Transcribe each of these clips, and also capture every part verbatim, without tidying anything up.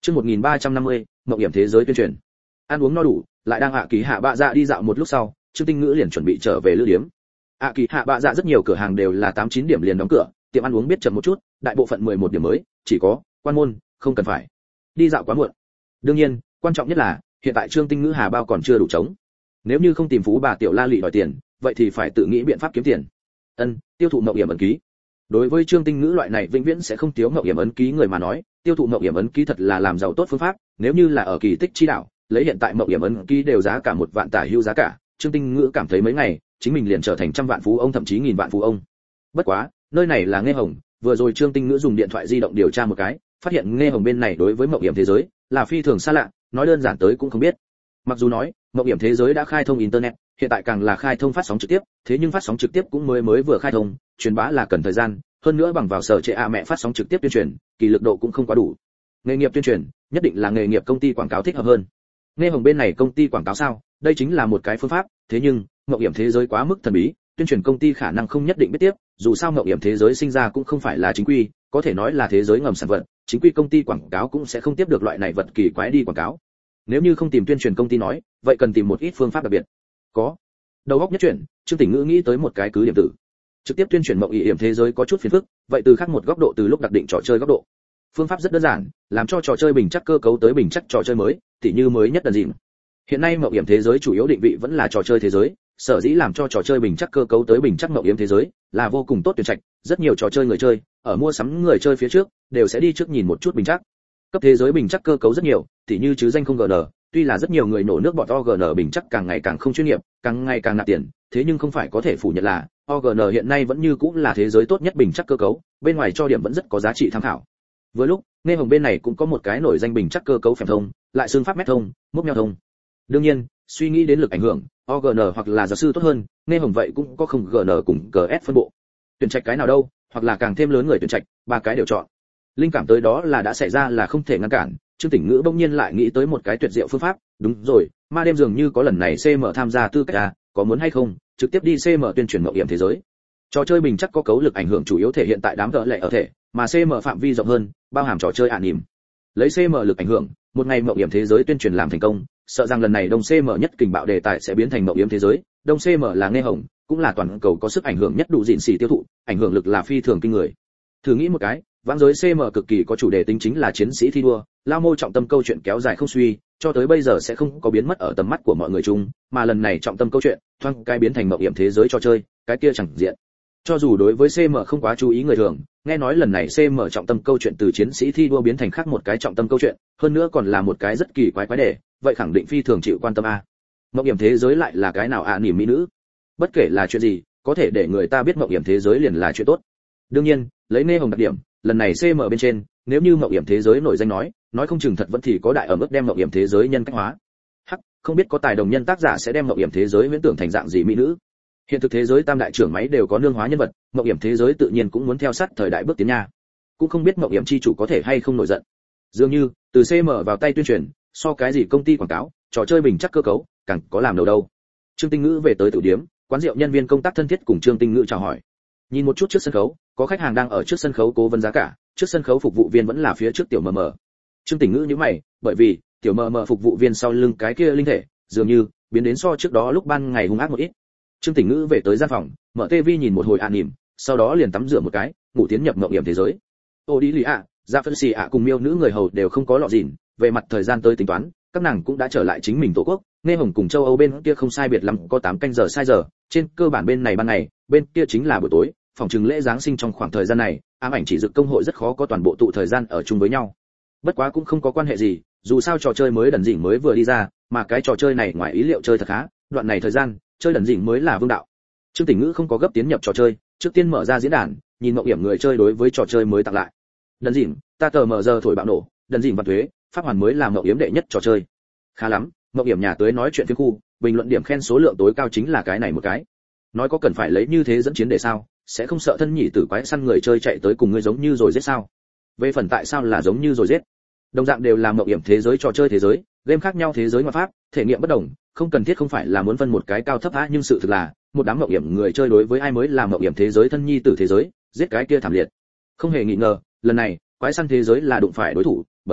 Chương một nghìn ba trăm năm mươi, mộng hiểm thế giới tuyên truyền. Ăn uống no đủ, lại đang ạ kỳ hạ bạ dạ đi dạo một lúc sau, Trương Tinh Ngữ liền chuẩn bị trở về lữ điếm. ạ kỳ hạ bạ dạ rất nhiều cửa hàng đều là tám chín điểm liền đóng cửa, tiệm ăn uống biết chậm một chút, đại bộ phận mười một điểm mới, chỉ có quan môn, không cần phải đi dạo quá muộn. Đương nhiên, quan trọng nhất là hiện tại Trương Tinh Ngữ hà bao còn chưa đủ trống. Nếu như không tìm phú bà tiểu La Lị đòi tiền, vậy thì phải tự nghĩ biện pháp kiếm tiền. Ân, tiêu thụ mộng hiểm ấn ký. Đối với Trương Tinh Ngữ loại này vĩnh viễn sẽ không thiếu mộng hiểm ấn ký người mà nói, tiêu thụ mộng hiểm ấn ký thật là làm giàu tốt phương pháp. Nếu như là ở kỳ tích chi đảo, lấy hiện tại mộng hiểm ấn ký đều giá cả một vạn tả hữu giá cả, Trương Tinh Ngữ cảm thấy mấy ngày chính mình liền trở thành trăm vạn phú ông, thậm chí nghìn vạn phú ông. Bất quá, nơi này là Nghe Hồng, vừa rồi Trương Tinh Ngữ dùng điện thoại di động điều tra một cái, phát hiện Nghe Hồng bên này đối với mộng hiểm thế giới là phi thường xa lạ, nói đơn giản tới cũng không biết. Mặc dù nói mộng hiểm thế giới đã khai thông internet, hiện tại càng là khai thông phát sóng trực tiếp, thế nhưng phát sóng trực tiếp cũng mới mới vừa khai thông, truyền bá là cần thời gian, hơn nữa bằng vào sở trệ a mẹ phát sóng trực tiếp tuyên truyền, kỳ lực độ cũng không quá đủ. Nghề nghiệp tuyên truyền, nhất định là nghề nghiệp công ty quảng cáo thích hợp hơn. Nghe Hồng bên này công ty quảng cáo sao, đây chính là một cái phương pháp, thế nhưng mộng hiểm thế giới quá mức thần bí, tuyên truyền công ty khả năng không nhất định biết tiếp, dù sao mộng hiểm thế giới sinh ra cũng không phải là chính quy, có thể nói là thế giới ngầm sản vật, chính quy công ty quảng cáo cũng sẽ không tiếp được loại này vật kỳ quái đi quảng cáo. Nếu như không tìm tuyên truyền công ty nói, vậy cần tìm một ít phương pháp đặc biệt. Có. Đầu óc nhất chuyển, Trương Tỉnh Ngữ nghĩ tới một cái cứ điểm tử. Trực tiếp tuyên truyền mộng hiểm thế giới có chút phiền phức, vậy từ khác một góc độ, từ lúc đặc định trò chơi góc độ. Phương pháp rất đơn giản, làm cho trò chơi bình chắc cơ cấu tới bình chắc trò chơi mới, tỉ như mới nhất đần dịm. Hiện nay mộng hiểm thế giới chủ yếu định vị vẫn là trò chơi thế giới, sở dĩ làm cho trò chơi bình chắc cơ cấu tới bình chắc mộng hiểm thế giới là vô cùng tốt tuyển trạch, rất nhiều trò chơi người chơi ở mua sắm người chơi phía trước đều sẽ đi trước nhìn một chút bình chắc. Cấp thế giới bình chắc cơ cấu rất nhiều, tỉ như chứ danh không giê en, tuy là rất nhiều người nổ nước bọt o giê en bình chắc càng ngày càng không chuyên nghiệp, càng ngày càng nạp tiền, thế nhưng không phải có thể phủ nhận là o giê en hiện nay vẫn như cũng là thế giới tốt nhất bình chắc cơ cấu, bên ngoài cho điểm vẫn rất có giá trị tham khảo. Vừa lúc, Nghe Hồng bên này cũng có một cái nổi danh bình chắc cơ cấu phèm thông, lại xương pháp mét thông, mốc meo thông. Đương nhiên, suy nghĩ đến lực ảnh hưởng, o giê en hoặc là giáo sư tốt hơn, Nghe Hồng vậy cũng có không giê en cùng giê ét phân bộ. Tuyển trạch cái nào đâu, hoặc là càng thêm lớn người tuyển trạch, ba cái đều chọn. Linh cảm tới đó là đã xảy ra là không thể ngăn cản, Trương Tỉnh Ngữ bỗng nhiên lại nghĩ tới một cái tuyệt diệu phương pháp, đúng rồi, ma đêm dường như có lần này xê em tham gia tư cách à, có muốn hay không, trực tiếp đi xê em tuyên truyền mộng hiểm thế giới. Trò chơi bình chắc có cấu lực ảnh hưởng chủ yếu thể hiện tại đám gỡ lệ ở thể, mà xê em phạm vi rộng hơn, bao hàm trò chơi ả nỉm. Lấy xê em lực ảnh hưởng, một ngày mộng hiểm thế giới tuyên truyền làm thành công, sợ rằng lần này đông xê em nhất kình bạo đề tài sẽ biến thành mộng hiểm thế giới, đông xê em là Nghe Hồng, cũng là toàn cầu có sức ảnh hưởng nhất đủ dịn xỉ tiêu thụ, ảnh hưởng lực là phi thường kinh người. Thử nghĩ một cái, vãng giới xê em cực kỳ có chủ đề tính chính là chiến sĩ thi đua, lao mô trọng tâm câu chuyện kéo dài không suy, cho tới bây giờ sẽ không có biến mất ở tầm mắt của mọi người chung, mà lần này trọng tâm câu chuyện, thoáng cái biến thành mộng hiểm thế giới cho chơi, cái kia chẳng diện. Cho dù đối với xê em không quá chú ý người thường, nghe nói lần này xê em trọng tâm câu chuyện từ chiến sĩ thi đua biến thành khác một cái trọng tâm câu chuyện, hơn nữa còn là một cái rất kỳ quái quái đề, vậy khẳng định phi thường chịu quan tâm a. Mộng hiểm thế giới lại là cái nào ạ à, niềm mỹ nữ? Bất kể là chuyện gì, có thể để người ta biết mộng hiểm thế giới liền là chuyện tốt. Đương nhiên, lấy Nghe Hồng đặc điểm, lần này xê em bên trên, nếu như mộng hiểm thế giới nổi danh nói, nói không chừng thật vẫn thì có đại ở mức đem mộng hiểm thế giới nhân cách hóa. Hắc, không biết có tài đồng nhân tác giả sẽ đem mộng hiểm thế giới huyễn tưởng thành dạng gì mỹ nữ. Hiện thực thế giới tam đại trưởng máy đều có nương hóa nhân vật, mộng hiểm thế giới tự nhiên cũng muốn theo sát thời đại bước tiến nha. Cũng không biết mộng hiểm chi chủ có thể hay không nổi giận. Dường như, từ xê em vào tay tuyên truyền, so cái gì công ty quảng cáo, trò chơi bình chắc cơ cấu, càng có làm đầu đâu. Trương Tinh Ngữ về tới tử điếm, quán rượu nhân viên công tác thân thiết cùng Trương Tinh Ngữ chào hỏi. Nhìn một chút trước sân khấu, có khách hàng đang ở trước sân khấu cố vấn giá cả, trước sân khấu phục vụ viên vẫn là phía trước tiểu mờ mờ. Trương Tỉnh Ngữ nhíu mày, bởi vì tiểu mờ mờ phục vụ viên sau lưng cái kia linh thể, dường như biến đến so trước đó lúc ban ngày hung ác một ít. Trương Tỉnh Ngữ về tới gian phòng, mở tivi nhìn một hồi an nỉm, sau đó liền tắm rửa một cái, ngủ tiến nhập mộng hiểm thế giới. Ô đi lì ạ, Dạ Phân Xì ạ cùng miêu nữ người hầu đều không có lọ gìn, về mặt thời gian tới tính toán, các nàng cũng đã trở lại chính mình tổ quốc, Nghe Hồng cùng châu Âu bên kia không sai biệt lắm, có tám canh giờ sai giờ, trên cơ bản bên này ban ngày, bên kia chính là buổi tối, phòng trừng lễ giáng sinh trong khoảng thời gian này, ám ảnh chỉ dực công hội rất khó có toàn bộ tụ thời gian ở chung với nhau. Bất quá cũng không có quan hệ gì, dù sao trò chơi mới đần dỉnh mới vừa đi ra, mà cái trò chơi này ngoài ý liệu chơi thật khá, đoạn này thời gian, chơi đần dỉnh mới là vương đạo. Trương Tỉnh Ngữ không có gấp tiến nhập trò chơi, trước tiên mở ra diễn đàn, nhìn mộng hiểm người chơi đối với trò chơi mới tặng lại. Đần dỉnh, ta tờ mở giờ thổi bạo nổ, đần dỉnh và thuế, pháp hoàn mới là mộng hiểm đệ nhất trò chơi. Khá lắm, mộng hiểm nhà tới nói chuyện phiếm khu, bình luận điểm khen số lượng tối cao chính là cái này một cái. Nói có cần phải lấy như thế dẫn chiến để sao, sẽ không sợ thân nhỉ tử quái săn người chơi chạy tới cùng ngươi giống như rồi giết sao? Về phần tại sao là giống như rồi giết, đồng dạng đều là mộng hiểm thế giới trò chơi thế giới, game khác nhau thế giới ngoại pháp, thể nghiệm bất đồng, không cần thiết không phải là muốn phân một cái cao thấp á, nhưng sự thực là, một đám mộng hiểm người chơi đối với ai mới là mộng hiểm thế giới thân nhi tử thế giới, giết cái kia thảm liệt. Không hề nghi ngờ, lần này, quái săn thế giới là đụng phải đối thủ, bởi vì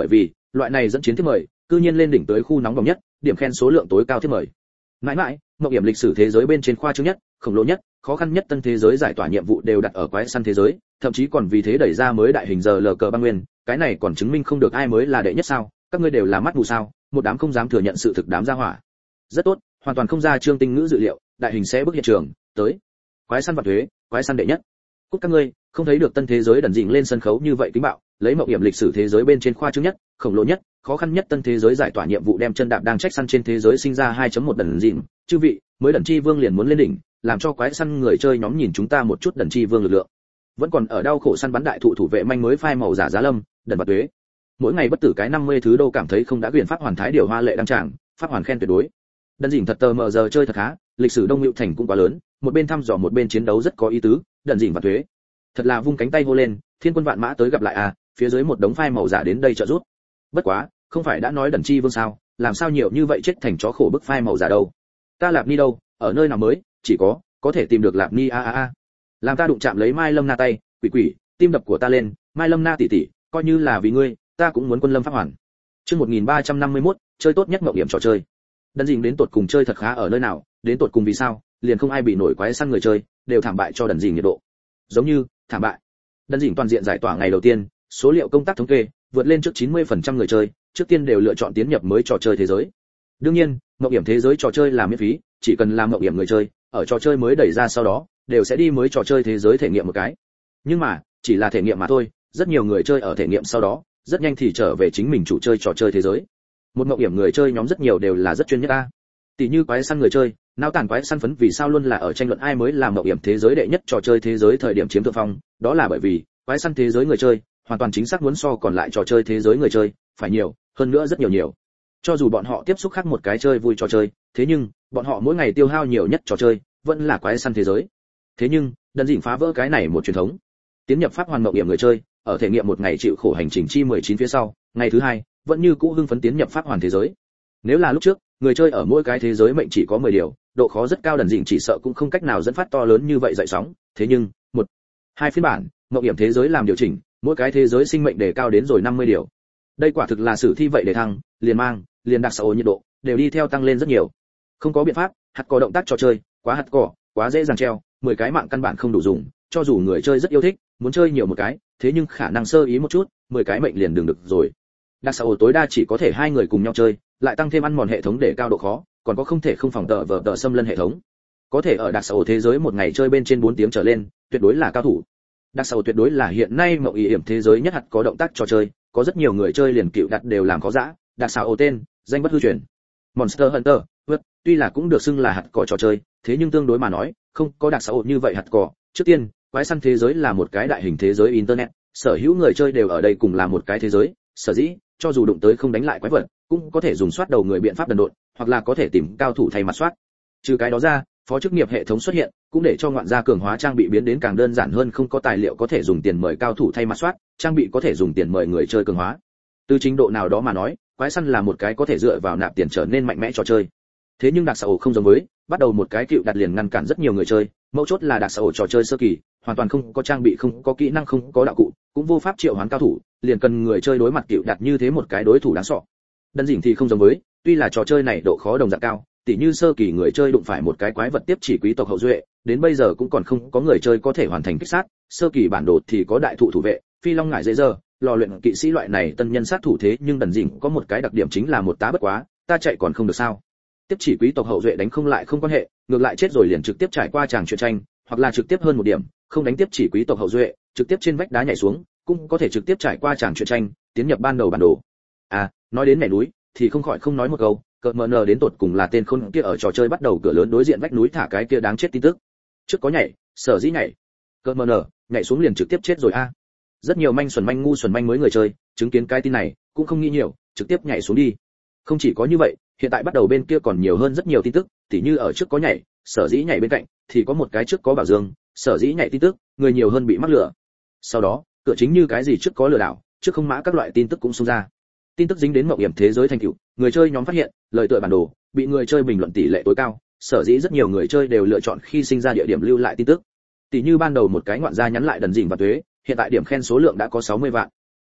loại này dẫn chiến thiết mời cư nhiên lên đỉnh tới khu nóng bỏng nhất, điểm khen số lượng tối cao thiết mời. Mãi mãi, mộng hiểm lịch sử thế giới bên trên khoa trương nhất, khổng lồ nhất, khó khăn nhất tân thế giới giải tỏa nhiệm vụ đều đặt ở quái săn thế giới, thậm chí còn vì thế đẩy ra mới đại hình giờ lờ cờ băng nguyên, cái này còn chứng minh không được ai mới là đệ nhất sao? Các ngươi đều là mắt mù sao? Một đám không dám thừa nhận sự thực đám gia hỏa. Rất tốt, hoàn toàn không ra Trương Tinh Ngữ dự liệu, đại hình sẽ bước hiện trường, tới. Quái săn vạn thuế, quái săn đệ nhất. Cút các ngươi, không thấy được tân thế giới đần dịnh lên sân khấu như vậy kính bạo, lấy mộng hiểm lịch sử thế giới bên trên khoa trương nhất, khổng lồ nhất, khó khăn nhất tân thế giới giải tỏa nhiệm vụ đem chân đạp đang trách săn trên thế giới sinh ra hai chấm một đần dịnh, chư vị, mới đần chi vương liền muốn lên đỉnh, làm cho quái săn người chơi nhóm nhìn chúng ta một chút đần chi vương lực lượng. Vẫn còn ở đau khổ săn bắn đại thụ thủ vệ manh mới phai màu giả giá lâm, đần bạc tuế. Mỗi ngày bất tử cái năm mươi thứ đâu cảm thấy không đã quyền pháp hoàn thái điều hoa lệ đăng tràng, pháp hoàn khen tuyệt đối. Đần dịnh thật tờ mờ giờ chơi thật khá, lịch sử Đông Hữu Thành cũng quá lớn, một bên thăm dò một bên chiến đấu rất có ý tứ, đần dịnh và tuế. Thật là vung cánh tay hô lên, thiên quân vạn mã tới gặp lại à, phía dưới một đống phai màu giả đến đây trợ giúp. Bất quá, không phải đã nói đần chi vương sao, làm sao nhiều như vậy chết thành chó khổ bức phai màu giả đâu. Ta Lạp Ni đâu, ở nơi nào mới, chỉ có, có thể tìm được Lạp Ni a a a. Làm ta đụng chạm lấy Mai Lâm Na tay, quỷ quỷ, tim đập của ta lên, Mai Lâm Na tỷ tỷ, coi như là vì ngươi, ta cũng muốn quân lâm pháp hoàn. Chương một nghìn ba trăm năm mươi mốt, chơi tốt nhất mộng hiểm trò chơi. Đần dịnh đến tột cùng chơi thật khá ở nơi nào, đến tột cùng vì sao, liền không ai bị nổi quái săn người chơi, đều thảm bại cho đần dịnh nhiệt độ. Giống như, thảm bại. Đần dịnh toàn diện giải tỏa ngày đầu tiên, số liệu công tác thống kê vượt lên trước chín mươi phần trăm người chơi, trước tiên đều lựa chọn tiến nhập mới trò chơi thế giới. Đương nhiên, mộng hiểm thế giới trò chơi là miễn phí, chỉ cần làm mộng hiểm người chơi, ở trò chơi mới đẩy ra sau đó, đều sẽ đi mới trò chơi thế giới thể nghiệm một cái. Nhưng mà, chỉ là thể nghiệm mà thôi, rất nhiều người chơi ở thể nghiệm sau đó, rất nhanh thì trở về chính mình chủ chơi trò chơi thế giới. Một mộng hiểm người chơi nhóm rất nhiều đều là rất chuyên nhất a. Tỷ như quái săn người chơi, nao tàn quái săn phấn vì sao luôn là ở tranh luận ai mới làm mộng hiểm thế giới đệ nhất trò chơi thế giới thời điểm chiếm thượng phong, đó là bởi vì quái săn thế giới người chơi hoàn toàn chính xác muốn so còn lại trò chơi thế giới người chơi phải nhiều, hơn nữa rất nhiều nhiều. Cho dù bọn họ tiếp xúc khác một cái chơi vui trò chơi, thế nhưng bọn họ mỗi ngày tiêu hao nhiều nhất trò chơi vẫn là quái săn thế giới. Thế nhưng, đần dịnh phá vỡ cái này một truyền thống. Tiến nhập pháp hoàn mộng hiểm người chơi, ở thể nghiệm một ngày chịu khổ hành trình chi mười chín phía sau, ngày thứ hai, vẫn như cũ hưng phấn tiến nhập pháp hoàn thế giới. Nếu là lúc trước, người chơi ở mỗi cái thế giới mệnh chỉ có mười điều, độ khó rất cao, đần dịnh chỉ sợ cũng không cách nào dẫn phát to lớn như vậy dậy sóng. Thế nhưng, một, hai phiên bản, mộng hiểm thế giới làm điều chỉnh, mỗi cái thế giới sinh mệnh đề cao đến rồi năm mươi điều. Đây quả thực là sử thi vậy để thăng, liền mang, liền đặc sầu nhiệt độ, đều đi theo tăng lên rất nhiều. Không có biện pháp, hạt cỏ động tác trò chơi, quá hạt cỏ, quá dễ dàng treo, mười cái mạng căn bản không đủ dùng, cho dù người chơi rất yêu thích, muốn chơi nhiều một cái, thế nhưng khả năng sơ ý một chút, mười cái mệnh liền đừng được rồi. Đặc sầu tối đa chỉ có thể hai người cùng nhau chơi, lại tăng thêm ăn mòn hệ thống để cao độ khó, còn có không thể không phòng tờ vở tờ xâm lân hệ thống. Có thể ở đặc sầu thế giới một ngày chơi bên trên bốn tiếng trở lên, tuyệt đối là cao thủ. Đặc sầu tuyệt đối là hiện nay mộng hiểm thế giới nhất hạt có động tác trò chơi, có rất nhiều người chơi liền cựu đặt đều làm khó dã. Đặc sầu tên, danh bất hư truyền. Monster Hunter, vượt, tuy là cũng được xưng là hạt cỏ trò chơi, thế nhưng tương đối mà nói, không có đặc sầu như vậy hạt cỏ. Trước tiên, quái săn thế giới là một cái đại hình thế giới internet, sở hữu người chơi đều ở đây cùng là một cái thế giới, sở dĩ, cho dù đụng tới không đánh lại quái vật, cũng có thể dùng soát đầu người biện pháp đần độn, hoặc là có thể tìm cao thủ thay mặt soát. Trừ cái đó ra, phó chức nghiệp hệ thống xuất hiện, cũng để cho ngoạn gia cường hóa trang bị biến đến càng đơn giản hơn, không có tài liệu có thể dùng tiền mời cao thủ thay mặt soát, trang bị có thể dùng tiền mời người chơi cường hóa. Từ trình độ nào đó mà nói, quái săn là một cái có thể dựa vào nạp tiền trở nên mạnh mẽ trò chơi. Thế nhưng đặc xã ổ không giống với, bắt đầu một cái cựu đặt liền ngăn cản rất nhiều người chơi, mấu chốt là đặc xã ổ trò chơi sơ kỳ, hoàn toàn không có trang bị, không có kỹ năng, không có đạo cụ, cũng vô pháp triệu hoán cao thủ, liền cần người chơi đối mặt cựu đặt như thế một cái đối thủ đáng sợ. Đần dịnh thì không giống với, tuy là trò chơi này độ khó đồng dạng cao, tỉ như sơ kỳ người chơi đụng phải một cái quái vật tiếp chỉ quý tộc hậu duệ, đến bây giờ cũng còn không có người chơi có thể hoàn thành kích sát, sơ kỳ bản đồ thì có đại thụ thủ vệ, phi long ngải dễ dơ, lò luyện kỵ sĩ loại này tân nhân sát thủ. Thế nhưng đần dịnh có một cái đặc điểm chính là một tá bất quá, ta chạy còn không được sao? Tiếp chỉ quý tộc hậu duệ đánh không lại không quan hệ, ngược lại chết rồi liền trực tiếp trải qua tràng truyện tranh, hoặc là trực tiếp hơn một điểm, không đánh tiếp chỉ quý tộc hậu duệ, trực tiếp trên vách đá nhảy xuống, cũng có thể trực tiếp trải qua tràng truyện tranh, tiến nhập ban đầu bản đồ. À, nói đến nhảy núi, thì không khỏi không nói một câu, cờ mờ nờ đến tột cùng là tên khôn kia ở trò chơi bắt đầu cửa lớn đối diện vách núi thả cái kia đáng chết tin tức. Trước có nhảy, sở dĩ nhảy. Cờ mờ nờ, nhảy xuống liền trực tiếp chết rồi a. À. Rất nhiều manh xuẩn manh ngu xuẩn manh mới người chơi, chứng kiến cái tin này, cũng không nghĩ nhiều, trực tiếp nhảy xuống đi. Không chỉ có như vậy, hiện tại bắt đầu bên kia còn nhiều hơn rất nhiều tin tức, tỉ như ở trước có nhảy, sở dĩ nhảy bên cạnh, thì có một cái trước có bảo dương, sở dĩ nhảy tin tức, người nhiều hơn bị mắc lừa. Sau đó, cửa chính như cái gì trước có lừa đảo, trước không mã các loại tin tức cũng xông ra. Tin tức dính đến mộng hiểm thế giới thành tựu, người chơi nhóm phát hiện, lời tựa bản đồ, bị người chơi bình luận tỷ lệ tối cao, sở dĩ rất nhiều người chơi đều lựa chọn khi sinh ra địa điểm lưu lại tin tức. Tỷ như ban đầu một cái ngoạn gia nhắn lại đần dịnh và tuế, hiện tại điểm khen số lượng đã có sáu mươi vạn.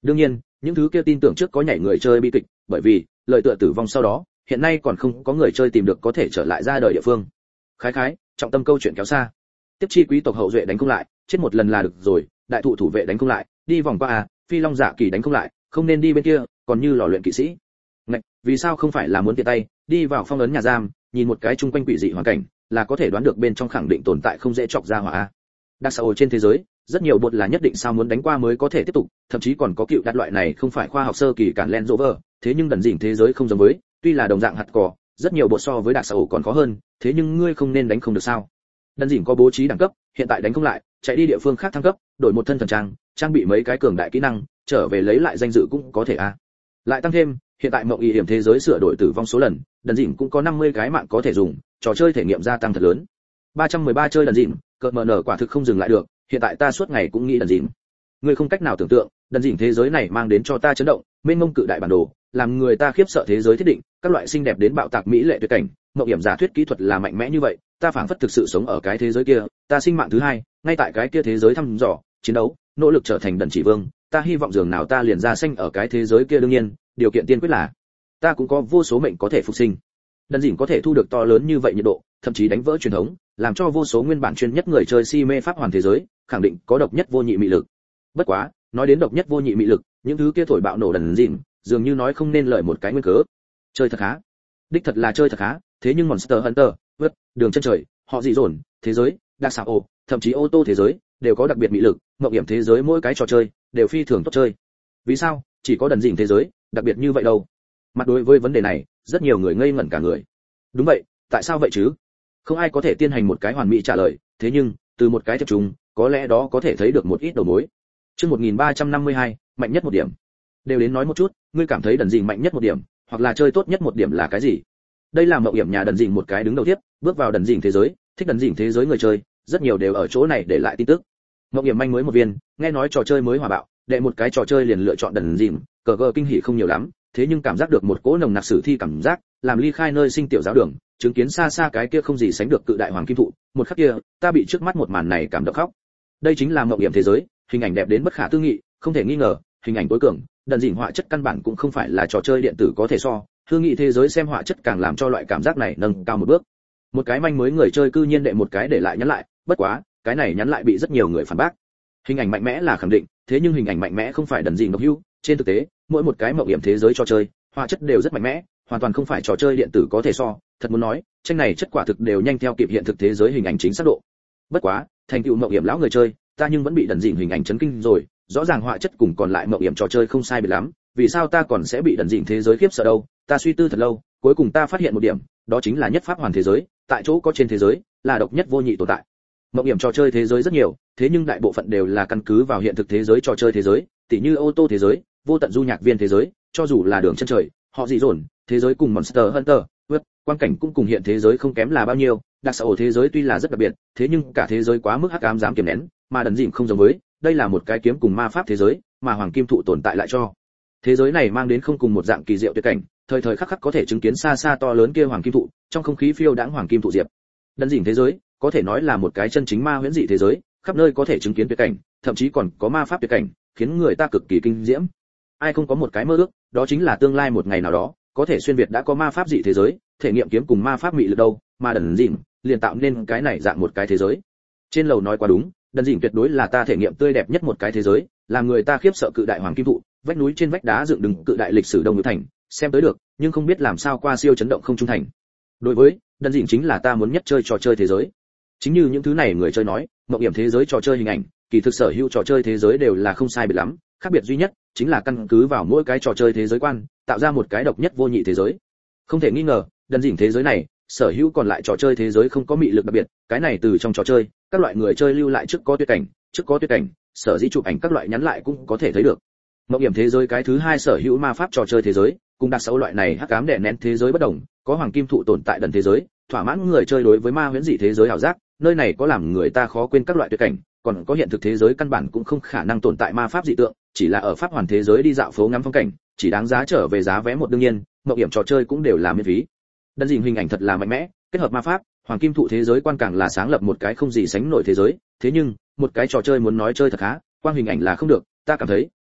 Đương nhiên, những thứ kia tin tưởng trước có nhảy người chơi bi kịch, bởi vì lời tựa tử vong sau đó, hiện nay còn không có người chơi tìm được có thể trở lại ra đời địa phương. Khái khái, trọng tâm câu chuyện kéo xa. Tiếp chi quý tộc hậu duệ đánh không lại, chết một lần là được rồi, đại thụ thủ vệ đánh không lại, đi vòng qua à, phi long giả kỳ đánh không lại, không nên đi bên kia, còn như lò luyện kỵ sĩ. Ngạch, vì sao không phải là muốn tiện tay, đi vào phong ấn nhà giam, nhìn một cái chung quanh quỷ dị hoàn cảnh, là có thể đoán được bên trong khẳng định tồn tại không dễ chọc ra hỏa a. Đặc xã hội trên thế giới, rất nhiều bột là nhất định sao muốn đánh qua mới có thể tiếp tục, thậm chí còn có cựu đặt loại này không phải khoa học sơ kỳ cản Land Rover, thế nhưng đần dỉn thế giới không giống với, tuy là đồng dạng hạt cỏ, rất nhiều bột so với đặc xã hội còn khó hơn, thế nhưng ngươi không nên đánh không được sao? Đần dỉn có bố trí đẳng cấp, hiện tại đánh không lại, chạy đi địa phương khác thăng cấp, đổi một thân thần trang, trang bị mấy cái cường đại kỹ năng, trở về lấy lại danh dự cũng có thể a. Lại tăng thêm, hiện tại mộng y hiểm thế giới sửa đổi tử vong số lần, đần dỉn cũng có năm mươi cái mạng có thể dùng, trò chơi thể nghiệm gia tăng thật lớn. ba trăm mười ba chơi đần dỉn, cợt mờ nở quả thực không dừng lại được, hiện tại ta suốt ngày cũng nghĩ đần dỉn. Ngươi không cách nào tưởng tượng, đần dỉn thế giới này mang đến cho ta chấn động, mênh mông cự đại bản đồ, làm người ta khiếp sợ thế giới thiết định, các loại xinh đẹp đến bạo tạc mỹ lệ tuyệt cảnh, mộng hiểm giả thuyết kỹ thuật là mạnh mẽ như vậy, ta phảng phất thực sự sống ở cái thế giới kia, ta sinh mạng thứ hai, ngay tại cái kia thế giới thăm dò, chiến đấu, nỗ lực trở thành đần chỉ vương, ta hy vọng dường nào ta liền ra sinh ở cái thế giới kia đương nhiên, điều kiện tiên quyết là ta cũng có vô số mệnh có thể phục sinh. Đần dỉn có thể thu được to lớn như vậy nhiệt độ, thậm chí đánh vỡ truyền thống, làm cho vô số nguyên bản chuyên nhất người chơi si mê pháp hoàn thế giới, khẳng định có độc nhất vô nhị mị lực. Bất quá, nói đến độc nhất vô nhị mị lực, những thứ kia thổi bạo nổ đần dỉn, dường như nói không nên lời một cái nguyên cớ. Chơi thật khá. Đích thật là chơi thật khá, thế nhưng Monster Hunter, vượt, đường chân trời, họ dị dồn, thế giới, đặc xảo ổ, thậm chí ô tô thế giới, đều có đặc biệt mị lực, mộng hiểm thế giới mỗi cái trò chơi đều phi thường tốt chơi. Vì sao? Chỉ có đần dỉn thế giới, đặc biệt như vậy đâu? Mặt đối với vấn đề này, rất nhiều người ngây ngẩn cả người. Đúng vậy, tại sao vậy chứ? Không ai có thể tiến hành một cái hoàn mỹ trả lời, thế nhưng, từ một cái thiệp trùng, có lẽ đó có thể thấy được một ít đầu mối. Chương một nghìn ba trăm năm mươi hai, mạnh nhất một điểm. Đều đến nói một chút, ngươi cảm thấy đần dỉn mạnh nhất một điểm, hoặc là chơi tốt nhất một điểm là cái gì? Đây là mộng hiểm nhà đần dỉn một cái đứng đầu tiếp, bước vào đần dỉn thế giới, thích đần dỉn thế giới người chơi, rất nhiều đều ở chỗ này để lại tin tức. Mộng hiểm manh mới một viên, nghe nói trò chơi mới hòa bạo, đệ một cái trò chơi liền lựa chọn đần dỉn, cờ gờ kinh hỉ không nhiều lắm, thế nhưng cảm giác được một cỗ nồng nặc sử thi cảm giác, làm ly khai nơi sinh tiểu giáo đường, chứng kiến xa xa cái kia không gì sánh được cự đại hoàng kim thụ, một khắc kia, ta bị trước mắt một màn này cảm động khóc. Đây chính là mộng hiểm thế giới, hình ảnh đẹp đến bất khả tư nghị, không thể nghi ngờ, hình ảnh tối cường, đần dỉn họa chất căn bản cũng không phải là trò chơi điện tử có thể so, hương nghị thế giới xem họa chất càng làm cho loại cảm giác này nâng cao một bước. Một cái manh mới người chơi cư nhiên đệ một cái để lại nhắn lại, bất quá, cái này nhắn lại bị rất nhiều người phản bác. Hình ảnh mạnh mẽ là khẳng định, thế nhưng hình ảnh mạnh mẽ không phải đần dỉn độc hữu, trên thực tế, mỗi một cái mộng hiểm thế giới trò chơi, họa chất đều rất mạnh mẽ, hoàn toàn không phải trò chơi điện tử có thể so, thật muốn nói, tranh này chất quả thực đều nhanh theo kịp hiện thực thế giới hình ảnh chính xác độ. Bất quá, thành tựu mộng hiểm lão người chơi, ta nhưng vẫn bị đần dỉn hình ảnh chấn kinh rồi, rõ ràng họa chất cùng còn lại mộng hiểm trò chơi không sai biệt lắm, vì sao ta còn sẽ bị đần dỉn thế giới khiếp sợ đâu? Ta suy tư thật lâu, cuối cùng ta phát hiện một điểm, đó chính là nhất pháp hoàn thế giới, tại chỗ có trên thế giới, là độc nhất vô nhị tồn tại. Mộng hiểm trò chơi thế giới rất nhiều, thế nhưng đại bộ phận đều là căn cứ vào hiện thực thế giới trò chơi thế giới, tỉ như ô tô thế giới, vô tận du nhạc viên thế giới, cho dù là đường chân trời, họ dị dồn, thế giới cùng Monster Hunter, vượt, quang cảnh cũng cùng hiện thế giới không kém là bao nhiêu, đặc xã hội thế giới tuy là rất đặc biệt, thế nhưng cả thế giới quá mức hắc ám dám kiềm nén, mà đần dỉn không giống với, đây là một cái kiếm cùng ma pháp thế giới, mà hoàng kim thụ tồn tại lại cho thế giới này mang đến không cùng một dạng kỳ diệu tuyệt cảnh, thời thời khắc khắc có thể chứng kiến xa xa to lớn kia hoàng kim thụ, trong không khí phiêu đãng hoàng kim thụ diệp. Đần dỉn thế giới, có thể nói là một cái chân chính ma huyễn dị thế giới, khắp nơi có thể chứng kiến tuyệt cảnh, thậm chí còn có ma pháp tuyệt cảnh, khiến người ta cực kỳ kinh diễm. Ai không có một cái mơ ước, đó chính là tương lai một ngày nào đó, có thể xuyên việt đã có ma pháp dị thế giới, thể nghiệm kiếm cùng ma pháp mị lực đâu, mà đần dỉn liền tạo nên cái này dạng một cái thế giới. Trên lầu nói quá đúng, đần dỉn tuyệt đối là ta thể nghiệm tươi đẹp nhất một cái thế giới, làm người ta khiếp sợ cự đại hoàng kim thụ, vách núi trên vách đá dựng đứng cự đại lịch sử đông ngữ thành, xem tới được, nhưng không biết làm sao qua siêu chấn động không trung thành. Đối với, đần dỉn chính là ta muốn nhất chơi trò chơi thế giới. Chính như những thứ này người chơi nói, mộng hiểm thế giới trò chơi hình ảnh, kỳ thực sở hữu trò chơi thế giới đều là không sai biệt lắm, khác biệt duy nhất chính là căn cứ vào mỗi cái trò chơi thế giới quan, tạo ra một cái độc nhất vô nhị thế giới. Không thể nghi ngờ, đần dỉn thế giới này, sở hữu còn lại trò chơi thế giới không có mị lực đặc biệt, cái này từ trong trò chơi, các loại người chơi lưu lại trước có tuyệt cảnh, trước có tuyệt cảnh, sở dĩ chụp ảnh các loại nhắn lại cũng có thể thấy được. Mộng hiểm thế giới cái thứ hai sở hữu ma pháp trò chơi thế giới, cùng đặc sáu loại này hắc ám đè nén thế giới bất đồng, có hoàng kim thụ tồn tại đần thế giới, thỏa mãn người chơi đối với ma huyễn dị thế giới ảo giác, nơi này có làm người ta khó quên các loại tuyệt cảnh, còn có hiện thực thế giới căn bản cũng không khả năng tồn tại ma pháp dị tượng, chỉ là ở pháp hoàn thế giới đi dạo phố ngắm phong cảnh, chỉ đáng giá trở về giá vé một đương nhiên, mộng hiểm trò chơi cũng đều là miễn phí. Đần dỉn hình ảnh thật là mạnh mẽ, kết hợp ma pháp, hoàng kim thụ thế giới quan càng là sáng lập một cái không gì sánh nổi thế giới, thế nhưng, một cái trò chơi muốn nói chơi thật khá, quang hình ảnh là không được, ta cảm thấy,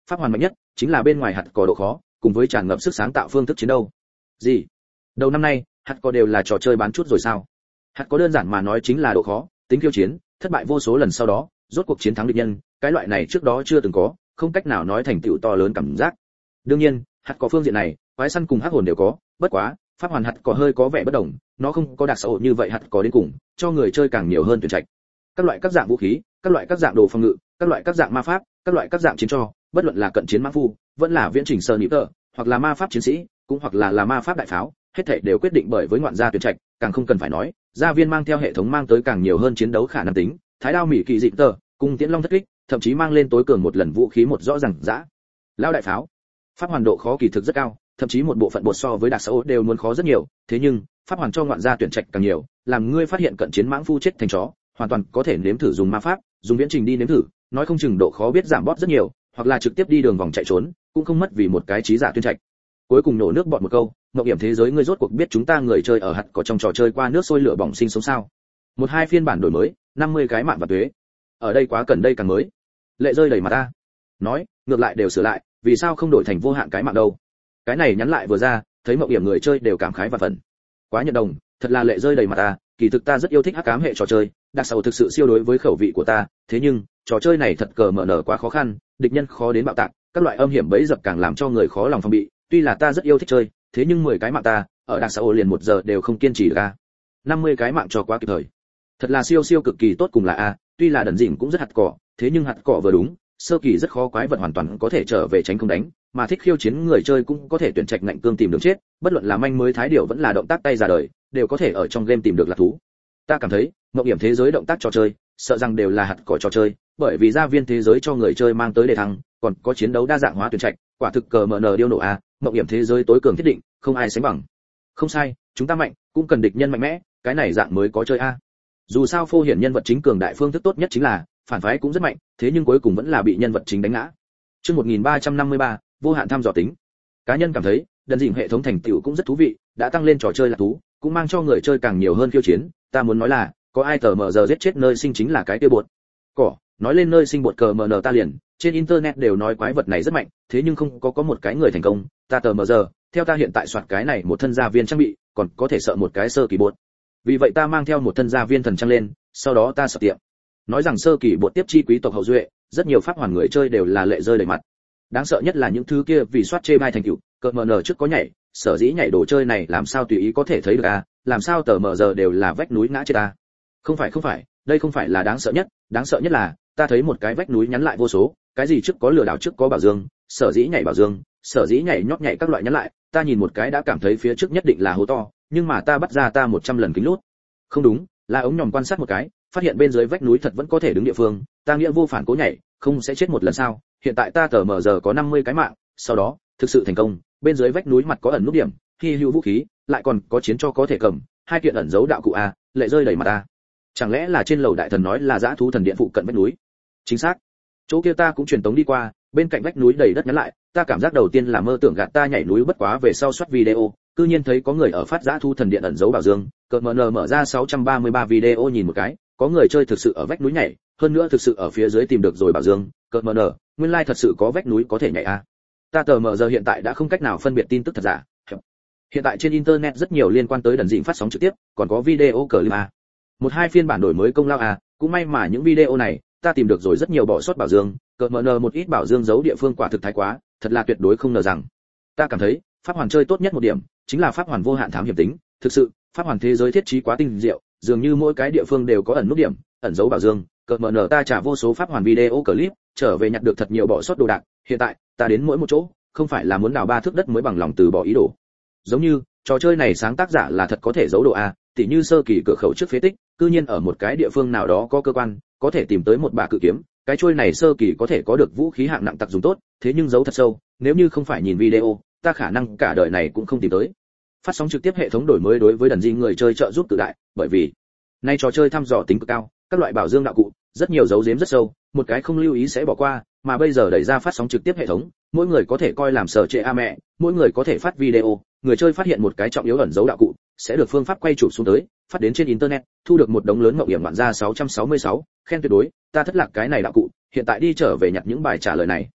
pháp hoàn mạnh nhất chính là bên ngoài hạt cỏ độ khó cùng với tràn ngập sức sáng tạo phương thức chiến đấu. Gì? Đầu năm nay, hạt cỏ đều là trò chơi bán chút rồi sao? Hạt có đơn giản mà nói chính là độ khó, tính khiêu chiến, thất bại vô số lần sau đó, rốt cuộc chiến thắng địch nhân, cái loại này trước đó chưa từng có, không cách nào nói thành tựu to lớn cảm giác. Đương nhiên, hạt có phương diện này, quái săn cùng hắc hồn đều có, bất quá, pháp hoàn hạt có hơi có vẻ bất đồng, nó không có đặc xã hội như vậy hạt có đến cùng, cho người chơi càng nhiều hơn tuyển trạch. Các loại các dạng vũ khí, các loại các dạng đồ phòng ngự, các loại các dạng ma pháp, các loại các dạng chiến cho, bất luận là cận chiến mãng phu, vẫn là viễn trình sơ nhị tơ, hoặc là ma pháp chiến sĩ, cũng hoặc là là ma pháp đại pháo, hết thảy đều quyết định bởi với ngoạn gia tuyển trạch, càng không cần phải nói, gia viên mang theo hệ thống mang tới càng nhiều hơn chiến đấu khả năng tính, thái đao mỹ kỳ dị tơ, cung tiễn long thất kích, thậm chí mang lên tối cường một lần vũ khí một rõ ràng dã. Lao đại pháo, pháp hoàn độ khó kỳ thực rất cao, thậm chí một bộ phận bột so với đặc xã hội đều muốn khó rất nhiều, thế nhưng, pháp hoàn cho ngoạn gia tuyển trạch càng nhiều, làm ngươi phát hiện cận chiến mãng phu chết thành chó, hoàn toàn có thể nếm thử dùng ma pháp, dùng viễn trình đi nếm thử, nói không chừng độ khó biết giảm bóp rất nhiều, hoặc là trực tiếp đi đường vòng chạy trốn, cũng không mất vì một cái trí giả tuyển trạch. Cuối cùng nổ nước bọt một câu, ngọc điểm thế giới ngươi rốt cuộc biết chúng ta người chơi ở hạt có trong trò chơi qua nước sôi lửa bỏng sinh sống sao? Một hai phiên bản đổi mới, năm mươi cái mạng và tuế. Ở đây quá cần đây càng mới. Lệ rơi đầy mặt ta. Nói, ngược lại đều sửa lại, vì sao không đổi thành vô hạn cái mạng đâu? Cái này nhắn lại vừa ra, thấy ngọc điểm người chơi đều cảm khái và phần. Quá nhận đồng, thật là lệ rơi đầy mặt ta, kỳ thực ta rất yêu thích hắc ám hệ trò chơi, đặc sầu thực sự siêu đối với khẩu vị của ta, thế nhưng, trò chơi này thật cờ mở nở quá khó khăn, địch nhân khó đến bạo tạc, các loại âm hiểm bẫy dập càng làm cho người khó lòng phòng bị, tuy là ta rất yêu thích chơi, thế nhưng mười cái mạng ta, ở đặc xã hội liền một giờ đều không kiên trì được a. năm mươi cái mạng cho quá kịp thời. Thật là siêu siêu cực kỳ tốt cùng là a, tuy là đần dỉn cũng rất hạt cỏ, thế nhưng hạt cỏ vừa đúng, sơ kỳ rất khó quái vật hoàn toàn có thể trở về tránh không đánh, mà thích khiêu chiến người chơi cũng có thể tuyển trạch ngạnh cương tìm đường chết, bất luận là manh mới thái điểu vẫn là động tác tay ra đời, đều có thể ở trong game tìm được lạc thú. Ta cảm thấy, mộng điểm thế giới động tác trò chơi, sợ rằng đều là hạt cỏ trò chơi, bởi vì gia viên thế giới cho người chơi mang tới đề thăng, còn có chiến đấu đa dạng hóa tuyển trạch, quả thực cờ mở nở điêu nổ a, mộng điểm thế giới tối cường thiết định, không ai sánh bằng. Không sai, chúng ta mạnh, cũng cần địch nhân mạnh mẽ, cái này dạng mới có chơi a. Dù sao phô hiển nhân vật chính cường đại phương thức tốt nhất chính là, phản phái cũng rất mạnh, thế nhưng cuối cùng vẫn là bị nhân vật chính đánh ngã. Chương một nghìn ba trăm năm mươi ba, vô hạn thăm dò tính. Cá nhân cảm thấy, đần dỉn hệ thống thành tựu cũng rất thú vị, đã tăng lên trò chơi là thú, cũng mang cho người chơi càng nhiều hơn khiêu chiến, ta muốn nói là, có ai tờ mờ giờ giết chết nơi sinh chính là cái kia bột. Cỏ, nói lên nơi sinh bột cờ mờ nờ ta liền, trên internet đều nói quái vật này rất mạnh, thế nhưng không có có một cái người thành công, ta tờ mờ giờ, theo ta hiện tại soạt cái này một thân gia viên trang bị, còn có thể sợ một cái sơ kỳ bột. Vì vậy ta mang theo một thân gia viên thần trang lên, sau đó ta sập tiệm. Nói rằng sơ kỳ bột tiếp chi quý tộc hậu duệ, rất nhiều pháp hoàn người chơi đều là lệ rơi đầy mặt. Đáng sợ nhất là những thứ kia vì soát chê bai thành tựu, cờ mờ nờ trước có nhảy, sở dĩ nhảy đồ chơi này làm sao tùy ý có thể thấy được a, làm sao tờ mờ giờ đều là vách núi ngã chết ta. Không phải không phải, đây không phải là đáng sợ nhất, đáng sợ nhất là ta thấy một cái vách núi nhắn lại vô số, cái gì trước có lừa đảo trước có bảo dương, sở dĩ nhảy bảo dương, sở dĩ nhảy nhót nhảy các loại nhắn lại, ta nhìn một cái đã cảm thấy phía trước nhất định là hố to, nhưng mà ta bắt ra ta một trăm lần kính lút. Không đúng, là ống nhòm quan sát một cái, phát hiện bên dưới vách núi thật vẫn có thể đứng địa phương, ta nghĩa vô phản cố nhảy, không sẽ chết một lần sao? Hiện tại ta tờ mờ giờ có năm mươi cái mạng, sau đó, thực sự thành công, bên dưới vách núi mặt có ẩn nút điểm, khi hữu vũ khí, lại còn có chiến cho có thể cầm, hai kiện ẩn giấu đạo cụ a, lệ rơi đầy mặt ta. Chẳng lẽ là trên lầu đại thần nói là dã thú thần điện phụ cận vách núi? Chính xác. Chỗ kia ta cũng truyền tống đi qua, bên cạnh vách núi đầy đất nhắn lại, ta cảm giác đầu tiên là mơ tưởng gạt ta nhảy núi bất quá về sau soát video, cư nhiên thấy có người ở phát dã thú thần điện ẩn giấu bảo dương, cờ mờ nờ mở ra sáu trăm ba mươi ba video nhìn một cái, có người chơi thực sự ở vách núi nhảy, hơn nữa thực sự ở phía dưới tìm được rồi bảo dương, cờ mờ nờ, nguyên lai like thật sự có vách núi có thể nhảy a. Ta tờ mờ giờ hiện tại đã không cách nào phân biệt tin tức thật giả. Hiện tại trên internet rất nhiều liên quan tới đần dịnh phát sóng trực tiếp, còn có video clip a. Một hai phiên bản đổi mới công lao a, cũng may mà những video này, ta tìm được rồi rất nhiều bỏ sót bảo dương, cờ mờ nờ một ít bảo dương giấu địa phương quả thực thái quá, thật là tuyệt đối không ngờ rằng. Ta cảm thấy, pháp hoàn chơi tốt nhất một điểm, chính là pháp hoàn vô hạn thám hiểm tính, thực sự, pháp hoàn thế giới thiết trí quá tinh diệu, dường như mỗi cái địa phương đều có ẩn nút điểm, ẩn giấu bảo dương, cờ mờ nờ ta trả vô số pháp hoàn video clip, trở về nhặt được thật nhiều bỏ sót đồ đạc, hiện tại, ta đến mỗi một chỗ, không phải là muốn đào ba thước đất mới bằng lòng từ bỏ ý đồ. Giống như, trò chơi này sáng tác giả là thật có thể giấu đồ a, tỉ như sơ kỳ cửa khẩu trước phế tích, cư nhiên ở một cái địa phương nào đó có cơ quan, có thể tìm tới một bả cự kiếm, cái chuôi này sơ kỳ có thể có được vũ khí hạng nặng tặc dùng tốt, thế nhưng giấu thật sâu, nếu như không phải nhìn video, ta khả năng cả đời này cũng không tìm tới. Phát sóng trực tiếp hệ thống đổi mới đối với đần dinh người chơi trợ giúp tự đại, bởi vì nay trò chơi thăm dò tính cực cao, các loại bảo dương đạo cụ, rất nhiều dấu giếm rất sâu, một cái không lưu ý sẽ bỏ qua, mà bây giờ đẩy ra phát sóng trực tiếp hệ thống, mỗi người có thể coi làm sở trệ a mẹ, mỗi người có thể phát video, người chơi phát hiện một cái trọng yếu ẩn dấu đạo cụ, sẽ được phương pháp quay chụp xuống tới, phát đến trên internet, thu được một đống lớn ngọc điểm ngoạn ra sáu trăm sáu mươi sáu, khen tuyệt đối, ta thất lạc cái này đạo cụ, hiện tại đi trở về nhặt những bài trả lời này.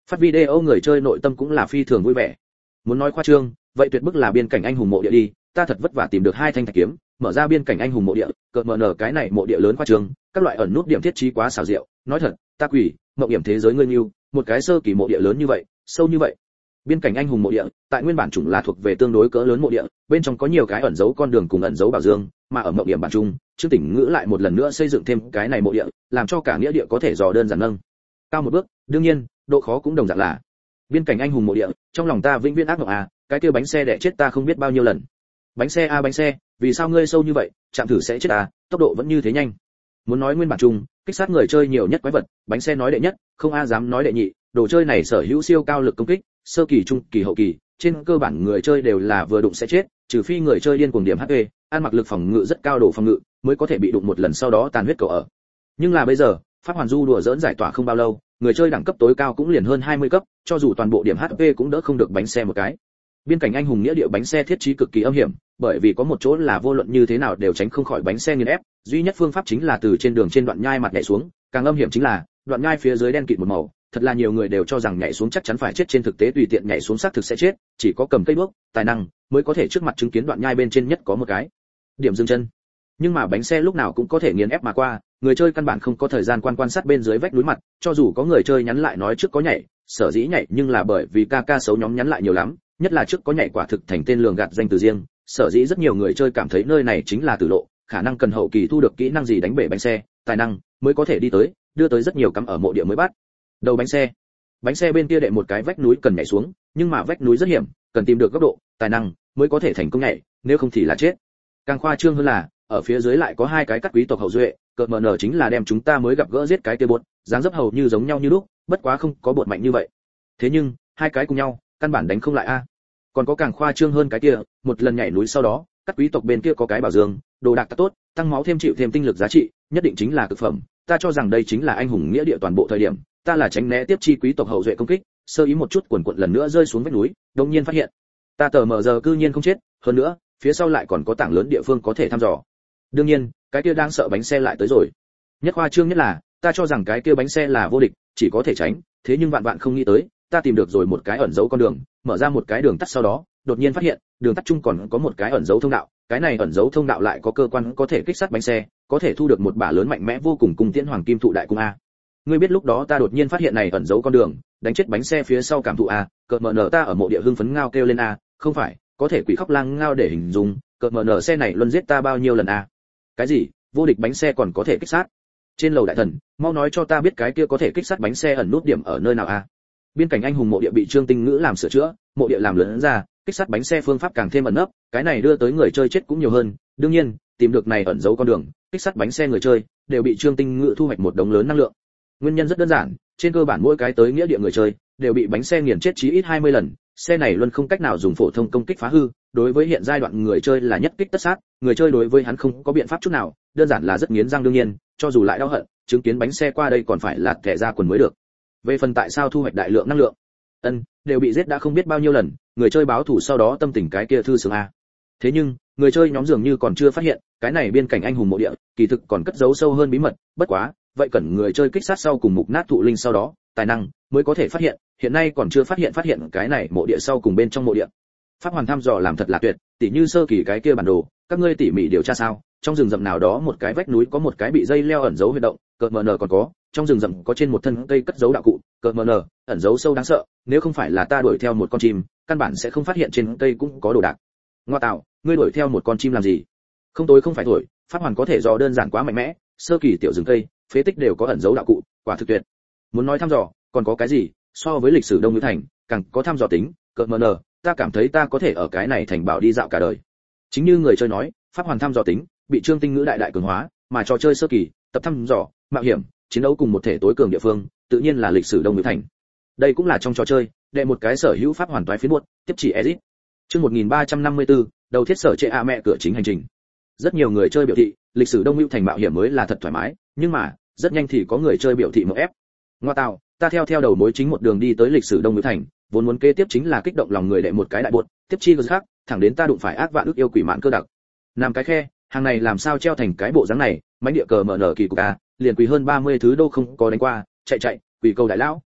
Phát video người chơi nội tâm cũng là phi thường vui vẻ. Muốn nói khoa trương, vậy tuyệt bức là biên cảnh anh hùng mộ địa đi, ta thật vất vả tìm được hai thanh thạch kiếm, mở ra biên cảnh anh hùng mộ địa, cợt mờ nở cái này mộ địa lớn khoa trương, các loại ẩn nút điểm thiết trí quá xảo diệu, nói thật, ta quỷ, mộng hiểm thế giới ngươi nhưu, một cái sơ kỳ mộ địa lớn như vậy, sâu như vậy. Biên cảnh anh hùng mộ địa, tại nguyên bản chủng là thuộc về tương đối cỡ lớn mộ địa, bên trong có nhiều cái ẩn dấu con đường cùng ẩn dấu bảo dương, mà ở mộng hiểm bản trung, Trương Tỉnh Ngữ lại một lần nữa xây dựng thêm cái này mộ địa, làm cho cả nghĩa địa có thể dò đơn giản nâng cao một bước, đương nhiên, độ khó cũng đồng dạng là. Biên cảnh anh hùng mộ địa, trong lòng ta vĩnh viễn ác mộng à, cái kia bánh xe đẻ chết ta không biết bao nhiêu lần. Bánh xe a bánh xe, vì sao ngươi sâu như vậy, chạm thử sẽ chết à, tốc độ vẫn như thế nhanh. Muốn nói nguyên bản chung, kích sát người chơi nhiều nhất quái vật, bánh xe nói đệ nhất, không a dám nói đệ nhị, đồ chơi này sở hữu siêu cao lực công kích, sơ kỳ trung kỳ hậu kỳ, trên cơ bản người chơi đều là vừa đụng sẽ chết, trừ phi người chơi điên cuồng điểm hát pê, ăn mặc lực phòng ngự rất cao độ phòng ngự, mới có thể bị đụng một lần sau đó tàn huyết cầu ở. Nhưng là bây giờ, pháp hoàn du đùa dỡn giải tỏa không bao lâu, người chơi đẳng cấp tối cao cũng liền hơn hai mươi cấp, cho dù toàn bộ điểm hát pê cũng đỡ không được bánh xe một cái. Biên cảnh anh hùng nghĩa địa bánh xe thiết trí cực kỳ âm hiểm, bởi vì có một chỗ là vô luận như thế nào đều tránh không khỏi bánh xe nghiền ép, duy nhất phương pháp chính là từ trên đường trên đoạn nhai mặt nhảy xuống, càng âm hiểm chính là đoạn nhai phía dưới đen kịt một màu, thật là nhiều người đều cho rằng nhảy xuống chắc chắn phải chết, trên thực tế tùy tiện nhảy xuống xác thực sẽ chết, chỉ có cầm cây đuốc, tài năng mới có thể trước mặt chứng kiến đoạn nhai bên trên nhất có một cái điểm dừng chân. Nhưng mà bánh xe lúc nào cũng có thể nghiền ép mà qua, người chơi căn bản không có thời gian quan quan sát bên dưới vách núi mặt, cho dù có người chơi nhắn lại nói trước có nhảy, sở dĩ nhảy nhưng là bởi vì ca ca xấu nhóm nhắn lại nhiều lắm, nhất là trước có nhảy quả thực thành tên lường gạt danh từ riêng, sở dĩ rất nhiều người chơi cảm thấy nơi này chính là tử lộ, khả năng cần hậu kỳ thu được kỹ năng gì đánh bể bánh xe, tài năng mới có thể đi tới, đưa tới rất nhiều cắm ở mộ địa mới bắt đầu bánh xe. Bánh xe bên kia đệ một cái vách núi cần nhảy xuống, nhưng mà vách núi rất hiểm, cần tìm được góc độ, tài năng mới có thể thành công nhảy, nếu không thì là chết. Càng khoa trương hơn là, ở phía dưới lại có hai cái cắt quý tộc hậu duệ, cợt mờ nở chính là đem chúng ta mới gặp gỡ giết cái kia bột, dáng dấp hầu như giống nhau như lúc, bất quá không có bột mạnh như vậy. Thế nhưng, hai cái cùng nhau, căn bản đánh không lại a. Còn có càng khoa trương hơn cái kia, một lần nhảy núi sau đó, các quý tộc bên kia có cái bảo dương, đồ đạc tốt, tăng máu thêm chịu thêm tinh lực giá trị, nhất định chính là cực phẩm. Ta cho rằng đây chính là anh hùng nghĩa địa toàn bộ thời điểm, ta là tránh né tiếp chi quý tộc hậu duệ công kích, sơ ý một chút cuộn cuộn lần nữa rơi xuống vách núi, đột nhiên phát hiện, ta tờ mờ giờ cư nhiên không chết, hơn nữa, phía sau lại còn có tảng lớn địa phương có thể thăm dò. Đương nhiên, cái kia đang sợ bánh xe lại tới rồi. Nhất khoa trương nhất là, ta cho rằng cái kia bánh xe là vô địch, chỉ có thể tránh, thế nhưng vạn vạn không nghĩ tới, ta tìm được rồi một cái ẩn dấu con đường, mở ra một cái đường tắt sau đó, đột nhiên phát hiện, đường tắt chung còn có một cái ẩn dấu thông đạo, cái này ẩn dấu thông đạo lại có cơ quan có thể kích sát bánh xe, có thể thu được một bả lớn mạnh mẽ vô cùng cung tiễn hoàng kim thụ đại cung a. Ngươi biết lúc đó ta đột nhiên phát hiện này ẩn dấu con đường, đánh chết bánh xe phía sau cảm thụ a, cợt mờ nở ta ở mộ địa hưng phấn ngao kêu lên a, không phải, có thể quỷ khóc lang ngao để hình dung, cợt mờ nở xe này luân giết ta bao nhiêu lần a. Cái gì? Vô địch bánh xe còn có thể kích sát? Trên lầu đại thần, mau nói cho ta biết cái kia có thể kích sát bánh xe ẩn nút điểm ở nơi nào a? Biên cảnh anh hùng mộ địa bị Trương Tinh Ngữ làm sửa chữa, mộ địa làm lớn ra, kích sát bánh xe phương pháp càng thêm ẩn nấp, cái này đưa tới người chơi chết cũng nhiều hơn. Đương nhiên, tìm được này ẩn giấu con đường, kích sát bánh xe người chơi đều bị Trương Tinh Ngữ thu hoạch một đống lớn năng lượng. Nguyên nhân rất đơn giản, trên cơ bản mỗi cái tới nghĩa địa người chơi đều bị bánh xe nghiền chết chí ít hai mươi lần, xe này luôn không cách nào dùng phổ thông công kích phá hư, đối với hiện giai đoạn người chơi là nhất kích tất sát, người chơi đối với hắn không có biện pháp chút nào, đơn giản là rất nghiến răng. đương nhiên, cho dù lại đau hận, chứng kiến bánh xe qua đây còn phải là kẻ ra quần mới được. Về phần tại sao thu hoạch đại lượng năng lượng, ân đều bị giết đã không biết bao nhiêu lần, người chơi báo thủ sau đó tâm tình cái kia thư sướng a. Thế nhưng, người chơi nhóm dường như còn chưa phát hiện, cái này biên cảnh anh hùng mộ địa, kỳ thực còn cất giấu sâu hơn bí mật, bất quá, vậy cần người chơi kích sát sau cùng mục nát thụ linh sau đó, tài năng mới có thể phát hiện, hiện nay còn chưa phát hiện phát hiện cái này mộ địa sau cùng bên trong mộ địa. Pháp hoàn thăm dò làm thật là tuyệt, tỉ như sơ kỳ cái kia bản đồ, các ngươi tỉ mỉ điều tra sao? Trong rừng rậm nào đó một cái vách núi có một cái bị dây leo ẩn giấu huy động, cợt mờ nở còn có, trong rừng rậm có trên một thân cây cất giấu đạo cụ, cợt mờ nở, ẩn giấu sâu đáng sợ, nếu không phải là ta đuổi theo một con chim, căn bản sẽ không phát hiện trên cây cũng có đồ đạc. Ngoa tạo, ngươi đuổi theo một con chim làm gì? Không tối không phải thổi, pháp hoàn có thể dò đơn giản quá mạnh mẽ, sơ kỳ tiểu rừng cây, phế tích đều có ẩn giấu đạo cụ, quả thực tuyệt. Muốn nói thăm dò, còn có cái gì? So với lịch sử Đông Ngữ Thành, càng có thăm dò tính, cợt mờ nở, ta cảm thấy ta có thể ở cái này thành bảo đi dạo cả đời. Chính như người chơi nói, pháp hoàn thăm dò tính, bị Trương Tinh Ngữ đại đại cường hóa, mà trò chơi sơ kỳ, tập thăm dò, mạo hiểm, chiến đấu cùng một thể tối cường địa phương, tự nhiên là lịch sử Đông Ngữ Thành. Đây cũng là trong trò chơi, đệ một cái sở hữu pháp hoàn toái phiến muộn, tiếp chỉ Ezic. Chương một nghìn ba trăm năm mươi tư, đầu thiết sở trệ a mẹ cửa chính hành trình. Rất nhiều người chơi biểu thị, lịch sử Đông Ngữ Thành mạo hiểm mới là thật thoải mái, nhưng mà, rất nhanh thì có người chơi biểu thị mộng ép. Ngoa tạo, ta theo theo đầu mối chính một đường đi tới lịch sử Đông Ngữ Thành, vốn muốn kế tiếp chính là kích động lòng người đệ một cái đại buột, tiếp chi khác, thẳng đến ta đụng phải ác vạn ức yêu quỷ mạn cơ đặc. Nam cái khe, hàng này làm sao treo thành cái bộ dáng này, mánh địa cờ mở nở kỳ cục a, liền quỷ hơn ba mươi thứ đô không có đánh qua, chạy chạy, quỷ câu đại lão,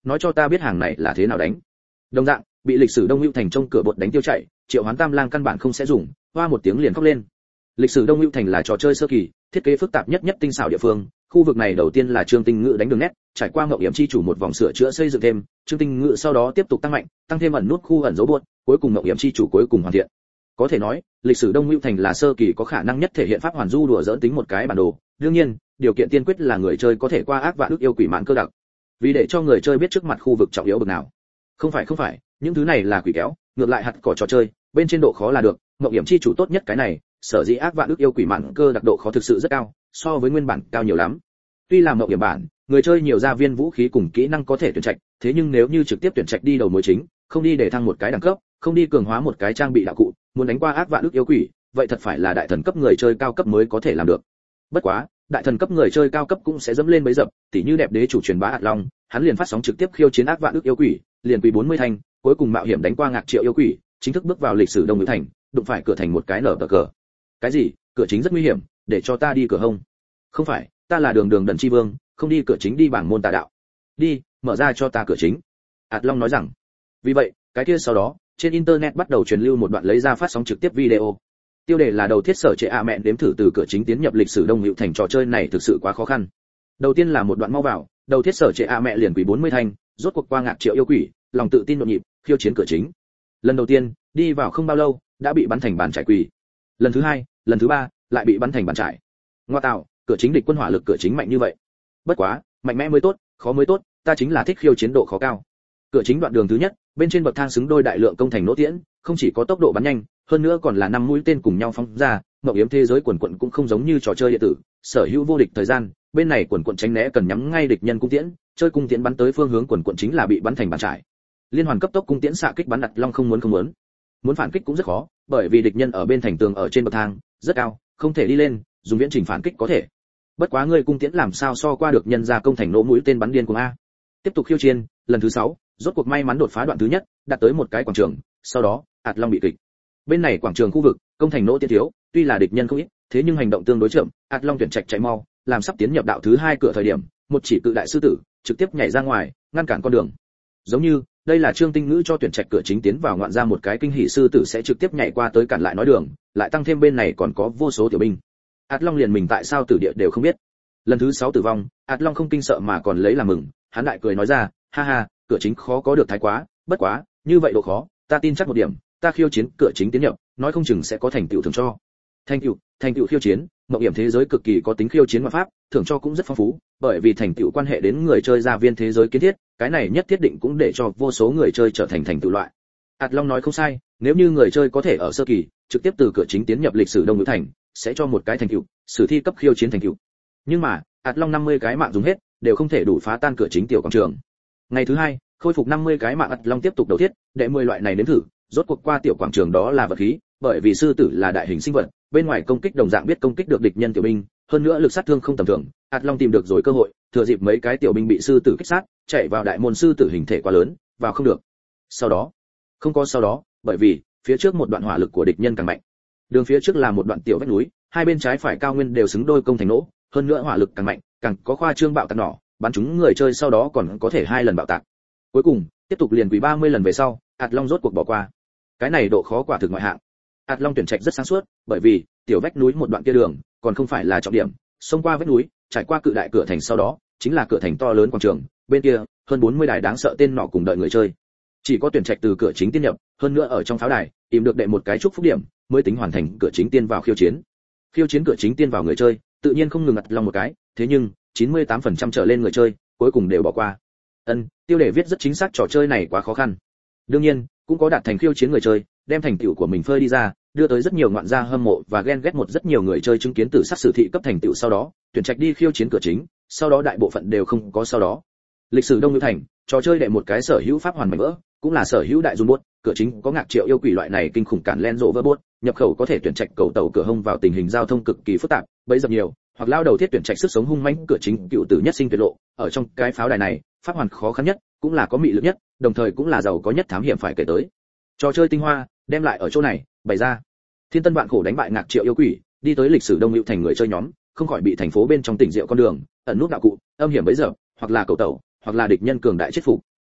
nói cho ta biết hàng này là thế nào đánh. Đồng dạng, bị lịch sử Đông Hữu Thành trong cửa bột đánh tiêu chạy, Triệu Hoán Tam Lang căn bản không sẽ dùng, hoa một tiếng liền khóc lên. Lịch sử Đông Hữu Thành là trò chơi sơ kỳ, thiết kế phức tạp nhất nhất tinh xảo địa phương, khu vực này đầu tiên là Trương Tinh Ngự đánh đường nét, trải qua Ngộng Yểm chi chủ một vòng sửa chữa xây dựng thêm, Trương Tinh Ngự sau đó tiếp tục tăng mạnh, tăng thêm ẩn nút khu ẩn dấu buốt, cuối cùng Ngộng Yểm chi chủ cuối cùng hoàn thiện. Có thể nói, lịch sử Đông Hữu Thành là sơ kỳ có khả năng nhất thể hiện pháp hoàn du đùa dỡn tính một cái bản đồ, đương nhiên, điều kiện tiên quyết là người chơi có thể qua ác vạn ước yêu quỷ mãn cơ đặc. Vì để cho người chơi biết trước mặt khu vực trọng yếu bậc nào. Không phải không phải, những thứ này là quỷ kéo, ngược lại hạt cỏ trò chơi, bên trên độ khó là được, Ngộng Yểm chi chủ tốt nhất cái này, sở dĩ ác vạn ước yêu quỷ mãn cơ đặc độ khó thực sự rất cao, so với nguyên bản cao nhiều lắm. Tuy là Ngộng Yểm bản, người chơi nhiều gia viên vũ khí cùng kỹ năng có thể tuyển trạch, thế nhưng nếu như trực tiếp tuyển trạch đi đầu mối chính, không đi để thăng một cái đẳng cấp, không đi cường hóa một cái trang bị đạo cụ, muốn đánh qua ác vạn ước yêu quỷ, vậy thật phải là đại thần cấp người chơi cao cấp mới có thể làm được. Bất quá, đại thần cấp người chơi cao cấp cũng sẽ dẫm lên bẫy dập, tỉ như đẹp đế chủ truyền bá Ạt Long, hắn liền phát sóng trực tiếp khiêu chiến ác vạn ước yêu quỷ, liền quỷ bốn mươi thanh, cuối cùng mạo hiểm đánh qua ngạc triệu yêu quỷ, chính thức bước vào lịch sử Đông Hữu Thành, đụng phải cửa thành một cái nở cờ. Cái gì? Cửa chính rất nguy hiểm, để cho ta đi cửa hông. Không phải, ta là đường đường đần chi vương, không đi cửa chính đi bảng môn tà đạo. Đi, mở ra cho ta cửa chính. Ạt Long nói rằng. Vì vậy, cái kia sau đó, trên internet bắt đầu truyền lưu một đoạn lấy ra phát sóng trực tiếp video. Tiêu đề là đầu thiết sở trệ ạ mẹ đếm thử từ cửa chính tiến nhập lịch sử Đông Hữu Thành, trò chơi này thực sự quá khó khăn. Đầu tiên là một đoạn mau vào, đầu thiết sở trệ ạ mẹ liền quỷ bốn mươi thanh, rốt cuộc qua ngạc triệu yêu quỷ, lòng tự tin nhộn nhịp, khiêu chiến cửa chính. Lần đầu tiên, đi vào không bao lâu, đã bị bắn thành bàn trải quỷ. Lần thứ hai, lần thứ ba, lại bị bắn thành bàn trải. Ngoa tạo, cửa chính địch quân hỏa lực cửa chính mạnh như vậy. Bất quá, mạnh mẽ mới tốt, khó mới tốt, ta chính là thích khiêu chiến độ khó cao. Cửa chính đoạn đường thứ nhất, bên trên bậc thang xứng đôi đại lượng công thành nỗ tiễn, không chỉ có tốc độ bắn nhanh, hơn nữa còn là năm mũi tên cùng nhau phóng ra, Ngộng Yểm thế giới quần quần cũng không giống như trò chơi điện tử, sở hữu vô địch thời gian, bên này quần quần tránh né cần nhắm ngay địch nhân cung tiễn, chơi cung tiễn bắn tới phương hướng quần quần chính là bị bắn thành bàn trải. Liên hoàn cấp tốc cung tiễn xạ kích bắn Ạt Long không muốn không muốn. Muốn phản kích cũng rất khó, bởi vì địch nhân ở bên thành tường ở trên bậc thang, rất cao, không thể đi lên, dùng viễn trình phản kích có thể. Bất quá ngươi cung tiễn làm sao so qua được nhân ra công thành nỗ mũi tên bắn điên cuồng a. Tiếp tục khiêu chiến, lần thứ sáu, rốt cuộc may mắn đột phá đoạn thứ nhất, đạt tới một cái quảng trường, sau đó, Ạt Long bị kịch. Bên này quảng trường khu vực, công thành nỗ tiên thiếu, tuy là địch nhân không ít, thế nhưng hành động tương đối chậm, Ạt Long tuyển trạch chạy mau, làm sắp tiến nhập đạo thứ hai cửa thời điểm, một chỉ cự đại sư tử trực tiếp nhảy ra ngoài, ngăn cản con đường. Giống như, đây là Trương Tinh Ngữ cho tuyển trạch cửa chính tiến vào ngoạn ra một cái kinh hỉ sư tử sẽ trực tiếp nhảy qua tới cản lại nói đường, lại tăng thêm bên này còn có vô số tiểu binh. Ạt Long liền mình tại sao tử địa đều không biết. Lần thứ sáu tử vong, Ạt Long không kinh sợ mà còn lấy làm mừng, hắn đại cười nói ra, ha ha, cửa chính khó có được thái quá, bất quá, như vậy độ khó, ta tin chắc một điểm, ta khiêu chiến cửa chính tiến nhập, nói không chừng sẽ có thành tựu thưởng cho. Thành tựu, thành tựu khiêu chiến, Ngộng Yểm thế giới cực kỳ có tính khiêu chiến ma pháp, thưởng cho cũng rất phong phú, bởi vì thành tựu quan hệ đến người chơi gia viên thế giới kiến thiết, cái này nhất thiết định cũng để cho vô số người chơi trở thành thành tựu loại. Ạt Long nói không sai, nếu như người chơi có thể ở sơ kỳ, trực tiếp từ cửa chính tiến nhập lịch sử Đông Hữu Thành, sẽ cho một cái thành tựu, sử thi cấp khiêu chiến thành tựu. Nhưng mà, Ạt Long năm mươi cái mạng dùng hết, đều không thể đủ phá tan cửa chính tiểu quảng trường. Ngày thứ hai, khôi phục năm mươi cái mạng Ạt Long tiếp tục đầu thiết, đệ mười loại này nếm thử, rốt cuộc qua tiểu quảng trường đó là vật khí, bởi vì sư tử là đại hình sinh vật, bên ngoài công kích đồng dạng biết công kích được địch nhân tiểu binh, hơn nữa lực sát thương không tầm thường, Ạt Long tìm được rồi cơ hội, thừa dịp mấy cái tiểu binh bị sư tử kích sát, chạy vào đại môn sư tử hình thể quá lớn, vào không được. Sau đó, không có sau đó, bởi vì phía trước một đoạn hỏa lực của địch nhân càng mạnh. Đường phía trước là một đoạn tiểu vách núi, hai bên trái phải cao nguyên đều xứng đôi công thành nỗ, hơn nữa hỏa lực càng mạnh, càng có khoa trương bạo tạc nỏ, bắn chúng người chơi sau đó còn có thể hai lần bạo tạc. Cuối cùng, tiếp tục liền quỷ ba mươi lần về sau, Ạt Long rốt cuộc bỏ qua. Cái này độ khó quả thực ngoại hạng. Ạt Long tuyển trạch rất sáng suốt, bởi vì tiểu vách núi một đoạn kia đường, còn không phải là trọng điểm, xông qua vách núi, trải qua cự đại cửa thành sau đó, chính là cửa thành to lớn quảng trường, bên kia, hơn bốn mươi đài đáng sợ tên nọ cùng đợi người chơi. Chỉ có tuyển trạch từ cửa chính tiến nhập, hơn nữa ở trong pháo đài, tìm được đệ một cái chúc phúc điểm, mới tính hoàn thành cửa chính tiên vào khiêu chiến. Khiêu chiến cửa chính tiên vào người chơi, tự nhiên không ngừng Ạt Long một cái, thế nhưng chín mươi tám phần trăm trở lên người chơi, cuối cùng đều bỏ qua. Ân, tiêu đề viết rất chính xác, trò chơi này quá khó khăn. Đương nhiên, cũng có đạt thành khiêu chiến người chơi, đem thành tựu của mình phơi đi ra, đưa tới rất nhiều ngoạn gia hâm mộ và ghen ghét một rất nhiều người chơi chứng kiến tử sát sử thị cấp thành tựu sau đó, tuyển trạch đi khiêu chiến cửa chính, sau đó đại bộ phận đều không có sau đó. Lịch sử Đông Hữu Thành, trò chơi đệ một cái sở hữu pháp hoàn mảnh vỡ, cũng là sở hữu đại dung bốt, cửa chính có ngạc triệu yêu quỷ loại này kinh khủng cản len rộ vỡ bốt, nhập khẩu có thể tuyển trạch cầu tàu cửa hông vào tình hình giao thông cực kỳ phức tạp, bấy dập nhiều, hoặc lao đầu thiết tuyển trạch sức sống hung mãnh cửa chính cựu tử nhất sinh tuyệt lộ, ở trong cái pháo đài này, pháp hoàn khó khăn nhất, cũng là có mị lực nhất, đồng thời cũng là giàu có nhất thám hiểm phải kể tới. Trò chơi tinh hoa, đem lại ở chỗ này, bày ra. Thiên tân vạn khổ đánh bại ngạc triệu yêu quỷ, đi tới lịch sử Đông Hữu Thành người chơi nhóm, không khỏi bị thành phố bên trong tỉnh rượu con đường, ẩn nút đạo cụ, âm hiểm bấy giờ, hoặc là cầu tàu, hoặc là địch nhân cường đại chết phục.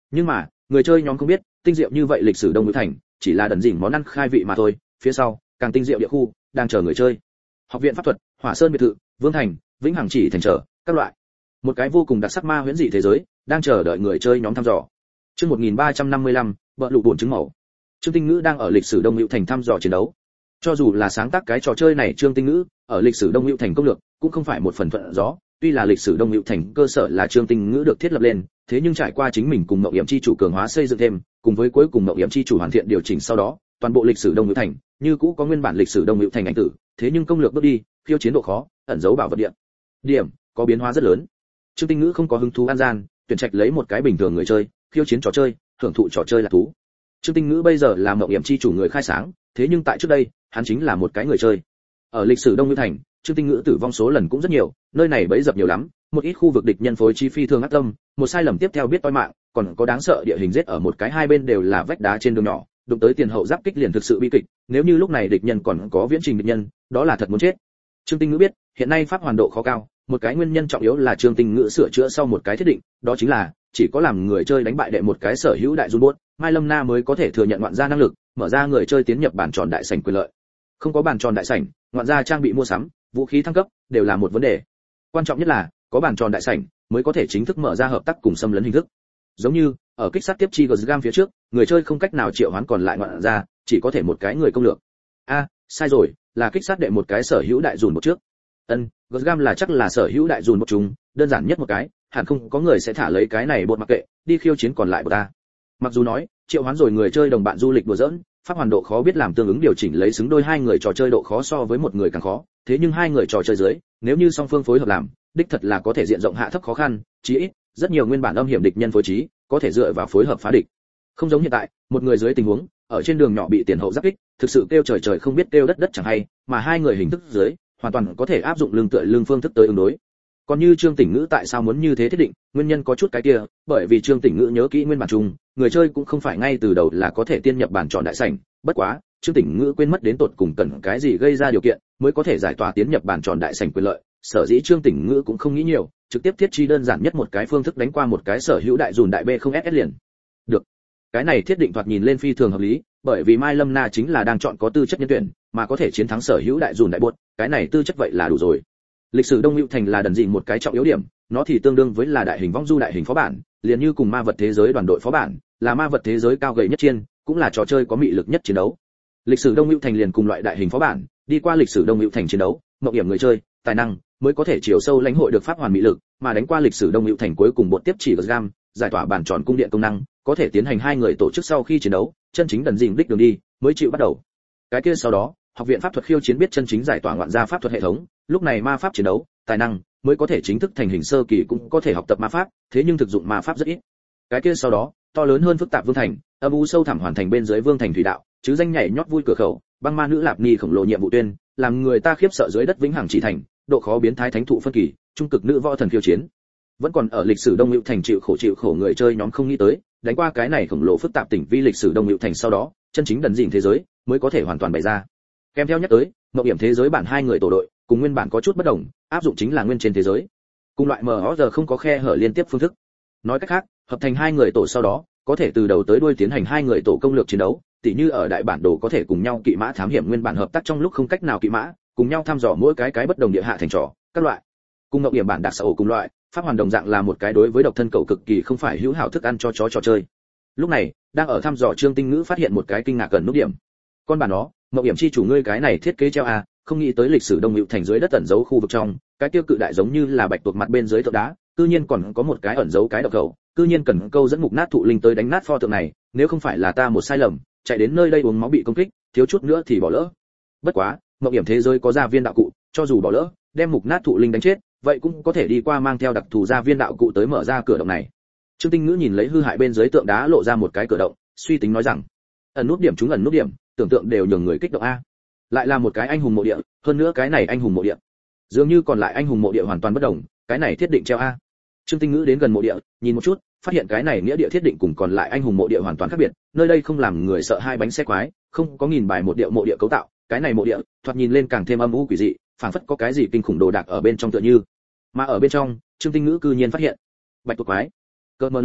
Nhưng mà người chơi nhóm không biết, tinh diệu như vậy lịch sử Đông Ngự Thành chỉ là đần dỉn món ăn khai vị mà thôi, phía sau càng tinh diệu địa khu đang chờ người chơi. Học viện pháp thuật, Hỏa Sơn biệt thự, Vương Thành, Vĩnh Hằng chỉ thành trở các loại, một cái vô cùng đặc sắc ma huyễn dị thế giới đang chờ đợi người chơi nhóm thăm dò. Chương một nghìn ba trăm năm mươi lăm, bợ lụ bổn trứng màu. Trương Tinh Ngữ đang ở lịch sử Đông Ngự Thành thăm dò chiến đấu. Cho dù là sáng tác cái trò chơi này Trương Tinh Ngữ, ở lịch sử Đông Ngự Thành công lược cũng không phải một phần thuận gió, tuy là lịch sử Đông Ngự Thành cơ sở là Trương Tinh Ngữ được thiết lập lên, thế nhưng trải qua chính mình cùng Mộng Yểm chi chủ cường hóa xây dựng thêm, cùng với cuối cùng Mộng Yểm chi chủ hoàn thiện điều chỉnh sau đó, toàn bộ lịch sử Đông Ngự Thành như cũ có nguyên bản lịch sử Đông Ngự Thành ảnh tử, thế nhưng công lược bước đi, khiêu chiến độ khó, ẩn dấu bảo vật địa điểm có biến hóa rất lớn. Trương Tinh Ngữ không có hứng thú ăn gian, tuyển trạch lấy một cái bình thường người chơi, khiêu chiến trò chơi, thưởng thụ trò chơi là thú. Trương Tinh Ngữ bây giờ là Mộng Yểm chi chủ người khai sáng, thế nhưng tại trước đây, hắn chính là một cái người chơi. Ở lịch sử Đông Ngự Thành, Trương Tinh Ngữ tử vong số lần cũng rất nhiều, nơi này bẫy dập nhiều lắm, một ít khu vực địch nhân phối chi phi thường ác tâm, một sai lầm tiếp theo biết toi mạng, còn có đáng sợ địa hình giết ở một cái hai bên đều là vách đá trên đường nhỏ, đụng tới tiền hậu giáp kích liền thực sự bi kịch, nếu như lúc này địch nhân còn có viễn trình địch nhân, đó là thật muốn chết. Trương Tinh Ngữ biết, hiện nay pháp hoàn độ khó cao, một cái nguyên nhân trọng yếu là Trương Tinh Ngữ sửa chữa sau một cái thiết định, đó chính là chỉ có làm người chơi đánh bại đệ một cái sở hữu đại run bốt, Mai Lâm Na mới có thể thừa nhận ngoạn gia năng lực, mở ra người chơi tiến nhập bàn tròn đại sảnh quyền lợi. Không có bàn tròn đại sảnh, ngoạn gia trang bị mua sắm, vũ khí thăng cấp đều là một vấn đề. Quan trọng nhất là có bàn tròn đại sảnh mới có thể chính thức mở ra hợp tác cùng xâm lấn hình thức. Giống như ở kích sát tiếp chi Gam phía trước, người chơi không cách nào triệu hoán còn lại ngoạn gia, chỉ có thể một cái người công lược. A, sai rồi, là kích sát đệ một cái sở hữu đại dùn một trước. Ân, Gam là chắc là sở hữu đại dùn một chúng, đơn giản nhất một cái, hẳn không có người sẽ thả lấy cái này bột mặc kệ, đi khiêu chiến còn lại của ta. Mặc dù nói, triệu hoán rồi người chơi đồng bạn du lịch đùa giỡn, pháp hoàn độ khó biết làm tương ứng điều chỉnh lấy xứng đôi hai người trò chơi độ khó so với một người càng khó, thế nhưng hai người trò chơi dưới, nếu như song phương phối hợp làm, đích thật là có thể diện rộng hạ thấp khó khăn, chí ít, rất nhiều nguyên bản âm hiểm địch nhân phối trí, có thể dựa vào phối hợp phá địch. Không giống hiện tại, một người dưới tình huống, ở trên đường nhỏ bị tiền hậu giáp kích, thực sự kêu trời trời không biết kêu đất đất chẳng hay, mà hai người hình thức dưới, hoàn toàn có thể áp dụng lương tựa lương phương thức tới ứng đối. Còn như Trương Tỉnh Ngữ tại sao muốn như thế thiết định, nguyên nhân có chút cái kia, bởi vì Trương Tỉnh Ngữ nhớ kỹ nguyên bản chung, người chơi cũng không phải ngay từ đầu là có thể tiên nhập bản tròn đại sảnh, bất quá, Trương Tỉnh Ngữ quên mất đến tột cùng cần cái gì gây ra điều kiện, mới có thể giải tỏa tiến nhập bản tròn đại sảnh quyền lợi, sở dĩ Trương Tỉnh Ngữ cũng không nghĩ nhiều, trực tiếp thiết trí đơn giản nhất một cái phương thức đánh qua một cái sở hữu đại dùn đại B không ét ét liền. Được. Cái này thiết định thoạt nhìn lên phi thường hợp lý, bởi vì Mai Lâm Na chính là đang chọn có tư chất nhân tuyển, mà có thể chiến thắng sở hữu đại dùn đại buột, cái này tư chất vậy là đủ rồi. Lịch sử Đông Hữu Thành là đần dịnh một cái trọng yếu điểm, nó thì tương đương với là đại hình vong du đại hình phó bản, liền như cùng ma vật thế giới đoàn đội phó bản, là ma vật thế giới cao gầy nhất chiên, cũng là trò chơi có mị lực nhất chiến đấu. Lịch sử Đông Hữu Thành liền cùng loại đại hình phó bản, đi qua lịch sử Đông Hữu Thành chiến đấu, mộng hiểm người chơi, tài năng mới có thể chiều sâu lãnh hội được pháp hoàn mị lực, mà đánh qua lịch sử Đông Hữu Thành cuối cùng bột tiếp chỉ Gam, giải tỏa bản tròn cung điện công năng, có thể tiến hành hai người tổ chức sau khi chiến đấu, chân chính đần dịnh đích đường đi, mới chịu bắt đầu. Cái kia sau đó, học viện pháp thuật khiêu chiến biết chân chính giải tỏa ngoạn gia pháp thuật hệ thống, lúc này ma pháp chiến đấu, tài năng mới có thể chính thức thành hình sơ kỳ cũng có thể học tập ma pháp, thế nhưng thực dụng ma pháp rất ít. Cái kia sau đó, to lớn hơn phức tạp vương thành, âm u sâu thẳm hoàn thành bên dưới vương thành thủy đạo, chứ danh nhảy nhót vui cửa khẩu, băng ma nữ lạp ni khổng lồ nhiệm vụ tuyên, làm người ta khiếp sợ dưới đất vĩnh hằng chỉ thành, độ khó biến thái thánh thụ phân kỳ, trung cực nữ võ thần khiêu chiến. Vẫn còn ở lịch sử Đông Hữu Thành chịu khổ chịu khổ người chơi nhóm không nghĩ tới, đánh qua cái này khổng lồ phức tạp tỉnh vi lịch sử Đông Hữu Thành sau đó, chân chính đần dịnh thế giới mới có thể hoàn toàn bày ra. Kèm theo nhắc tới, mộng hiểm thế giới bản hai người tổ đội, cùng nguyên bản có chút bất đồng, áp dụng chính là nguyên trên thế giới. Cùng loại em o rờ không có khe hở liên tiếp phương thức. Nói cách khác, hợp thành hai người tổ sau đó, có thể từ đầu tới đuôi tiến hành hai người tổ công lược chiến đấu, tỉ như ở đại bản đồ có thể cùng nhau kỵ mã thám hiểm nguyên bản hợp tác trong lúc không cách nào kỵ mã, cùng nhau thăm dò mỗi cái cái bất đồng địa hạ thành trò, các loại. Cùng mộng hiểm bản đặc xã ổ cùng loại, pháp hoàn đồng dạng là một cái đối với độc thân cậu cực kỳ không phải hữu hảo thức ăn cho chó trò chơi. Lúc này, đang ở thăm dò Trương Tinh Ngữ phát hiện một cái kinh ngạc gần nút điểm. Con bà nó, mộng hiểm chi chủ ngươi cái này thiết kế treo a, không nghĩ tới lịch sử Đông Hữu Thành dưới đất ẩn giấu khu vực trong, cái tiêu cự đại giống như là bạch tuộc mặt bên dưới tượng đá, cư nhiên còn có một cái ẩn giấu cái độc cầu, cư nhiên cần câu dẫn mục nát thụ linh tới đánh nát pho tượng này, nếu không phải là ta một sai lầm, chạy đến nơi đây uống máu bị công kích, thiếu chút nữa thì bỏ lỡ. Bất quá, mộng hiểm thế giới có gia viên đạo cụ, cho dù bỏ lỡ, đem mục nát thụ linh đánh chết, vậy cũng có thể đi qua mang theo đặc thù gia viên đạo cụ tới mở ra cửa động này. Trương Tinh Ngữ nhìn lấy hư hại bên dưới tượng đá lộ ra một cái cửa động, suy tính nói rằng, ẩn nút điểm chúng ẩn nút điểm, tưởng tượng đều nhường người kích động a. Lại là một cái anh hùng mộ địa, hơn nữa cái này anh hùng mộ địa, dường như còn lại anh hùng mộ địa hoàn toàn bất đồng, cái này thiết định treo a. Trương Tinh Ngữ đến gần mộ địa, nhìn một chút, phát hiện cái này nghĩa địa thiết định cùng còn lại anh hùng mộ địa hoàn toàn khác biệt, nơi đây không làm người sợ hai bánh xe quái, không có nghìn bài một điệu mộ địa cấu tạo, cái này mộ địa, thoạt nhìn lên càng thêm âm u quỷ dị, phảng phất có cái gì kinh khủng đồ đạc ở bên trong tựa như. Mà ở bên trong, Trương Tinh Ngữ cư nhiên phát hiện bạch tuộc quái. Cơ mờ nở,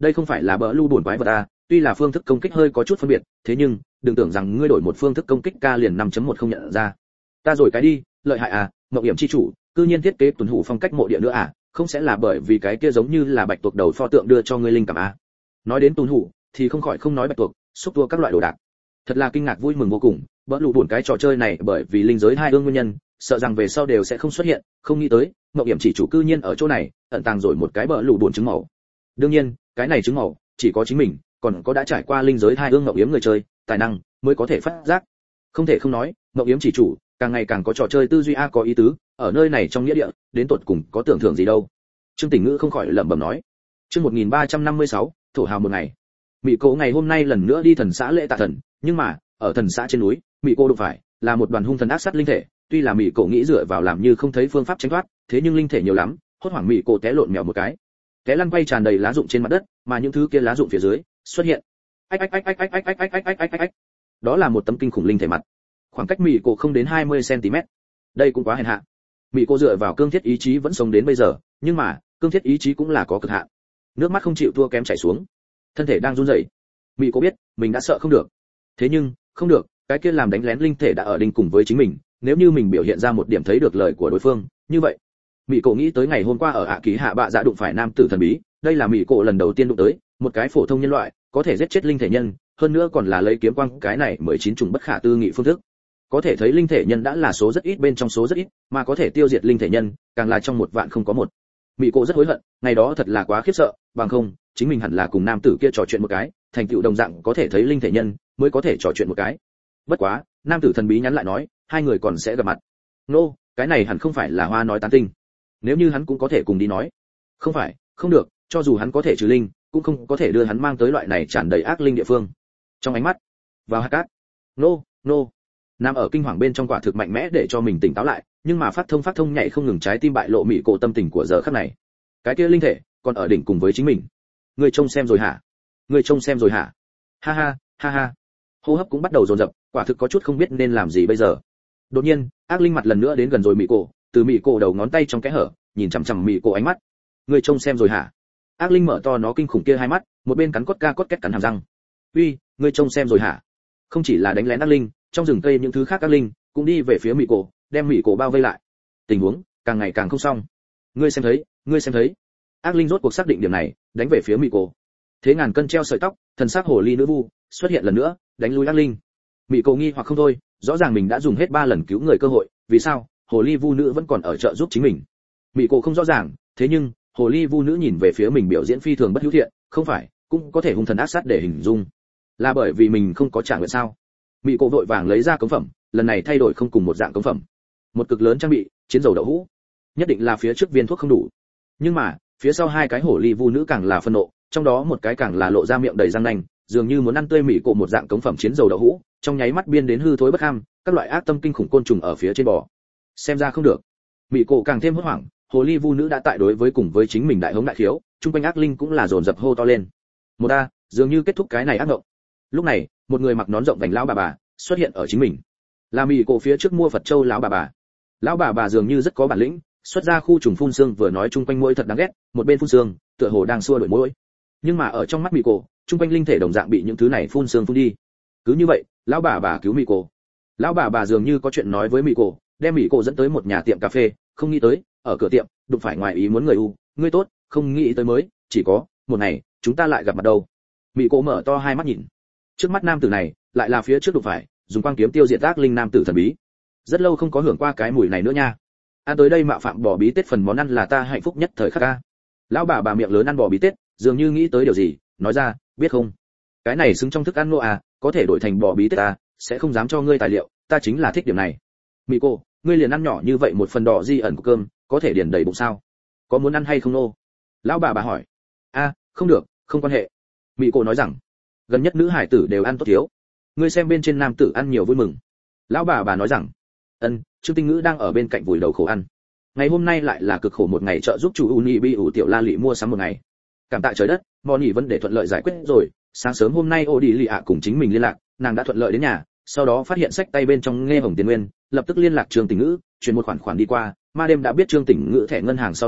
đây không phải là bỡ lu buồn quái vật à, tuy là phương thức công kích hơi có chút phân biệt, thế nhưng đừng tưởng rằng ngươi đổi một phương thức công kích ca liền năm chấm một không nhận ra. Ta rồi cái đi, lợi hại à, Mộng Hiểm chi chủ, cư nhiên thiết kế tuần hủ phong cách mộ địa nữa à, không sẽ là bởi vì cái kia giống như là bạch tuộc đầu pho tượng đưa cho ngươi linh cảm à. Nói đến tuần hủ thì không khỏi không nói bạch tuộc, xúc tua các loại đồ đạc. Thật là kinh ngạc vui mừng vô cùng, bỡ lù buồn cái trò chơi này bởi vì linh giới hai ương nguyên nhân, sợ rằng về sau đều sẽ không xuất hiện, không nghĩ tới, Mộng Hiểm chỉ chủ cư nhiên ở chỗ này, ẩn tàng rồi một cái bỡ lù buồn trứng màu. Đương nhiên, cái này trứng màu chỉ có chính mình, còn có đã trải qua linh giới hai ương Mộng Hiểm người chơi, tài năng mới có thể phát giác. Không thể không nói, Mộng Hiểm chỉ chủ càng ngày càng có trò chơi tư duy a có ý tứ, ở nơi này trong nghĩa địa, đến tột cùng có tưởng thưởng gì đâu. Trương Tỉnh Ngữ không khỏi lẩm bẩm nói. Chương một nghìn ba trăm năm mươi sáu, thổ hào một ngày. Mị Cô ngày hôm nay lần nữa đi thần xã lễ tạ thần, nhưng mà, ở thần xã trên núi, Mị Cô đụng phải là một đoàn hung thần ác sát linh thể, tuy là Mị Cô nghĩ dựa vào làm như không thấy phương pháp tránh thoát, thế nhưng linh thể nhiều lắm, hốt hoảng Mị Cô té lộn mèo một cái. Té lăn quay tràn đầy lá rụng trên mặt đất, mà những thứ kia lá rụng phía dưới xuất hiện. Ách ách ách ách ách ách ách ách ách ách ách ách. Đó là một tấm kinh khủng linh thể mặt. Khoảng cách Mị Cô không đến hai mươi xăng ti mét. Đây cũng quá hèn hạ. Mị Cô dựa vào cương thiết ý chí vẫn sống đến bây giờ, nhưng mà, cương thiết ý chí cũng là có cực hạn. Nước mắt không chịu thua kém chảy xuống, thân thể đang run rẩy. Mị Cô biết, mình đã sợ không được. Thế nhưng, không được, cái kia làm đánh lén linh thể đã ở đinh cùng với chính mình, nếu như mình biểu hiện ra một điểm thấy được lời của đối phương, như vậy. Mị Cô nghĩ tới ngày hôm qua ở ạ ký hạ bạ dạ đụng phải nam tử thần bí, đây là Mị Cô lần đầu tiên đụng tới, một cái phổ thông nhân loại, có thể giết chết linh thể nhân, hơn nữa còn là lấy kiếm quang, cái này mười chín trùng bất khả tư nghị phương thức. Có thể thấy linh thể nhân đã là số rất ít bên trong số rất ít, mà có thể tiêu diệt linh thể nhân, càng là trong một vạn không có một. Mị Cô rất hối hận, ngày đó thật là quá khiếp sợ, bằng không, chính mình hẳn là cùng nam tử kia trò chuyện một cái, thành tựu đồng dạng có thể thấy linh thể nhân, mới có thể trò chuyện một cái. Bất quá, nam tử thần bí nhắn lại nói, hai người còn sẽ gặp mặt. Nô, no, cái này hẳn không phải là hoa nói tán tinh. Nếu như hắn cũng có thể cùng đi nói. Không phải, không được, cho dù hắn có thể trừ linh, cũng không có thể đưa hắn mang tới loại này tràn đầy ác linh địa phương. Trong ánh mắt, vào hạt cát. Nô, no, nô. No. Nam ở kinh hoàng bên trong quả thực mạnh mẽ để cho mình tỉnh táo lại, nhưng mà phát thông phát thông nhảy không ngừng, trái tim bại lộ Mị Cô tâm tình của giờ khắc này. Cái kia linh thể còn ở đỉnh cùng với chính mình. Ngươi trông xem rồi hả? Ngươi trông xem rồi hả? Ha ha, ha ha. Hô hấp cũng bắt đầu dồn dập, quả thực có chút không biết nên làm gì bây giờ. Đột nhiên, ác linh mặt lần nữa đến gần rồi Mị Cô, từ Mị Cô đầu ngón tay trong kẽ hở, nhìn chằm chằm Mị Cô ánh mắt. Ngươi trông xem rồi hả? Ác linh mở to nó kinh khủng kia hai mắt, một bên cắn cốt ca cốt két cắn hàm răng. Uy, ngươi trông xem rồi hả? Không chỉ là đánh lén ác linh, trong rừng cây những thứ khác ác linh cũng đi về phía Mị Cô, đem Mị Cô bao vây lại. Tình huống càng ngày càng không xong. Ngươi xem thấy, ngươi xem thấy. Ác linh rốt cuộc xác định điểm này, đánh về phía Mị Cô. Thế ngàn cân treo sợi tóc, thần sắc hồ ly nữ vu xuất hiện lần nữa, đánh lui ác linh. Mị Cô nghi hoặc không thôi, rõ ràng mình đã dùng hết ba lần cứu người cơ hội, vì sao hồ ly vu nữ vẫn còn ở trợ giúp chính mình? Mị Cô không rõ ràng, thế nhưng hồ ly vu nữ nhìn về phía mình biểu diễn phi thường bất hữu thiện, không phải cũng có thể hung thần ác sát để hình dung, là bởi vì mình không có trả nguyện sao? Mị Cô vội vàng lấy ra cống phẩm, lần này thay đổi không cùng một dạng cống phẩm, một cực lớn trang bị, chiến dầu đậu hũ, nhất định là phía trước viên thuốc không đủ. Nhưng mà phía sau hai cái hổ ly vu nữ càng là phân nộ, trong đó một cái càng là lộ ra miệng đầy răng nanh, dường như muốn ăn tươi Mị Cô một dạng cống phẩm chiến dầu đậu hũ, trong nháy mắt biên đến hư thối bất ham, các loại ác tâm kinh khủng côn trùng ở phía trên bò. Xem ra không được. Mị Cô càng thêm hốt hoảng, hồ ly vu nữ đã tại đối với cùng với chính mình đại hống đại khiếu, trung quanh ác linh cũng là dồn dập hô to lên. Một a, dường như kết thúc cái này ác ngộng. Lúc này, một người mặc nón rộng vành lão bà bà xuất hiện ở chính mình. Là Mị Cô phía trước mua Phật châu lão bà bà. Lão bà bà dường như rất có bản lĩnh, xuất ra khu trùng phun xương, vừa nói chung quanh mũi thật đáng ghét, một bên phun xương, tựa hồ đang xua đuổi mũi. Nhưng mà ở trong mắt Mị Cô, chung quanh linh thể đồng dạng bị những thứ này phun xương phun đi. Cứ như vậy, lão bà bà cứu Mị Cô. Lão bà bà dường như có chuyện nói với Mị Cô, đem Mị Cô dẫn tới một nhà tiệm cà phê, không nghĩ tới, ở cửa tiệm, đụng phải ngoài ý muốn người u, ngươi tốt, không nghĩ tới mới, chỉ có một ngày, chúng ta lại gặp mặt đâu. Mị Cô mở to hai mắt nhìn. Trước mắt nam tử này, lại là phía trước đụng phải, dùng quang kiếm tiêu diệt ác linh nam tử thần bí. Rất lâu không có hưởng qua cái mùi này nữa nha. Ăn tới đây mạo phạm bò bí tết, phần món ăn là ta hạnh phúc nhất thời khắc ca. Lão bà bà miệng lớn ăn bò bí tết, dường như nghĩ tới điều gì, nói ra, biết không, cái này xứng trong thức ăn nô à, có thể đổi thành bò bí tết à, sẽ không dám cho ngươi tài liệu, ta chính là thích điểm này. Mị Cô, ngươi liền ăn nhỏ như vậy một phần đỏ di ẩn của cơm, có thể điền đầy bụng sao? Có muốn ăn hay không nô? Lão bà bà hỏi. A, không được, không quan hệ. Mị Cô nói rằng, gần nhất nữ hải tử đều ăn tốt thiếu, ngươi xem bên trên nam tử ăn nhiều vui mừng. Lão bà bà nói rằng, ân, Trương Tinh Ngữ đang ở bên cạnh vùi đầu khổ ăn. Ngày hôm nay lại là cực khổ một ngày, trợ giúp chủ Uni Bi ủ tiểu La Lị mua sắm một ngày. Cảm tạ trời đất, mò nhỉ vấn đề thuận lợi giải quyết rồi. Sáng sớm hôm nay ô đi lì ạ cùng chính mình liên lạc, nàng đã thuận lợi đến nhà, sau đó phát hiện sách tay bên trong nghe hồng tiền nguyên, lập tức liên lạc Trương Tinh Ngữ, chuyển một khoản khoản đi qua. Ma đêm đã biết Trương Tinh Ngữ thẻ ngân hàng sau đó,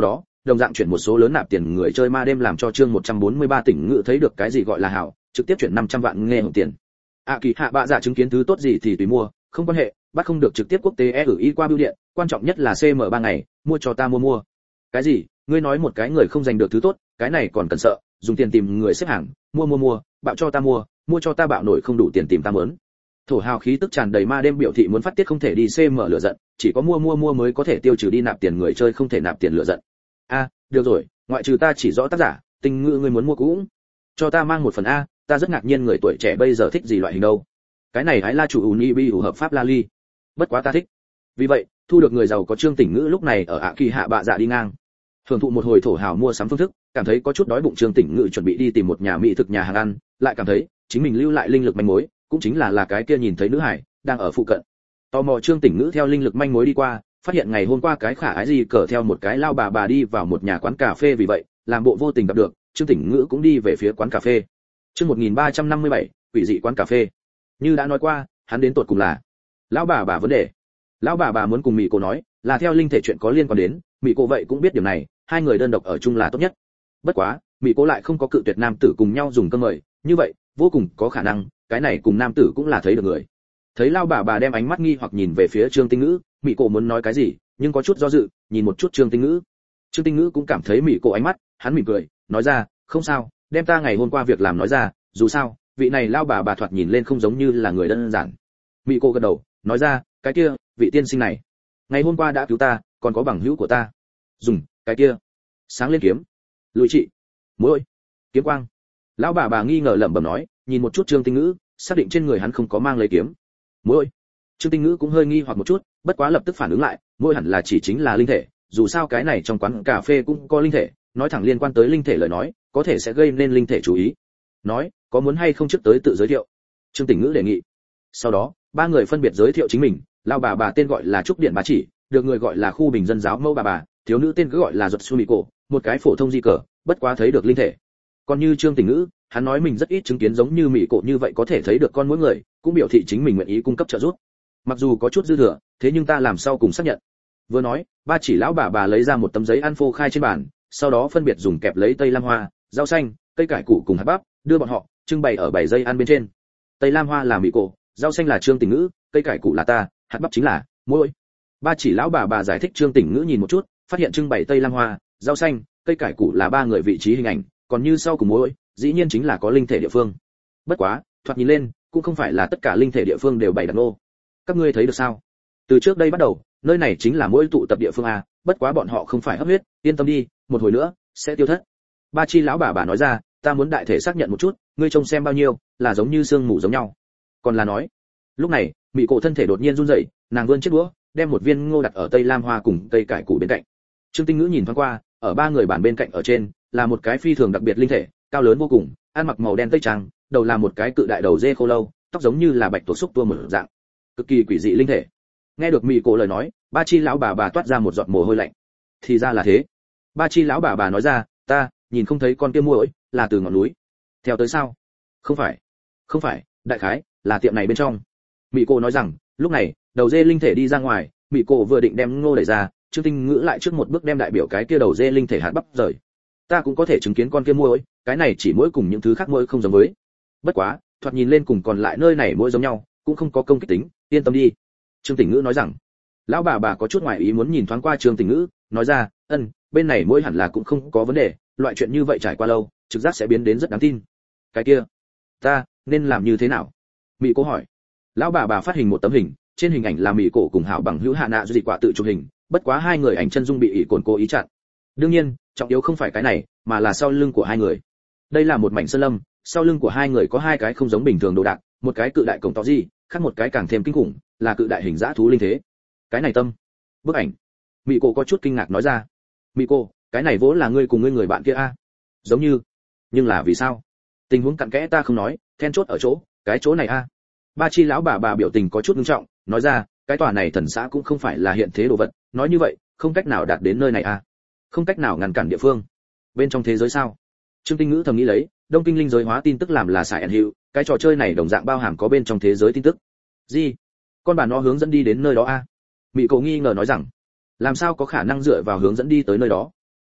đồng dạng chuyển một số lớn nạp tiền người chơi ma đêm làm cho chương một trăm bốn mươi ba tỉnh ngự thấy được cái gì gọi là hảo, trực tiếp chuyển năm trăm vạn nghe hồng tiền. ạ kỳ hạ bạ dạ chứng kiến thứ tốt gì thì tùy mua, không quan hệ, bắt không được trực tiếp quốc tế e gửi qua bưu điện, quan trọng nhất là xê em ba ngày, mua cho ta mua mua. Cái gì? Ngươi nói một cái người không giành được thứ tốt, cái này còn cần sợ, dùng tiền tìm người xếp hàng, mua mua mua, bạo cho ta mua, mua cho ta bạo nổi không đủ tiền tìm ta mớn. Thổ hào khí tức tràn đầy ma đêm biểu thị muốn phát tiết không thể đi xê em lửa giận, chỉ có mua mua mua mới có thể tiêu trừ đi nạp tiền người chơi không thể nạp tiền lửa giận. A, được rồi, ngoại trừ ta chỉ rõ tác giả, tình ngữ ngươi muốn mua cũng cho ta mang một phần a, ta rất ngạc nhiên người tuổi trẻ bây giờ thích gì loại hình đâu. Cái này hái la chủ uni bi hợp pháp la ly. Bất quá ta thích. Vì vậy, thu được người giàu có Trương Tỉnh Ngữ lúc này ở ạ kỳ hạ bạ dạ đi ngang. Hưởng thụ một hồi thổ hào mua sắm phương thức, cảm thấy có chút đói bụng Trương Tỉnh Ngữ chuẩn bị đi tìm một nhà mỹ thực nhà hàng ăn, lại cảm thấy chính mình lưu lại linh lực manh mối, cũng chính là là cái kia nhìn thấy nữ hải đang ở phụ cận. Tò mò Trương Tỉnh Ngữ theo linh lực manh mối đi qua, phát hiện ngày hôm qua cái khả ái gì cờ theo một cái lao bà bà đi vào một nhà quán cà phê, vì vậy làm bộ vô tình gặp được, Trương Tỉnh Ngữ cũng đi về phía quán cà phê. Chương một nghìn ba trăm năm mươi bảy, quỷ dị quán cà phê. Như đã nói qua, hắn đến tột cùng là lão bà bà vấn đề. Lão bà bà muốn cùng Mị Cổ nói, là theo linh thể chuyện có liên quan đến, Mị Cổ vậy cũng biết điểm này, hai người đơn độc ở chung là tốt nhất. Bất quá, Mị Cổ lại không có cự tuyệt nam tử cùng nhau dùng cơm mời, như vậy, vô cùng có khả năng, cái này cùng nam tử cũng là thấy được người. Thấy lão bà bà đem ánh mắt nghi hoặc nhìn về phía Trương Tinh Ngữ, Mị Cổ muốn nói cái gì, nhưng có chút do dự, nhìn một chút Trương Tinh Ngữ. Trương Tinh Ngữ cũng cảm thấy Mị Cổ ánh mắt, hắn mỉm cười, nói ra, không sao, đem ta ngày hôm qua việc làm nói ra, dù sao, vị này lão bà bà thoạt nhìn lên không giống như là người đơn giản. Mị Cổ gật đầu, nói ra, cái kia, vị tiên sinh này, ngày hôm qua đã cứu ta, còn có bằng hữu của ta. Dùng cái kia, sáng lên kiếm, lùi trị, mũi, kiếm quang. Lão bà bà nghi ngờ lẩm bẩm nói, nhìn một chút Trương Tinh Ngữ, xác định trên người hắn không có mang lấy kiếm. Mũi. Trương Tinh Ngữ cũng hơi nghi hoặc một chút, bất quá lập tức phản ứng lại, mũi hẳn là chỉ chính là linh thể, dù sao cái này trong quán cà phê cũng có linh thể, nói thẳng liên quan tới linh thể lời nói, có thể sẽ gây nên linh thể chú ý. Nói, có muốn hay không trước tới tự giới thiệu? Trương Tinh Ngữ đề nghị. Sau đó, ba người phân biệt giới thiệu chính mình, lão bà bà tên gọi là Trúc Điện Bá Chỉ, được người gọi là khu bình dân giáo mẫu bà bà, thiếu nữ tên cứ gọi là Duật Su Mị Cổ, một cái phổ thông di cờ, bất quá thấy được linh thể. Còn như Trương Tinh Ngữ, hắn nói mình rất ít chứng kiến giống như Mị Cổ như vậy có thể thấy được con mỗi người, cũng biểu thị chính mình nguyện ý cung cấp trợ giúp. Mặc dù có chút dư thừa, thế nhưng ta làm sao cùng xác nhận. Vừa nói, ba chỉ lão bà bà lấy ra một tấm giấy ăn phô khai trên bàn, sau đó phân biệt dùng kẹp lấy tây lam hoa, rau xanh, cây cải củ cùng hạt bắp, đưa bọn họ trưng bày ở bảy dây ăn bên trên. Tây lam hoa là Mị Cổ, rau xanh là Trương Tinh Ngữ, cây cải củ là ta, hạt bắp chính là môi. Ba chỉ lão bà bà giải thích. Trương Tinh Ngữ nhìn một chút, phát hiện trưng bày tây lam hoa, rau xanh, cây cải củ là ba người vị trí hình ảnh, còn như sau cùng môi, dĩ nhiên chính là có linh thể địa phương. Bất quá, thoạt nhìn lên, cũng không phải là tất cả linh thể địa phương đều bày đặt nô. Các ngươi thấy được sao? Từ trước đây bắt đầu, nơi này chính là mỗi tụ tập địa phương a, bất quá bọn họ không phải hấp huyết, yên tâm đi, một hồi nữa sẽ tiêu thất. Ba chi lão bà bà nói ra, ta muốn đại thể xác nhận một chút, ngươi trông xem bao nhiêu, là giống như xương mù giống nhau. Còn là nói. Lúc này, Mị Cổ thân thể đột nhiên run rẩy, nàng vươn chiếc đũa, đem một viên ngô đặt ở tây lam hoa cùng cây cải củ bên cạnh. Trương Tinh Ngữ nhìn thoáng qua, ở ba người bàn bên cạnh ở trên, là một cái phi thường đặc biệt linh thể, cao lớn vô cùng, ăn mặc màu đen tây trang, đầu là một cái cự đại đầu dê khô lâu, tóc giống như là bạch tuộc xúc tua mở dạng, cực kỳ quỷ dị linh thể. Nghe được Mị Cổ lời nói, ba chi lão bà bà toát ra một giọt mồ hôi lạnh. Thì ra là thế. Ba chi lão bà bà nói ra, ta nhìn không thấy con kia muỗi, là từ ngọn núi theo tới sao? Không phải, không phải, đại khái là tiệm này bên trong. Mị Cổ nói rằng, lúc này, đầu dê linh thể đi ra ngoài, Mị Cổ vừa định đem ngô đẩy ra, Trương Tinh Ngữ lại trước một bước đem đại biểu cái kia đầu dê linh thể hạt bắp rời. Ta cũng có thể chứng kiến con kia muỗi, cái này chỉ muỗi cùng những thứ khác muỗi không giống với. Bất quá, thoạt nhìn lên cùng còn lại nơi này muỗi giống nhau, cũng không có công kích tính, yên tâm đi. Trương Tinh Ngữ nói rằng. Lão bà bà có chút ngoài ý muốn nhìn thoáng qua Trương Tinh Ngữ, nói ra, ân, bên này muỗi hẳn là cũng không có vấn đề, loại chuyện như vậy trải qua lâu, trực giác sẽ biến đến rất đáng tin. Cái kia, ta nên làm như thế nào? Mị Cổ hỏi. Lão bà bà phát hình một tấm hình, trên hình ảnh là Mị Cổ cùng hảo bằng hữu Hạ Nạ dị quả tự chụp hình, bất quá hai người ảnh chân dung bị ỷ cồn cố ý chặn. Đương nhiên, trọng yếu không phải cái này, mà là sau lưng của hai người. Đây là một mảnh sơn lâm, sau lưng của hai người có hai cái không giống bình thường đồ đạc, một cái cự đại cổng to gì, khác một cái càng thêm kinh khủng, là cự đại hình dã thú linh thế. Cái này tâm. Bức ảnh. Mị Cổ có chút kinh ngạc nói ra. Mị Cổ, cái này vốn là ngươi cùng ngươi người bạn kia a? Giống như. Nhưng là vì sao? Tình huống cặn kẽ ta không nói, then chốt ở chỗ, cái chỗ này a. Ba chi lão bà bà biểu tình có chút nghiêm trọng, nói ra, cái tòa này thần xã cũng không phải là hiện thế đồ vật, nói như vậy, không cách nào đạt đến nơi này a. Không cách nào ngăn cản địa phương. Bên trong thế giới sao? Trương Tinh Ngữ thầm nghĩ lấy, Đông Kinh linh giới hóa tin tức làm là xài ẩn hữu, cái trò chơi này đồng dạng bao hàm có bên trong thế giới tin tức. Gì? Con bà nó hướng dẫn đi đến nơi đó a? Mị Cổ nghi ngờ nói rằng, làm sao có khả năng dựa vào hướng dẫn đi tới nơi đó?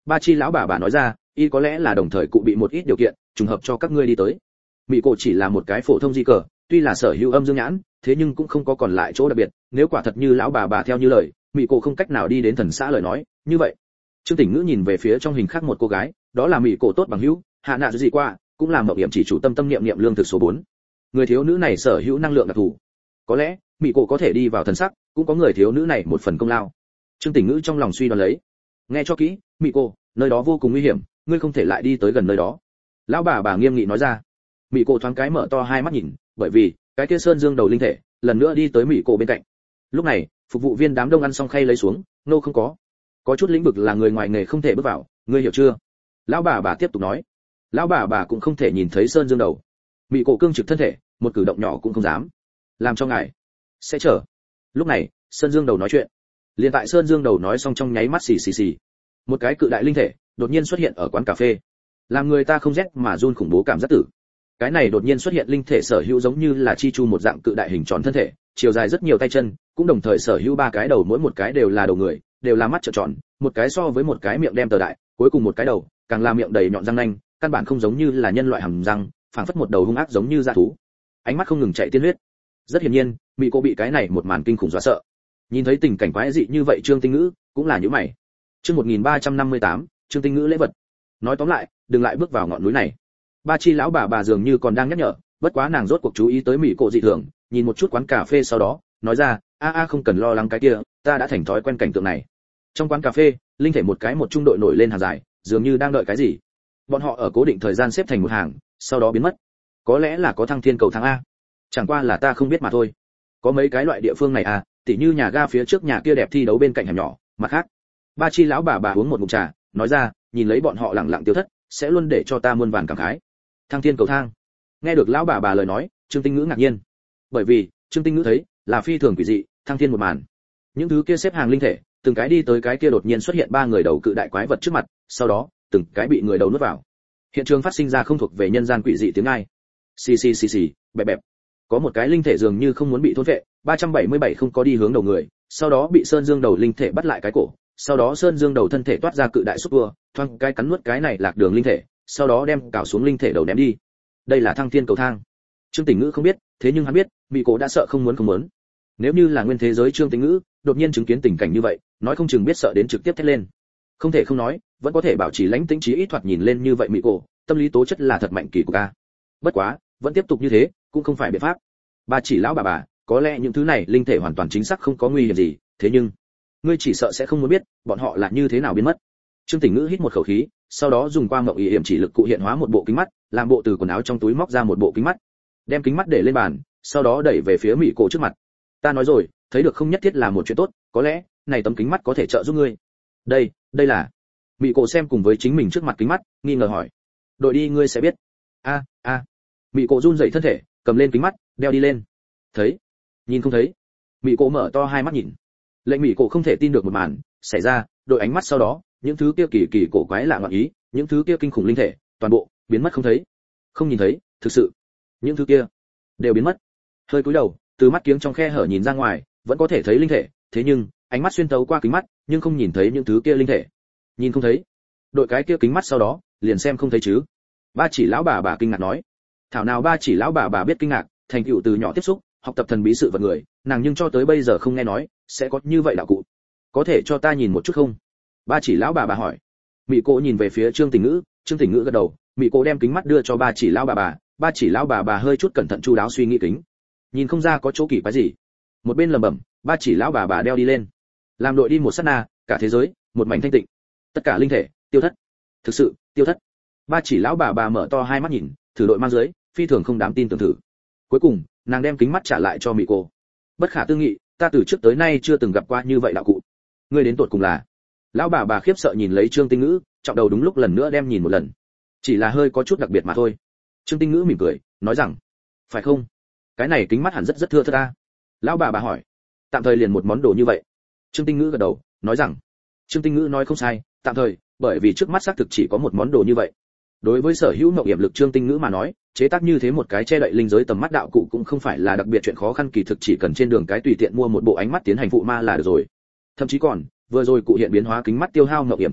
Ba Chi lão bà bà nói ra, y có lẽ là đồng thời cụ bị một ít điều kiện, trùng hợp cho các ngươi đi tới. Mị cổ chỉ là một cái phổ thông di cờ, tuy là sở hữu âm dương nhãn, thế nhưng cũng không có còn lại chỗ đặc biệt, nếu quả thật như lão bà bà theo như lời, Mị cổ không cách nào đi đến thần xã lời nói, như vậy. Trương Tỉnh Ngữ nhìn về phía trong hình khác một cô gái, đó là Mị cổ tốt bằng hữu, Hạ Nạ gì qua, cũng là mộng điểm chỉ chủ tâm tâm niệm niệm lương thực số bốn. Người thiếu nữ này sở hữu năng lượng đặc thù. Có lẽ, Mị cổ có thể đi vào thần sắc, cũng có người thiếu nữ này một phần công lao. Trương Tỉnh Ngữ trong lòng suy đoán lấy. Nghe cho kỹ, Mị cổ, nơi đó vô cùng nguy hiểm, ngươi không thể lại đi tới gần nơi đó. Lão bà bà nghiêm nghị nói ra. Mị cổ thoáng cái mở to hai mắt nhìn, bởi vì cái kia sơn dương đầu linh thể lần nữa đi tới Mị cổ bên cạnh. Lúc này, phục vụ viên đám đông ăn xong khay lấy xuống, nô không có. Có chút lĩnh vực là người ngoài nghề không thể bước vào, ngươi hiểu chưa? Lão bà bà tiếp tục nói. Lão bà bà cũng không thể nhìn thấy sơn dương đầu. Mị cổ cương trực thân thể, một cử động nhỏ cũng không dám. Làm cho ngài sẽ chờ. Lúc này, sơn dương đầu nói chuyện. Liên tại sơn dương đầu nói xong trong nháy mắt xì xì xì, một cái cự đại linh thể đột nhiên xuất hiện ở quán cà phê, làm người ta không rét mà run khủng bố cảm giác tử. Cái này đột nhiên xuất hiện linh thể sở hữu giống như là chi chu một dạng cự đại hình tròn thân thể, chiều dài rất nhiều tay chân, cũng đồng thời sở hữu ba cái đầu, mỗi một cái đều là đầu người, đều là mắt tròn tròn, một cái so với một cái miệng đem tờ đại, cuối cùng một cái đầu càng là miệng đầy nhọn răng nanh, căn bản không giống như là nhân loại hàm răng, phảng phất một đầu hung ác giống như dã thú. Ánh mắt không ngừng chạy tiên huyết. Rất hiển nhiên, Mị cô bị cái này một màn kinh khủng dọa sợ. Nhìn thấy tình cảnh quái dị như vậy, Trương Tinh Ngữ cũng là nhíu mày. Chương một nghìn ba trăm năm mươi tám, Trương Tinh Ngữ lễ vật. Nói tóm lại, đừng lại bước vào ngọn núi này. Ba Chi lão bà bà dường như còn đang nhắc nhở, bất quá nàng rốt cuộc chú ý tới Mị cô dị thường, nhìn một chút quán cà phê sau đó, nói ra, a a không cần lo lắng cái kia, ta đã thành thói quen cảnh tượng này. Trong quán cà phê, linh thể một cái một trung đội nổi lên hàng dài, dường như đang đợi cái gì. Bọn họ ở cố định thời gian xếp thành một hàng, sau đó biến mất. Có lẽ là có thăng thiên cầu thang a. Chẳng qua là ta không biết mà thôi. Có mấy cái loại địa phương này à, tỉ như nhà ga phía trước nhà kia đẹp thi đấu bên cạnh hẻm nhỏ, mặt khác. Ba Chi lão bà bà uống một ngụm trà, nói ra, nhìn lấy bọn họ lẳng lặng tiêu thất, sẽ luôn để cho ta muôn vàn cảm khái. Thăng thiên cầu thang. Nghe được lão bà bà lời nói, Trương Tinh Ngữ ngạc nhiên. Bởi vì, Trương Tinh Ngữ thấy, là phi thường quỷ dị, thăng thiên một màn. Những thứ kia xếp hàng linh thể, từng cái đi tới cái kia đột nhiên xuất hiện ba người đầu cự đại quái vật trước mặt, sau đó, từng cái bị người đầu nuốt vào. Hiện trường phát sinh ra không thuộc về nhân gian quỷ dị tiếng ai. Xì xì xì xì, bẹp bẹp. Có một cái linh thể dường như không muốn bị thôn vệ, ba trăm bảy mươi bảy không có đi hướng đầu người, sau đó bị sơn dương đầu linh thể bắt lại cái cổ, sau đó sơn dương đầu thân thể toát ra cự đại xúc tua, thoang cái cắn nuốt cái này lạc đường linh thể, sau đó đem cào xuống linh thể đầu ném đi. Đây là thăng thiên cầu thang. Trương Tỉnh Ngữ không biết, thế nhưng hắn biết, Mị cổ đã sợ không muốn không muốn. Nếu như là nguyên thế giới Trương Tỉnh Ngữ, đột nhiên chứng kiến tình cảnh như vậy, nói không chừng biết sợ đến trực tiếp thét lên. Không thể không nói, vẫn có thể bảo trì lãnh tĩnh trí ít thoạt nhìn lên như vậy Mị cổ, tâm lý tố chất là thật mạnh kỳ của ca. Bất quá, vẫn tiếp tục như thế, cũng không phải biện pháp. Ba Chỉ lão bà bà, có lẽ những thứ này linh thể hoàn toàn chính xác không có nguy hiểm gì, thế nhưng ngươi chỉ sợ sẽ không muốn biết bọn họ là như thế nào biến mất. Trương Tỉnh Ngữ hít một khẩu khí, sau đó dùng quang ngọc ý hiểm chỉ lực cụ hiện hóa một bộ kính mắt, làm bộ từ quần áo trong túi móc ra một bộ kính mắt, đem kính mắt để lên bàn, sau đó đẩy về phía Mị cổ trước mặt. Ta nói rồi, thấy được không nhất thiết là một chuyện tốt, có lẽ này tấm kính mắt có thể trợ giúp ngươi. Đây, đây là. Mị cổ xem cùng với chính mình trước mặt kính mắt, nghi ngờ hỏi. Đội đi ngươi sẽ biết. A, a. Mị cổ run rẩy thân thể, cầm lên kính mắt, đeo đi lên. Thấy, nhìn không thấy. Mị cổ mở to hai mắt nhìn. Lệnh Mị cổ không thể tin được một màn xảy ra, đội ánh mắt sau đó, những thứ kia kỳ kỳ cổ quái lạ ngọn ý, những thứ kia kinh khủng linh thể, toàn bộ biến mất không thấy. Không nhìn thấy, thực sự, những thứ kia đều biến mất. Hơi cúi đầu, từ mắt kiếng trong khe hở nhìn ra ngoài, vẫn có thể thấy linh thể, thế nhưng ánh mắt xuyên tấu qua kính mắt, nhưng không nhìn thấy những thứ kia linh thể. Nhìn không thấy. Đội cái kia kính mắt sau đó, liền xem không thấy chứ. Ba Chỉ lão bà bà kinh ngạc nói. Thảo nào Ba Chỉ lão bà bà biết kinh ngạc, thành tựu từ nhỏ tiếp xúc, học tập thần bí sự vật người, nàng nhưng cho tới bây giờ không nghe nói sẽ có như vậy đạo cụ. Có thể cho ta nhìn một chút không? Ba Chỉ lão bà bà hỏi. Mị cổ nhìn về phía Trương Tỉnh Ngữ, Trương Tỉnh Ngữ gật đầu, Mị cổ đem kính mắt đưa cho Ba Chỉ lão bà bà, Ba Chỉ lão bà bà hơi chút cẩn thận chu đáo suy nghĩ kính, nhìn không ra có chỗ kỳ quái gì. Một bên lẩm bẩm, Ba Chỉ lão bà bà đeo đi lên, làm đội đi một sát na, cả thế giới một mảnh thanh tịnh, tất cả linh thể tiêu thất, thực sự tiêu thất. Ba Chỉ lão bà bà mở to hai mắt nhìn, thử đội mang dưới, phi thường không dám tin tưởng thử. Cuối cùng, nàng đem kính mắt trả lại cho Mị cổ. Bất khả tư nghị, ta từ trước tới nay chưa từng gặp qua như vậy đạo cụ. Ngươi đến tột cùng là? Lão bà bà khiếp sợ nhìn lấy Trương Tinh Ngữ, trọng đầu đúng lúc lần nữa đem nhìn một lần. Chỉ là hơi có chút đặc biệt mà thôi. Trương Tinh Ngữ mỉm cười, nói rằng, phải không? Cái này kính mắt hẳn rất rất thưa thớt ta. Lão bà bà hỏi, tạm thời liền một món đồ như vậy. Trương Tinh Ngữ gật đầu, nói rằng, Trương Tinh Ngữ nói không sai, tạm thời, bởi vì trước mắt xác thực chỉ có một món đồ như vậy. Đối với sở hữu mộng hiểm lực Trương Tinh Ngữ mà nói, chế tác như thế một cái che đậy linh giới tầm mắt đạo cụ cũng không phải là đặc biệt chuyện khó khăn, kỳ thực chỉ cần trên đường cái tùy tiện mua một bộ ánh mắt tiến hành phụ ma là được rồi. Thậm chí còn, vừa rồi cụ hiện biến hóa kính mắt tiêu hao mộng hiểm chỉ lực,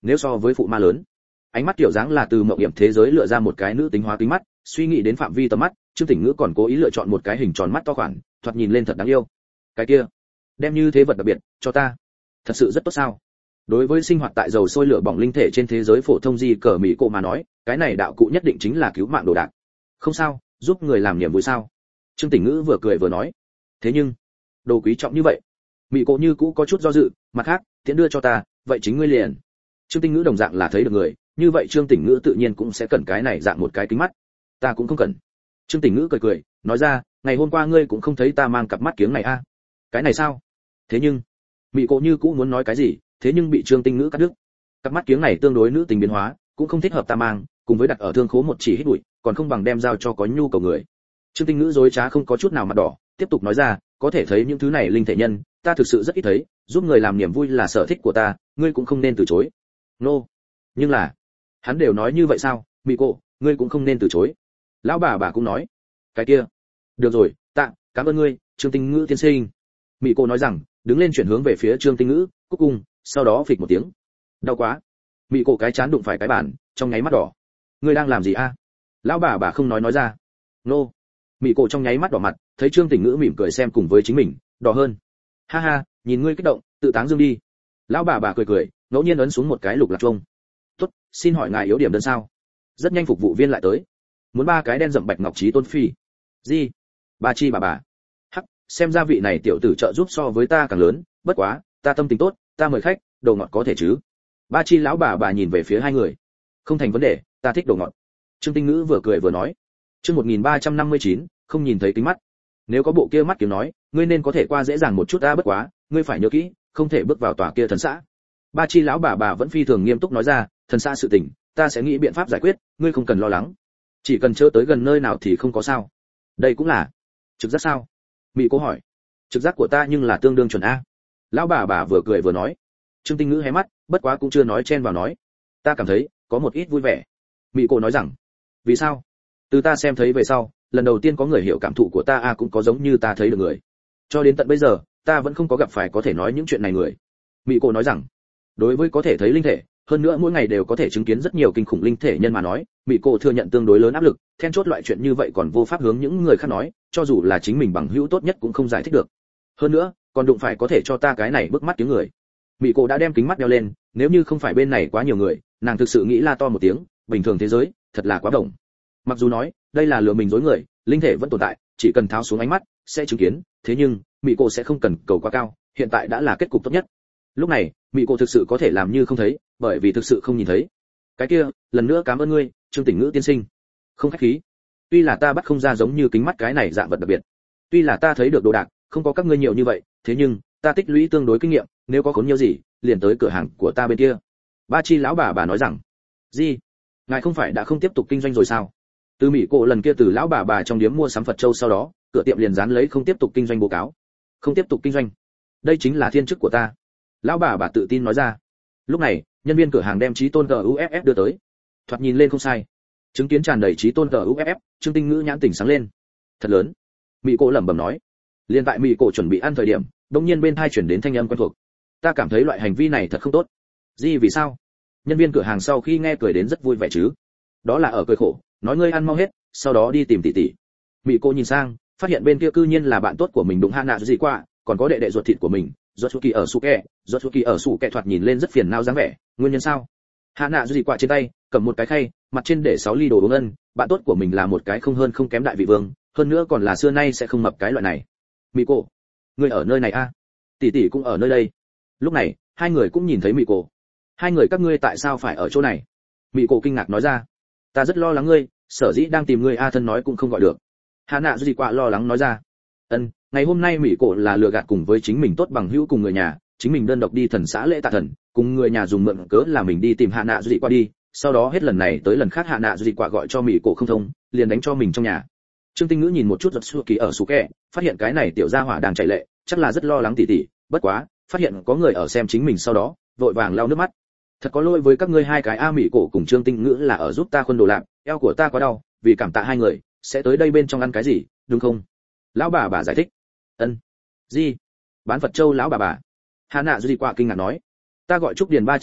nếu so với phụ ma lớn. Ánh mắt tiểu dáng là từ mộng hiểm thế giới lựa ra một cái nữ tính hóa kính mắt, suy nghĩ đến phạm vi tầm mắt, Trương Tỉnh Ngữ còn cố ý lựa chọn một cái hình tròn mắt to khoản, thoạt nhìn lên thật đáng yêu. Cái kia, đem như thế vật đặc biệt cho ta, thật sự rất tốt sao? Đối với sinh hoạt tại dầu sôi lửa bỏng linh thể trên thế giới phổ thông di cờ mỹ cô mà nói, cái này đạo cụ nhất định chính là cứu mạng đồ đạc. Không sao, giúp người làm niềm vui sao? Trương Tỉnh Ngữ vừa cười vừa nói. Thế nhưng, đồ quý trọng như vậy. Mỹ cô như cũ có chút do dự, mặt khác, tiễn đưa cho ta, vậy chính ngươi liền. Trương Tinh Ngữ đồng dạng là thấy được người, như vậy Trương Tỉnh Ngữ tự nhiên cũng sẽ cần cái này dạng một cái kính mắt. Ta cũng không cần. Trương Tỉnh Ngữ cười cười, nói ra, ngày hôm qua ngươi cũng không thấy ta mang cặp mắt kiếng này a. À? Cái này sao? Thế nhưng, Mỹ cô như cũ muốn nói cái gì, thế nhưng bị Trương Tinh Ngữ cắt đứt. Cặp mắt kiếng này tương đối nữ tính biến hóa, cũng không thích hợp ta mang, cùng với đặt ở thương khố một chỉ hít bụi, còn không bằng đem giao cho có nhu cầu người. Trương Tinh Ngữ dối trá không có chút nào mặt đỏ, tiếp tục nói ra, có thể thấy những thứ này linh thể nhân, ta thực sự rất ít thấy, giúp người làm niềm vui là sở thích của ta, ngươi cũng không nên từ chối. Nô. No. Nhưng là, hắn đều nói như vậy sao? Mỹ cô, ngươi cũng không nên từ chối. Lão bà bà cũng nói, cái kia, được rồi, tạ, cảm ơn ngươi, Trương Tinh Ngữ tiên sinh. Mỹ cô nói rằng, đứng lên chuyển hướng về phía Trương Tinh Ngữ, cúc cung, sau đó phịch một tiếng. Đau quá. Mỹ cô cái chán đụng phải cái bàn, trong nháy mắt đỏ. Ngươi đang làm gì a? À? Lão bà bà không nói nói ra. Nô. No. Mỹ cô trong nháy mắt đỏ mặt, thấy Trương Tỉnh Ngữ mỉm cười xem cùng với chính mình, đỏ hơn. Ha ha, nhìn ngươi kích động, tự táng dương đi. Lão bà bà cười cười, ngẫu nhiên ấn xuống một cái lục lạc chuông. Tốt, xin hỏi ngài yếu điểm đơn sao? Rất nhanh phục vụ viên lại tới. Muốn ba cái đen rậm bạch ngọc trí tôn phi. Gì? Ba chi bà bà. Hắc, xem ra vị này tiểu tử trợ giúp so với ta càng lớn, bất quá, ta tâm tình tốt, ta mời khách, đồ ngọt có thể chứ? Ba chi lão bà bà nhìn về phía hai người. Không thành vấn đề, ta thích đồ ngọt. Trương Tinh Ngữ vừa cười vừa nói. Chương một nghìn ba trăm năm mươi chín, không nhìn thấy kính mắt. Nếu có bộ kia mắt kiếm nói, ngươi nên có thể qua dễ dàng một chút ta bất quá, ngươi phải nhớ kỹ, không thể bước vào tòa kia thần xã. Ba chi lão bà bà vẫn phi thường nghiêm túc nói ra, thần xã sự tình, ta sẽ nghĩ biện pháp giải quyết, ngươi không cần lo lắng. Chỉ cần chớ tới gần nơi nào thì không có sao. Đây cũng là trực giác sao? Mỹ cô hỏi. Trực giác của ta nhưng là tương đương chuẩn a. Lão bà bà vừa cười vừa nói. Trương Tinh Ngữ hé mắt, bất quá cũng chưa nói chen vào nói. Ta cảm thấy có một ít vui vẻ. Mỹ cô nói rằng. Vì sao? Từ ta xem thấy về sau, lần đầu tiên có người hiểu cảm thụ của ta a cũng có giống như ta thấy được người. Cho đến tận bây giờ, ta vẫn không có gặp phải có thể nói những chuyện này người. Mỹ cô nói rằng. Đối với có thể thấy linh thể, hơn nữa mỗi ngày đều có thể chứng kiến rất nhiều kinh khủng linh thể nhân mà nói, Mỹ cô thừa nhận tương đối lớn áp lực, then chốt loại chuyện như vậy còn vô pháp hướng những người khác nói, cho dù là chính mình bằng hữu tốt nhất cũng không giải thích được. Hơn nữa, còn đụng phải có thể cho ta cái này bức mắt tiếng người. Mỹ cô đã đem kính mắt đeo lên, nếu như không phải bên này quá nhiều người, nàng thực sự nghĩ la to một tiếng, bình thường thế giới, thật là quá đồng. Mặc dù nói, đây là lừa mình dối người, linh thể vẫn tồn tại, chỉ cần tháo xuống ánh mắt, sẽ chứng kiến, thế nhưng, Mỹ cô sẽ không cần cầu quá cao, hiện tại đã là kết cục tốt nhất. Lúc này, Mỹ cô thực sự có thể làm như không thấy, bởi vì thực sự không nhìn thấy. Cái kia, lần nữa cảm ơn ngươi, Trương Tỉnh Ngữ tiên sinh. Không khách khí. Tuy là ta bắt không ra giống như kính mắt cái này dạng vật đặc biệt, tuy là ta thấy được đồ đạc, không có các ngươi nhiều như vậy, thế nhưng, ta tích lũy tương đối kinh nghiệm, nếu có khốn nhiều gì, liền tới cửa hàng của ta bên kia. Ba chi lão bà bà nói rằng. Gì? Ngài không phải đã không tiếp tục kinh doanh rồi sao? Từ Mỹ cô lần kia từ lão bà bà trong điếm mua sắm Phật châu sau đó, cửa tiệm liền dán lấy không tiếp tục kinh doanh báo cáo. Không tiếp tục kinh doanh. Đây chính là thiên chức của ta. Lão bà bà tự tin nói ra. Lúc này, nhân viên cửa hàng đem trí tôn u ép ép đưa tới. Thoạt nhìn lên không sai. Chứng kiến tràn đầy trí tôn u ép ép, Trương Tinh Ngữ nhãn tỉnh sáng lên. Thật lớn. Mỹ cô lẩm bẩm nói. Liên tại Mỹ cô chuẩn bị ăn thời điểm, đột nhiên bên tai chuyển đến thanh âm quen thuộc. Ta cảm thấy loại hành vi này thật không tốt. Gì vì sao? Nhân viên cửa hàng sau khi nghe cười đến rất vui vẻ chứ. Đó là ở cười khổ, nói ngươi ăn mau hết, sau đó đi tìm tỷ tỷ. Mỹ cô nhìn sang, phát hiện bên kia cư nhiên là bạn tốt của mình Đụng Hạ Nạ gì qua, còn có đệ đệ ruột thịt của mình, Josuki ở sủ kẹ, Josuki ở sủ kẹ thoạt nhìn lên rất phiền não dáng vẻ, nguyên nhân sao? Hạ Nạ gì qua trên tay, cầm một cái khay, mặt trên để sáu ly đồ uống ân, bạn tốt của mình là một cái không hơn không kém đại vị vương, hơn nữa còn là xưa nay sẽ không mập cái loại này. Mỹ cô, ngươi ở nơi này a? À? Tỷ tỷ cũng ở nơi đây. Lúc này, hai người cũng nhìn thấy Mỹ cô. Hai người các ngươi tại sao phải ở chỗ này? Mỹ cô kinh ngạc nói ra. Ta rất lo lắng ngươi, sở dĩ đang tìm ngươi a thân nói cũng không gọi được. Hạ Nạ gì qua lo lắng nói ra. Ân, ngày hôm nay Mỹ cổ là lừa gạt cùng với chính mình tốt bằng hữu cùng người nhà, chính mình đơn độc đi thần xã lễ tạ thần, cùng người nhà dùng mượn cớ là mình đi tìm Hạ Nạ gì qua đi, sau đó hết lần này tới lần khác Hạ Nạ gì qua gọi cho Mỹ cổ không thông, liền đánh cho mình trong nhà. Trương Tinh Ngữ nhìn một chút giật xua kỳ ở sủ kẹ, phát hiện cái này tiểu gia hỏa đang chạy lệ, chắc là rất lo lắng tỉ tỉ, bất quá, phát hiện có người ở xem chính mình sau đó, vội vàng lau nước mắt. Thật có lỗi với các ngươi hai cái a. Mỹ cổ cùng Trương Tinh Ngữ là ở giúp ta khuân đồ lạc, eo của ta quá đau, vì cảm tạ hai người, sẽ tới đây bên trong ăn cái gì, đúng không? Lão bà bà giải thích. Ân. Gì? Bán Phật châu lão bà bà. Hà Nạ gì qua kinh ngạc nói. Ta gọi Trúc Điền Ba Chi a,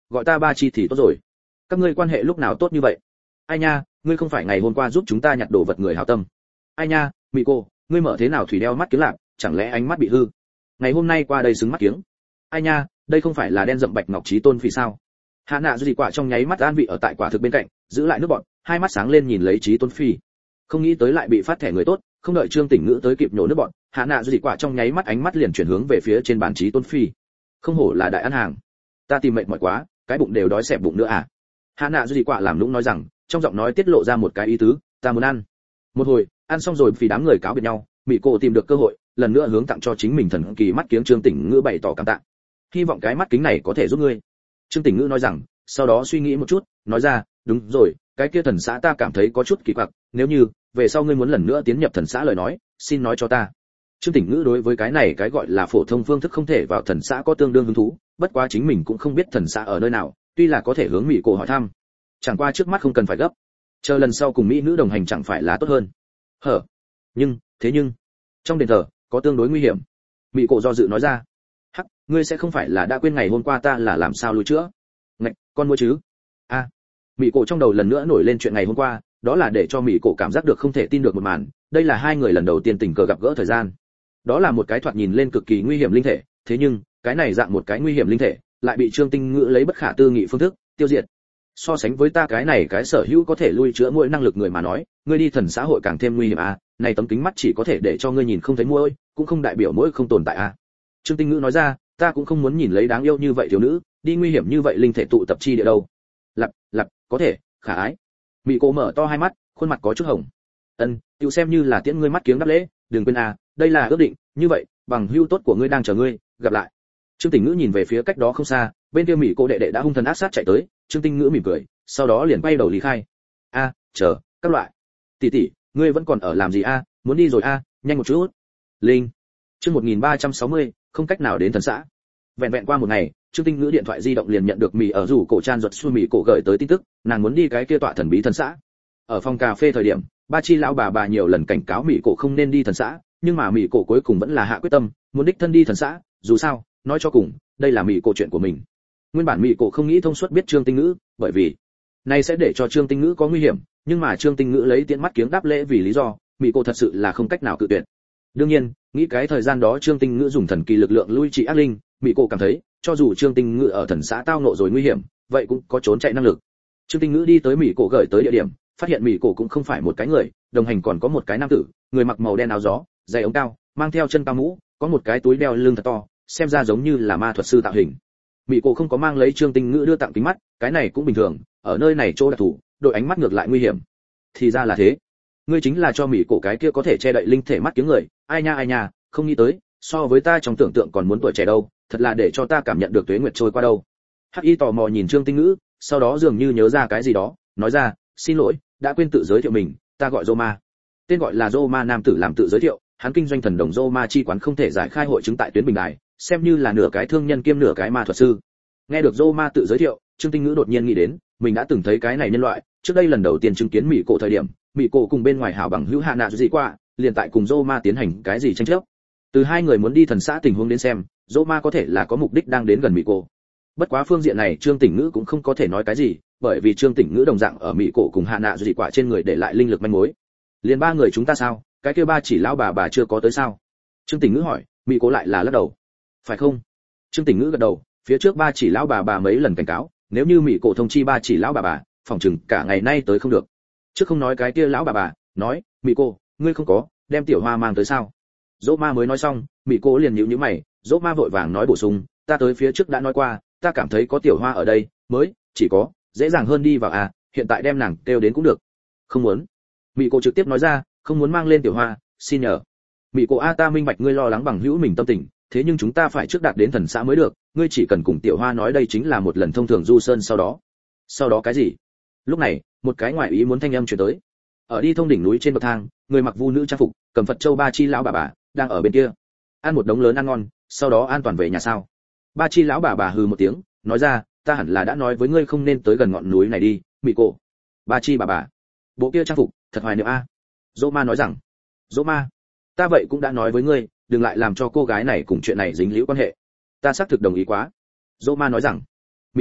gọi ta ba chi thì tốt rồi. Các ngươi quan hệ lúc nào tốt như vậy? Ai nha, ngươi không phải ngày hôm qua giúp chúng ta nhặt đồ vật người hảo tâm. Ai nha, mị cô, ngươi mở thế nào thủy đeo mắt kiếng lạc, chẳng lẽ ánh mắt bị hư? Ngày hôm nay qua đây xứng mắt kiếng. Ai nha, đây không phải là đen rậm bạch ngọc trí tôn phỉ sao? Hạ nạ duy quả trong nháy mắt an vị ở tại quả thực bên cạnh, giữ lại nước bọt, hai mắt sáng lên nhìn lấy trí tôn phi. Không nghĩ tới lại bị phát thẻ người tốt, không đợi Trương Tỉnh Ngữ tới kịp nhổ nước bọt, Hạ nạ duy quả trong nháy mắt ánh mắt liền chuyển hướng về phía trên bàn trí tôn phi. Không hổ là đại ăn hàng, ta tìm mệt mỏi quá, cái bụng đều đói xẹp bụng nữa à? Hạ nạ duy quả làm lũng nói rằng, trong giọng nói tiết lộ ra một cái ý tứ, ta muốn ăn. Một hồi, ăn xong rồi vì đám người cáo biệt nhau, mỹ cô tìm được cơ hội, lần nữa hướng tặng cho chính mình thần kỳ mắt kiếng Trương Tỉnh Ngữ bày tỏ cảm tạ. Hy vọng cái mắt kính này có thể giúp ngươi. Trương Tỉnh Ngữ nói rằng, sau đó suy nghĩ một chút, nói ra, đúng rồi, cái kia thần xã ta cảm thấy có chút kỳ quặc, nếu như về sau ngươi muốn lần nữa tiến nhập thần xã lời nói, xin nói cho ta. Trương Tỉnh Ngữ đối với cái này cái gọi là phổ thông phương thức không thể vào thần xã có tương đương hứng thú, bất quá chính mình cũng không biết thần xã ở nơi nào, tuy là có thể hướng mỹ cổ hỏi thăm, chẳng qua trước mắt không cần phải gấp, chờ lần sau cùng mỹ nữ đồng hành chẳng phải là tốt hơn. Hở? Nhưng, thế nhưng, trong đền thờ có tương đối nguy hiểm. Mỹ cổ do dự nói ra. Hắc, ngươi sẽ không phải là đã quên ngày hôm qua ta là làm sao lui chữa? Ngạch, con mua chứ? A. À, mỹ cổ trong đầu lần nữa nổi lên chuyện ngày hôm qua, đó là để cho mỹ cổ cảm giác được không thể tin được một màn, đây là hai người lần đầu tiên tình cờ gặp gỡ thời gian. Đó là một cái thoạt nhìn lên cực kỳ nguy hiểm linh thể, thế nhưng, cái này dạng một cái nguy hiểm linh thể, lại bị Trương Tinh Ngữ lấy bất khả tư nghị phương thức tiêu diệt. So sánh với ta cái này cái sở hữu có thể lui chữa mỗi năng lực người mà nói, ngươi đi thần xã hội càng thêm nguy hiểm à, này tấm kính mắt chỉ có thể để cho ngươi nhìn không thấy mũi, cũng không đại biểu mũi không tồn tại à. Trương Tinh Ngữ nói ra, ta cũng không muốn nhìn lấy đáng yêu như vậy thiếu nữ, đi nguy hiểm như vậy linh thể tụ tập chi địa đâu. Lặp, lặp, có thể, khả ái. Mị Cổ mở to hai mắt, khuôn mặt có chút hồng. Ân, tiểu xem như là tiễn ngươi mắt kiếng đáp lễ, đừng quên à, đây là ước định, như vậy, bằng hữu tốt của ngươi đang chờ ngươi, gặp lại. Trương Tinh Ngữ nhìn về phía cách đó không xa, bên kia Mị Cổ đệ đệ đã hung thần ác sát chạy tới, Trương Tinh Ngữ mỉm cười, sau đó liền quay đầu lý khai. A, chờ, các loại. Tỷ tỷ, ngươi vẫn còn ở làm gì a, muốn đi rồi a, nhanh một chút. Linh. Chương một nghìn ba trăm sáu mươi, không cách nào đến thần xã. Vẹn vẹn qua một ngày, Trương Tinh Ngữ điện thoại di động liền nhận được Mị ở rủ cổ Chan ruột xu Mị Cổ gửi tới tin tức, nàng muốn đi cái kia tọa thần bí thần xã. Ở phòng cà phê thời điểm, ba chi lão bà bà nhiều lần cảnh cáo Mị Cổ không nên đi thần xã, nhưng mà Mị Cổ cuối cùng vẫn là hạ quyết tâm, muốn đích thân đi thần xã, dù sao, nói cho cùng, đây là Mị Cổ chuyện của mình. Nguyên bản Mị Cổ không nghĩ thông suốt biết Trương Tinh Ngữ, bởi vì này sẽ để cho Trương Tinh Ngữ có nguy hiểm, nhưng mà Trương Tinh Ngữ lấy tiễn mắt kiếng đáp lễ vì lý do, Mị Cổ thật sự là không cách nào cự tuyệt. Đương nhiên, nghĩ cái thời gian đó Trương Tinh Ngữ dùng thần kỳ lực lượng lui trị ác linh, Mị Cổ cảm thấy, cho dù Trương Tinh Ngữ ở thần xã tao ngộ rồi nguy hiểm, vậy cũng có trốn chạy năng lực. Trương Tinh Ngữ đi tới Mị Cổ gửi tới địa điểm, phát hiện Mị Cổ cũng không phải một cái người, đồng hành còn có một cái nam tử, người mặc màu đen áo gió, giày ống cao, mang theo chân cao mũ, có một cái túi đeo lưng thật to, xem ra giống như là ma thuật sư tạo hình. Mị Cổ không có mang lấy Trương Tinh Ngữ đưa tặng kính mắt, cái này cũng bình thường, ở nơi này chỗ đặc thù, đội ánh mắt ngược lại nguy hiểm. Thì ra là thế, ngươi chính là cho Mị Cổ cái kia có thể che đậy linh thể mắt kiếng người, ai nha ai nha, không nghĩ tới, so với ta trong tưởng tượng còn muốn tuổi trẻ đâu, thật là để cho ta cảm nhận được tuế nguyệt trôi qua đâu. Hắc Y tò mò nhìn Trương Tinh Ngữ, sau đó dường như nhớ ra cái gì đó, nói ra, xin lỗi, đã quên tự giới thiệu mình, ta gọi Roma. Tên gọi là Roma nam tử làm tự giới thiệu, hắn kinh doanh thần đồng Roma chi quán không thể giải khai hội chứng tại tuyến bình đài, xem như là nửa cái thương nhân kiêm nửa cái ma thuật sư. Nghe được Roma tự giới thiệu, Trương Tinh Ngữ đột nhiên nghĩ đến, mình đã từng thấy cái này nhân loại, trước đây lần đầu tiên chứng kiến Mị Cổ thời điểm, Mị Cổ cùng bên ngoài hảo bằng hữu Hạ Nạ gì qua, liền tại cùng Roma tiến hành cái gì tranh chấp. Từ hai người muốn đi thần xã tình huống đến xem, Roma có thể là có mục đích đang đến gần Mị Cổ. Bất quá phương diện này Trương Tỉnh Ngữ cũng không có thể nói cái gì, bởi vì Trương Tỉnh Ngữ đồng dạng ở Mị Cổ cùng Hạ Nạ gì quả trên người để lại linh lực manh mối. Liền ba người chúng ta sao? Cái kia ba chỉ lão bà bà chưa có tới sao? Trương Tỉnh Ngữ hỏi, Mị Cổ lại là lắc đầu. Phải không? Trương Tỉnh Ngữ gật đầu, phía trước ba chỉ lão bà bà mấy lần cảnh cáo, nếu như Mị Cổ thông chi ba chỉ lão bà bà, phòng chừng cả ngày nay tới không được. Trước không nói cái kia lão bà bà, nói, Mị Cổ, ngươi không có đem tiểu hoa mang tới sao? Dỗ Ma mới nói xong, Mị Cổ liền nhíu nhíu mày, Dỗ Ma vội vàng nói bổ sung, ta tới phía trước đã nói qua, ta cảm thấy có tiểu hoa ở đây, mới chỉ có dễ dàng hơn đi vào à, hiện tại đem nàng kêu đến cũng được. Không muốn. Mị Cổ trực tiếp nói ra, không muốn mang lên tiểu hoa, xin nhờ. Mị Cổ a, ta minh bạch ngươi lo lắng bằng hữu mình tâm tình, thế nhưng chúng ta phải trước đạt đến thần xã mới được, ngươi chỉ cần cùng tiểu hoa nói đây chính là một lần thông thường du sơn sau đó. Sau đó cái gì? Lúc này, một cái ngoại ý muốn thanh âm truyền tới. Ở đi thông đỉnh núi trên bậc thang, người mặc vu nữ trang phục, cầm Phật châu ba chi lão bà bà, đang ở bên kia. Ăn một đống lớn ăn ngon, sau đó an toàn về nhà sao? Ba chi lão bà bà hừ một tiếng, nói ra, ta hẳn là đã nói với ngươi không nên tới gần ngọn núi này đi, Mị Cổ. Ba chi bà bà, bộ kia trang phục, thật hoài niệm a. Dỗ Ma nói rằng, Dỗ Ma, ta vậy cũng đã nói với ngươi, đừng lại làm cho cô gái này cùng chuyện này dính líu quan hệ. Ta xác thực đồng ý quá. Dỗ Ma nói rằng, Mị Cổ,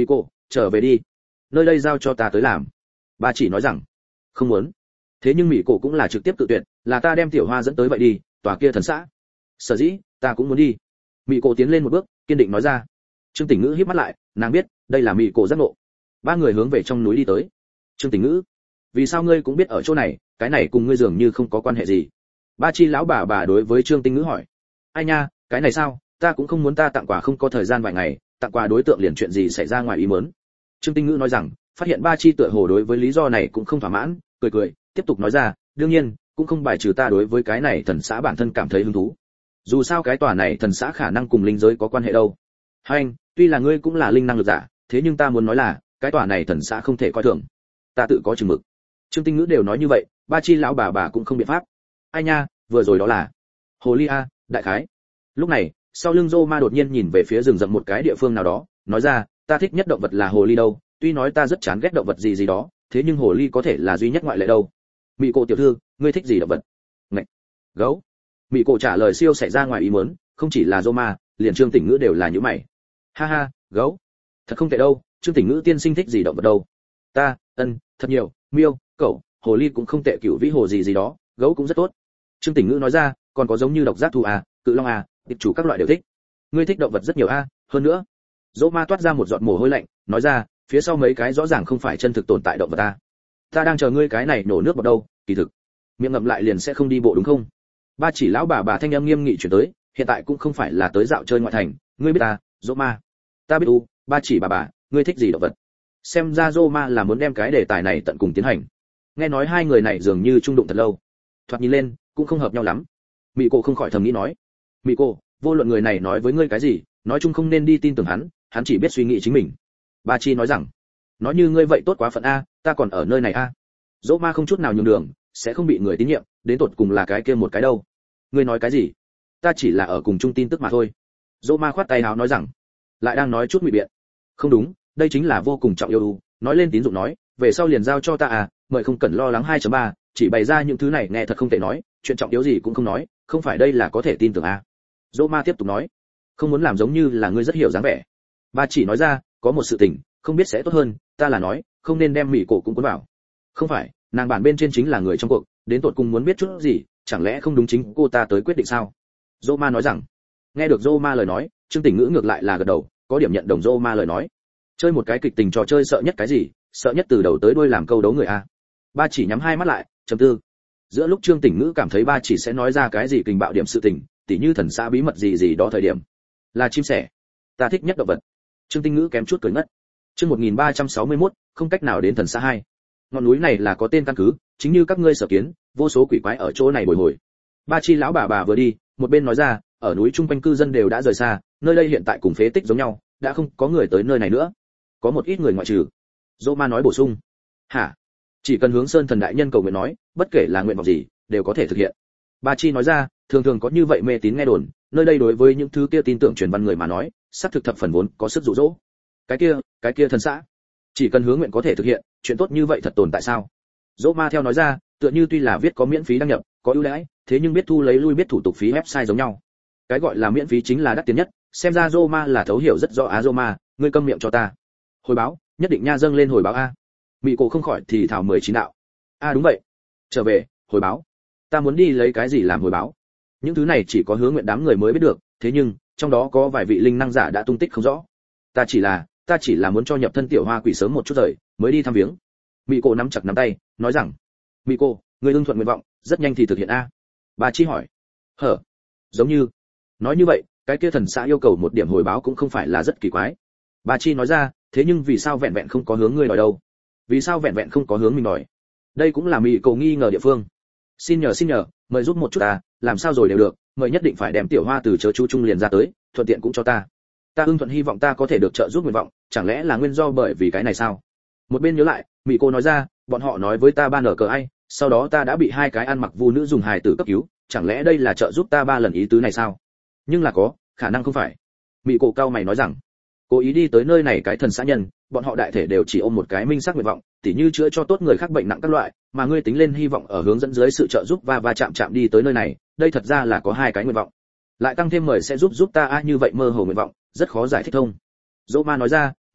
trở về đi, nơi đây giao cho ta tới làm. Ba chỉ nói rằng không muốn. Thế nhưng mỹ cổ cũng là trực tiếp tự tuyệt, là ta đem tiểu hoa dẫn tới vậy đi, tòa kia thần xã. Sở dĩ ta cũng muốn đi. Mỹ cổ tiến lên một bước, kiên định nói ra. Trương Tỉnh Ngữ híp mắt lại, nàng biết đây là mỹ cổ giác ngộ. Ba người hướng về trong núi đi tới. Trương Tỉnh Ngữ, vì sao ngươi cũng biết ở chỗ này, cái này cùng ngươi dường như không có quan hệ gì. Ba chi lão bà bà đối với Trương Tinh Ngữ hỏi. Ai nha, cái này sao, ta cũng không muốn, ta tặng quà không có thời gian vài ngày, tặng quà đối tượng liền chuyện gì xảy ra ngoài ý muốn. Trương Tinh Ngữ nói rằng, phát hiện ba chi tựa hồ đối với lý do này cũng không thỏa mãn, cười cười, tiếp tục nói ra, đương nhiên, cũng không bài trừ ta đối với cái này thần xã bản thân cảm thấy hứng thú. Dù sao cái tòa này thần xã khả năng cùng linh giới có quan hệ đâu. Hành, tuy là ngươi cũng là linh năng lực giả, thế nhưng ta muốn nói là, cái tòa này thần xã không thể coi thường. Ta tự có chừng mực. Trương Tinh Ngữ đều nói như vậy, ba chi lão bà bà cũng không biện pháp. Ai nha, vừa rồi đó là hồ ly a, đại khái. Lúc này, sau lưng Roma đột nhiên nhìn về phía rừng rậm một cái địa phương nào đó, nói ra, ta thích nhất động vật là hồ ly đâu, tuy nói ta rất chán ghét động vật gì gì đó, thế nhưng hồ ly có thể là duy nhất ngoại lệ đâu. Mị Cổ tiểu thư, ngươi thích gì động vật? Ngạch. Gấu. Mị Cổ trả lời siêu xảy ra ngoài ý muốn, không chỉ là Roma, liền Trương Tỉnh Ngữ đều là như mày. Ha ha, gấu. Thật không tệ đâu, Trương Tỉnh Ngữ tiên sinh thích gì động vật đâu? Ta, ân, thật nhiều, miêu, cẩu, hồ ly cũng không tệ, cửu vĩ hồ gì gì đó, gấu cũng rất tốt. Trương Tỉnh Ngữ nói ra, còn có giống như độc giác thú à, cự long à, tiệp chủ các loại đều thích. Ngươi thích động vật rất nhiều a, à, hơn nữa. Dỗ Ma toát ra một giọt mồ hôi lạnh, nói ra, phía sau mấy cái rõ ràng không phải chân thực tồn tại động vật ta. Ta đang chờ ngươi cái này nổ nước vào đâu, kỳ thực. Miệng ngậm lại liền sẽ không đi bộ đúng không? Ba chỉ lão bà bà thanh âm nghiêm nghị chuyển tới, hiện tại cũng không phải là tới dạo chơi ngoại thành, ngươi biết ta, Dỗ Ma. Ta biết u, ba chỉ bà bà, ngươi thích gì động vật? Xem ra Dỗ Ma là muốn đem cái đề tài này tận cùng tiến hành. Nghe nói hai người này dường như trung đụng thật lâu. Thoạt nhìn lên, cũng không hợp nhau lắm. Mị Cổ không khỏi thầm nghĩ nói. Mị Cổ, vô luận người này nói với ngươi cái gì, nói chung không nên đi tin tưởng hắn, hắn chỉ biết suy nghĩ chính mình. Ba Chi nói rằng, nói như ngươi vậy tốt quá phận a, ta còn ở nơi này a. Dỗ Ma không chút nào nhường đường, sẽ không bị người tín nhiệm, đến tột cùng là cái kia một cái đâu. Ngươi nói cái gì? Ta chỉ là ở cùng chung tin tức mà thôi. Dỗ Ma khoát tay áo nói rằng, lại đang nói chút ngụy biện. Không đúng, đây chính là vô cùng trọng yêu, nói lên tín dụng nói, về sau liền giao cho ta à, mời không cần lo lắng. hai chấm ba, chỉ bày ra những thứ này nghe thật không tệ nói, chuyện trọng yếu gì cũng không nói, không phải đây là có thể tin tưởng à. Dỗ Ma tiếp tục nói, không muốn làm giống như là ngươi rất hiểu dáng vẻ. Ba chỉ nói ra, có một sự tình, không biết sẽ tốt hơn, ta là nói, không nên đem Mỹ Cổ cũng cuốn vào. Không phải, nàng bản bên trên chính là người trong cuộc, đến tột cùng muốn biết chút gì, chẳng lẽ không đúng chính cô ta tới quyết định sao? Dỗ Ma nói rằng, nghe được Dỗ Ma lời nói, Trương Tỉnh Ngữ ngược lại là gật đầu, có điểm nhận đồng Dỗ Ma lời nói. Chơi một cái kịch tình trò chơi sợ nhất cái gì, sợ nhất từ đầu tới đuôi làm câu đấu người a. Ba chỉ nhắm hai mắt lại, trầm tư. Giữa lúc Trương Tỉnh Ngữ cảm thấy ba chỉ sẽ nói ra cái gì kình bạo điểm sự tình, tỉ như thần xã bí mật gì gì đó thời điểm, là chim sẻ. Ta thích nhất động vật. Trương Tinh Ngữ kém chút cười ngất. Chương một nghìn ba trăm sáu mươi mốt, không cách nào đến thần xã hai. Ngọn núi này là có tên căn cứ, chính như các ngươi sở kiến, vô số quỷ quái ở chỗ này bồi hồi. Ba chi lão bà bà vừa đi, một bên nói ra, ở núi trung quanh cư dân đều đã rời xa, nơi đây hiện tại cùng phế tích giống nhau, đã không có người tới nơi này nữa. Có một ít người ngoại trừ. Dỗ Ma nói bổ sung. Hả? Chỉ cần hướng Sơn Thần đại nhân cầu nguyện nói, bất kể là nguyện vọng gì, đều có thể thực hiện. Ba chi nói ra, thường thường có như vậy mê tín nghe đồn, nơi đây đối với những thứ kia tin tưởng truyền văn người mà nói, xác thực thập phần vốn có sức dụ dỗ. Cái kia, cái kia thần xã, chỉ cần hướng nguyện có thể thực hiện, chuyện tốt như vậy thật tồn tại sao? Dỗ Ma theo nói ra, tựa như tuy là viết có miễn phí đăng nhập, có ưu đãi, thế nhưng biết thu lấy lui biết thủ tục phí website giống nhau. Cái gọi là miễn phí chính là đắt tiền nhất, xem ra Dỗ Ma là thấu hiểu rất rõ á. Dỗ Ma, ngươi câm miệng cho ta. Hồi báo, nhất định nha, dâng lên hồi báo a. Mị Cổ không khỏi thì thảo mười chín đạo. A đúng vậy. Trở về, hồi báo. Ta muốn đi lấy cái gì làm hồi báo? Những thứ này chỉ có hướng nguyện đám người mới biết được, thế nhưng trong đó có vài vị linh năng giả đã tung tích không rõ. Ta chỉ là, ta chỉ là muốn cho nhập thân tiểu hoa quỷ sớm một chút rời, mới đi thăm viếng. Mị Cổ nắm chặt nắm tay, nói rằng, Mị Cổ, người ưng thuận nguyện vọng, rất nhanh thì thực hiện a. Bà Chi hỏi, hở, giống như, nói như vậy, cái kia thần xã yêu cầu một điểm hồi báo cũng không phải là rất kỳ quái. Bà Chi nói ra, thế nhưng vì sao vẹn vẹn không có hướng ngươi đòi đâu? Vì sao vẹn vẹn không có hướng mình đòi? Đây cũng là Mị Cổ nghi ngờ địa phương. Xin nhờ xin nhờ, mời giúp một chút ta, làm sao rồi đều được, mời nhất định phải đem tiểu hoa từ chớ chú trung liền ra tới, thuận tiện cũng cho ta. Ta ưng thuận hy vọng ta có thể được trợ giúp nguyện vọng, chẳng lẽ là nguyên do bởi vì cái này sao? Một bên nhớ lại, Mị Cô nói ra, bọn họ nói với ta ba nở cờ ai, sau đó ta đã bị hai cái ăn mặc vu nữ dùng hài tử cấp cứu, chẳng lẽ đây là trợ giúp ta ba lần ý tứ này sao? Nhưng là có, khả năng không phải. Mị Cô cao mày nói rằng, cố ý đi tới nơi này cái thần xã nhân, bọn họ đại thể đều chỉ ôm một cái minh xác nguyện vọng, tỉ như chữa cho tốt người khác bệnh nặng các loại, mà ngươi tính lên hy vọng ở hướng dẫn dưới sự trợ giúp và va chạm chạm đi tới nơi này, đây thật ra là có hai cái nguyện vọng. Lại tăng thêm mời sẽ giúp giúp ta a, như vậy mơ hồ nguyện vọng, rất khó giải thích thông. Dỗ Ma nói ra,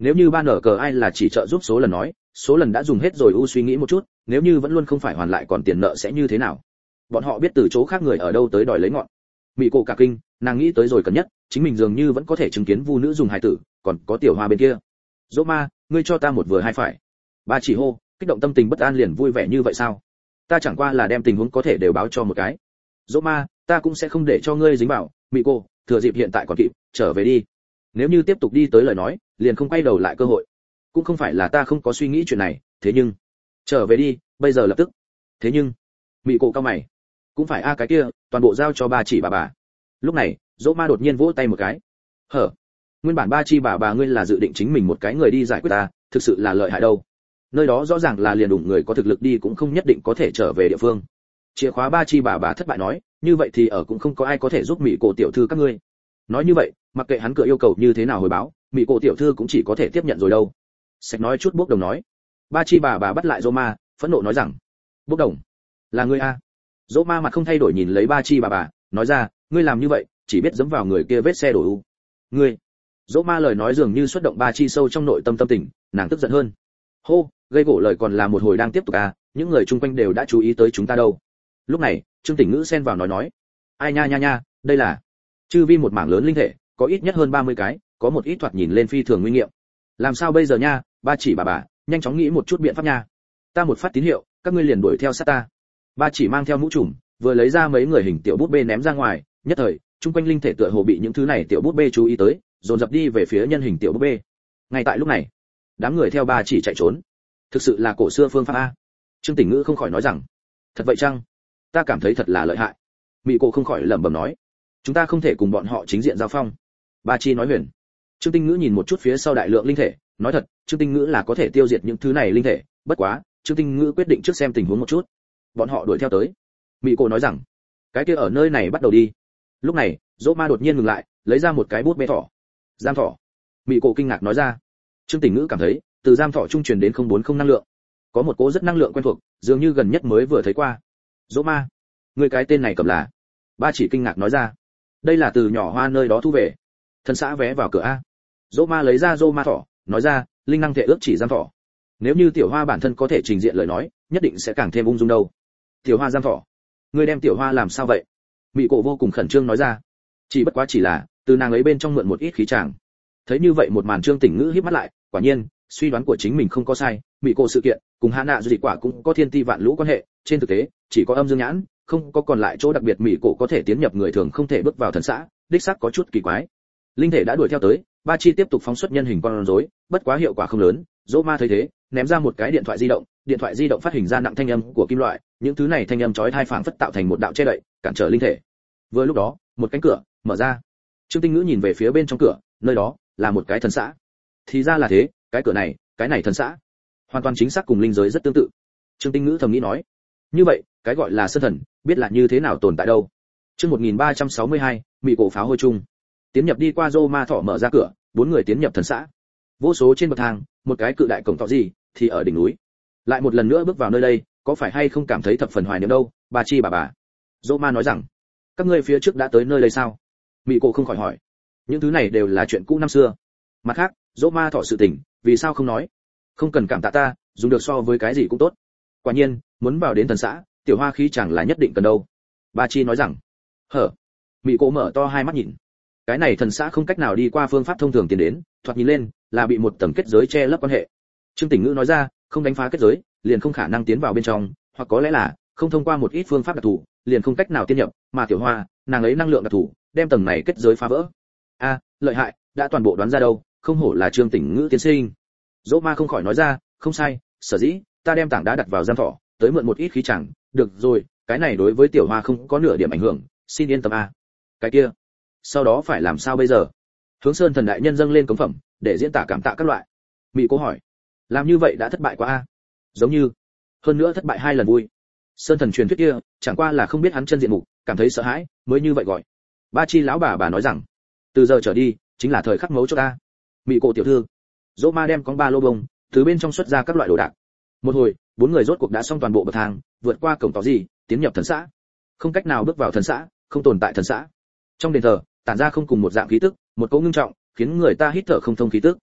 Nếu như ban nở cờ ai là chỉ trợ giúp số lần nói, số lần đã dùng hết rồi. U suy nghĩ một chút, nếu như vẫn luôn không phải hoàn lại còn tiền nợ sẽ như thế nào? Bọn họ biết từ chỗ khác người ở đâu tới đòi lấy ngọn. Mị cổ cả kinh, nàng nghĩ tới rồi cần nhất, chính mình dường như vẫn có thể chứng kiến vu nữ dùng hài tử, còn có tiểu hoa bên kia. Dỗ ma, ngươi cho ta một vừa hai phải. Ba chỉ hô, kích động tâm tình bất an liền vui vẻ như vậy sao? Ta chẳng qua là đem tình huống có thể đều báo cho một cái. Dỗ ma, ta cũng sẽ không để cho ngươi dính vào. Mị cô, thừa dịp hiện tại còn kịp, trở về đi. Nếu như tiếp tục đi tới lời nói, liền không quay đầu lại cơ hội. Cũng không phải là ta không có suy nghĩ chuyện này, thế nhưng trở về đi, bây giờ lập tức. Thế nhưng, Mị cổ cao mày, cũng phải a cái kia, toàn bộ giao cho ba chỉ bà bà. Lúc này, Dỗ ma đột nhiên vỗ tay một cái. Hở, nguyên bản ba chi bà bà ngươi là dự định chính mình một cái người đi giải quyết ta, thực sự là lợi hại đâu. Nơi đó rõ ràng là liền đủ người có thực lực đi cũng không nhất định có thể trở về địa phương. Chìa khóa ba chi bà bà thất bại nói, như vậy thì ở cũng không có ai có thể giúp Mị cổ tiểu thư các ngươi. Nói như vậy, mặc kệ hắn cửa yêu cầu như thế nào hồi báo, Mị cổ tiểu thư cũng chỉ có thể tiếp nhận rồi đâu. Sạch nói chút bốc đồng nói. Ba chi bà bà bắt lại Roma, phẫn nộ nói rằng, bốc đồng, là ngươi a? Roma mặt không thay đổi nhìn lấy ba chi bà bà, nói ra, ngươi làm như vậy, chỉ biết dẫm vào người kia vết xe đổ u. Ngươi. Roma lời nói dường như xuất động ba chi sâu trong nội tâm tâm tình, nàng tức giận hơn. Hô, gây gỗ lời còn là một hồi đang tiếp tục à, những người chung quanh đều đã chú ý tới chúng ta đâu. Lúc này, Trương Tỉnh Ngữ xen vào nói nói, ai nha nha nha, đây là chư vi một mảng lớn linh thể, có ít nhất hơn ba mươi cái, có một ít thoạt nhìn lên phi thường nguy nghiệm. Làm sao bây giờ nha, ba chỉ bà bà, nhanh chóng nghĩ một chút biện pháp nha. Ta một phát tín hiệu, các ngươi liền đuổi theo sát ta. Ba chỉ mang theo mũ trùm, vừa lấy ra mấy người hình tiểu bút bê ném ra ngoài, nhất thời, chung quanh linh thể tựa hồ bị những thứ này tiểu bút bê chú ý tới, dồn dập đi về phía nhân hình tiểu bút bê. Ngay tại lúc này, đám người theo ba chỉ chạy trốn. Thực sự là cổ xưa phương pháp a. Trương Tỉnh Ngữ không khỏi nói rằng, thật vậy chăng? Ta cảm thấy thật là lợi hại. Mị cổ không khỏi lẩm bẩm nói, chúng ta không thể cùng bọn họ chính diện giao phong. Ba chi nói huyền. Trương Tinh Ngữ nhìn một chút phía sau đại lượng linh thể, nói thật, Trương Tinh Ngữ là có thể tiêu diệt những thứ này linh thể, bất quá, Trương Tinh Ngữ quyết định trước xem tình huống một chút. Bọn họ đuổi theo tới. Mị cổ nói rằng, cái kia ở nơi này bắt đầu đi. Lúc này, Dỗ Ma đột nhiên ngừng lại, lấy ra một cái bút bê thỏ. Giam thỏ. Mị cổ kinh ngạc nói ra. Trương Tinh Ngữ cảm thấy, từ giam thỏ trung truyền đến không bốn không năng lượng. Có một cỗ rất năng lượng quen thuộc, dường như gần nhất mới vừa thấy qua. Dỗ Ma, người cái tên này cầm là? Ba chỉ kinh ngạc nói ra. Đây là từ nhỏ hoa nơi đó thu về. Thần xã vé vào cửa a. Dỗ Ma lấy ra Dỗ Ma thỏ, nói ra, linh năng thể ước chỉ giam thỏ. Nếu như tiểu hoa bản thân có thể trình diện lời nói, nhất định sẽ càng thêm ung dung đâu. Tiểu hoa giam thỏ, ngươi đem tiểu hoa làm sao vậy? Mị cổ vô cùng khẩn trương nói ra. Chỉ bất quá chỉ là từ nàng ấy bên trong mượn một ít khí tràng. Thấy như vậy một màn Trương Tỉnh Ngữ híp mắt lại, quả nhiên, suy đoán của chính mình không có sai, Mị cổ sự kiện cùng Hạ Nạ Dị quả cũng có thiên ti vạn lũ quan hệ, trên thực tế, chỉ có âm dương nhãn, không có còn lại chỗ đặc biệt Mị cổ có thể tiến nhập người thường không thể bước vào thần xã, đích xác có chút kỳ quái. Linh thể đã đuổi theo tới, ba chi tiếp tục phóng xuất nhân hình con rối, bất quá hiệu quả không lớn. Dỗ Ma thấy thế, ném ra một cái điện thoại di động, điện thoại di động phát hình ra nặng thanh âm của kim loại, những thứ này thanh âm chói tai phảng phất tạo thành một đạo che đậy, cản trở linh thể. Vừa lúc đó, một cánh cửa mở ra. Trương Tinh Ngữ nhìn về phía bên trong cửa, nơi đó là một cái thần xã. Thì ra là thế, cái cửa này, cái này thần xã, hoàn toàn chính xác cùng linh giới rất tương tự. Trương Tinh Ngữ thầm nghĩ nói, như vậy, cái gọi là sơn thần, biết là như thế nào tồn tại đâu. Chương một nghìn ba trăm sáu mươi hai, Mị cổ pháo hôi chung. Tiến nhập đi qua Dỗ Ma thỏ mở ra cửa, bốn người tiến nhập thần xã. Vô số trên bậc thang, một cái cự đại cổng tỏ gì thì ở đỉnh núi. Lại một lần nữa bước vào nơi đây, có phải hay không cảm thấy thập phần hoài niệm đâu? Bà chi bà bà. Dỗ Ma nói rằng, các ngươi phía trước đã tới nơi đây sao? Mị cổ không khỏi hỏi. Những thứ này đều là chuyện cũ năm xưa. Mặt khác, Dỗ Ma thọ sự tình, vì sao không nói? Không cần cảm tạ ta, dùng được so với cái gì cũng tốt. Quả nhiên, muốn vào đến thần xã, tiểu hoa khí chẳng là nhất định cần đâu. Bà chi nói rằng, hở. Mị cổ mở to hai mắt nhìn. Cái này thần xã không cách nào đi qua phương pháp thông thường tiến đến, thoạt nhìn lên là bị một tầng kết giới che lấp quan hệ. Trương Tỉnh Ngữ nói ra, không đánh phá kết giới, liền không khả năng tiến vào bên trong, hoặc có lẽ là không thông qua một ít phương pháp đặc thù, liền không cách nào tiến nhập, mà tiểu hoa, nàng ấy năng lượng đặc thù, đem tầng này kết giới phá vỡ. A, lợi hại, đã toàn bộ đoán ra đâu, không hổ là Trương Tỉnh Ngữ tiến sinh. Dỗ Ma không khỏi nói ra, không sai, sở dĩ ta đem tảng đá đặt vào giam thỏ, tới mượn một ít khí chẳng, được rồi, cái này đối với tiểu hoa không có nửa điểm ảnh hưởng, xin yên tâm a. Cái kia, sau đó phải làm sao bây giờ? Hướng Sơn thần đại nhân dâng lên cống phẩm, để diễn tả cảm tạ các loại. Mị Cố hỏi, làm như vậy đã thất bại quá a? Giống như, hơn nữa thất bại hai lần vui. Sơn thần truyền thuyết kia, chẳng qua là không biết hắn chân diện mục, cảm thấy sợ hãi, mới như vậy gọi. Ba chi lão bà bà nói rằng, từ giờ trở đi, chính là thời khắc mấu chốt ta. Mị Cổ tiểu thư, Dỗ Ma đem con ba lô bông, từ bên trong xuất ra các loại đồ đạc. Một hồi, bốn người rốt cuộc đã xong toàn bộ bậc thang, vượt qua cổng tỏ gì, tiến nhập thần xã. Không cách nào bước vào thần xã, không tồn tại thần xã. Trong đền thờ, tản ra không cùng một dạng khí tức, một cỗ ngưng trọng, khiến người ta hít thở không thông khí tức.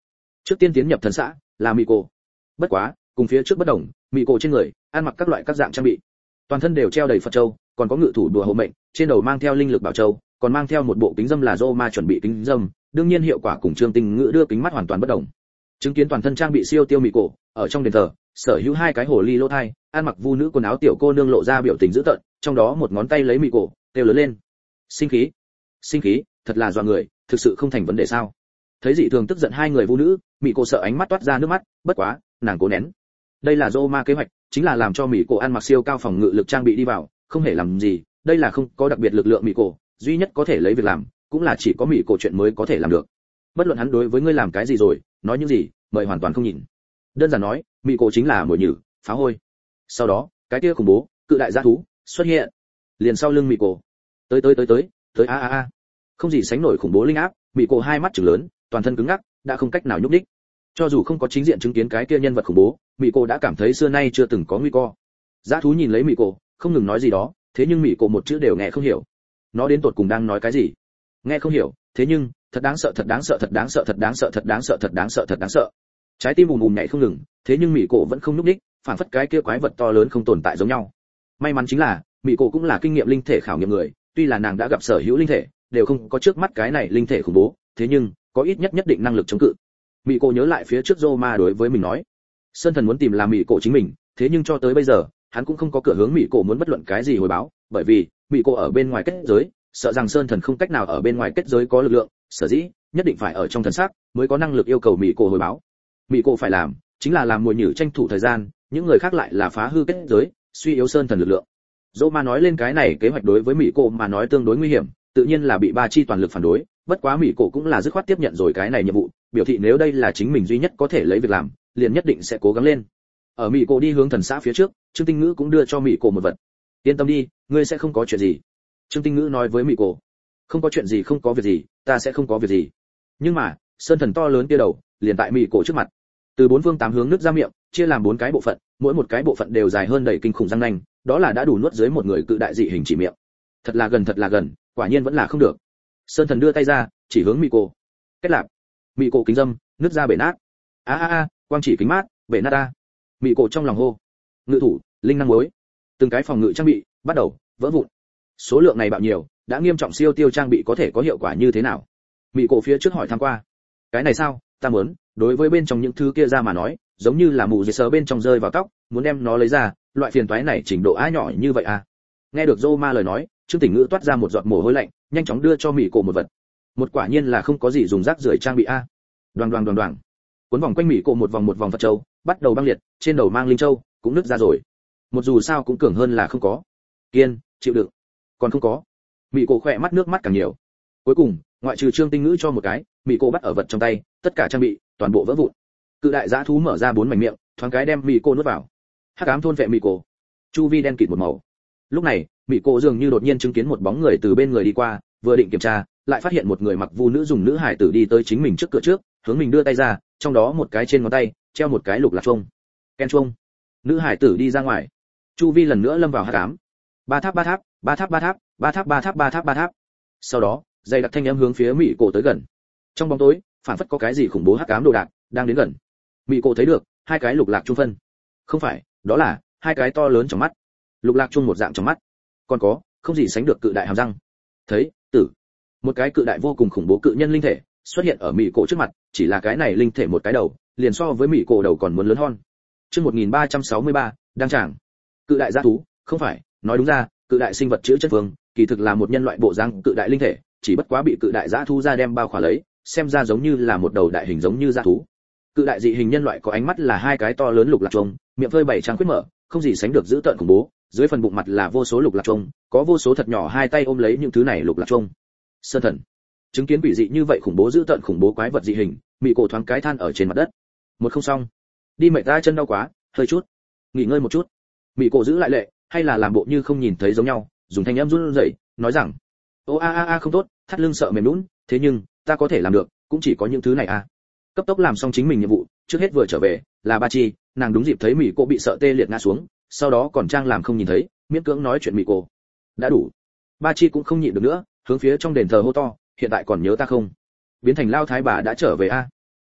Trước tiên tiến nhập thần xã là Miko. Bất quá, cùng phía trước bất đồng, Miko trên người ăn mặc các loại các dạng trang bị, toàn thân đều treo đầy Phật châu, còn có ngự thủ đùa hộ mệnh, trên đầu mang theo linh lực bảo châu, còn mang theo một bộ kính dâm là Roma chuẩn bị kính dâm, đương nhiên hiệu quả cùng Trương Tinh Ngữ đưa kính mắt hoàn toàn bất đồng. Chứng kiến toàn thân trang bị siêu tiêu Miko, ở trong đền thờ, sở hữu hai cái hồ ly lỗ thai, ăn mặc vu nữ quần áo tiểu cô nương lộ ra biểu tình dữ tợn, trong đó một ngón tay lấy Miko, kêu lớn lên. Sinh khí, sinh khí, thật là dọa người, thực sự không thành vấn đề sao? Thấy dị thường tức giận hai người vu nữ, Miko sợ ánh mắt toát ra nước mắt, bất quá, nàng cố nén. Đây là Roma kế hoạch, chính là làm cho Miko ăn mặc siêu cao phòng ngự lực trang bị đi vào, không hề làm gì, đây là không có đặc biệt lực lượng Miko, duy nhất có thể lấy việc làm, cũng là chỉ có Miko chuyện mới có thể làm được. Bất luận hắn đối với ngươi làm cái gì rồi, nói những gì, mời hoàn toàn không nhìn. Đơn giản nói, Miko chính là mồi nhử, phá hôi. Sau đó, cái kia khủng bố, cự đại dã thú xuất hiện, liền sau lưng Miko. Tới tới tới tới, tới a a a. Không gì sánh nổi khủng bố linh áp, Miko hai mắt trừng lớn, toàn thân cứng ngắc, đã không cách nào nhúc nhích. Cho dù không có chính diện chứng kiến cái kia nhân vật khủng bố, Miko đã cảm thấy xưa nay chưa từng có nguy cơ. Dã thú nhìn lấy Miko, không ngừng nói gì đó, thế nhưng Miko một chữ đều nghe không hiểu. Nó đến tột cùng đang nói cái gì? Nghe không hiểu, thế nhưng, thật đáng sợ, thật đáng sợ, thật đáng sợ, thật đáng sợ, thật đáng sợ, thật đáng sợ, thật đáng sợ. Trái tim ùm ùm nhảy không ngừng, thế nhưng Miko vẫn không nhúc nhích, phản phất cái kia quái vật to lớn không tồn tại giống nhau. May mắn chính là, Miko cũng là kinh nghiệm linh thể khảo nghiệm người, tuy là nàng đã gặp sở hữu linh thể, đều không có trước mắt cái này linh thể khủng bố, thế nhưng, có ít nhất nhất định năng lực chống cự. Miko nhớ lại phía trước Roma đối với mình nói, Sơn Thần muốn tìm là Miko chính mình, thế nhưng cho tới bây giờ, hắn cũng không có cửa hướng Miko muốn bất luận cái gì hồi báo, bởi vì Miko ở bên ngoài kết giới, sợ rằng Sơn Thần không cách nào ở bên ngoài kết giới có lực lượng, sở dĩ nhất định phải ở trong thần xác mới có năng lực yêu cầu Miko hồi báo. Miko phải làm, chính là làm mồi nhử tranh thủ thời gian, những người khác lại là phá hư kết giới, suy yếu Sơn Thần lực lượng. Roma nói lên cái này kế hoạch đối với Miko mà nói tương đối nguy hiểm, tự nhiên là bị ba chi toàn lực phản đối, bất quá Miko cũng là dứt khoát tiếp nhận rồi cái này nhiệm vụ, biểu thị nếu đây là chính mình duy nhất có thể lấy việc làm, liền nhất định sẽ cố gắng lên. Ở Miko đi hướng thần xã phía trước, Trương Tinh Ngữ cũng đưa cho Miko một vật. Yên tâm đi, ngươi sẽ không có chuyện gì. Trương Tinh Ngữ nói với Miko. Không có chuyện gì, không có việc gì, ta sẽ không có việc gì. Nhưng mà, Sơn Thần to lớn kia đầu, liền tại Miko trước mặt. Từ bốn phương tám hướng nứt ra miệng, chia làm bốn cái bộ phận, mỗi một cái bộ phận đều dài hơn đầy kinh khủng răng nanh, đó là đã đủ nuốt dưới một người cự đại dị hình chỉ miệng. Thật là gần, thật là gần, quả nhiên vẫn là không được. Sơn Thần đưa tay ra, chỉ hướng Miko. Kết lạp. Miko kính dâm, nứt ra bể nát. A a a, quang chỉ kính mát, bể nát ta. Miko trong lòng hô. Ngự thủ, linh năng muối. Từng cái phòng ngự trang bị bắt đầu vỡ vụn. Số lượng này bạo nhiều, đã nghiêm trọng siêu tiêu trang bị có thể có hiệu quả như thế nào? Miko phía trước hỏi tham qua. Cái này sao, ta muốn, đối với bên trong những thứ kia ra mà nói, giống như là mù dây sờ bên trong rơi vào tóc, muốn đem nó lấy ra, loại phiền toái này trình độ á nhỏ như vậy à? Nghe được Roma lời nói, Trương Tỉnh Ngữ toát ra một giọt mồ hôi lạnh, nhanh chóng đưa cho Miko một vật. Một quả nhiên là không có gì dùng rác rưởi trang bị a. Đoàng đoàng đoàng đoàng. Cuốn vòng quanh Miko một vòng một vòng Phật châu, bắt đầu băng liệt, trên đầu mang linh châu, cũng nứt ra rồi. Một dù sao cũng cường hơn là không có. Kiên, chịu đựng. Còn không có. Miko khỏe mắt nước mắt càng nhiều. Cuối cùng, ngoại trừ Trương Tinh Ngữ cho một cái, Miko bắt ở vật trong tay, tất cả trang bị toàn bộ vỡ vụn. Cự đại dã thú mở ra bốn mảnh miệng, thoáng cái đem Miko nuốt vào. Hắc ám thôn vệ Miko. Chu vi đen kịt một màu. Lúc này, Miko dường như đột nhiên chứng kiến một bóng người từ bên người đi qua, vừa định kiểm tra, lại phát hiện một người mặc vu nữ dùng nữ hải tử đi tới chính mình trước cửa trước, hướng mình đưa tay ra, trong đó một cái trên ngón tay treo một cái lục lạc chuông. Ken chuông. Nữ hải tử đi ra ngoài. Chu vi lần nữa lâm vào hắc ám. Ba tháp ba tháp, ba tháp ba tháp, ba tháp ba tháp ba tháp ba tháp. Sau đó, dây đặc thanh âm hướng phía Miko tới gần. Trong bóng tối, phản phất có cái gì khủng bố hắc ám đồ đạc đang đến gần. Miko thấy được hai cái lục lạc chuông phân. Không phải, đó là hai cái to lớn trong mắt. Lục lạc chuông một dạng trong mắt. Còn có, không gì sánh được cự đại hàm răng. Thấy, tử. Một cái cự đại vô cùng khủng bố cự nhân linh thể xuất hiện ở Miko trước mặt, chỉ là cái này linh thể một cái đầu, liền so với Miko đầu còn muốn lớn hơn. Chương một nghìn ba trăm sáu mươi ba, đang tràng. Cự đại dã thú, không phải, nói đúng ra, cự đại sinh vật chữ chất vương, kỳ thực là một nhân loại bộ dáng cự đại linh thể, chỉ bất quá bị cự đại dã thú ra đem bao khỏa lấy, xem ra giống như là một đầu đại hình giống như dã thú. Cự đại dị hình nhân loại có ánh mắt là hai cái to lớn lục lạc chuông, miệng phơi bảy trang khuyết mở, không gì sánh được dữ tợn khủng bố, dưới phần bụng mặt là vô số lục lạc chuông, có vô số thật nhỏ hai tay ôm lấy những thứ này lục lạc chuông. Sơn Thần chứng kiến quỷ dị như vậy khủng bố dữ tợn khủng bố quái vật dị hình, Miko thoáng cái than ở trên mặt đất. Một không xong, đi mệt ta chân đau quá, hơi chút, nghỉ ngơi một chút. Miko giữ lại lệ, hay là làm bộ như không nhìn thấy giống nhau, dùng thanh âm run rẩy, nói rằng: "Ô a a a không tốt, thắt lưng sợ mềm nhũn, thế nhưng ta có thể làm được, cũng chỉ có những thứ này a." Cấp tốc làm xong chính mình nhiệm vụ, trước hết vừa trở về, là Ba Chi, nàng đúng dịp thấy Miko bị sợ tê liệt ngã xuống, sau đó còn trang làm không nhìn thấy, miễn cưỡng nói chuyện Miko. Đã đủ. Ba Chi cũng không nhịn được nữa, hướng phía trong đền thờ hô to: "Hiện tại còn nhớ ta không? Biến thành lao thái bà đã trở về a."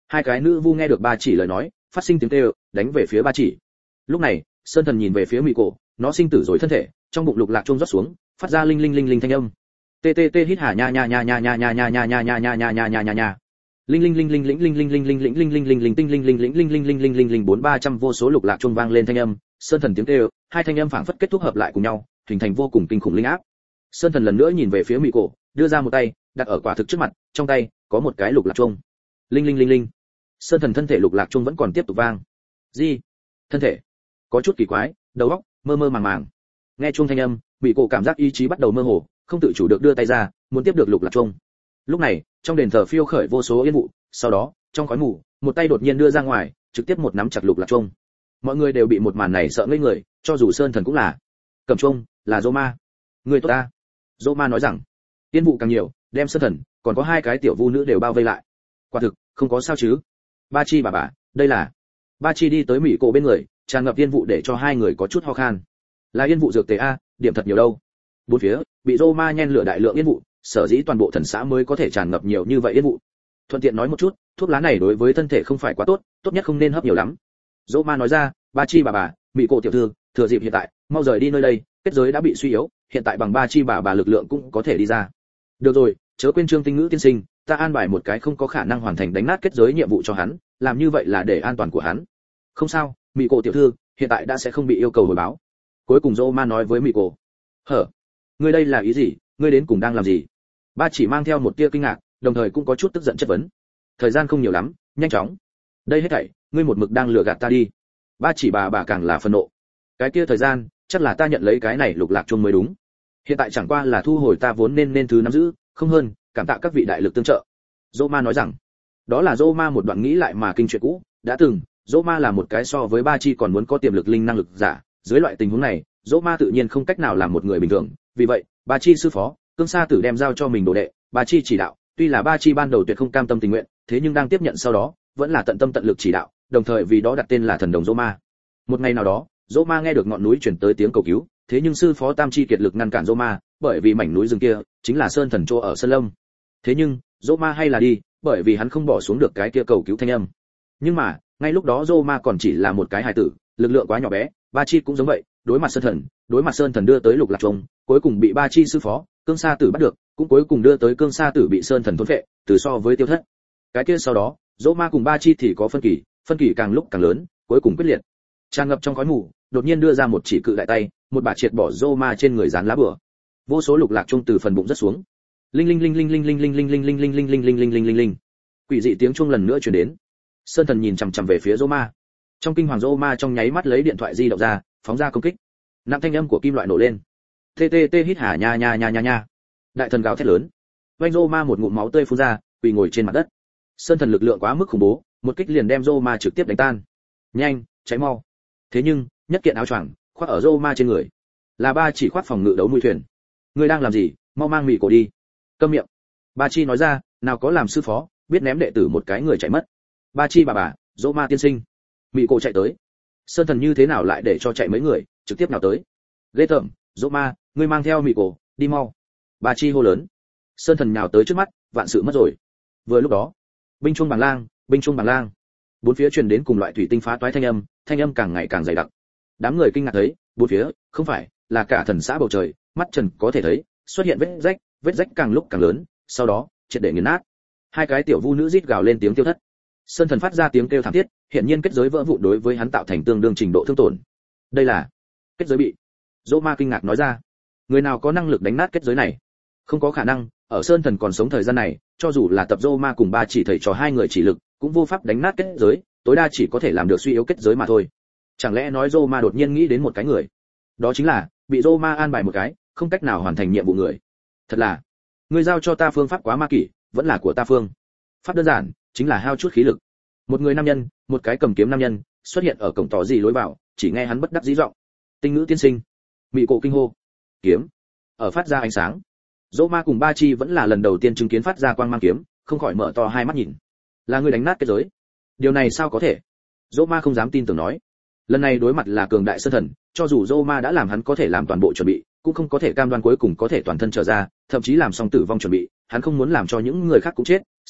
Hai cái nữ vu nghe được ba chỉ lời nói, phát sinh tiếng kêu, đánh về phía ba chỉ. Lúc này, Sơn Thần nhìn về phía Mị Cổ, nó sinh tử rồi thân thể, trong bụng lục lạc chuông rót xuống, phát ra linh linh linh linh thanh âm. Tê tê tê hít hà nha nha nha nha nha nha nha nha nha nha nha nha nha nha nha nha. Linh linh linh linh linh linh linh linh linh linh linh linh linh linh tinh linh linh linh linh linh linh linh linh linh bốn ba trăm vô số lục lạc chuông vang lên thanh âm, Sơn Thần tiếng kêu, hai thanh âm phảng phất kết thúc hợp lại cùng nhau, hình thành vô cùng kinh khủng linh áp. Sơn Thần lần nữa nhìn về phía Mị Cổ, đưa ra một tay, đặt ở quả thực trước mặt, trong tay có một cái lục lạc chuông. Linh linh linh linh. Sơn Thần thân thể lục lạc chuông vẫn còn tiếp tục vang. Gì? Thân thể có chút kỳ quái, đầu óc mơ mơ màng màng. Nghe chuông thanh âm, Mị Cổ cảm giác ý chí bắt đầu mơ hồ, không tự chủ được đưa tay ra, muốn tiếp được lục lạc chuông. Lúc này, trong đền thờ phiêu khởi vô số yên vụ, sau đó, trong khói mù, một tay đột nhiên đưa ra ngoài, trực tiếp một nắm chặt lục lạc chuông. Mọi người đều bị một màn này sợ ngây người, cho dù Sơn Thần cũng là. Cầm chuông, là Roma. Người tốt ta. Roma nói rằng, yên vụ càng nhiều, đem Sơn Thần, còn có hai cái tiểu vu nữ đều bao vây lại. Quả thực, không có sao chứ? Ba Chi bà bà, đây là. Ba Chi đi tới Mị Cổ bên người, tràn ngập yên vụ để cho hai người có chút ho khan. Là yên vụ dược tế a, điểm thật nhiều đâu. Bốn phía, bị Roma nhen lửa đại lượng yên vụ, sở dĩ toàn bộ thần xã mới có thể tràn ngập nhiều như vậy yên vụ. Thuận tiện nói một chút, thuốc lá này đối với thân thể không phải quá tốt, tốt nhất không nên hấp nhiều lắm. Roma nói ra, Ba Chi bà bà, Mị Cổ tiểu thư, thừa dịp hiện tại, mau rời đi nơi đây, kết giới đã bị suy yếu, hiện tại bằng Ba Chi bà bà lực lượng cũng có thể đi ra. Được rồi, chớ quên Trương Tinh Ngữ tiên sinh, ta an bài một cái không có khả năng hoàn thành đánh nát kết giới nhiệm vụ cho hắn, làm như vậy là để an toàn của hắn. Không sao, Mị Cổ tiểu thư, hiện tại đã sẽ không bị yêu cầu hồi báo. Cuối cùng Roma nói với Mị Cổ. Hở? Ngươi đây là ý gì? Ngươi đến cùng đang làm gì? Ba chỉ mang theo một tia kinh ngạc, đồng thời cũng có chút tức giận chất vấn. Thời gian không nhiều lắm, nhanh chóng. Đây hết thảy, ngươi một mực đang lừa gạt ta đi. Ba chỉ bà bà càng là phẫn nộ. Cái kia thời gian, chắc là ta nhận lấy cái này lục lạc chuông mới đúng. Hiện tại chẳng qua là thu hồi ta vốn nên nên thứ nắm giữ, không hơn, cảm tạ các vị đại lực tương trợ. Roma nói rằng, đó là Roma một đoạn nghĩ lại mà kinh chuyện cũ, đã từng, Roma là một cái so với Ba Chi còn muốn có tiềm lực linh năng lực giả, dưới loại tình huống này, Roma tự nhiên không cách nào làm một người bình thường, vì vậy, Ba Chi sư phó, Cương Sa Tử đem giao cho mình đồ đệ, Ba Chi chỉ đạo, tuy là Ba Chi ban đầu tuyệt không cam tâm tình nguyện, thế nhưng đang tiếp nhận sau đó, vẫn là tận tâm tận lực chỉ đạo, đồng thời vì đó đặt tên là thần đồng Roma. Một ngày nào đó, Roma nghe được ngọn núi truyền tới tiếng cầu cứu, thế nhưng sư phó Tam Chi kiệt lực ngăn cản Roma, bởi vì mảnh núi rừng kia chính là Sơn Thần chỗ ở Sơn Lâm. Thế nhưng, Roma hay là đi, bởi vì hắn không bỏ xuống được cái kia cầu cứu thanh âm. Nhưng mà, ngay lúc đó Roma còn chỉ là một cái hài tử, lực lượng quá nhỏ bé, Ba Chi cũng giống vậy, đối mặt Sơn Thần, đối mặt Sơn Thần đưa tới lục lạc chuông, cuối cùng bị Ba Chi sư phó, Cương Sa Tử bắt được, cũng cuối cùng đưa tới Cương Sa Tử bị Sơn Thần thôn phệ, từ so với tiêu thất. Cái kia sau đó, Roma cùng Ba Chi thì có phân kỳ, phân kỳ càng lúc càng lớn, cuối cùng quyết liệt. Tràn ngập trong khói mù, đột nhiên đưa ra một chỉ cự đại tay, một bà triệt bỏ Roma trên người dán lá bùa. Vô số lục lạc chuông từ phần bụng rất xuống. Linh linh linh linh linh linh linh linh linh linh linh linh linh linh linh linh linh linh. Quỷ dị tiếng chuông lần nữa truyền đến. Sơn Thần nhìn chằm chằm về phía Roma. Trong kinh hoàng Roma trong nháy mắt lấy điện thoại di động ra, phóng ra công kích. Nặng thanh âm của kim loại nổ lên. Tê tê tê hít hà nha nha nha nha nha. Đại thần gào thét lớn. Vành Roma một ngụm máu tươi phun ra, quỳ ngồi trên mặt đất. Sơn Thần lực lượng quá mức khủng bố, một kích liền đem Roma trực tiếp đánh tan. Nhanh, cháy mau. Thế nhưng, nhất kiện áo choàng khoác ở Roma trên người, là Ba chỉ khoác phòng ngự đấu mũi thuyền. Ngươi đang làm gì? Mau mang Mị Cổ đi. Câm miệng. Ba Chi nói ra, nào có làm sư phó, biết ném đệ tử một cái người chạy mất. Ba Chi bà bà, Roma tiên sinh. Mị Cổ chạy tới. Sơn Thần như thế nào lại để cho chạy mấy người, trực tiếp nào tới. Ghê tởm, Roma, ngươi mang theo Mị Cổ, đi mau. Ba Chi hô lớn. Sơn Thần nhào tới trước mắt, vạn sự mất rồi. Vừa lúc đó, binh chuông bàng lang, binh chuông bàng lang. Bốn phía truyền đến cùng loại thủy tinh phá toái thanh âm, thanh âm càng ngày càng dày đặc. Đám người kinh ngạc thấy, bốn phía, không phải, là cả thần xã bầu trời, mắt trần có thể thấy, xuất hiện vết rách, vết rách càng lúc càng lớn, sau đó, triệt để nghiền nát. Hai cái tiểu vu nữ rít gào lên tiếng tiêu thất. Sơn Thần phát ra tiếng kêu thảm thiết, hiện nhiên kết giới vỡ vụn đối với hắn tạo thành tương đương trình độ thương tổn. Đây là kết giới bị. Roma kinh ngạc nói ra, người nào có năng lực đánh nát kết giới này? Không có khả năng, ở Sơn Thần còn sống thời gian này, cho dù là tập Roma cùng Ba chỉ thầy trò hai người chỉ lực, cũng vô pháp đánh nát kết giới, tối đa chỉ có thể làm được suy yếu kết giới mà thôi. Chẳng lẽ nói Roma đột nhiên nghĩ đến một cái người? Đó chính là bị Roma an bài một cái, không cách nào hoàn thành nhiệm vụ người. Thật là, ngươi giao cho ta phương pháp quá ma kỷ, vẫn là của ta phương. Pháp đơn giản, chính là hao chút khí lực. Một người nam nhân, một cái cầm kiếm nam nhân, xuất hiện ở cổng tỏ gì lối vào, chỉ nghe hắn bất đắc dĩ giọng. Tinh Ngữ tiên sinh. Mị Cổ kinh hô. Kiếm. Ở phát ra ánh sáng. Roma cùng Ba Chi vẫn là lần đầu tiên chứng kiến phát ra quang mang kiếm, không khỏi mở to hai mắt nhìn. Là ngươi đánh nát kết giới? Điều này sao có thể? Roma không dám tin tưởng nói. Lần này đối mặt là cường đại Sơn Thần, cho dù Roma đã làm hắn có thể làm toàn bộ chuẩn bị, cũng không có thể cam đoan cuối cùng có thể toàn thân trở ra, thậm chí làm xong tử vong chuẩn bị, hắn không muốn làm cho những người khác cũng chết,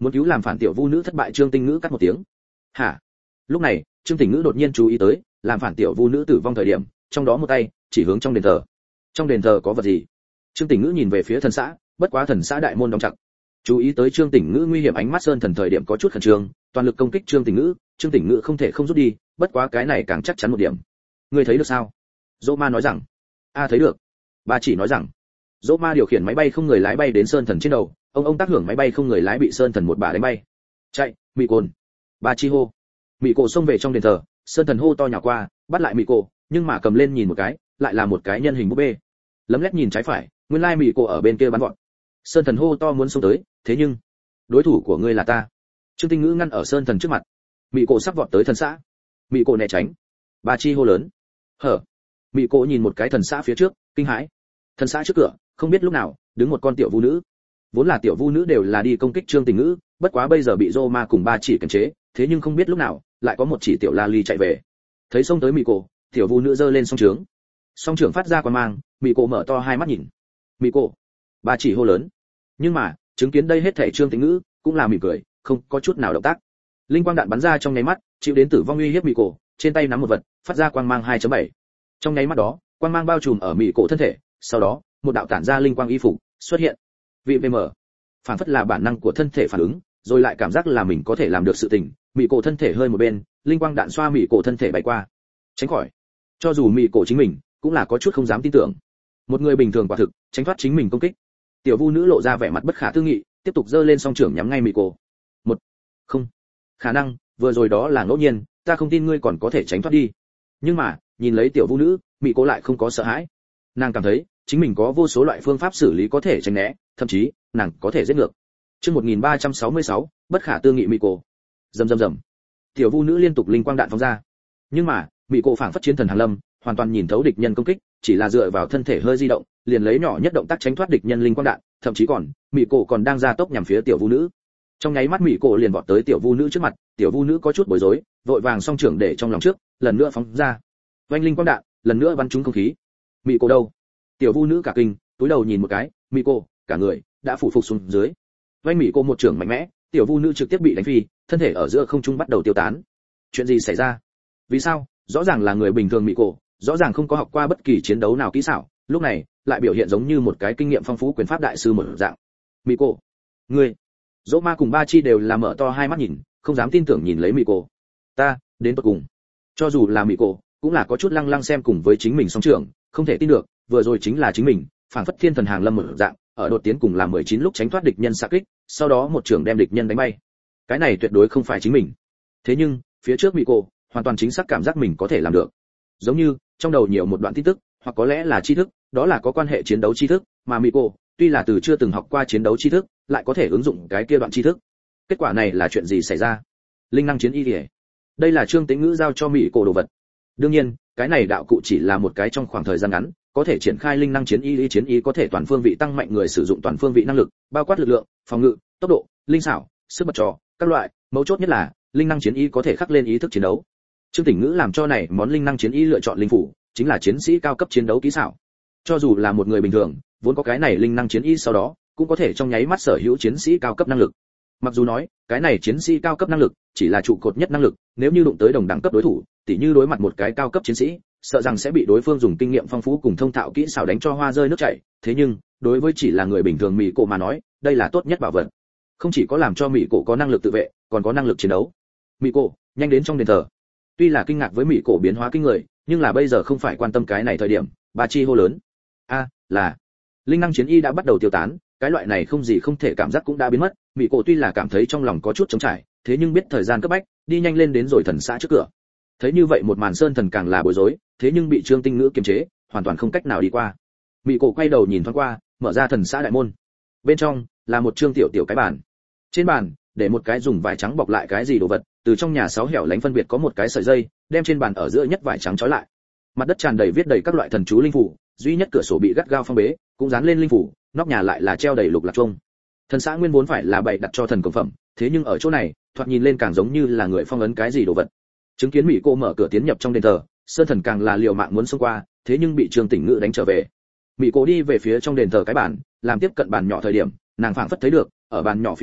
muốn cứu làm phản tiểu vu nữ thất bại. Trương Tinh Ngữ cắt một tiếng. Hả? Lúc này, Trương Tinh Ngữ đột nhiên chú ý tới, làm phản tiểu vu nữ tử vong thời điểm, trong đó một tay chỉ hướng trong đền thờ. Trong đền thờ có vật gì? Trương Tinh Ngữ nhìn về phía thần xã, bất quá thần xã đại môn đóng chặt. Chú ý tới Trương Tinh Ngữ nguy hiểm ánh mắt Sơn Thần thời điểm có chút khẩn trương, toàn lực công kích Trương Tinh Ngữ. Trương Tinh Ngữ không thể không rút đi, bất quá cái này càng chắc chắn một điểm. Ngươi thấy được sao? Dỗ Ma nói rằng. A thấy được. Ba chỉ nói rằng. Dỗ Ma điều khiển máy bay không người lái bay đến Sơn Thần trên đầu, ông ông tác hưởng máy bay không người lái bị Sơn Thần một bả đánh bay. Chạy, Mị Cồn. Ba chi hô. Mị Cổ xông về trong đền thờ, Sơn Thần hô to nhào qua, bắt lại Mị Cổ, nhưng mà cầm lên nhìn một cái, lại là một cái nhân hình búp bê. Lấm lét nhìn trái phải, nguyên lai Mị Cổ ở bên kia bắn vọt. Sơn Thần hô to muốn xông tới, thế nhưng đối thủ của ngươi là ta. Trương Tinh Ngữ ngăn ở Sơn Thần trước mặt. Mị Cổ sắp vọt tới thần xã. Mị Cổ né tránh. Ba chi hô lớn. Hở. Mị Cổ nhìn một cái thần xã phía trước, kinh hãi. Thần xã trước cửa, không biết lúc nào đứng một con tiểu vu nữ. Vốn là tiểu vu nữ đều là đi công kích Trương Tinh Ngữ, bất quá bây giờ bị Rô Ma cùng ba chỉ kiềm chế, thế nhưng không biết lúc nào lại có một chỉ tiểu la ly chạy về. Thấy xông tới Mị Cổ, tiểu vu nữ giơ lên song trướng. Song trưởng phát ra quang mang, Mị Cổ mở to hai mắt nhìn. Mị Cổ. Ba chỉ hô lớn. Nhưng mà, chứng kiến đây hết thảy Trương Tinh Ngữ cũng là mỉm cười, không có chút nào động tác. Linh quang đạn bắn ra trong nháy mắt, chịu đến tử vong uy hiếp Mị Cổ, trên tay nắm một vật, phát ra quang mang hai chấm bảy. Trong nháy mắt đó, quang mang bao trùm ở Mị Cổ thân thể, sau đó, một đạo tản ra linh quang y phục xuất hiện. Vị vê em, phản phất là bản năng của thân thể phản ứng, rồi lại cảm giác là mình có thể làm được sự tình. Mị Cổ thân thể hơi một bên, linh quang đạn xoa Mị Cổ thân thể bay qua, tránh khỏi. Cho dù Mị Cổ chính mình cũng là có chút không dám tin tưởng, một người bình thường quả thực tránh thoát chính mình công kích. Tiểu vu nữ lộ ra vẻ mặt bất khả tư nghị, tiếp tục giơ lên song trưởng nhắm ngay Mị Cổ. Một, không, khả năng vừa rồi đó là ngẫu nhiên, ta không tin ngươi còn có thể tránh thoát đi. Nhưng mà nhìn lấy tiểu vu nữ, Mị Cổ lại không có sợ hãi. Nàng cảm thấy chính mình có vô số loại phương pháp xử lý có thể tránh né, thậm chí nàng có thể giết ngược. Chương một nghìn ba trăm sáu mươi sáu, bất khả tư nghị Mị Cổ. Rầm rầm rầm. Tiểu vu nữ liên tục linh quang đạn phóng ra. Nhưng mà, Mị Cổ phảng phất chiến thần hàng lâm, hoàn toàn nhìn thấu địch nhân công kích, chỉ là dựa vào thân thể hơi di động, liền lấy nhỏ nhất động tác tránh thoát địch nhân linh quang đạn, thậm chí còn, Mị Cổ còn đang ra tốc nhằm phía tiểu vu nữ. Trong nháy mắt Mị Cổ liền vọt tới tiểu vu nữ trước mặt, tiểu vu nữ có chút bối rối, vội vàng song trưởng để trong lòng trước, lần nữa phóng ra. Oanh linh quang đạn, lần nữa bắn trúng không khí. Mị Cổ đâu? Tiểu vu nữ cả kinh, túi đầu nhìn một cái, Mị Cổ, cả người đã phủ phục xuống dưới. Oanh Mị Cổ một trưởng mạnh mẽ, tiểu vu nữ trực tiếp bị đánh phi, thân thể ở giữa không trung bắt đầu tiêu tán. Chuyện gì xảy ra? Vì sao? Rõ ràng là người bình thường Mị Cổ, rõ ràng không có học qua bất kỳ chiến đấu nào kỹ xảo, lúc này lại biểu hiện giống như một cái kinh nghiệm phong phú quyền pháp đại sư một dạng. Mị Cổ, ngươi? Dỗ Ma cùng Ba Chi đều là mở to hai mắt nhìn, không dám tin tưởng nhìn lấy Mị Cổ. Ta, đến tận cùng. Cho dù là Mị Cổ, cũng là có chút lăng lăng xem cùng với chính mình song trưởng, không thể tin được, vừa rồi chính là chính mình, phảng phất thiên thần hàng lâm một dạng, ở đột tiến cùng làm mười chín lúc tránh thoát địch nhân xạ kích, sau đó một trường đem địch nhân đánh bay. Cái này tuyệt đối không phải chính mình. Thế nhưng, phía trước Mị Cổ, hoàn toàn chính xác cảm giác mình có thể làm được. Giống như, trong đầu nhiều một đoạn tin tức, hoặc có lẽ là tri thức, đó là có quan hệ chiến đấu tri thức, mà Mị Cổ, tuy là từ chưa từng học qua chiến đấu tri thức, lại có thể ứng dụng cái kia đoạn tri thức. Kết quả này là chuyện gì xảy ra? Linh năng chiến y liễu. Đây là Trương Tĩnh Ngữ giao cho Mị Cổ đồ vật. Đương nhiên, cái này đạo cụ chỉ là một cái trong khoảng thời gian ngắn, có thể triển khai linh năng chiến y, chiến y có thể toàn phương vị tăng mạnh người sử dụng toàn phương vị năng lực, bao quát lực lượng, phòng ngự, tốc độ, linh xảo, sức bật trò, các loại, mấu chốt nhất là, linh năng chiến y có thể khắc lên ý thức chiến đấu. Trương Tĩnh Ngữ làm cho này món linh năng chiến y lựa chọn linh phủ, chính là chiến sĩ cao cấp chiến đấu kỹ xảo. Cho dù là một người bình thường, vốn có cái này linh năng chiến y sau đó, cũng có thể trong nháy mắt sở hữu chiến sĩ cao cấp năng lực. Mặc dù nói, cái này chiến sĩ cao cấp năng lực chỉ là trụ cột nhất năng lực, nếu như đụng tới đồng đẳng cấp đối thủ, tỉ như đối mặt một cái cao cấp chiến sĩ, sợ rằng sẽ bị đối phương dùng kinh nghiệm phong phú cùng thông thạo kỹ xảo đánh cho hoa rơi nước chảy. Thế nhưng, đối với chỉ là người bình thường Mị Cổ mà nói, đây là tốt nhất bảo vật. Không chỉ có làm cho Mị Cổ có năng lực tự vệ, còn có năng lực chiến đấu. Mị Cổ, nhanh đến trong đền thờ. Tuy là kinh ngạc với Mị Cổ biến hóa kinh người, nhưng là bây giờ không phải quan tâm cái này thời điểm. Ba Chi hô lớn. A, là. Linh năng chiến y đã bắt đầu tiêu tán, cái loại này không gì không thể cảm giác cũng đã biến mất. Mị Cổ tuy là cảm thấy trong lòng có chút trống trải, thế nhưng biết thời gian cấp bách, đi nhanh lên đến rồi thần xã trước cửa. Thấy như vậy một màn Sơn Thần càng là bối rối, thế nhưng bị Trương Tinh Ngữ kiềm chế, hoàn toàn không cách nào đi qua. Mị Cổ quay đầu nhìn thoáng qua, mở ra thần xã đại môn. Bên trong là một trương tiểu tiểu cái bàn. Trên bàn để một cái dùng vải trắng bọc lại cái gì đồ vật, từ trong nhà sáu hẻo lánh phân biệt có một cái sợi dây, đem trên bàn ở giữa nhất vải trắng trói lại. Mặt đất tràn đầy viết đầy các loại thần chú linh phù, duy nhất cửa sổ bị gắt gao phong bế, cũng dán lên linh phù, nóc nhà lại là treo đầy lục lạc chuông. Thần xã nguyên vốn phải là bày đặt cho thần công phẩm, thế nhưng ở chỗ này, thoạt nhìn lên càng giống như là người phong ấn cái gì đồ vật. Chứng kiến Mị Cổ mở cửa tiến nhập trong đền thờ, Sơn Thần càng là liều mạng muốn xông qua, thế nhưng bị Trương Tĩnh Ngữ đánh trở về. Mị Cổ đi về phía trong đền thờ cái bàn, làm tiếp cận bàn nhỏ thời điểm, nàng phảng phất thấy được, ở bàn nhỏ phía sau,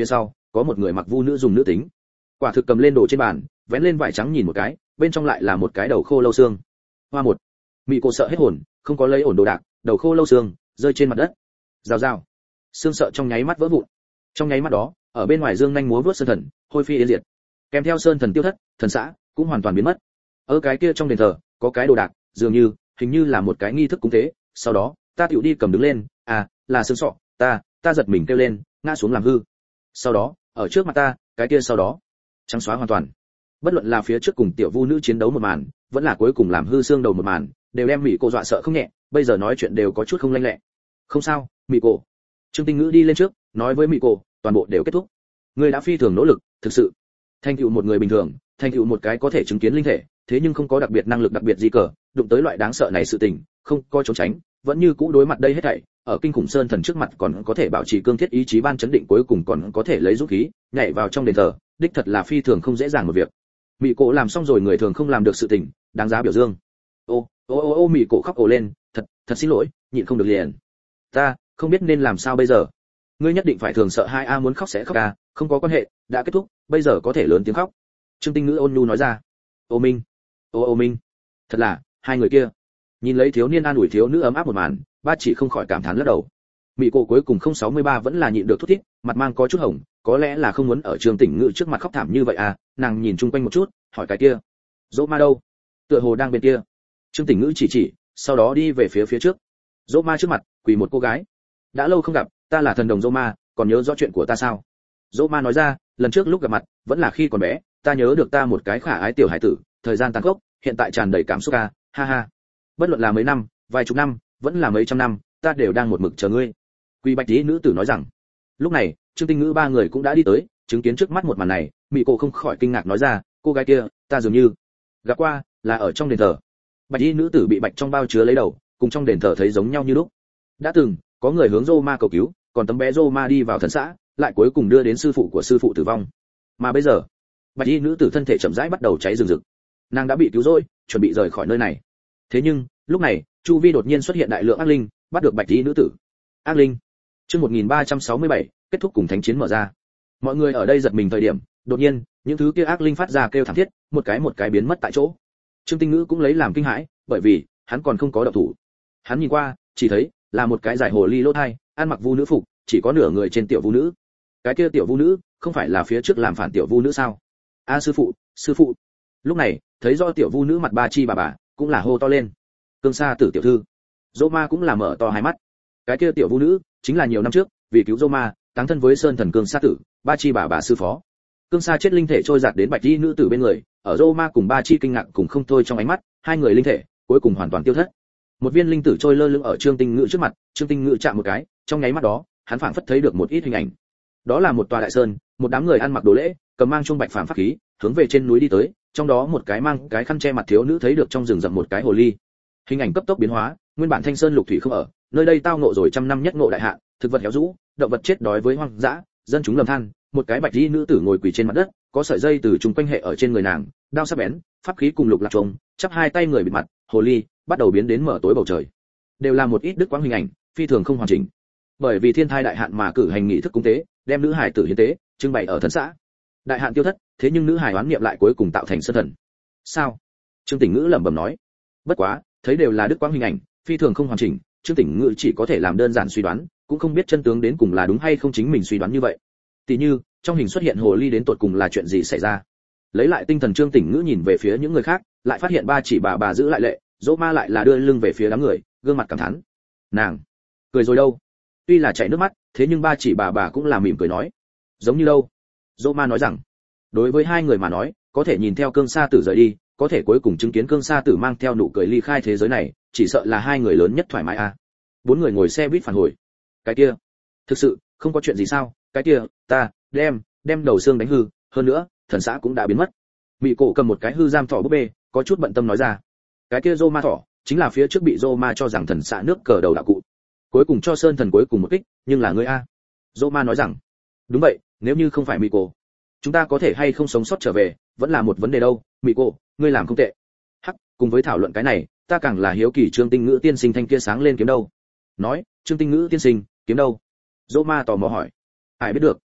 có một người mặc vu nữ dùng nữ tính. Quả thực cầm lên đồ trên bàn, vén lên vải trắng nhìn một cái, bên trong lại là một cái đầu khô lâu xương. Hoa một. Mị cổ sợ hết hồn, không có lấy ổn đồ đạc, đầu khô lâu xương rơi trên mặt đất. Rào rào. Xương sợ trong nháy mắt vỡ vụn. Trong nháy mắt đó, ở bên ngoài dương nhanh múa vớt sơn thần, hôi phi yên diệt. Kèm theo sơn thần tiêu thất, thần xã cũng hoàn toàn biến mất. Ở cái kia trong đền thờ, có cái đồ đạc, dường như, hình như là một cái nghi thức cúng tế. Sau đó, ta tiểu đi cầm đứng lên, à, là xương sọ, ta, ta giật mình kêu lên, ngã xuống làm hư. Sau đó, ở trước mặt ta, cái kia sau đó, trắng xóa hoàn toàn. Bất luận là phía trước cùng tiểu vu nữ chiến đấu một màn, vẫn là cuối cùng làm hư xương đầu một màn, đều đem Mị Cổ dọa sợ không nhẹ, bây giờ nói chuyện đều có chút không lanh lẹ. Không sao, Mị Cổ. Trương Tinh Ngữ đi lên trước, nói với Mị Cổ, toàn bộ đều kết thúc. Ngươi đã phi thường nỗ lực, thực sự. Thành tựu một người bình thường, thành tựu một cái có thể chứng kiến linh thể, thế nhưng không có đặc biệt năng lực đặc biệt gì cỡ, đụng tới loại đáng sợ này sự tình, không có trốn tránh, vẫn như cũ đối mặt đây hết thảy, ở kinh khủng sơn thần trước mặt còn có thể bảo trì cương thiết ý chí ban chấn định, cuối cùng còn có thể lấy dũng khí nhảy vào trong đền thờ, đích thật là phi thường không dễ dàng một việc. Mị Cổ làm xong rồi người thường không làm được sự tình, đáng giá biểu dương. Ô, ô ô ô Mị Cổ khóc ồ lên, thật, thật xin lỗi, nhịn không được liền. Ta, không biết nên làm sao bây giờ. Ngươi nhất định phải thường sợ hai a muốn khóc sẽ khóc a, không có quan hệ, đã kết thúc, bây giờ có thể lớn tiếng khóc. Trương Tinh Ngữ ôn nhu nói ra. Ô Minh, ô ô Minh, thật là, hai người kia. Nhìn lấy thiếu niên an ủi thiếu nữ ấm áp một màn, ba chỉ không khỏi cảm thán lắc đầu. Mị Cổ cuối cùng không sáu mươi ba vẫn là nhịn được thút thít, mặt mang có chút hồng, có lẽ là không muốn ở Trương Tinh Ngữ trước mặt khóc thảm như vậy à, nàng nhìn chung quanh một chút, hỏi cái kia, Dỗ Ma đâu? Tựa hồ đang bên kia. Trương Tinh Ngữ chỉ chỉ, sau đó đi về phía phía trước. Dỗ Ma trước mặt, quỳ một cô gái. Đã lâu không gặp, ta là thần đồng Dỗ Ma, còn nhớ rõ chuyện của ta sao? Dỗ Ma nói ra, lần trước lúc gặp mặt, vẫn là khi còn bé, ta nhớ được ta một cái khả ái tiểu hải tử, thời gian tàn khốc, hiện tại tràn đầy cảm xúc a, ha ha. Bất luận là mấy năm, vài chục năm, vẫn là mấy trăm năm, ta đều đang một mực chờ ngươi. Quỳ bạch tí nữ tử nói rằng. Lúc này, Trương Tinh Ngữ ba người cũng đã đi tới, chứng kiến trước mắt một màn này, Mị Cổ không khỏi kinh ngạc nói ra, cô gái kia, ta dường như gặp qua, là ở trong đền thờ. Bạch y nữ tử bị bạch trong bao chứa lấy đầu, cùng trong đền thờ thấy giống nhau như lúc. Đã từng có người hướng Roma cầu cứu, còn tấm bé Roma đi vào thần xã, lại cuối cùng đưa đến sư phụ của sư phụ tử vong. Mà bây giờ, bạch y nữ tử thân thể chậm rãi bắt đầu cháy rừng rực. Nàng đã bị cứu rồi, chuẩn bị rời khỏi nơi này. Thế nhưng, lúc này, chu vi đột nhiên xuất hiện đại lượng ác linh, bắt được bạch y nữ tử. Ác linh. Chương một nghìn ba trăm sáu mươi bảy, kết thúc cùng thánh chiến mở ra. Mọi người ở đây giật mình thời điểm, đột nhiên, những thứ kia ác linh phát ra kêu thảm thiết, một cái một cái biến mất tại chỗ. Trương Tinh Ngữ cũng lấy làm kinh hãi, bởi vì hắn còn không có động thủ. Hắn nhìn qua, chỉ thấy là một cái giải hồ ly lỗ thai, ăn mặc vu nữ phục, chỉ có nửa người trên tiểu vu nữ. Cái kia tiểu vu nữ, không phải là phía trước làm phản tiểu vu nữ sao? A sư phụ, sư phụ. Lúc này, thấy do tiểu vu nữ mặt ba chi bà bà, cũng là hô to lên. Cương Sa Tử tiểu thư. Dỗ Ma cũng là mở to hai mắt. Cái kia tiểu vu nữ, chính là nhiều năm trước, vì cứu Dỗ Ma, táng thân với sơn thần Cương Sa Tử, ba chi bà bà sư phó. Cương Sa chết linh thể trôi giạt đến bạch y nữ tử bên người, ở Dỗ Ma cùng ba chi kinh ngạc cùng không thôi trong ánh mắt, hai người linh thể cuối cùng hoàn toàn tiêu thất. Một viên linh tử trôi lơ lửng ở Trương Tinh Ngữ trước mặt, Trương Tinh Ngữ chạm một cái, trong nháy mắt đó, hắn phảng phất thấy được một ít hình ảnh. Đó là một tòa đại sơn, một đám người ăn mặc đồ lễ, cầm mang chuông bạch phàm pháp khí, hướng về trên núi đi tới, trong đó một cái mang cái khăn che mặt thiếu nữ thấy được trong rừng rậm một cái hồ ly. Hình ảnh cấp tốc biến hóa, nguyên bản thanh sơn lục thủy không ở, nơi đây tao ngộ rồi trăm năm nhất ngộ đại hạn, thực vật héo rũ, động vật chết đói với hoang dã, dân chúng lầm than, một cái bạch y nữ tử ngồi quỳ trên mặt đất, có sợi dây từ chung quanh hệ ở trên người nàng, đao sắc bén, pháp khí cùng lục lạc trùng, chắp hai tay người bịt mặt, hồ ly bắt đầu biến đến mở tối bầu trời. Đều là một ít đức quang hình ảnh, phi thường không hoàn chỉnh. Bởi vì thiên thai đại hạn mà cử hành nghị thức cúng tế, đem nữ hải tử hiến tế, trưng bày ở thần xã. Đại hạn tiêu thất, thế nhưng nữ hải oán niệm lại cuối cùng tạo thành sơn thần. Sao? Trương Tỉnh Ngữ lẩm bẩm nói. Bất quá, thấy đều là đức quang hình ảnh, phi thường không hoàn chỉnh, Trương Tỉnh Ngữ chỉ có thể làm đơn giản suy đoán, cũng không biết chân tướng đến cùng là đúng hay không chính mình suy đoán như vậy. Tỷ như, trong hình xuất hiện hồ ly đến tột cùng là chuyện gì xảy ra. Lấy lại tinh thần Trương Tỉnh Ngữ nhìn về phía những người khác, lại phát hiện ba chỉ bà bà giữ lại lệ, Dỗ Ma lại là đưa lưng về phía đám người, gương mặt cảm thán. Nàng cười rồi đâu? Tuy là chảy nước mắt, thế nhưng ba chỉ bà bà cũng là mỉm cười nói, giống như đâu. Dỗ Ma nói rằng, đối với hai người mà nói, có thể nhìn theo Cương Sa Tử rời đi, có thể cuối cùng chứng kiến Cương Sa Tử mang theo nụ cười ly khai thế giới này, chỉ sợ là hai người lớn nhất thoải mái à. Bốn người ngồi xe buýt phản hồi. Cái kia, thực sự không có chuyện gì sao? Cái kia, ta đem đem đầu xương đánh hư, hơn nữa, thần xã cũng đã biến mất. Mị Cổ cầm một cái hư giam thỏ búp bê, có chút bận tâm nói ra. Cái kia Rô Ma thỏ, chính là phía trước bị Rô Ma cho rằng thần xã nước cờ đầu đạo cụ. Cuối cùng cho sơn thần cuối cùng một kích, nhưng là ngươi a. Rô Ma nói rằng, đúng vậy, nếu như không phải Mị Cổ, chúng ta có thể hay không sống sót trở về, vẫn là một vấn đề đâu. Mị Cổ, ngươi làm không tệ. Hắc, cùng với thảo luận cái này, ta càng là hiếu kỳ Trương Tinh Ngữ tiên sinh thanh kia sáng lên kiếm đâu. Nói, Trương Tinh Ngữ tiên sinh, kiếm đâu? Rô Ma tò mò hỏi. Ai biết được?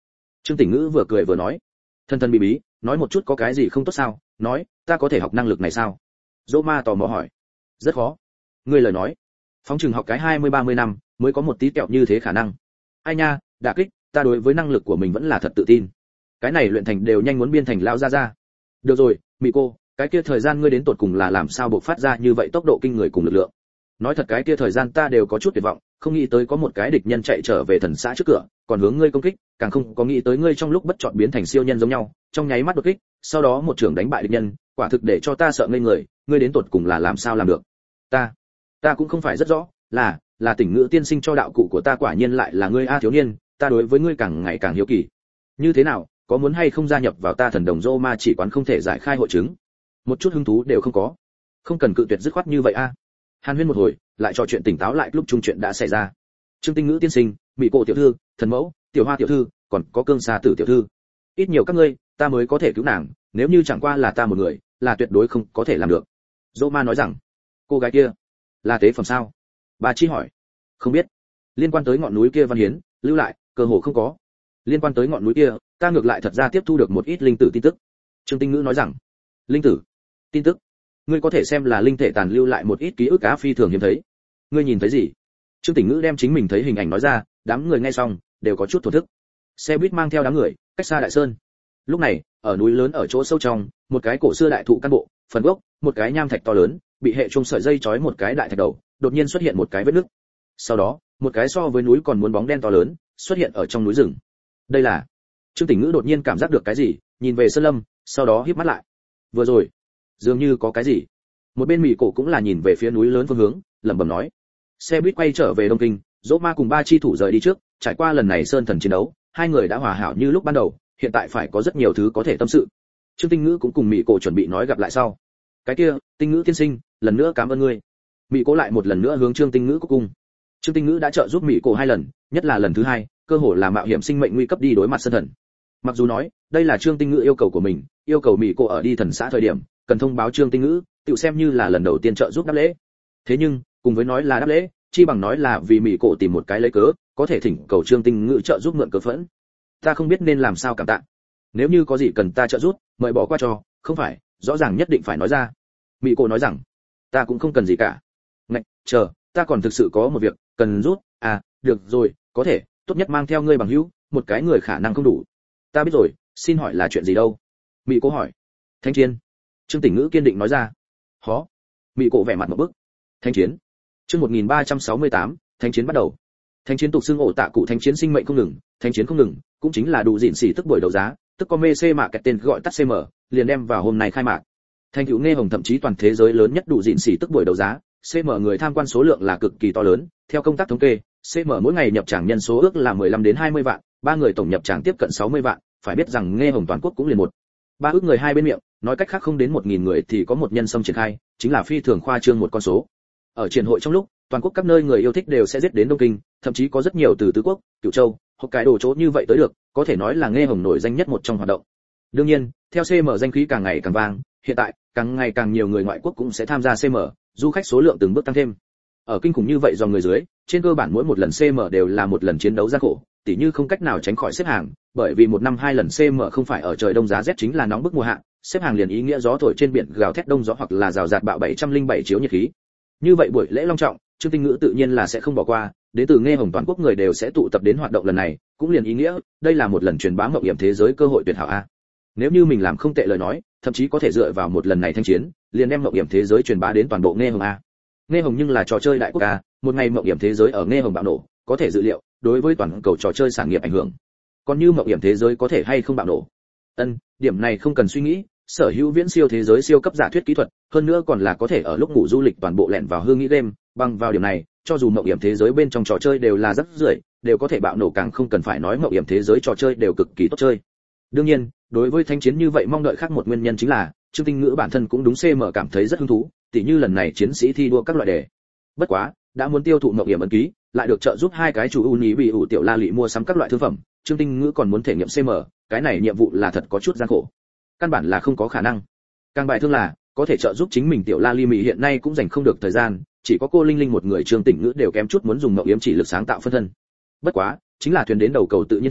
Trương Tỉnh Ngữ vừa cười vừa nói, thân thân bí bí, nói một chút có cái gì không tốt sao? Nói, ta có thể học năng lực này sao? Dỗ Ma tò mò hỏi. Rất khó. Ngươi lời nói, phóng chừng học cái hai mươi ba mươi năm mới có một tí kẹo như thế khả năng. Ai nha, đả kích, ta đối với năng lực của mình vẫn là thật tự tin. Cái này luyện thành đều nhanh muốn biên thành lão gia gia. Được rồi, Mị cô, cái kia thời gian ngươi đến tột cùng là làm sao bộc phát ra như vậy tốc độ kinh người cùng lực lượng? Nói thật cái kia thời gian ta đều có chút tuyệt vọng, không nghĩ tới có một cái địch nhân chạy trở về thần xã trước cửa, còn hướng ngươi công kích, càng không có nghĩ tới ngươi trong lúc bất chợt biến thành siêu nhân giống nhau, trong nháy mắt đột kích, sau đó một trường đánh bại địch nhân, quả thực để cho ta sợ ngây người, ngươi đến tột cùng là làm sao làm được? Ta, ta cũng không phải rất rõ, là, là Tỉnh Ngữ tiên sinh cho đạo cụ của ta quả nhiên lại là ngươi a thiếu niên, ta đối với ngươi càng ngày càng hiếu kỳ. Như thế nào, có muốn hay không gia nhập vào ta thần đồng Rô Ma chỉ quán không thể giải khai hội chứng? Một chút hứng thú đều không có. Không cần cự tuyệt dứt khoát như vậy a. Hàn Huyên một hồi, lại trò chuyện tỉnh táo lại lúc chung chuyện đã xảy ra. Trương Tinh Ngữ tiên sinh, Mỹ Cổ tiểu thư, Thần Mẫu, Tiểu Hoa tiểu thư, còn có Cương Sa Tử tiểu thư. Ít nhiều các ngươi, ta mới có thể cứu nàng, nếu như chẳng qua là ta một người, là tuyệt đối không có thể làm được. Dỗ Ma nói rằng, cô gái kia là tế phẩm sao? Bà Chi hỏi. Không biết. Liên quan tới ngọn núi kia văn hiến, lưu lại, cơ hồ không có. Liên quan tới ngọn núi kia, ta ngược lại thật ra tiếp thu được một ít linh tử tin tức. Trương Tinh Ngữ nói rằng, linh tử tin tức, ngươi có thể xem là linh thể tàn lưu lại một ít ký ức cá phi thường hiếm thấy. Ngươi nhìn thấy gì? Trương Tỉnh Ngữ đem chính mình thấy hình ảnh nói ra, đám người nghe xong đều có chút thổ thức. Xe buýt mang theo đám người, cách xa đại sơn. Lúc này, ở núi lớn ở chỗ sâu trong, một cái cổ xưa đại thụ căn bộ, phần gốc, một cái nham thạch to lớn, bị hệ trung sợi dây trói một cái đại thạch đầu, đột nhiên xuất hiện một cái vết nứt. Sau đó, một cái so với núi còn muốn bóng đen to lớn, xuất hiện ở trong núi rừng. Đây là... Trương Tỉnh Ngữ đột nhiên cảm giác được cái gì, nhìn về sơn lâm, sau đó híp mắt lại. Vừa rồi, dường như có cái gì. Một bên Mị Cổ cũng là nhìn về phía núi lớn phương hướng, lẩm bẩm nói. Xe buýt quay trở về Đông Kinh, Dỗ Ma cùng ba chi thủ rời đi trước, trải qua lần này sơn thần chiến đấu, hai người đã hòa hảo như lúc ban đầu, hiện tại phải có rất nhiều thứ có thể tâm sự. Trương Tinh Ngữ cũng cùng Mị Cổ chuẩn bị nói gặp lại sau. Cái kia, Tinh Ngữ tiên sinh, lần nữa cảm ơn ngươi. Mị Cổ lại một lần nữa hướng Trương Tinh Ngữ cúc cung. Trương Tinh Ngữ đã trợ giúp Mị Cổ hai lần, nhất là lần thứ hai, cơ hồ là mạo hiểm sinh mệnh nguy cấp đi đối mặt sơn thần. Mặc dù nói, đây là Trương Tinh Ngữ yêu cầu của mình, yêu cầu Mị Cổ ở đi thần xã thời điểm, cần thông báo Trương Tinh Ngữ, tự xem như là lần đầu tiên trợ giúp đáp lễ. Thế nhưng, cùng với nói là đáp lễ, chi bằng nói là vì Mị Cổ tìm một cái lấy cớ, có thể thỉnh cầu Trương Tinh Ngữ trợ giúp mượn cớ phẫn. Ta không biết nên làm sao cảm tạ. Nếu như có gì cần ta trợ giúp, mời bỏ qua cho, không phải, rõ ràng nhất định phải nói ra. Mị Cổ nói rằng, ta cũng không cần gì cả. Ngạch, chờ, ta còn thực sự có một việc cần rút, à, được rồi, có thể, tốt nhất mang theo ngươi bằng hữu, một cái người khả năng không đủ. Ta biết rồi, xin hỏi là chuyện gì đâu? Mị Cổ hỏi. Thanh chiến. Trương Tỉnh Ngữ kiên định nói ra. Hó. Mị Cổ vẻ mặt một bức. Thanh chiến. Chương một nghìn ba trăm sáu mươi tám, thanh chiến bắt đầu. Thanh chiến tục xưng ổ tạ cụ thanh chiến sinh mệnh không ngừng, thanh chiến không ngừng, cũng chính là đủ dịn xỉ tức buổi đấu giá, tức có mê xê mạc cái tên gọi tắt xê em, liền đem vào hôm nay khai mạc. Thành tựu nghe hồng thậm chí toàn thế giới lớn nhất đủ dịn xỉ tức buổi đấu giá, xê em người tham quan số lượng là cực kỳ to lớn, theo công tác thống kê, xê em mỗi ngày nhập tràng nhân số ước là mười lăm đến hai mươi vạn, ba người tổng nhập tràng tiếp cận sáu mươi vạn, phải biết rằng nghe hồng toàn quốc cũng liền một ba ước người hai bên miệng, nói cách khác không đến một nghìn người thì có một nhân xâm triển khai, chính là phi thường khoa trương một con số. Ở triển hội trong lúc, toàn quốc các nơi người yêu thích đều sẽ giết đến Đông Kinh, thậm chí có rất nhiều từ tứ quốc, Cửu Châu, hoặc cái đồ chỗ như vậy tới được, có thể nói là nghe hồng nổi danh nhất một trong hoạt động. Đương nhiên, theo xê em danh khí càng ngày càng vang, hiện tại càng ngày càng nhiều người ngoại quốc cũng sẽ tham gia xê em, du khách số lượng từng bước tăng thêm. Ở kinh khủng như vậy do người dưới, trên cơ bản mỗi một lần xê em đều là một lần chiến đấu gian khổ, tỉ như không cách nào tránh khỏi xếp hàng, bởi vì một năm hai lần xê em không phải ở trời đông giá rét chính là nóng bức mùa hạ, xếp hàng liền ý nghĩa gió thổi trên biển gào thét đông gió hoặc là rào rạt bạo bảy trăm lẻ bảy chiếu nhiệt khí. Như vậy buổi lễ long trọng, Trương Tinh Ngữ tự nhiên là sẽ không bỏ qua, đến từ nghe hồng toàn quốc người đều sẽ tụ tập đến hoạt động lần này, cũng liền ý nghĩa, đây là một lần truyền bá mộng hiểm thế giới cơ hội tuyệt hảo a. Nếu như mình làm không tệ lời nói, thậm chí có thể dựa vào một lần này thanh chiến, liền đem mộng hiểm thế giới truyền bá đến toàn bộ nghe hồng a. Nghe hồng nhưng là trò chơi đại quốc a, một ngày mộng hiểm thế giới ở nghe hồng bạo nổ, có thể dự liệu, đối với toàn cầu trò chơi sản nghiệp ảnh hưởng. Còn như mộng hiểm thế giới có thể hay không bạo nổ? Ân, điểm này không cần suy nghĩ, sở hữu viễn siêu thế giới siêu cấp giả thuyết kỹ thuật, hơn nữa còn là có thể ở lúc ngủ du lịch toàn bộ lẻn vào hương nghĩ game, bằng vào điểm này, cho dù mộng hiểm thế giới bên trong trò chơi đều là rất rưởi, đều có thể bạo nổ, càng không cần phải nói mộng hiểm thế giới trò chơi đều cực kỳ tốt chơi. Đương nhiên, đối với thanh chiến như vậy mong đợi khác một nguyên nhân chính là, Trương Tinh Ngữ bản thân cũng đúng xê em cảm thấy rất hứng thú, tỉ như lần này chiến sĩ thi đua các loại đề. Bất quá, đã muốn tiêu thụ mộng hiểm ấn ký, lại được trợ giúp hai cái chủ uni bị ủ tiểu la lị mua sắm các loại thương phẩm, Trương Tinh Ngữ còn muốn thể nghiệm xê em, cái này nhiệm vụ là thật có chút gian khổ. Căn bản là không có khả năng. Càng bài thương là, có thể trợ giúp chính mình tiểu la ly mỹ hiện nay cũng dành không được thời gian, chỉ có cô Linh Linh một người Trương Tỉnh Ngữ đều kém chút muốn dùng mộng yếm chỉ lực sáng tạo phân thân. Bất quá, chính là thuyền đến đầu cầu tự nhiên thẳng,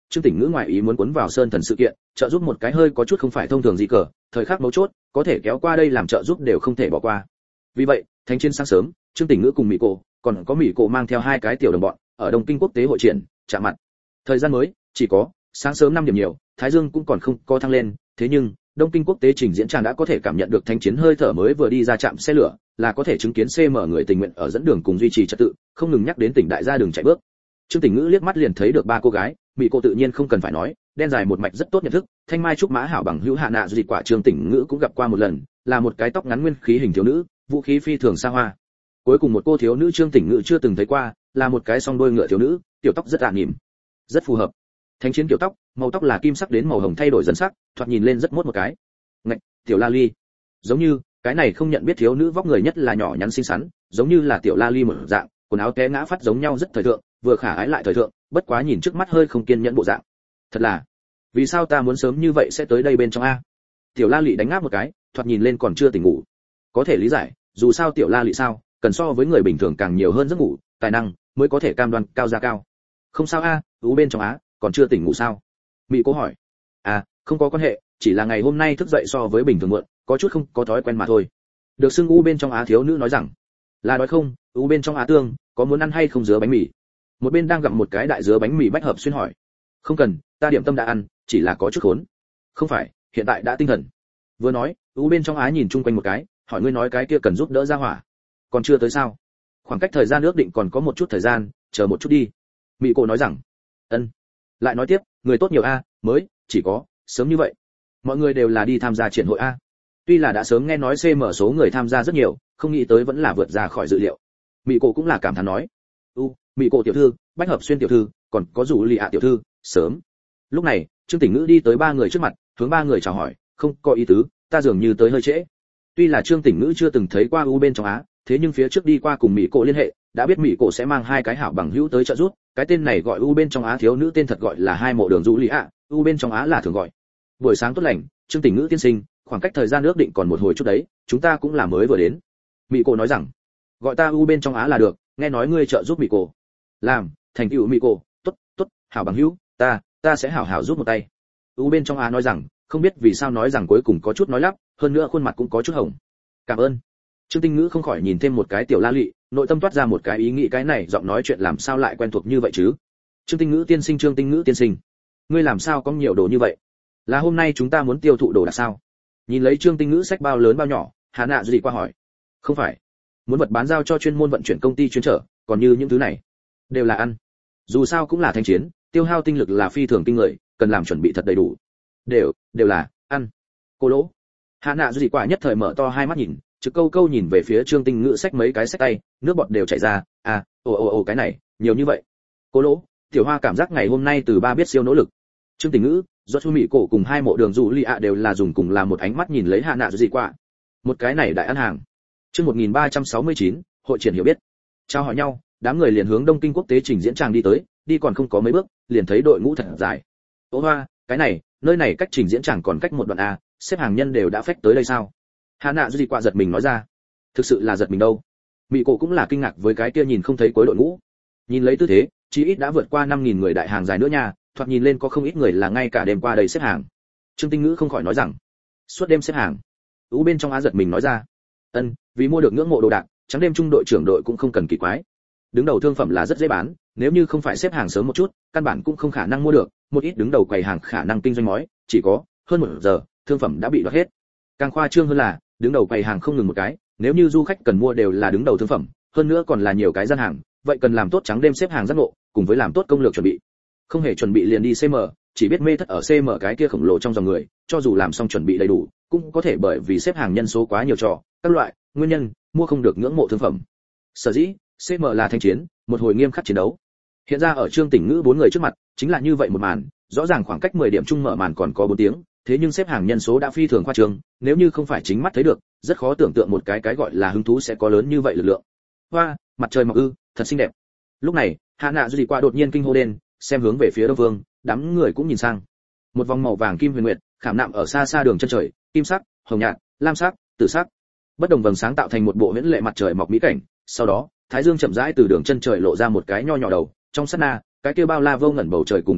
Trương Tỉnh Ngữ ngoại ý muốn cuốn vào sơn thần sự kiện, trợ giúp một cái hơi có chút không phải thông thường gì cờ, thời khắc mấu chốt, có thể kéo qua đây làm trợ giúp đều không thể bỏ qua. Vì vậy, thánh chiến sáng sớm, Trương Tỉnh Ngữ cùng Mỹ Cổ, còn có Mỹ Cổ mang theo hai cái tiểu đồng bọn, ở Đông Kinh quốc tế hội triển chạm mặt. Thời gian mới chỉ có sáng sớm năm điểm nhiều, Thái Dương cũng còn không có thăng lên, thế nhưng Đông Kinh quốc tế trình diễn tràng đã có thể cảm nhận được thánh chiến hơi thở mới vừa đi ra trạm xe lửa, là có thể chứng kiến xê em người tình nguyện ở dẫn đường cùng duy trì trật tự, không ngừng nhắc đến tỉnh đại gia đường chạy bước. Trương Tỉnh Ngữ liếc mắt liền thấy được ba cô gái, Mỹ Cổ tự nhiên không cần phải nói, đen dài một mạch rất tốt nhận thức, thanh mai trúc mã hảo bằng hữu hạ nạ dị quả Trương Tỉnh Ngữ cũng gặp qua một lần, là một cái tóc ngắn nguyên khí hình thiếu nữ, vũ khí phi thường xa hoa. Cuối cùng một cô thiếu nữ Trương Tỉnh Ngữ chưa từng thấy qua, là một cái song đôi ngựa thiếu nữ, tiểu tóc rất ả nhìm, rất phù hợp. Thánh chiến kiểu tóc, màu tóc là kim sắc đến màu hồng thay đổi dần sắc, thoạt nhìn lên rất mốt một cái. Ngạch, tiểu La Ly. Giống như, cái này không nhận biết thiếu nữ vóc người nhất là nhỏ nhắn xinh xắn, giống như là tiểu La Ly một dạng, quần áo té ngã phát giống nhau rất thời thượng, vừa khả ái lại thời thượng, bất quá nhìn trước mắt hơi không kiên nhẫn bộ dạng. Thật là, vì sao ta muốn sớm như vậy sẽ tới đây bên trong a? Tiểu La Lị đánh ngáp một cái, thoạt nhìn lên còn chưa tỉnh ngủ. Có thể lý giải, dù sao tiểu La Lị sao, cần so với người bình thường càng nhiều hơn giấc ngủ, tài năng mới có thể cam đoan cao ra cao. Không sao a, ú bên trong á, còn chưa tỉnh ngủ sao? Mỹ Cố hỏi. À, không có quan hệ, chỉ là ngày hôm nay thức dậy so với bình thường muộn, có chút không có thói quen mà thôi. Được xưng u bên trong á thiếu nữ nói rằng, là đói không, u bên trong á tương, có muốn ăn hay không dứa bánh mì? Một bên đang gặm một cái đại dứa bánh mì bách hợp xuyên hỏi. Không cần, ta điểm tâm đã ăn, chỉ là có chút khốn. Không phải, hiện tại đã tinh thần. Vừa nói, u bên trong á nhìn chung quanh một cái, hỏi ngươi nói cái kia cần giúp đỡ ra hỏa. Còn chưa tới sao? Khoảng cách thời gian ước định còn có một chút thời gian, chờ một chút đi. Mỹ Cổ nói rằng. Ân. Lại nói tiếp, người tốt nhiều a, mới chỉ có sớm như vậy. Mọi người đều là đi tham gia triển hội a. Tuy là đã sớm nghe nói xê em số người tham gia rất nhiều, không nghĩ tới vẫn là vượt ra khỏi dự liệu. Mỹ Cổ cũng là cảm thán nói. U, Mỹ Cổ tiểu thư, Bách Hợp Xuyên tiểu thư, còn có rủ Lì ạ tiểu thư, sớm. Lúc này, Trương Tỉnh Ngữ đi tới ba người trước mặt, hướng ba người chào hỏi, không có ý tứ, ta dường như tới hơi trễ. Tuy là Trương Tỉnh Ngữ chưa từng thấy qua u bên trong á, thế nhưng phía trước đi qua cùng Mỹ Cổ liên hệ, đã biết Mỹ Cổ sẽ mang hai cái hảo bằng hữu tới trợ giúp, cái tên này gọi u bên trong á thiếu nữ tên thật gọi là hai mộ đường rủ Lì ạ, u bên trong á là thường gọi. Buổi sáng tốt lành, Trương Tỉnh Ngữ tiên sinh, khoảng cách thời gian ước định còn một hồi chút đấy, chúng ta cũng là mới vừa đến. Mỹ Cổ nói rằng, gọi ta u bên trong á là được, nghe nói ngươi trợ giúp Mỹ Cổ. Làm, thành tựu Mỹ Cổ, tốt, tốt, hảo bằng hữu, ta, ta sẽ hảo hảo giúp một tay. U bên trong á nói rằng, không biết vì sao nói rằng cuối cùng có chút nói lắp, hơn nữa khuôn mặt cũng có chút hồng. Cảm ơn. Trương Tinh Ngữ không khỏi nhìn thêm một cái tiểu La Lị, nội tâm toát ra một cái ý nghĩ cái này giọng nói chuyện làm sao lại quen thuộc như vậy chứ? Trương Tinh Ngữ tiên sinh, Trương Tinh Ngữ tiên sinh, ngươi làm sao có nhiều đồ như vậy? Là hôm nay chúng ta muốn tiêu thụ đồ đạc sao? Nhìn lấy Trương Tinh Ngữ sách bao lớn bao nhỏ, Hà Nạ gì qua hỏi. Không phải, muốn vật bán giao cho chuyên môn vận chuyển công ty chuyên trở, còn như những thứ này đều là ăn. Dù sao cũng là thanh chiến, tiêu hao tinh lực là phi thường kinh người, cần làm chuẩn bị thật đầy đủ. Đều, đều là ăn. Cô lỗ. Hà Nạ gì quả nhất thời mở to hai mắt nhìn, trực câu câu nhìn về phía Trương Tinh Ngữ sách mấy cái sách tay, nước bọt đều chảy ra. À, ồ ồ ồ cái này, nhiều như vậy. Cô lỗ, Tiểu Hoa cảm giác ngày hôm nay từ ba biết siêu nỗ lực. Trương Tinh Ngữ, do Chu Mỹ Cổ cùng hai mộ đường dụ Lì ạ đều là dùng cùng làm một ánh mắt nhìn lấy Hà Nạ gì quả. Một cái này đại ăn hàng. Chương một nghìn ba trăm sáu mươi chín, hội triển hiểu biết. Chào hỏi nhau, đám người liền hướng Đông Kinh quốc tế trình diễn tràng đi tới, đi còn không có mấy bước, liền thấy đội ngũ thật dài. Ô hoa, cái này, nơi này cách trình diễn tràng còn cách một đoạn a, xếp hàng nhân đều đã phách tới đây sao? Hà Nạ gì quả giật mình nói ra. Thực sự là giật mình đâu. Mỹ Cổ cũng là kinh ngạc với cái kia nhìn không thấy cuối đội ngũ. Nhìn lấy tư thế, chí ít đã vượt qua năm nghìn người đại hàng dài nữa nha, thoạt nhìn lên có không ít người là ngay cả đêm qua đây xếp hàng. Trương Tinh Ngữ không khỏi nói rằng, suốt đêm xếp hàng. Ú bên trong á giật mình nói ra. Ân, vì mua được ngưỡng mộ đồ đạc, trắng đêm trung đội trưởng đội cũng không cần kỳ quái. Đứng đầu thương phẩm là rất dễ bán, nếu như không phải xếp hàng sớm một chút, căn bản cũng không khả năng mua được, một ít đứng đầu quầy hàng khả năng kinh doanh mói, chỉ có hơn một giờ, thương phẩm đã bị đoạt hết. Càng khoa trương hơn là, đứng đầu quầy hàng không ngừng một cái, nếu như du khách cần mua đều là đứng đầu thương phẩm, hơn nữa còn là nhiều cái gian hàng, vậy cần làm tốt trắng đêm xếp hàng giác ngộ, cùng với làm tốt công lược chuẩn bị. Không hề chuẩn bị liền đi xê em, chỉ biết mê thất ở xê em cái kia khổng lồ trong dòng người, cho dù làm xong chuẩn bị đầy đủ, cũng có thể bởi vì xếp hàng nhân số quá nhiều trò, các loại nguyên nhân, mua không được ngưỡng mộ thương phẩm. Sở dĩ, xê em là thanh chiến, một hồi nghiêm khắc chiến đấu. Hiện ra ở Trương Tỉnh Ngữ bốn người trước mặt, chính là như vậy một màn, rõ ràng khoảng cách mười điểm chung mở màn còn có bốn tiếng, thế nhưng xếp hàng nhân số đã phi thường khoa trương, nếu như không phải chính mắt thấy được, rất khó tưởng tượng một cái cái gọi là hứng thú sẽ có lớn như vậy lực lượng. Hoa, mặt trời mọc ư, thật xinh đẹp. Lúc này, Hạ Nạ Duy qua đột nhiên kinh hô lên, xem hướng về phía đông vương, đám người cũng nhìn sang. Một vòng màu vàng kim huyền nguyệt, khảm nạm ở xa xa đường chân trời, kim sắc, hồng nhạt, lam sắc, tử sắc. Bất đồng vầng sáng tạo thành một bộ huyễn lệ mặt trời mọc mỹ cảnh, sau đó, thái dương chậm rãi từ đường chân trời lộ ra một cái nho nhỏ đầu, trong sát na, cái kia bao la vô ngẩn bầu trời cùng đại hải,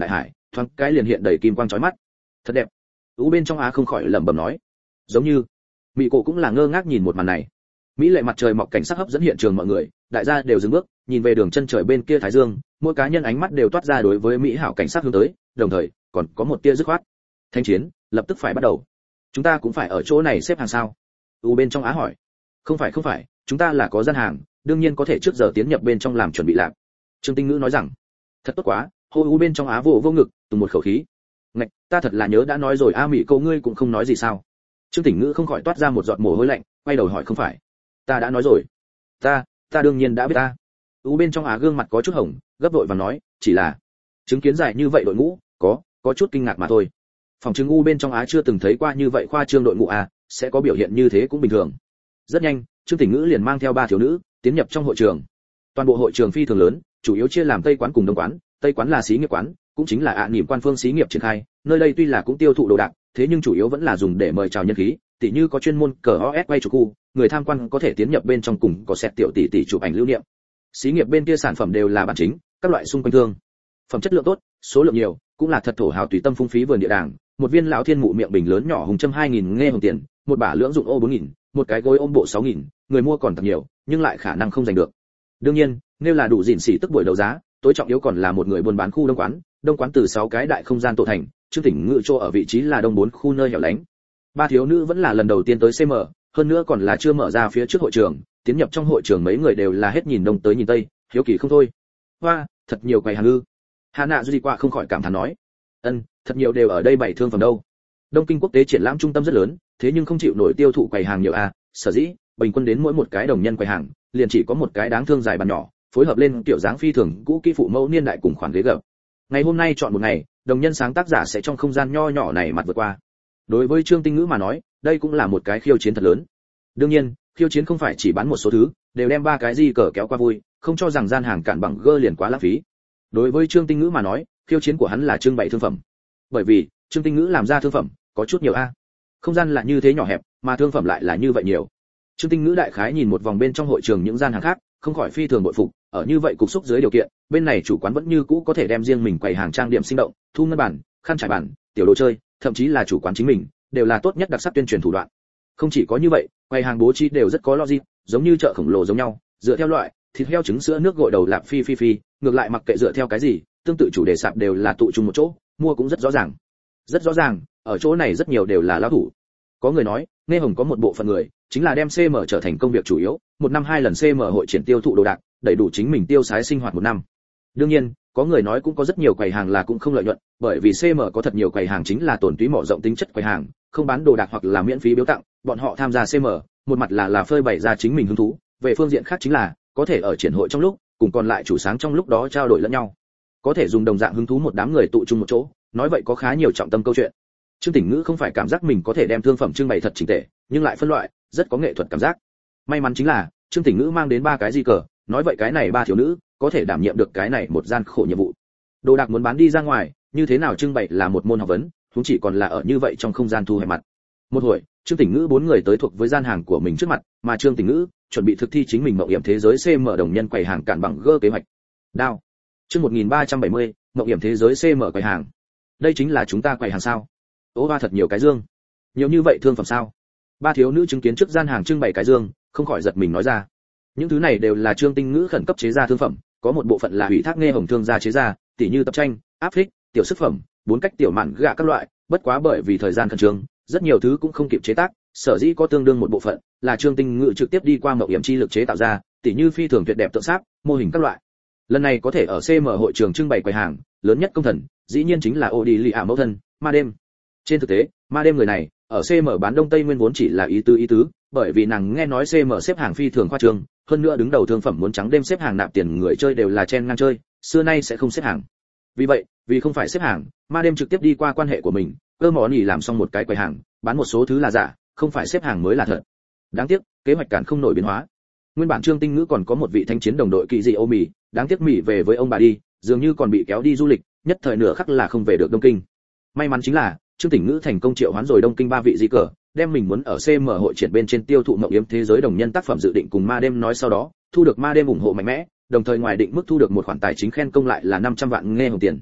thoáng cái liền hiện đầy kim quang chói mắt. Thật đẹp. U bên trong Á không khỏi lẩm bẩm nói. Giống như, Mỹ Cổ cũng là ngơ ngác nhìn một màn này. Mỹ lệ mặt trời mọc cảnh sắc hấp dẫn hiện trường mọi người, đại gia đều dừng bước, nhìn về đường chân trời bên kia thái dương, mỗi cá nhân ánh mắt đều toát ra đối với mỹ hảo cảnh sắc hướng tới, đồng thời còn có một tia dứt khoát. Thanh chiến, lập tức phải bắt đầu. Chúng ta cũng phải ở chỗ này xếp hàng sao? U bên trong Á hỏi. Không phải không phải, chúng ta là có gian hàng, đương nhiên có thể trước giờ tiến nhập bên trong làm chuẩn bị lạc. Trương Tinh Ngữ nói rằng. Thật tốt quá, hô U bên trong Á vô vô ngực, tùng một khẩu khí. Ngạch, ta thật là nhớ đã nói rồi a Mỹ cô ngươi cũng không nói gì sao? Trương Tinh Ngữ không khỏi toát ra một giọt mồ hôi lạnh, quay đầu hỏi không phải. Ta đã nói rồi. Ta, ta đương nhiên đã biết ta. U bên trong Á gương mặt có chút hồng, gấp vội và nói, chỉ là chứng kiến dài như vậy đội ngũ, có, có chút kinh ngạc mà thôi. Phòng chứng U bên trong Á chưa từng thấy qua như vậy khoa trương đội ngũ à, sẽ có biểu hiện như thế cũng bình thường. Rất nhanh, Trương Tỉnh Ngữ liền mang theo ba thiếu nữ tiến nhập trong hội trường. Toàn bộ hội trường phi thường lớn, chủ yếu chia làm Tây quán cùng Đông quán, Tây quán là xí nghiệp quán, cũng chính là ạ niệm quan phương xí nghiệp triển khai, nơi đây tuy là cũng tiêu thụ đồ đạc, thế nhưng chủ yếu vẫn là dùng để mời chào nhân khí, tỉ như có chuyên môn cờ o ét quay chụp khu, người tham quan có thể tiến nhập bên trong cùng có xét tiểu tỷ tỷ chụp ảnh lưu niệm. Xí nghiệp bên kia sản phẩm đều là bản chính, các loại xung quanh thương. Phẩm chất lượng tốt, số lượng nhiều, cũng là thật thổ hào tùy tâm phung phí vườn địa đàng, một viên lão thiên mụ miệng bình lớn nhỏ hùng châm hai nghìn nghe hồng tiền, một bả lưỡng dụng ô bốn nghìn, một cái gối ôm bộ sáu nghìn, người mua còn thật nhiều, nhưng lại khả năng không giành được. Đương nhiên, nếu là đủ dịn xỉ tức buổi đấu giá, tối trọng yếu còn là một người buôn bán khu đông quán, đông quán từ sáu cái đại không gian tổ thành, Trương Tỉnh Ngự chỗ ở vị trí là đông bốn khu nơi hẻo lánh. Ba thiếu nữ vẫn là lần đầu tiên tới xê em, hơn nữa còn là chưa mở ra phía trước hội trường, tiến nhập trong hội trường mấy người đều là hết nhìn đông tới nhìn tây, hiếu kỳ không thôi. Hoa, thật nhiều quầy hàng ư? Hà Nạ Duy qua không khỏi cảm thán nói. Ân, thật nhiều đều ở đây bày thương phẩm đâu. Đông Kinh quốc tế triển lãm trung tâm rất lớn, thế nhưng không chịu nổi tiêu thụ quầy hàng nhiều a, sở dĩ bình quân đến mỗi một cái đồng nhân quầy hàng, liền chỉ có một cái đáng thương dài bàn nhỏ, phối hợp lên tiểu dáng phi thường cũ kỹ phụ mẫu niên đại cùng khoản ghế gập. Ngày hôm nay chọn một ngày, đồng nhân sáng tác giả sẽ trong không gian nho nhỏ này mặt vượt qua. Đối với Trương Tinh Ngữ mà nói, đây cũng là một cái khiêu chiến thật lớn. Đương nhiên, khiêu chiến không phải chỉ bán một số thứ, đều đem ba cái gì cờ kéo qua vui, không cho rằng gian hàng cản bằng gơ liền quá lãng phí. Đối với Trương Tinh Ngữ mà nói, khiêu chiến của hắn là trưng bày thương phẩm. Bởi vì, Trương Tinh Ngữ làm ra thương phẩm có chút nhiều a. Không gian là như thế nhỏ hẹp, mà thương phẩm lại là như vậy nhiều. Trương Tinh Ngữ đại khái nhìn một vòng bên trong hội trường những gian hàng khác, không khỏi phi thường bội phục, ở như vậy cục xúc dưới điều kiện, bên này chủ quán vẫn như cũ có thể đem riêng mình quầy hàng trang điểm sinh động, thu ngân bản, khăn trải bàn, tiểu đồ chơi, thậm chí là chủ quán chính mình, đều là tốt nhất đặc sắc tuyên truyền thủ đoạn. Không chỉ có như vậy, quầy hàng bố trí đều rất có logic, giống như chợ khổng lồ giống nhau, dựa theo loại, thịt heo trứng sữa nước gội đầu lạp phi phi phi, ngược lại mặc kệ dựa theo cái gì, tương tự chủ đề sạp đều là tụ chung một chỗ, mua cũng rất rõ ràng. Rất rõ ràng, ở chỗ này rất nhiều đều là lão thủ. Có người nói, Nghe Hồng có một bộ phận người, chính là đem xê em trở thành công việc chủ yếu, một năm hai lần xê em hội triển tiêu thụ đồ đạc, đầy đủ chính mình tiêu xái sinh hoạt một năm. Đương nhiên, có người nói cũng có rất nhiều quầy hàng là cũng không lợi nhuận, bởi vì xê em có thật nhiều quầy hàng chính là tổn túy mỏ rộng tính chất quầy hàng, không bán đồ đạc hoặc là miễn phí biếu tặng, bọn họ tham gia xê em, một mặt là là phơi bày ra chính mình hứng thú, về phương diện khác chính là có thể ở triển hội trong lúc, cùng còn lại chủ sáng trong lúc đó trao đổi lẫn nhau. Có thể dùng đồng dạng hứng thú một đám người tụ chung một chỗ, nói vậy có khá nhiều trọng tâm câu chuyện. Trương Tỉnh Ngữ không phải cảm giác mình có thể đem thương phẩm trưng bày thật chỉnh tề, nhưng lại phân loại, rất có nghệ thuật cảm giác. May mắn chính là, Trương Tỉnh Ngữ mang đến ba cái di cờ, nói vậy cái này ba thiếu nữ có thể đảm nhiệm được cái này một gian khổ nhiệm vụ. Đồ đạc muốn bán đi ra ngoài, như thế nào trưng bày là một môn học vấn, huống chỉ còn là ở như vậy trong không gian thu hẹp mặt. Một hồi, Trương Tỉnh Ngữ bốn người tới thuộc với gian hàng của mình trước mặt, mà Trương Tỉnh Ngữ chuẩn bị thực thi chính mình mộng hiểm thế giới xê em đồng nhân quầy hàng cản bằng gơ kế hoạch. Đao. Chương một nghìn ba trăm bảy mươi, mộng hiểm thế giới xê em quầy hàng. Đây chính là chúng ta quầy hàng sao? Ố ba thật nhiều cái dương. Nhiều như vậy thương phẩm sao? Ba thiếu nữ chứng kiến trước gian hàng trưng bày cái dương, không khỏi giật mình nói ra. Những thứ này đều là Trương Tinh Ngữ khẩn cấp chế ra thương phẩm, có một bộ phận là ủy thác Nghe Hồng thương gia chế ra, tỉ như tập tranh, áp phích, tiểu sức phẩm, bốn cách tiểu mạn gạ các loại, bất quá bởi vì thời gian khẩn trương, rất nhiều thứ cũng không kịp chế tác, sở dĩ có tương đương một bộ phận là Trương Tinh Ngữ trực tiếp đi qua mộng hiểm chi lực chế tạo ra, tỉ như phi thường tuyệt đẹp tượng sáp, mô hình các loại. Lần này có thể ở xê em hội trường trưng bày quầy hàng, lớn nhất công thần, dĩ nhiên chính là Odilia mẫu thân, Ma Đêm. Trên thực tế, Ma Đêm người này, ở xê em bán Đông Tây Nguyên vốn chỉ là ý tứ ý tứ, bởi vì nàng nghe nói xê em xếp hàng phi thường khoa trương, hơn nữa đứng đầu thương phẩm muốn trắng đêm xếp hàng nạp tiền người chơi đều là chen ngang chơi, xưa nay sẽ không xếp hàng. Vì vậy, vì không phải xếp hàng, Ma Đêm trực tiếp đi qua quan hệ của mình, cơ mỏ nhỉ làm xong một cái quầy hàng, bán một số thứ là giả, không phải xếp hàng mới là thật. Đáng tiếc, kế hoạch cản không nổi biến hóa. Nguyên bản Trương Tinh Ngữ còn có một vị thanh chiến đồng đội kỳ dị ô mì, đáng tiếc mì về với ông bà đi, dường như còn bị kéo đi du lịch, nhất thời nửa khắc là không về được Đông Kinh. May mắn chính là Trương Tỉnh Ngữ thành công triệu hoán rồi Đông Kinh ba vị di cờ, đem mình muốn ở xê em hội triển bên trên tiêu thụ mộng yếm thế giới đồng nhân tác phẩm dự định cùng Ma Đêm nói sau đó, thu được Ma Đêm ủng hộ mạnh mẽ, đồng thời ngoài định mức thu được một khoản tài chính khen công lại là năm trăm vạn nghe hồng tiền.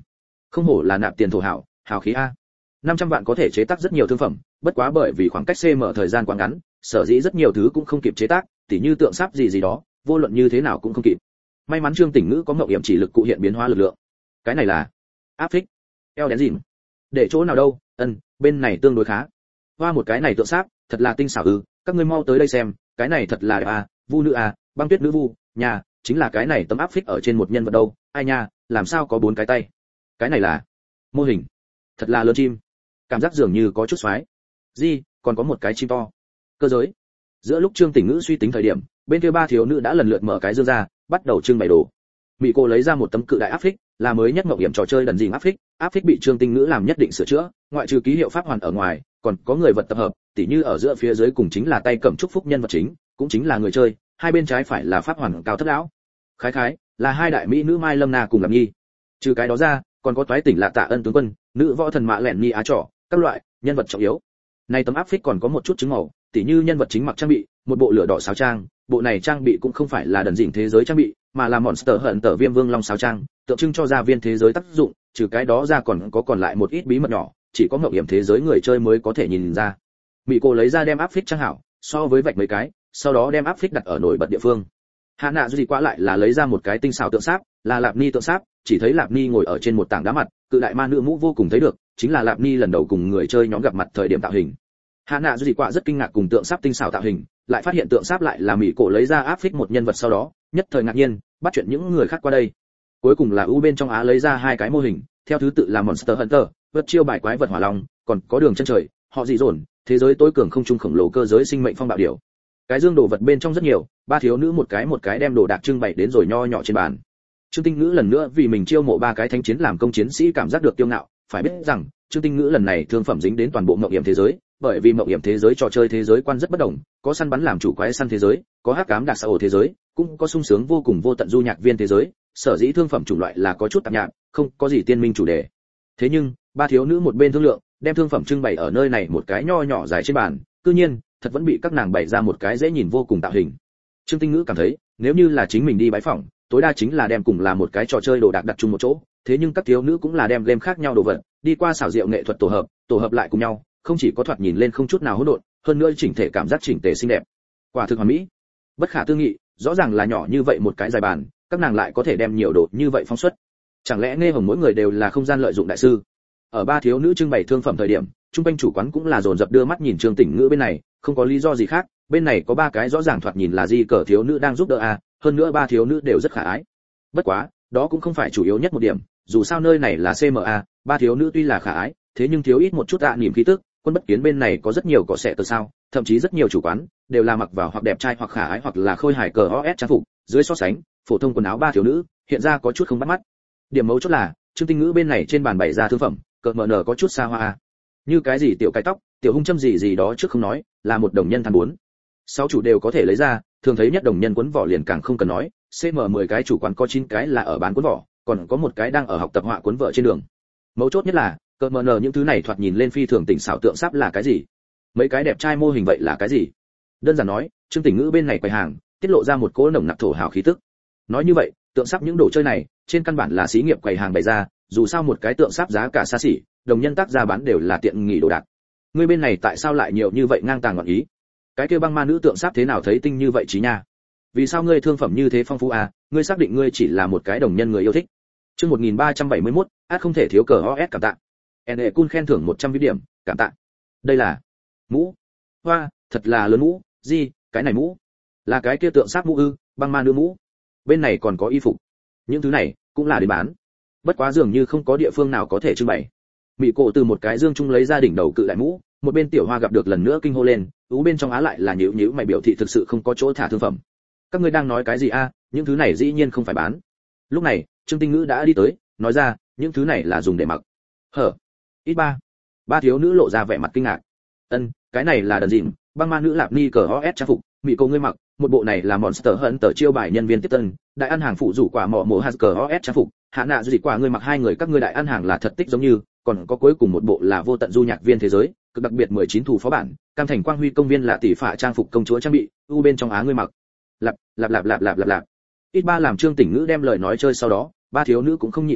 Không hổ là nạp tiền thổ hảo, hào khí a. năm trăm vạn có thể chế tác rất nhiều thương phẩm, bất quá bởi vì khoảng cách cm thời gian quá ngắn, sở dĩ rất nhiều thứ cũng không kịp chế tác, tỉ như tượng sáp gì gì đó, vô luận như thế nào cũng không kịp. May mắn Trương Tỉnh Ngữ có ngọc hiểm chỉ lực cụ hiện biến hóa lực lượng. Cái này là áp phích, eo đén dìm. Để chỗ nào đâu? Ân, bên này tương đối khá. Hoa một cái này tượng sáp, thật là tinh xảo ư, các ngươi mau tới đây xem, cái này thật là đẹp a, vu nữ a, băng tuyết nữ vu, nhà, chính là cái này tấm áp phích ở trên một nhân vật đâu, ai nha, làm sao có bốn cái tay? Cái này là mô hình, thật là lớn chim, cảm giác dường như có chút xoái. Gì, còn có một cái chim to. Cơ giới. Giữa lúc Trương Tỉnh Ngữ suy tính thời điểm, bên kia ba thiếu nữ đã lần lượt mở cái dương ra, bắt đầu trưng bày đồ. Mị cô lấy ra một tấm cự đại áp phích, là mới nhất mộng hiểm trò chơi đần dình áp phích, áp phích bị Trương Tinh Ngữ làm nhất định sửa chữa, ngoại trừ ký hiệu pháp hoàn ở ngoài, còn có người vật tập hợp, tỉ như ở giữa phía dưới cùng chính là tay cầm chúc phúc nhân vật chính, cũng chính là người chơi, hai bên trái phải là pháp hoàn cao thất lão. Khái khái, là hai đại mỹ nữ Mai Lâm Na cùng Lâm Nhi. Trừ cái đó ra, còn có toái tỉnh Lạ Tạ Ân tướng quân, nữ võ thần Mạ Lẹn Nhi Á trọ, các loại nhân vật trọng yếu. Này tấm áp phích còn có một chút chứng màu, tỉ như nhân vật chính mặc trang bị, một bộ lửa đỏ sáo trang, bộ này trang bị cũng không phải là đần dình thế giới trang bị, mà là Monster Hunter Viêm Vương Long sáo trang, tượng trưng cho gia viên thế giới tác dụng, trừ cái đó ra còn có còn lại một ít bí mật nhỏ, chỉ có ngọc hiểm thế giới người chơi mới có thể nhìn ra. Mị cô lấy ra đem áp phích trang hảo, so với vạch mấy cái, sau đó đem áp phích đặt ở nổi bật địa phương. Hạ nạ duy qua lại là lấy ra một cái tinh xảo tượng sáp, là Lạp Ni tượng sáp, chỉ thấy Lạp Ni ngồi ở trên một tảng đá mặt, cự đại ma nữ mũ vô cùng thấy được, chính là Lạp Ni lần đầu cùng người chơi nhóm gặp mặt thời điểm tạo hình. Hạ nạ duy qua rất kinh ngạc cùng tượng sáp tinh xảo tạo hình, lại phát hiện tượng sáp lại là Mị cổ lấy ra áp phích một nhân vật sau đó, nhất thời ngạc nhiên, bắt chuyện những người khác qua đây. Cuối cùng là U bên trong Á lấy ra hai cái mô hình, theo thứ tự là Monster Hunter, vật chiêu bài quái vật hỏa long, còn có đường chân trời, họ dị dồn, thế giới tối cường không trung khổng lồ cơ giới sinh mệnh phong bạo điểu. Cái dương đồ vật bên trong rất nhiều, ba thiếu nữ một cái một cái đem đồ đạc trưng bày đến rồi nho nhỏ trên bàn. Trương Tinh Ngữ lần nữa vì mình chiêu mộ ba cái thánh chiến làm công chiến sĩ cảm giác được kiêu ngạo, phải biết rằng Trương Tinh Ngữ lần này thương phẩm dính đến toàn bộ mộng hiểm thế giới, bởi vì mộng hiểm thế giới trò chơi thế giới quan rất bất đồng, có săn bắn làm chủ quái săn thế giới, có hắc ám đặc xã ổ thế giới, cũng có sung sướng vô cùng vô tận du nhạc viên thế giới, sở dĩ thương phẩm chủng loại là có chút tạp nhạp, không có gì tiên minh chủ đề. Thế nhưng, ba thiếu nữ một bên thương lượng, đem thương phẩm trưng bày ở nơi này một cái nho nhỏ dài trên bàn, cư nhiên, thật vẫn bị các nàng bày ra một cái dễ nhìn vô cùng tạo hình. Trương Tinh Ngữ cảm thấy, nếu như là chính mình đi bái phỏng, tối đa chính là đem cùng là một cái trò chơi đồ đạc đặt chung một chỗ, thế nhưng các thiếu nữ cũng là đem game khác nhau đồ vật, đi qua xảo diệu nghệ thuật tổ hợp, tổ hợp lại cùng nhau, không chỉ có thoạt nhìn lên không chút nào hỗn độn, hơn nữa chỉnh thể cảm giác chỉnh tề xinh đẹp. Quả thực hoàn mỹ. Bất khả tư nghị, rõ ràng là nhỏ như vậy một cái dài bàn, các nàng lại có thể đem nhiều đồ như vậy phóng xuất. Chẳng lẽ nghe hồng mỗi người đều là không gian lợi dụng đại sư? Ở ba thiếu nữ trưng bày thương phẩm thời điểm, trung quanh chủ quán cũng là dồn dập đưa mắt nhìn Trương Tỉnh Ngữ bên này, không có lý do gì khác, bên này có ba cái rõ ràng thoạt nhìn là gì cờ thiếu nữ đang giúp đỡ a, hơn nữa ba thiếu nữ đều rất khả ái. Bất quá, đó cũng không phải chủ yếu nhất một điểm, dù sao nơi này là xê em a, ba thiếu nữ tuy là khả ái, thế nhưng thiếu ít một chút tạ niềm khí tức, quân bất kiến bên này có rất nhiều cỏ xẻ từ sao, thậm chí rất nhiều chủ quán đều là mặc vào hoặc đẹp trai hoặc khả ái hoặc là khôi hài cờ o ét trang phục, dưới so sánh, phổ thông quần áo ba thiếu nữ, hiện ra có chút không bắt mắt. Điểm mấu chốt là, Trương Tinh Ngữ bên này trên bàn bày ra thương phẩm, cờ mờ nở có chút xa hoa a. Như cái gì tiểu cái tóc, tiểu hung châm gì gì đó trước không nói, là một đồng nhân than bốn. Sáu chủ đều có thể lấy ra, thường thấy nhất đồng nhân cuốn vỏ liền càng không cần nói, xê em mười cái chủ quán có chín cái là ở bán cuốn vỏ, còn có một cái đang ở học tập họa cuốn vợ trên đường. Mấu chốt nhất là, cờ mờ nở những thứ này thoạt nhìn lên phi thường tỉnh xảo tượng sáp là cái gì? Mấy cái đẹp trai mô hình vậy là cái gì? Đơn giản nói, Trương Tỉnh Ngữ bên này quầy hàng, tiết lộ ra một cỗ nồng nặc thổ hào khí tức. Nói như vậy, tượng sáp những đồ chơi này, trên căn bản là xí nghiệp quầy hàng bày ra, dù sao một cái tượng sáp giá cả xa xỉ, đồng nhân tác ra bán đều là tiện nghi đồ đạc. Ngươi bên này tại sao lại nhiều như vậy ngang tàng ngọn ý? Cái kia băng ma nữ tượng sáp thế nào thấy tinh như vậy trí nha? Vì sao ngươi thương phẩm như thế phong phú à? Ngươi xác định ngươi chỉ là một cái đồng nhân người yêu thích. Chương một nghìn ba trăm bảy mươi mốt, át không thể thiếu cờ o ét cảm tạ. en e Kun khen thưởng một trăm vĩ điểm, cảm tạ. Đây là mũ. Hoa, thật là lớn mũ, gì, cái này mũ là cái kia tượng sáp mũ ư? Băng ma nữ mũ. Bên này còn có y phục. Những thứ này cũng là để bán. Bất quá dường như không có địa phương nào có thể trưng bày. Mị cổ từ một cái dương trung lấy ra đỉnh đầu cự đại mũ, một bên tiểu hoa gặp được lần nữa kinh hô lên, ú bên trong Á lại là nhíu nhíu mày biểu thị thực sự không có chỗ thả thương phẩm. Các ngươi đang nói cái gì a? Những thứ này dĩ nhiên không phải bán. Lúc này, Trương Tinh Ngữ đã đi tới, nói ra, những thứ này là dùng để mặc. Hở? Ít ba. Ba thiếu nữ lộ ra vẻ mặt kinh ngạc. Ân, cái này là đần dịm, băng ma nữ Lạp Ni cờ o ét trang phục, mị cô ngươi mặc, một bộ này là Monster Hunter chiêu bài nhân viên tiếp tân, đại ăn hàng phụ rủ quả mọ mổ hạt cờ o ét trang phục, hạ nạ du dịch quả ngươi mặc hai người các ngươi đại ăn hàng là thật tích giống như, còn có cuối cùng một bộ là vô tận du nhạc viên thế giới, cực đặc biệt mười chín thủ phó bản, cam thành quang huy công viên là tỷ phạ trang phục công chúa trang bị, u bên trong Á ngươi mặc. Lạp, lạp lạp lạp lạp lạp lạp. Ít ba làm Trương Tỉnh Ngữ đem lời nói chơi sau đó, ba thiếu nữ cũng không nhịn được nữa,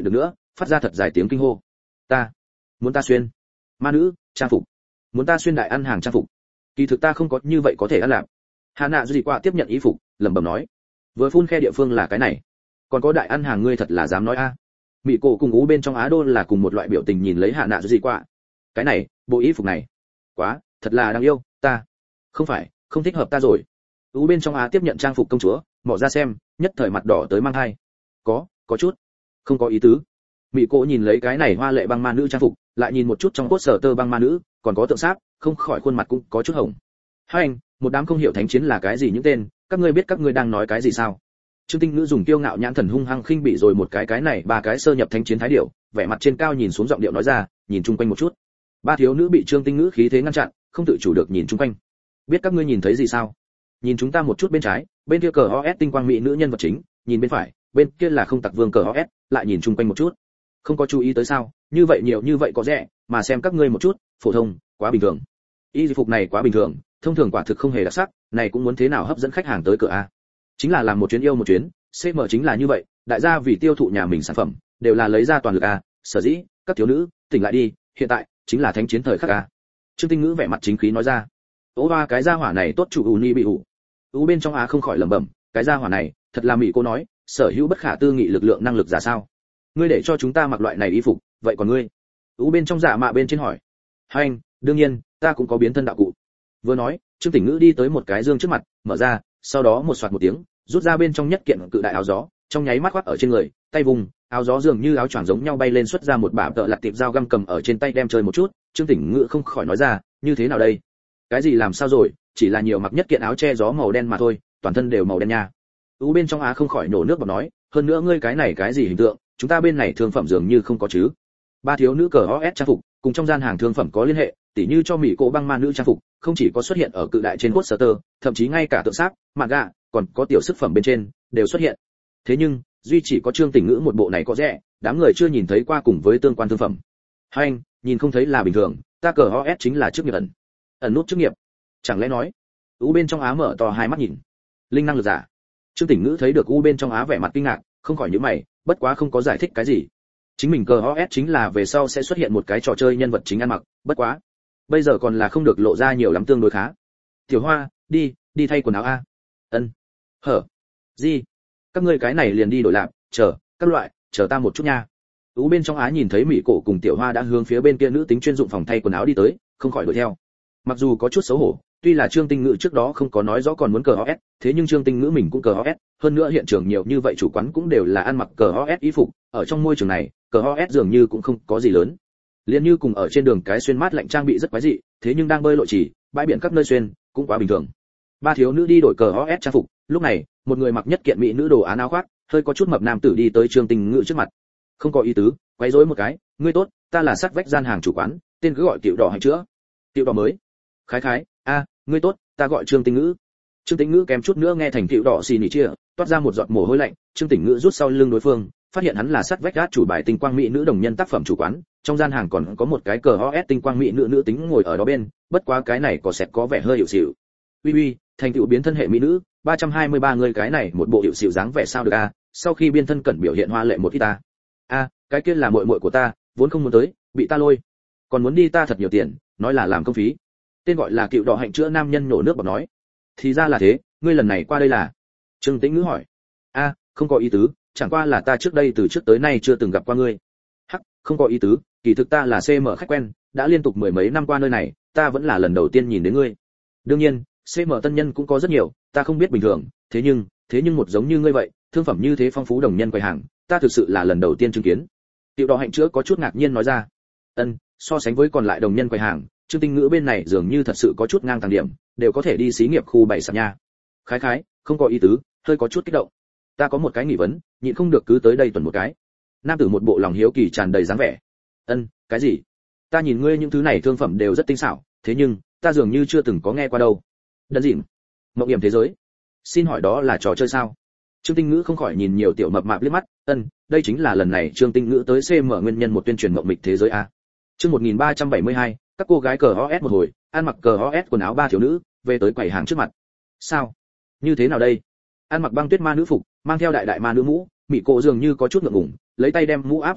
phát ra thật dài tiếng kinh hô. Ta muốn ta xuyên ma nữ trang phục, muốn ta xuyên đại ăn hàng trang phục. Kỳ thực ta không có như vậy có thể ăn làm. Hà nạ gì qua tiếp nhận y phục, lẩm bẩm nói, vừa phun khe địa phương là cái này, còn có đại ăn hàng ngươi thật là dám nói a. À. Mỹ cổ cùng ú bên trong Á Đô là cùng một loại biểu tình nhìn lấy Hạ nạ gì qua. Cái này, bộ y phục này, quá, thật là đáng yêu, ta, không phải, không thích hợp ta rồi. Ú bên trong Á tiếp nhận trang phục công chúa, mỏ ra xem, nhất thời mặt đỏ tới mang hai. Có, có chút, không có ý tứ. Mỹ cổ nhìn lấy cái này hoa lệ băng ma nữ trang phục, lại nhìn một chút trong cốt sở tơ băng ma nữ, còn có tượng sáp, không khỏi khuôn mặt cũng có chút hồng. Hai anh, một đám không hiểu thánh chiến là cái gì những tên, các ngươi biết các ngươi đang nói cái gì sao? Trương Tinh Nữ dùng kiêu ngạo nhãn thần hung hăng khinh bị rồi một cái cái này ba cái sơ nhập thánh chiến thái điểu, vẻ mặt trên cao nhìn xuống giọng điệu nói ra, nhìn chung quanh một chút. Ba thiếu nữ bị Trương Tinh Nữ khí thế ngăn chặn, không tự chủ được nhìn chung quanh. Biết các ngươi nhìn thấy gì sao? Nhìn chúng ta một chút bên trái, bên kia cờ o ét tinh quang mỹ nữ nhân vật chính, nhìn bên phải, bên kia là không tặc vương cờ o ét, lại nhìn chung quanh một chút. Không có chú ý tới sao? Như vậy nhiều như vậy có rẻ, mà xem các ngươi một chút, phổ thông, quá bình thường. Y phục này quá bình thường, thông thường quả thực không hề đặc sắc, này cũng muốn thế nào hấp dẫn khách hàng tới cửa a? Chính là làm một chuyến yêu một chuyến, xê em chính là như vậy, đại gia vì tiêu thụ nhà mình sản phẩm, đều là lấy ra toàn lực a, sở dĩ, các thiếu nữ, tỉnh lại đi, hiện tại chính là thánh chiến thời khắc a. Trương Tinh Ngữ vẻ mặt chính khí nói ra. Ố ba cái gia hỏa này tốt chủ ù ni bị ủ. Ú bên trong á không khỏi lẩm bẩm, cái gia hỏa này, thật là mỹ cô nói, sở hữu bất khả tư nghị lực lượng năng lực giả sao? Ngươi để cho chúng ta mặc loại này y phục, vậy còn ngươi? Ú bên trong giả mạ bên trên hỏi. Hành, đương nhiên, ta cũng có biến thân đạo cụ. Vừa nói, Trương Tỉnh Ngữ đi tới một cái dương trước mặt, mở ra, sau đó một xoạt một tiếng, rút ra bên trong nhất kiện cự đại áo gió, trong nháy mắt khoác ở trên người, tay vùng, áo gió dường như áo choàng giống nhau bay lên xuất ra một bả tợ lật tiệp dao găm cầm ở trên tay đem chơi một chút, Trương Tỉnh Ngữ không khỏi nói ra, như thế nào đây? Cái gì làm sao rồi, chỉ là nhiều mặc nhất kiện áo che gió màu đen mà thôi, toàn thân đều màu đen nha. Ú bên trong á không khỏi nổ nước bọt nói, hơn nữa ngươi cái này cái gì hình tượng, chúng ta bên này thương phẩm dường như không có chứ. Ba thiếu nữ cờ o ét trang phục, cùng trong gian hàng thương phẩm có liên hệ, tỉ như cho mỹ cổ băng ma nữ trang phục, không chỉ có xuất hiện ở cự đại trên poster, thậm chí ngay cả tượng sáp, mạn gạ, còn có tiểu sức phẩm bên trên đều xuất hiện. Thế nhưng, duy chỉ có Trương Tỉnh Ngữ một bộ này có rẻ, đám người chưa nhìn thấy qua cùng với tương quan thương phẩm. Hai anh, nhìn không thấy là bình thường, ta cờ o ét chính là chức nghiệp ẩn. Ẩn nút chức nghiệp. Chẳng lẽ nói? U bên trong á mở to hai mắt nhìn. Linh năng lực giả. Trương Tỉnh Ngữ thấy được U bên trong á vẻ mặt kinh ngạc, không khỏi nhíu mày, bất quá không có giải thích cái gì. Chính mình cờ o ét chính là về sau sẽ xuất hiện một cái trò chơi nhân vật chính ăn mặc, bất quá bây giờ còn là không được lộ ra nhiều lắm tương đối khá. Tiểu Hoa, đi, đi thay quần áo a. Ân. Hở. Gì? Các ngươi cái này liền đi đổi lạp, chờ, các loại, chờ ta một chút nha. Ú bên trong á nhìn thấy Mỹ Cổ cùng Tiểu Hoa đã hướng phía bên kia nữ tính chuyên dụng phòng thay quần áo đi tới, không khỏi đuổi theo. Mặc dù có chút xấu hổ, tuy là Trương Tinh Ngữ trước đó không có nói rõ còn muốn cờ o ét, thế nhưng Trương Tinh Ngữ mình cũng cờ o ét, hơn nữa hiện trường nhiều như vậy chủ quán cũng đều là ăn mặc cờ o ét y phục, ở trong môi trường này, cờ o ét dường như cũng không có gì lớn. Liên như cùng ở trên đường cái xuyên mát lạnh trang bị rất quái dị, thế nhưng đang bơi lội chỉ, bãi biển các nơi xuyên, cũng quá bình thường. Ba thiếu nữ đi đổi cờ o ét trang phục, lúc này, một người mặc nhất kiện mỹ nữ đồ án áo khoác, hơi có chút mập nam tử đi tới Trương Tinh Ngữ trước mặt. Không có ý tứ, quấy rối một cái, ngươi tốt, ta là sát vách gian hàng chủ quán, tên cứ gọi Tiểu Đỏ hay chữa. Tiểu Đỏ mới. Khái khái, a, ngươi tốt, ta gọi Trương Tinh Ngữ. Trương Tinh Ngữ kém chút nữa nghe thành Tiểu Đỏ xì nỉ chia, toát ra một giọt mồ hôi lạnh, Trương Tinh Ngữ rút sau lưng đối phương, phát hiện hắn là sát vách gác chủ bài tinh quang mỹ nữ đồng nhân tác phẩm chủ quán, trong gian hàng còn có một cái cờ o ét tinh quang mỹ nữ nữ tính ngồi ở đó bên, bất quá cái này có sẹt có vẻ hơi hiệu xỉu. Uy uy, thành tựu biến thân hệ mỹ nữ, ba trăm hai mươi ba người cái này một bộ hiệu xỉu dáng vẻ sao được a, sau khi biến thân cẩn biểu hiện hoa lệ một ít ta. A, cái kia là muội muội của ta, vốn không muốn tới, bị ta lôi. Còn muốn đi ta thật nhiều tiền, nói là làm công phí. Tên gọi là Cựu Đỏ hạnh chữa nam nhân nổ nước bọt nói. Thì ra là thế, ngươi lần này qua đây là? Trương Tĩnh Ngữ hỏi. A, không có ý tứ, chẳng qua là ta trước đây từ trước tới nay chưa từng gặp qua ngươi. Hắc, không có ý tứ, kỳ thực ta là xê em khách quen, đã liên tục mười mấy năm qua nơi này, ta vẫn là lần đầu tiên nhìn đến ngươi. Đương nhiên, xê em tân nhân cũng có rất nhiều, ta không biết bình thường, thế nhưng, thế nhưng một giống như ngươi vậy, thương phẩm như thế phong phú đồng nhân quầy hàng, ta thực sự là lần đầu tiên chứng kiến. Tiểu Đỏ hạnh chữa có chút ngạc nhiên nói ra. Ân, so sánh với còn lại đồng nhân quầy hàng, Trương Tinh Ngữ bên này dường như thật sự có chút ngang tàng điểm, đều có thể đi xí nghiệp khu bảy sạp nha. Khái khái, không có ý tứ, hơi có chút kích động. Ta có một cái nghi vấn, nhịn không được cứ tới đây tuần một cái. Nam tử một bộ lòng hiếu kỳ tràn đầy dáng vẻ. Ân, cái gì? Ta nhìn ngươi những thứ này thương phẩm đều rất tinh xảo, thế nhưng ta dường như chưa từng có nghe qua đâu. Đơn dịm, mộng hiểm thế giới. Xin hỏi đó là trò chơi sao? Trương Tinh Ngữ không khỏi nhìn nhiều tiểu mập mạp liếc mắt. Ân, đây chính là lần này Trương Tinh Ngữ tới xê em nguyên nhân một tuyên truyền mộng mịch thế giới a. Chương một nghìn ba trăm bảy mươi hai, các cô gái cờ o ét một hồi, ăn mặc cờ o ét quần áo ba thiếu nữ, về tới quầy hàng trước mặt. Sao? Như thế nào đây? Ăn mặc băng tuyết ma nữ phục, mang theo đại đại ma nữ mũ, Mị Cổ dường như có chút ngượng ngùng, lấy tay đem mũ áp rất thấp,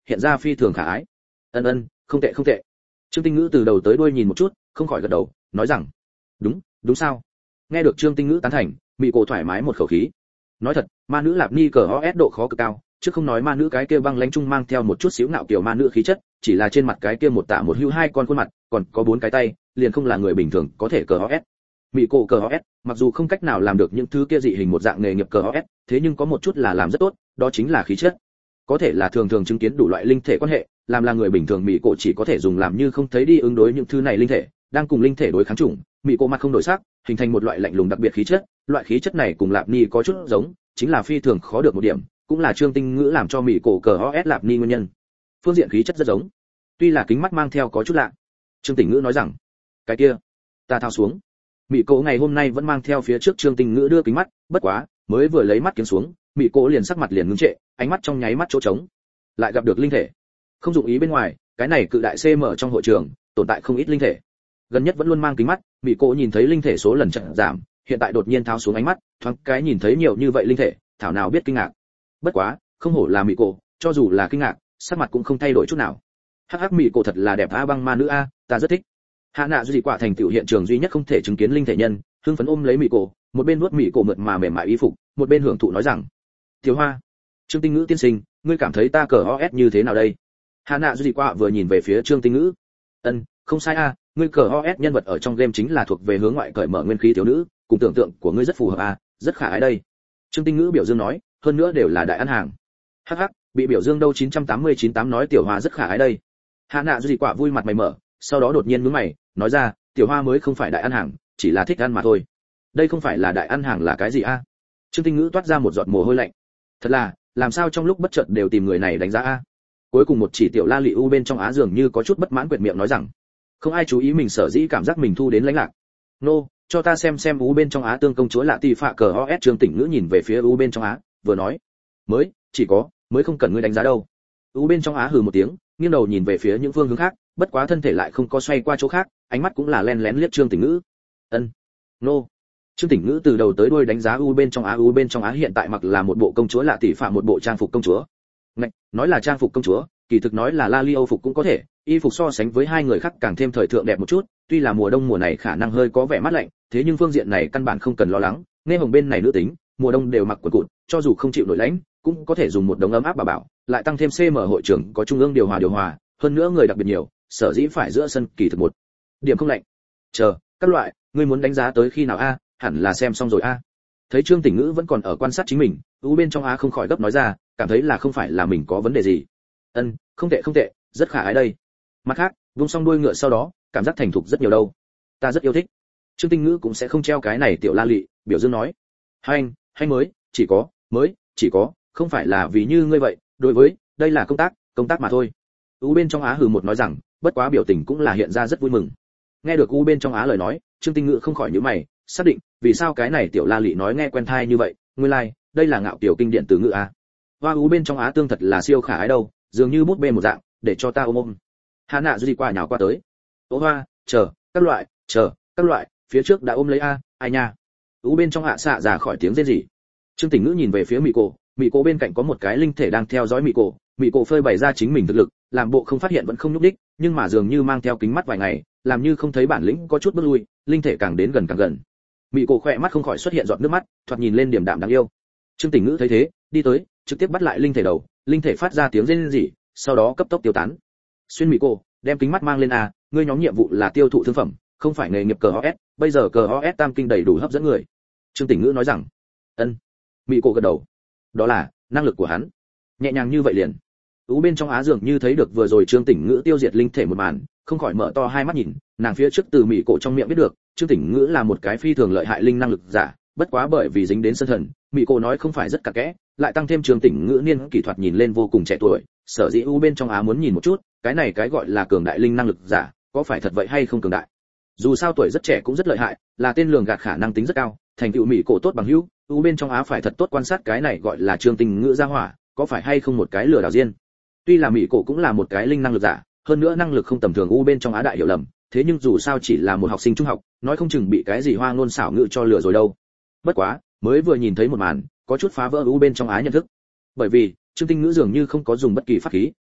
hiện ra phi thường khả ái. Ân ân, không tệ không tệ. Trương Tinh Ngữ từ đầu tới đuôi nhìn một chút, không khỏi gật đầu, nói rằng, đúng, đúng sao? Nghe được Trương Tinh Ngữ tán thành, Mị Cổ thoải mái một khẩu khí. Nói thật, ma nữ Lạp Ni cờ o ét độ khó cực cao, chứ không nói ma nữ cái kia băng lãnh trung mang theo một chút xíu ngạo kiều ma nữ khí chất, chỉ là trên mặt cái kia một tạ một hữu hai con khuôn mặt, còn có bốn cái tay, liền không là người bình thường có thể cờ o ét. Mị Cổ cờ o ét, mặc dù không cách nào làm được những thứ kia dị hình một dạng nghề nghiệp cờ o ét, thế nhưng có một chút là làm rất tốt, đó chính là khí chất. Có thể là thường thường chứng kiến đủ loại linh thể quan hệ, làm là người bình thường Mị Cổ chỉ có thể dùng làm như không thấy đi ứng đối những thứ này linh thể, đang cùng linh thể đối kháng chủng, Mị Cổ mặt không đổi sắc, hình thành một loại lạnh lùng đặc biệt khí chất, loại khí chất này cùng Lạp Ni có chút giống, chính là phi thường khó được một điểm, cũng là Trương Tinh Ngữ làm cho Mị Cổ cờ o ét Lạp Ni nguyên nhân. Phương diện khí chất rất giống, tuy là kính mắt mang theo có chút lạ. Trương Tinh Ngữ nói rằng, cái kia, ta thao xuống. Mị Cổ ngày hôm nay vẫn mang theo phía trước Trương Tinh Ngữ đưa kính mắt, bất quá, mới vừa lấy mắt kiếm xuống, Mị Cổ liền sắc mặt liền ngưng trệ, ánh mắt trong nháy mắt chỗ trống. Lại gặp được linh thể. Không dụng ý bên ngoài, cái này cự đại xê em trong hội trường, tồn tại không ít linh thể. Gần nhất vẫn luôn mang kính mắt, Mị Cổ nhìn thấy linh thể số lần chậm giảm, hiện tại đột nhiên tháo xuống ánh mắt, thoáng cái nhìn thấy nhiều như vậy linh thể, thảo nào biết kinh ngạc. Bất quá, không hổ là Mị Cổ, cho dù là kinh ngạc, sắc mặt cũng không thay đổi chút nào. Hắc hắc, Mị Cổ thật là đẹp a, băng ma nữ a, ta rất thích. Hạ Nạ Duy quả thành tựu hiện trường duy nhất không thể chứng kiến linh thể nhân, hưng phấn ôm lấy Mị Cổ, một bên nuốt Mị Cổ mượt mà mềm mại y phục, một bên hưởng thụ nói rằng: "Tiểu Hoa, Trương Tinh Ngữ tiên sinh, ngươi cảm thấy ta cờ o ét như thế nào đây?" Hạ Nạ Duy quả vừa nhìn về phía Trương Tinh Ngữ. "Ân, không sai a, ngươi cờ o ét nhân vật ở trong game chính là thuộc về hướng ngoại cởi mở nguyên khí thiếu nữ, cùng tưởng tượng của ngươi rất phù hợp a, rất khả ái đây." Trương Tinh Ngữ biểu dương nói, hơn nữa đều là đại ăn hàng. Hắc hắc, bị biểu dương đâu chín tám chín tám nói Tiểu Hoa rất khả ái đây. Hạ Nạ Duy quả vui mặt mày mở, sau đó đột nhiên nhướng mày, nói ra, Tiểu Hoa mới không phải đại ăn hàng, chỉ là thích ăn mà thôi. Đây không phải là đại ăn hàng là cái gì a? Trương Tinh Ngữ toát ra một giọt mồ hôi lạnh. Thật là, làm sao trong lúc bất chợt đều tìm người này đánh giá a? Cuối cùng một chỉ tiểu La Lị U bên trong Á dường như có chút bất mãn quệt miệng nói rằng, không ai chú ý mình sở dĩ cảm giác mình thu đến lãnh lạc. Nô, no, cho ta xem xem U bên trong Á tương công chúa Lạ Tỷ Phạ cờ o ét. Trương Tinh Ngữ nhìn về phía U bên trong Á, vừa nói, mới, chỉ có, mới không cần ngươi đánh giá đâu. U bên trong Á hừ một tiếng, nghiêng đầu nhìn về phía những phương hướng khác, bất quá thân thể lại không có xoay qua chỗ khác, ánh mắt cũng là lén lén liếc Trương Tinh Ngữ. Ân, nô. No. Trương Tinh Ngữ từ đầu tới đuôi đánh giá U bên trong Á. U bên trong Á hiện tại mặc là một bộ công chúa Lạ Tỷ Phạ, một bộ trang phục công chúa. Ngạch, nói là trang phục công chúa, kỳ thực nói là La Li Âu phục cũng có thể, y phục so sánh với hai người khác càng thêm thời thượng đẹp một chút, tuy là mùa đông mùa này khả năng hơi có vẻ mát lạnh, thế nhưng phương diện này căn bản không cần lo lắng, nghe hồng bên này nữ tính, mùa đông đều mặc quần cụt, cho dù không chịu nổi lạnh, cũng có thể dùng một đống ấm áp bảo bảo, lại tăng thêm xê em hội trưởng có trung ương điều hòa điều hòa, hơn nữa người đặc biệt nhiều, sở dĩ phải giữa sân kỳ thực một điểm không lạnh. Chờ, các loại, ngươi muốn đánh giá tới khi nào a? Hẳn là xem xong rồi a. Thấy Trương Tinh Ngữ vẫn còn ở quan sát chính mình, U bên trong Á không khỏi gấp nói ra, cảm thấy là không phải là mình có vấn đề gì. Ân, không tệ không tệ, rất khả ái đây. Mặt khác, vung xong đuôi ngựa sau đó, cảm giác thành thục rất nhiều đâu. Ta rất yêu thích. Trương Tinh Ngữ cũng sẽ không treo cái này tiểu La Lị, biểu dương nói. Hành, hành mới, chỉ có, mới, chỉ có, không phải là vì như ngươi vậy, đối với, đây là công tác, công tác mà thôi. U bên trong Á hừ một nói rằng, bất quá biểu tình cũng là hiện ra rất vui mừng. Nghe được U bên trong Á lời nói, Trương Tinh Ngữ không khỏi nhíu mày, xác định, vì sao cái này tiểu La Lị nói nghe quen tai như vậy, nguyên lai, like, đây là ngạo tiểu kinh điển từ ngữ a. Hoa U bên trong Á tương thật là siêu khả ái đâu, dường như bút bê một dạng, để cho ta ôm ôm. Hạ Nạ Duy qua nhào qua tới. Ô Hoa, chờ, các loại, chờ, các loại, phía trước đã ôm lấy a, ai nha. U bên trong Hạ xạ ra khỏi tiếng rên rỉ. Trương Tinh Ngữ nhìn về phía Mị Cổ, Mị Cổ bên cạnh có một cái linh thể đang theo dõi Mị Cổ, Mị Cổ phơi bày ra chính mình thực lực, làm bộ không phát hiện vẫn không nhúc đích, nhưng mà dường như mang theo kính mắt vài ngày, làm như không thấy bản lĩnh có chút bước lui, linh thể càng đến gần càng gần. Mị Cổ khỏe mắt không khỏi xuất hiện giọt nước mắt, thoạt nhìn lên điểm đạm đáng yêu. Trương Tinh Ngữ thấy thế, đi tới, trực tiếp bắt lại linh thể đầu, linh thể phát ra tiếng rên rỉ, sau đó cấp tốc tiêu tán. Xuyên Mị Cổ, đem kính mắt mang lên a, ngươi nhóm nhiệm vụ là tiêu thụ thương phẩm, không phải nghề nghiệp cờ o ét, bây giờ cờ o ét tam kinh đầy đủ hấp dẫn người. Trương Tinh Ngữ nói rằng. Ân. Mị Cổ gật đầu. Đó là năng lực của hắn. Nhẹ nhàng như vậy liền. Ú bên trong Á dường như thấy được vừa rồi Trương Tinh Ngữ tiêu diệt linh thể một màn, không khỏi mở to hai mắt nhìn, nàng phía trước từ Mị Cổ trong miệng biết được, Trương Tinh Ngữ là một cái phi thường lợi hại linh năng lực giả, bất quá bởi vì dính đến sân thần, Mị Cổ nói không phải rất cặn kẽ, lại tăng thêm Trương Tinh Ngữ niên kỹ thuật nhìn lên vô cùng trẻ tuổi, sở dĩ U bên trong Á muốn nhìn một chút, cái này cái gọi là cường đại linh năng lực giả, có phải thật vậy hay không cường đại. Dù sao tuổi rất trẻ cũng rất lợi hại, là tên lường gạt khả năng tính rất cao, thành tựu Mị Cổ tốt bằng hữu, U bên trong Á phải thật tốt quan sát cái này gọi là Trương Tinh Ngữ gia hỏa, có phải hay không một cái lừa đảo riêng. Tuy là Mị Cổ cũng là một cái linh năng lực giả, hơn nữa năng lực không tầm thường, U bên trong Á đại hiểu lầm, thế nhưng dù sao chỉ là một học sinh trung học, nói không chừng bị cái gì hoa ngôn xảo ngữ cho lừa rồi đâu. Bất quá, mới vừa nhìn thấy một màn, có chút phá vỡ U bên trong Á nhận thức. Bởi vì, Trương Tinh Ngữ dường như không có dùng bất kỳ pháp khí,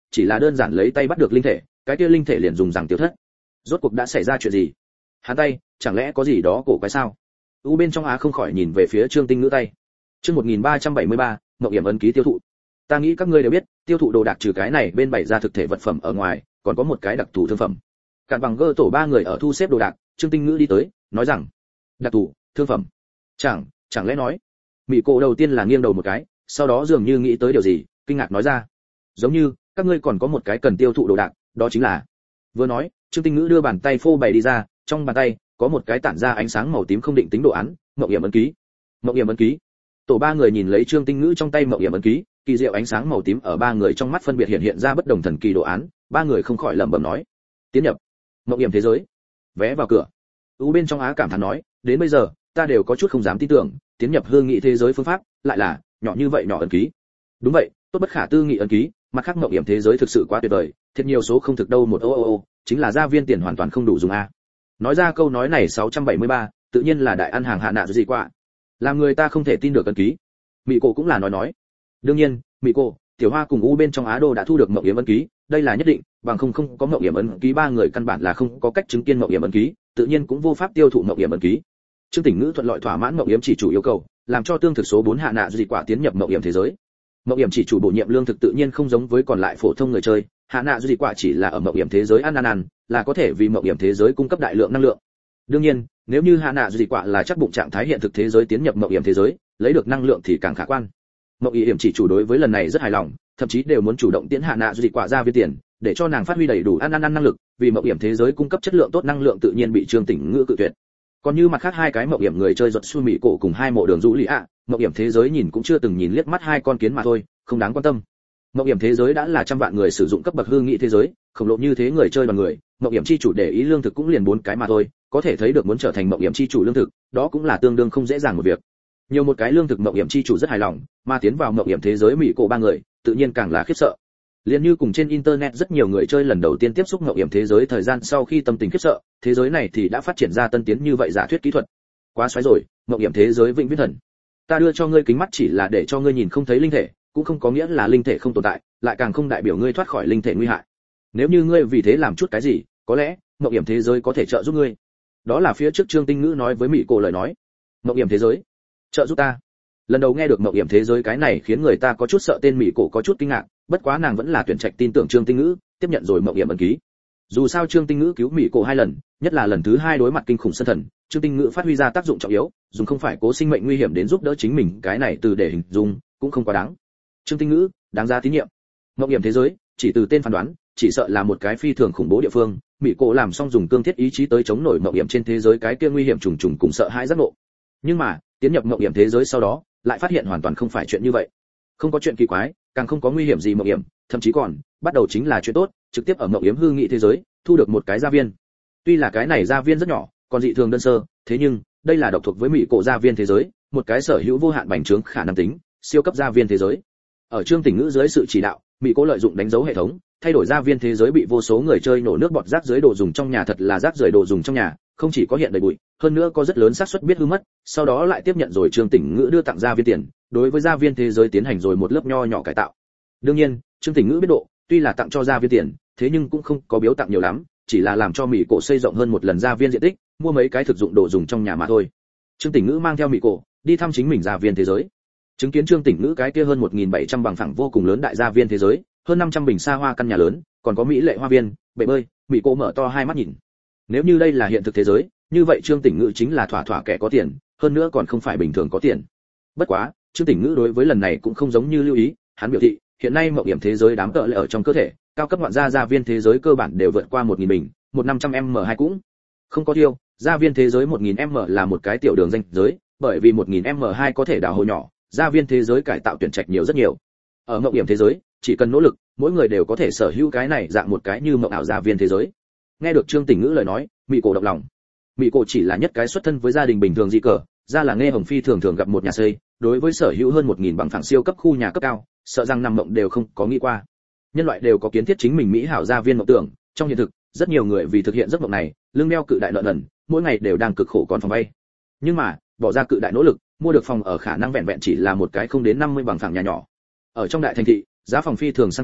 chỉ là đơn giản lấy tay bắt được linh thể, cái kia linh thể liền dùng rằng tiêu thất. Rốt cuộc đã xảy ra chuyện gì? Hắn tay, chẳng lẽ có gì đó cổ quái sao? U bên trong Á không khỏi nhìn về phía Trương Tinh Ngữ tay. Chương một nghìn ba trăm bảy mươi ba, Ngọc Yểm ấn ký tiêu thụ. Ta nghĩ các ngươi đều biết, tiêu thụ đồ đạc trừ cái này bên bày ra thực thể vật phẩm ở ngoài, còn có một cái đặc thù thương phẩm. Cản bằng gơ tổ ba người ở thu xếp đồ đạc, Trương Tinh Ngữ đi tới, nói rằng: "Đặc thù, thương phẩm? Chẳng, chẳng lẽ nói?" Mị Cổ đầu tiên là nghiêng đầu một cái, sau đó dường như nghĩ tới điều gì, kinh ngạc nói ra: "Giống như, các ngươi còn có một cái cần tiêu thụ đồ đạc, đó chính là..." Vừa nói, Trương Tinh Ngữ đưa bàn tay phô bày đi ra, trong bàn tay có một cái tản ra ánh sáng màu tím không định tính đồ án, Ngọc Yểm ấn ký. Ngọc Yểm ấn ký. Tổ ba người nhìn lấy Trương Tinh Ngữ trong tay Ngọc Yểm ấn ký, kỳ diệu ánh sáng màu tím ở ba người trong mắt phân biệt hiện hiện ra bất đồng thần kỳ đồ án, ba người không khỏi lẩm bẩm nói: "Tiến nhập Ngọc Yểm thế giới, vé vào cửa." U bên trong Á cảm thán nói: "Đến bây giờ, ta đều có chút không dám tin tưởng, tiến nhập hương nghị thế giới phương pháp, lại là nhỏ như vậy nhỏ ấn ký." Đúng vậy, tốt bất khả tư nghị ấn ký, mặt khác Ngọc Yểm thế giới thực sự quá tuyệt vời, thiệt nhiều số không thực đâu một ô ô ô, chính là gia viên tiền hoàn toàn không đủ dùng a. Nói ra câu nói này sáu trăm bảy mươi ba, tự nhiên là đại ăn hàng hạ nạ gì quá. Làm người ta không thể tin được ấn ký. Mị Cổ cũng là nói nói. Đương nhiên, Mị Cổ, Tiểu Hoa cùng U bên trong Á Đô đã thu được Ngọc Yểm ấn ký, đây là nhất định, bằng không không có Ngọc Yểm ấn ký ba người căn bản là không có cách chứng kiến Ngọc Yểm ấn ký, tự nhiên cũng vô pháp tiêu thụ Ngọc Yểm ấn ký. Trương Tỉnh Ngữ thuận lợi thỏa mãn Ngọc Yểm chỉ chủ yêu cầu, làm cho tương thực số bốn hạ nạ dị quả tiến nhập Ngọc Yểm thế giới. Ngọc Yểm chỉ chủ bổ nhiệm lương thực tự nhiên không giống với còn lại phổ thông người chơi, hạ nạ dị quả chỉ là ở Ngọc Yểm thế giới ăn ăn ăn, là có thể vì Ngọc Yểm thế giới cung cấp đại lượng năng lượng. Đương nhiên, nếu như hạ nạ dị quả là chắc bụng trạng thái hiện thực thế giới tiến nhập Ngọc Yểm thế giới, lấy được năng lượng thì càng khả quan. Ngọc Yểm chỉ chủ đối với lần này rất hài lòng, thậm chí đều muốn chủ động tiễn hạ nạ dị quả ra viên tiền, để cho nàng phát huy đầy đủ ăn ăn ăn năng lực, vì Ngọc Yểm thế giới cung cấp chất lượng tốt năng lượng tự nhiên bị Trương Tỉnh Ngữ cự tuyệt. Còn như mặt khác hai cái Ngọc Yểm người chơi giật Su Mị Cổ cùng hai mộ đường Dụ Lý ạ, Ngọc Yểm thế giới nhìn cũng chưa từng nhìn liếc mắt hai con kiến mà thôi, không đáng quan tâm. Ngọc Yểm thế giới đã là trăm vạn người sử dụng cấp bậc hương nghị thế giới, khổng lồ như thế người chơi đoàn người, Ngọc Yểm chi chủ để ý lương thực cũng liền bốn cái mà thôi, có thể thấy được muốn trở thành Ngọc Yểm chi chủ lương thực, đó cũng là tương đương không dễ dàng một việc. Nhiều một cái lương thực Ngọc Yểm chi chủ rất hài lòng, mà tiến vào Ngọc Yểm thế giới Mị Cổ ba người, tự nhiên càng là khiếp sợ. Liên như cùng trên internet rất nhiều người chơi lần đầu tiên tiếp xúc Ngọc Yểm thế giới thời gian sau khi tâm tình khiếp sợ, thế giới này thì đã phát triển ra tân tiến như vậy giả thuyết kỹ thuật. Quá xoáy rồi, Ngọc Yểm thế giới vĩnh viễn thần. Ta đưa cho ngươi kính mắt chỉ là để cho ngươi nhìn không thấy linh thể, cũng không có nghĩa là linh thể không tồn tại, lại càng không đại biểu ngươi thoát khỏi linh thể nguy hại. Nếu như ngươi vì thế làm chút cái gì, có lẽ Ngọc Yểm thế giới có thể trợ giúp ngươi. Đó là phía trước Trương Tinh Ngữ nói với Mị Cổ lời nói. Ngọc Yểm thế giới, trợ giúp ta. Lần đầu nghe được Ngọc Yểm thế giới cái này khiến người ta có chút sợ, tên Mị Cổ có chút kinh ngạc, bất quá nàng vẫn là tuyển trạch tin tưởng Trương Tinh Ngữ, tiếp nhận rồi Ngọc Yểm ấn ký. Dù sao Trương Tinh Ngữ cứu Mị Cổ hai lần, nhất là lần thứ hai đối mặt kinh khủng sơn thần, Trương Tinh Ngữ phát huy ra tác dụng trọng yếu, dùng không phải cố sinh mệnh nguy hiểm đến giúp đỡ chính mình, cái này từ để hình dung cũng không quá đáng. Trương Tinh Ngữ, đáng giá tín nhiệm. Ngọc Yểm thế giới, chỉ từ tên phán đoán, chỉ sợ là một cái phi thường khủng bố địa phương, Mị Cổ làm xong dùng cương thiết ý chí tới chống nổi Ngọc Yểm trên thế giới cái kia nguy hiểm trùng trùng cùng sợ hãi giác ngộ. Nhưng mà, tiến nhập Ngọc Yểm thế giới sau đó, lại phát hiện hoàn toàn không phải chuyện như vậy. Không có chuyện kỳ quái, càng không có nguy hiểm gì Ngọc Yểm, thậm chí còn bắt đầu chính là chuyện tốt, trực tiếp ở Ngọc Yểm hư nghị thế giới, thu được một cái gia viên. Tuy là cái này gia viên rất nhỏ, còn dị thường đơn sơ, thế nhưng, đây là độc thuộc với Mị Cổ gia viên thế giới, một cái sở hữu vô hạn bành trướng khả năng tính, siêu cấp gia viên thế giới. Ở Trương Tỉnh Ngữ dưới sự chỉ đạo, Mị Cổ lợi dụng đánh dấu hệ thống, thay đổi gia viên thế giới bị vô số người chơi nổ nước bọt rác dưới đồ dùng trong nhà, thật là rác rưởi đồ dùng trong nhà, không chỉ có hiện đầy bụi, hơn nữa có rất lớn xác suất biết hư mất, sau đó lại tiếp nhận rồi Trương Tỉnh Ngữ đưa tặng gia viên tiền, đối với gia viên thế giới tiến hành rồi một lớp nho nhỏ cải tạo. Đương nhiên, Trương Tỉnh Ngữ biết độ, tuy là tặng cho gia viên tiền, thế nhưng cũng không có biếu tặng nhiều lắm, chỉ là làm cho Mị Cổ xây rộng hơn một lần gia viên diện tích, mua mấy cái thực dụng đồ dùng trong nhà mà thôi. Trương Tỉnh Ngữ mang theo Mị Cổ đi thăm chính mình gia viên thế giới, chứng kiến Trương Tỉnh Ngữ cái kia hơn một nghìn bảy trăm bằng phẳng vô cùng lớn đại gia viên thế giới, hơn năm trăm bình xa hoa căn nhà lớn, còn có mỹ lệ hoa viên, bể bơi, Mị Cổ mở to hai mắt nhìn. Nếu như đây là hiện thực thế giới, như vậy Trương Tỉnh Ngữ chính là thỏa thỏa kẻ có tiền, hơn nữa còn không phải bình thường có tiền. Bất quá, Trương Tỉnh Ngữ đối với lần này cũng không giống như lưu ý, hắn biểu thị, hiện nay Mộng Yểm thế giới đám cỡ lại ở trong cơ thể, cao cấp ngoạn gia gia viên thế giới cơ bản đều vượt qua một nghìn bình, một năm trăm em hai cũng không có tiêu, gia viên thế giới một nghìn em là một cái tiểu đường danh giới, bởi vì một nghìn em hai có thể đào hồ nhỏ, gia viên thế giới cải tạo tuyển trạch nhiều rất nhiều. Ở Mộng Yểm thế giới, chỉ cần nỗ lực, mỗi người đều có thể sở hữu cái này dạng một cái như mộng ảo gia viên thế giới. Nghe được Trương Tỉnh Ngữ lời nói, Mị Cổ động lòng. Mị Cổ chỉ là nhất cái xuất thân với gia đình bình thường dị cờ, ra là nghe Hồng Phi thường thường gặp một nhà xây, đối với sở hữu hơn một nghìn bằng phẳng siêu cấp khu nhà cấp cao, sợ rằng nằm mộng đều không có nghĩ qua. Nhân loại đều có kiến thiết chính mình mỹ hảo gia viên mộng tưởng, trong hiện thực, rất nhiều người vì thực hiện giấc mộng này, lương đeo cự đại nợ nần, mỗi ngày đều đang cực khổ còn phòng vay. Nhưng mà, bỏ ra cự đại nỗ lực, mua được phòng ở khả năng vẹn vẹn chỉ là một cái không đến năm mươi bằng phẳng nhà nhỏ. Ở trong đại thành thị, giá phòng phi thường sang quý,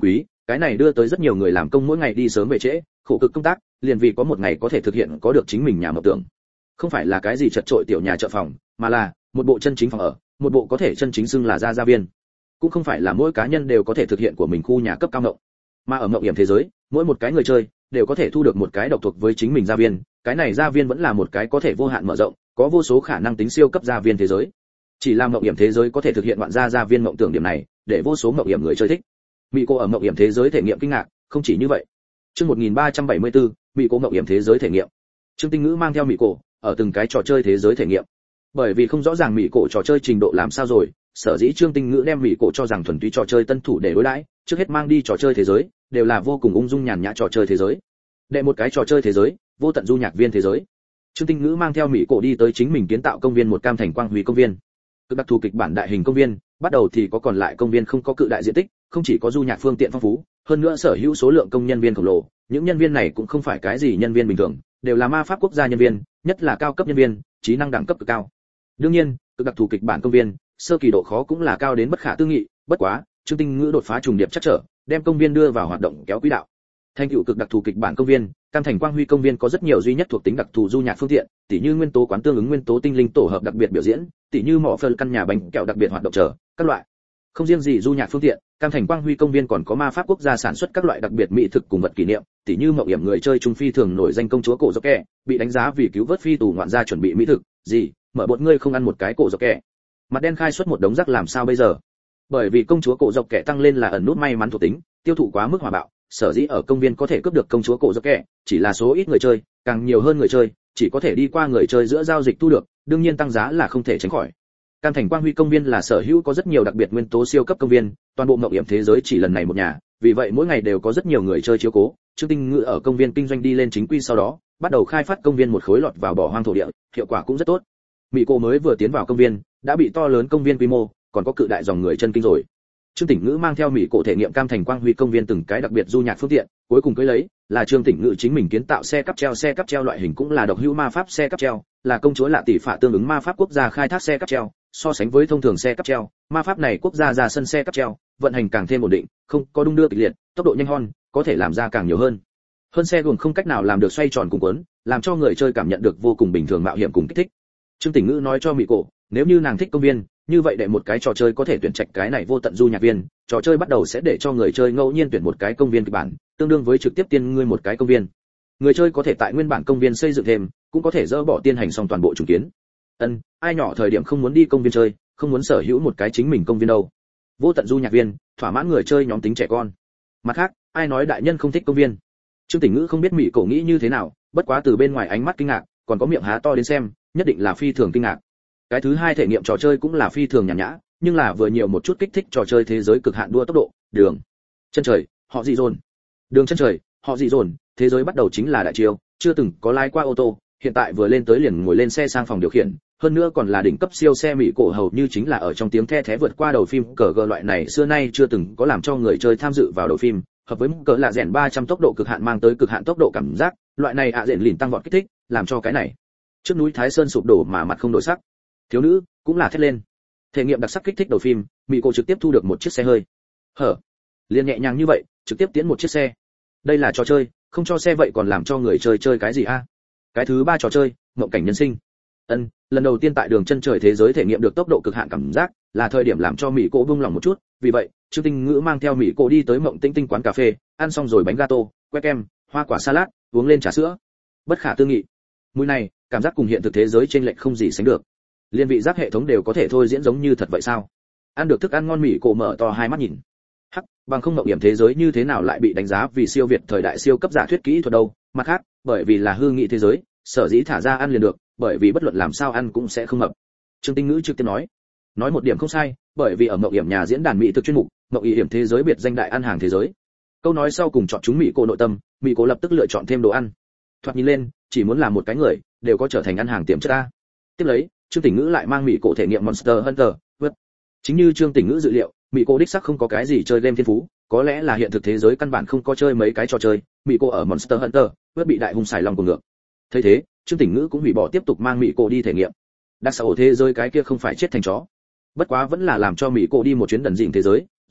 cái này đưa tới rất nhiều người làm công mỗi ngày đi sớm về trễ, khổ cực công tác, liền vì có một ngày có thể thực hiện có được chính mình nhà mộng tưởng. Không phải là cái gì chật chội tiểu nhà chợ phòng, mà là một bộ chân chính phòng ở, một bộ có thể chân chính xưng là gia gia viên. Cũng không phải là mỗi cá nhân đều có thể thực hiện của mình khu nhà cấp cao mộng, mà ở mộng hiểm thế giới, mỗi một cái người chơi đều có thể thu được một cái độc thuộc với chính mình gia viên, cái này gia viên vẫn là một cái có thể vô hạn mở rộng, có vô số khả năng tính siêu cấp gia viên thế giới. Chỉ là mộng hiểm thế giới có thể thực hiện ngoạn gia gia viên mộng tưởng điểm này, để vô số mộng hiểm người chơi thích. Mỹ cô ở mộng hiểm thế giới thể nghiệm kinh ngạc, không chỉ như vậy. Chương một nghìn ba trăm bảy mươi tư, Mỹ cô mộng hiểm thế giới thể nghiệm. Trương Tinh Ngữ mang theo Mỹ cổ ở từng cái trò chơi thế giới thể nghiệm. Bởi vì không rõ ràng Mỹ cổ trò chơi trình độ làm sao rồi, sở dĩ Trương Tinh Ngữ đem Mỹ cổ cho rằng thuần túy trò chơi tân thủ để đối đãi, trước hết mang đi trò chơi thế giới, đều là vô cùng ung dung nhàn nhã trò chơi thế giới. Đệ một cái trò chơi thế giới, vô tận du nhạc viên thế giới. Trương Tinh Ngữ mang theo Mỹ cổ đi tới chính mình kiến tạo công viên một cam thành quang huy công viên. Cực đặc thù kịch bản đại hình công viên, bắt đầu thì có còn lại công viên không có cự đại diện tích, không chỉ có du nhạc phương tiện phong phú, hơn nữa sở hữu số lượng công nhân viên khổng lồ, những nhân viên này cũng không phải cái gì nhân viên bình thường, đều là ma pháp quốc gia nhân viên, nhất là cao cấp nhân viên, trí năng đẳng cấp cực cao. Đương nhiên, cực đặc thù kịch bản công viên, sơ kỳ độ khó cũng là cao đến bất khả tư nghị, bất quá, Trương Tinh Ngữ đột phá trùng điệp chắc trở, đem công viên đưa vào hoạt động kéo quỹ đạo. Thành tựu cực đặc thù kịch bản công viên, Cam Thành Quang Huy công viên có rất nhiều duy nhất thuộc tính đặc thù du nhạc phương tiện, tỉ như nguyên tố quán tương ứng nguyên tố tinh linh tổ hợp đặc biệt biểu diễn, tỉ như mỏ phơ căn nhà bánh kẹo đặc biệt hoạt động chờ, các loại. Không riêng gì du nhạc phương tiện, Cam Thành Quang Huy công viên còn có ma pháp quốc gia sản xuất các loại đặc biệt mỹ thực cùng vật kỷ niệm, tỉ như mạo hiểm người chơi trung phi thường nổi danh công chúa cổ dọc kẹ, bị đánh giá vì cứu vớt phi tù ngoạn gia chuẩn bị mỹ thực, gì, mở bột ngươi không ăn một cái cổ dọc kẹ. Mặt đen khai xuất một đống rác làm sao bây giờ? Bởi vì công chúa cổ dọc kẹ tăng lên là ẩn nút may mắn thuộc tính, tiêu thụ quá mức hỏa bạo, sở dĩ ở công viên có thể cướp được công chúa cổ dọc kẹ, chỉ là số ít người chơi, càng nhiều hơn người chơi, chỉ có thể đi qua người chơi giữa giao dịch thu được, đương nhiên tăng giá là không thể tránh khỏi. Cam Thành Quang Huy công viên là sở hữu có rất nhiều đặc biệt nguyên tố siêu cấp công viên, toàn bộ mộng hiểm thế giới chỉ lần này một nhà, vì vậy mỗi ngày đều có rất nhiều người chơi chiếu cố. Trương Tinh Ngữ ở công viên kinh doanh đi lên chính quy sau đó, bắt đầu khai phát công viên một khối lọt vào bỏ hoang thổ địa, hiệu quả cũng rất tốt. Mỹ cô mới vừa tiến vào công viên, đã bị to lớn công viên quy mô, còn có cự đại dòng người chân kinh rồi. Trương Tỉnh Ngữ mang theo Mỹ cổ thể nghiệm Cam Thành Quang Huy công viên từng cái đặc biệt du nhạc phương tiện, cuối cùng cưới lấy là Trương Tỉnh Ngữ chính mình kiến tạo xe cắp treo, xe cắp treo loại hình cũng là độc hữu ma pháp xe cắp treo, là công chúa lạ tỷ phạ tương ứng ma pháp quốc gia khai thác xe cắp treo, so sánh với thông thường xe cắp treo, ma pháp này quốc gia ra sân xe cắp treo, vận hành càng thêm ổn định, không có đung đưa kịch liệt, tốc độ nhanh hơn, có thể làm ra càng nhiều hơn. Hơn xe gồm không cách nào làm được xoay tròn cùng quấn, làm cho người chơi cảm nhận được vô cùng bình thường mạo hiểm cùng kích thích. Trương Tỉnh Ngữ nói cho Mỹ cổ, nếu như nàng thích công viên, như vậy để một cái trò chơi có thể tuyển trạch cái này vô tận du nhạc viên, trò chơi bắt đầu sẽ để cho người chơi ngẫu nhiên tuyển một cái công viên kịch bản, tương đương với trực tiếp tiên ngươi một cái công viên. Người chơi có thể tại nguyên bản công viên xây dựng thêm, cũng có thể dỡ bỏ tiên hành xong toàn bộ trùng kiến. Ân, ai nhỏ thời điểm không muốn đi công viên chơi, không muốn sở hữu một cái chính mình công viên đâu. Vô tận du nhạc viên, thỏa mãn người chơi nhóm tính trẻ con. Mặt khác, ai nói đại nhân không thích công viên? Trương Tỉnh Ngữ không biết Mỹ cổ nghĩ như thế nào, bất quá từ bên ngoài ánh mắt kinh ngạc, còn có miệng há to đến xem, nhất định là phi thường kinh ngạc. Cái thứ hai thể nghiệm trò chơi cũng là phi thường nhàn nhã, nhưng là vừa nhiều một chút kích thích trò chơi thế giới cực hạn đua tốc độ, đường chân trời, họ dị dồn. Đường chân trời, họ dị dồn, thế giới bắt đầu chính là đại chiêu, chưa từng có lái qua ô tô, hiện tại vừa lên tới liền ngồi lên xe sang phòng điều khiển, hơn nữa còn là đỉnh cấp siêu xe Mỹ cổ hầu như chính là ở trong tiếng the thé vượt qua đầu phim cờ gờ loại này xưa nay chưa từng có làm cho người chơi tham dự vào đầu phim, hợp với cỡ là rèn ba trăm tốc độ cực hạn mang tới cực hạn tốc độ cảm giác, loại này ạ à rèn lìn tăng vọt kích thích, làm cho cái này trước núi Thái Sơn sụp đổ mà mặt không đổi sắc. Thiếu nữ cũng là thét lên. Thể nghiệm đặc sắc kích thích đầu phim, Mỹ cổ trực tiếp thu được một chiếc xe hơi. Hở, liền nhẹ nhàng như vậy, trực tiếp tiến một chiếc xe. Đây là trò chơi, không cho xe vậy còn làm cho người chơi chơi cái gì a? À? Cái thứ ba trò chơi, ngộng cảnh nhân sinh. Ân, lần đầu tiên tại đường chân trời thế giới thể nghiệm được tốc độ cực hạn cảm giác, là thời điểm làm cho Mỹ cổ buông lòng một chút, vì vậy, Trương Tinh Ngữ mang theo Mỹ cổ đi tới Mộng Tinh Tinh quán cà phê, ăn xong rồi bánh gato, que kem, hoa quả salad, uống lên trà sữa. Bất khả tư nghị. Mùi này, cảm giác cùng hiện thực thế giới chênh lệch không gì sánh được. Liên vị giác hệ thống đều có thể thôi diễn giống như thật vậy sao? Ăn được thức ăn ngon Mỹ cổ mở to hai mắt nhìn. Hắc, bằng không mộng hiểm thế giới như thế nào lại bị đánh giá vì siêu việt thời đại siêu cấp giả thuyết kỹ thuật đâu? Mặt khác, bởi vì là hư nghị thế giới, sở dĩ thả ra ăn liền được, bởi vì bất luận làm sao ăn cũng sẽ không mập. Trương Tinh Ngữ trực tiếp nói, nói một điểm không sai, bởi vì ở mộng hiểm nhà diễn đàn mỹ thực chuyên mục, mộng hiểm thế giới biệt danh đại ăn hàng thế giới. Câu nói sau cùng chọn chúng Mỹ cổ nội tâm, Mỹ cổ lập tức lựa chọn thêm đồ ăn. Thoạt nhìn lên, chỉ muốn làm một cái người, đều có trở thành ăn hàng tiềm chất a. Tiếp lấy, Trương Tỉnh Ngữ lại mang Mỹ cổ thể nghiệm Monster Hunter, vượt. Chính như Trương Tỉnh Ngữ dự liệu, Mỹ cổ đích xác không có cái gì chơi game thiên phú, có lẽ là hiện thực thế giới căn bản không có chơi mấy cái trò chơi, Mỹ cổ ở Monster Hunter, vượt bị đại hung xài lòng của ngược. Thấy thế, Trương Tỉnh Ngữ cũng hủy bỏ tiếp tục mang Mỹ cổ đi thể nghiệm. Đặc xã hội thế giới cái kia không phải chết thành chó. Bất quá vẫn là làm cho Mỹ cổ đi một chuyến đần dịnh thế giới,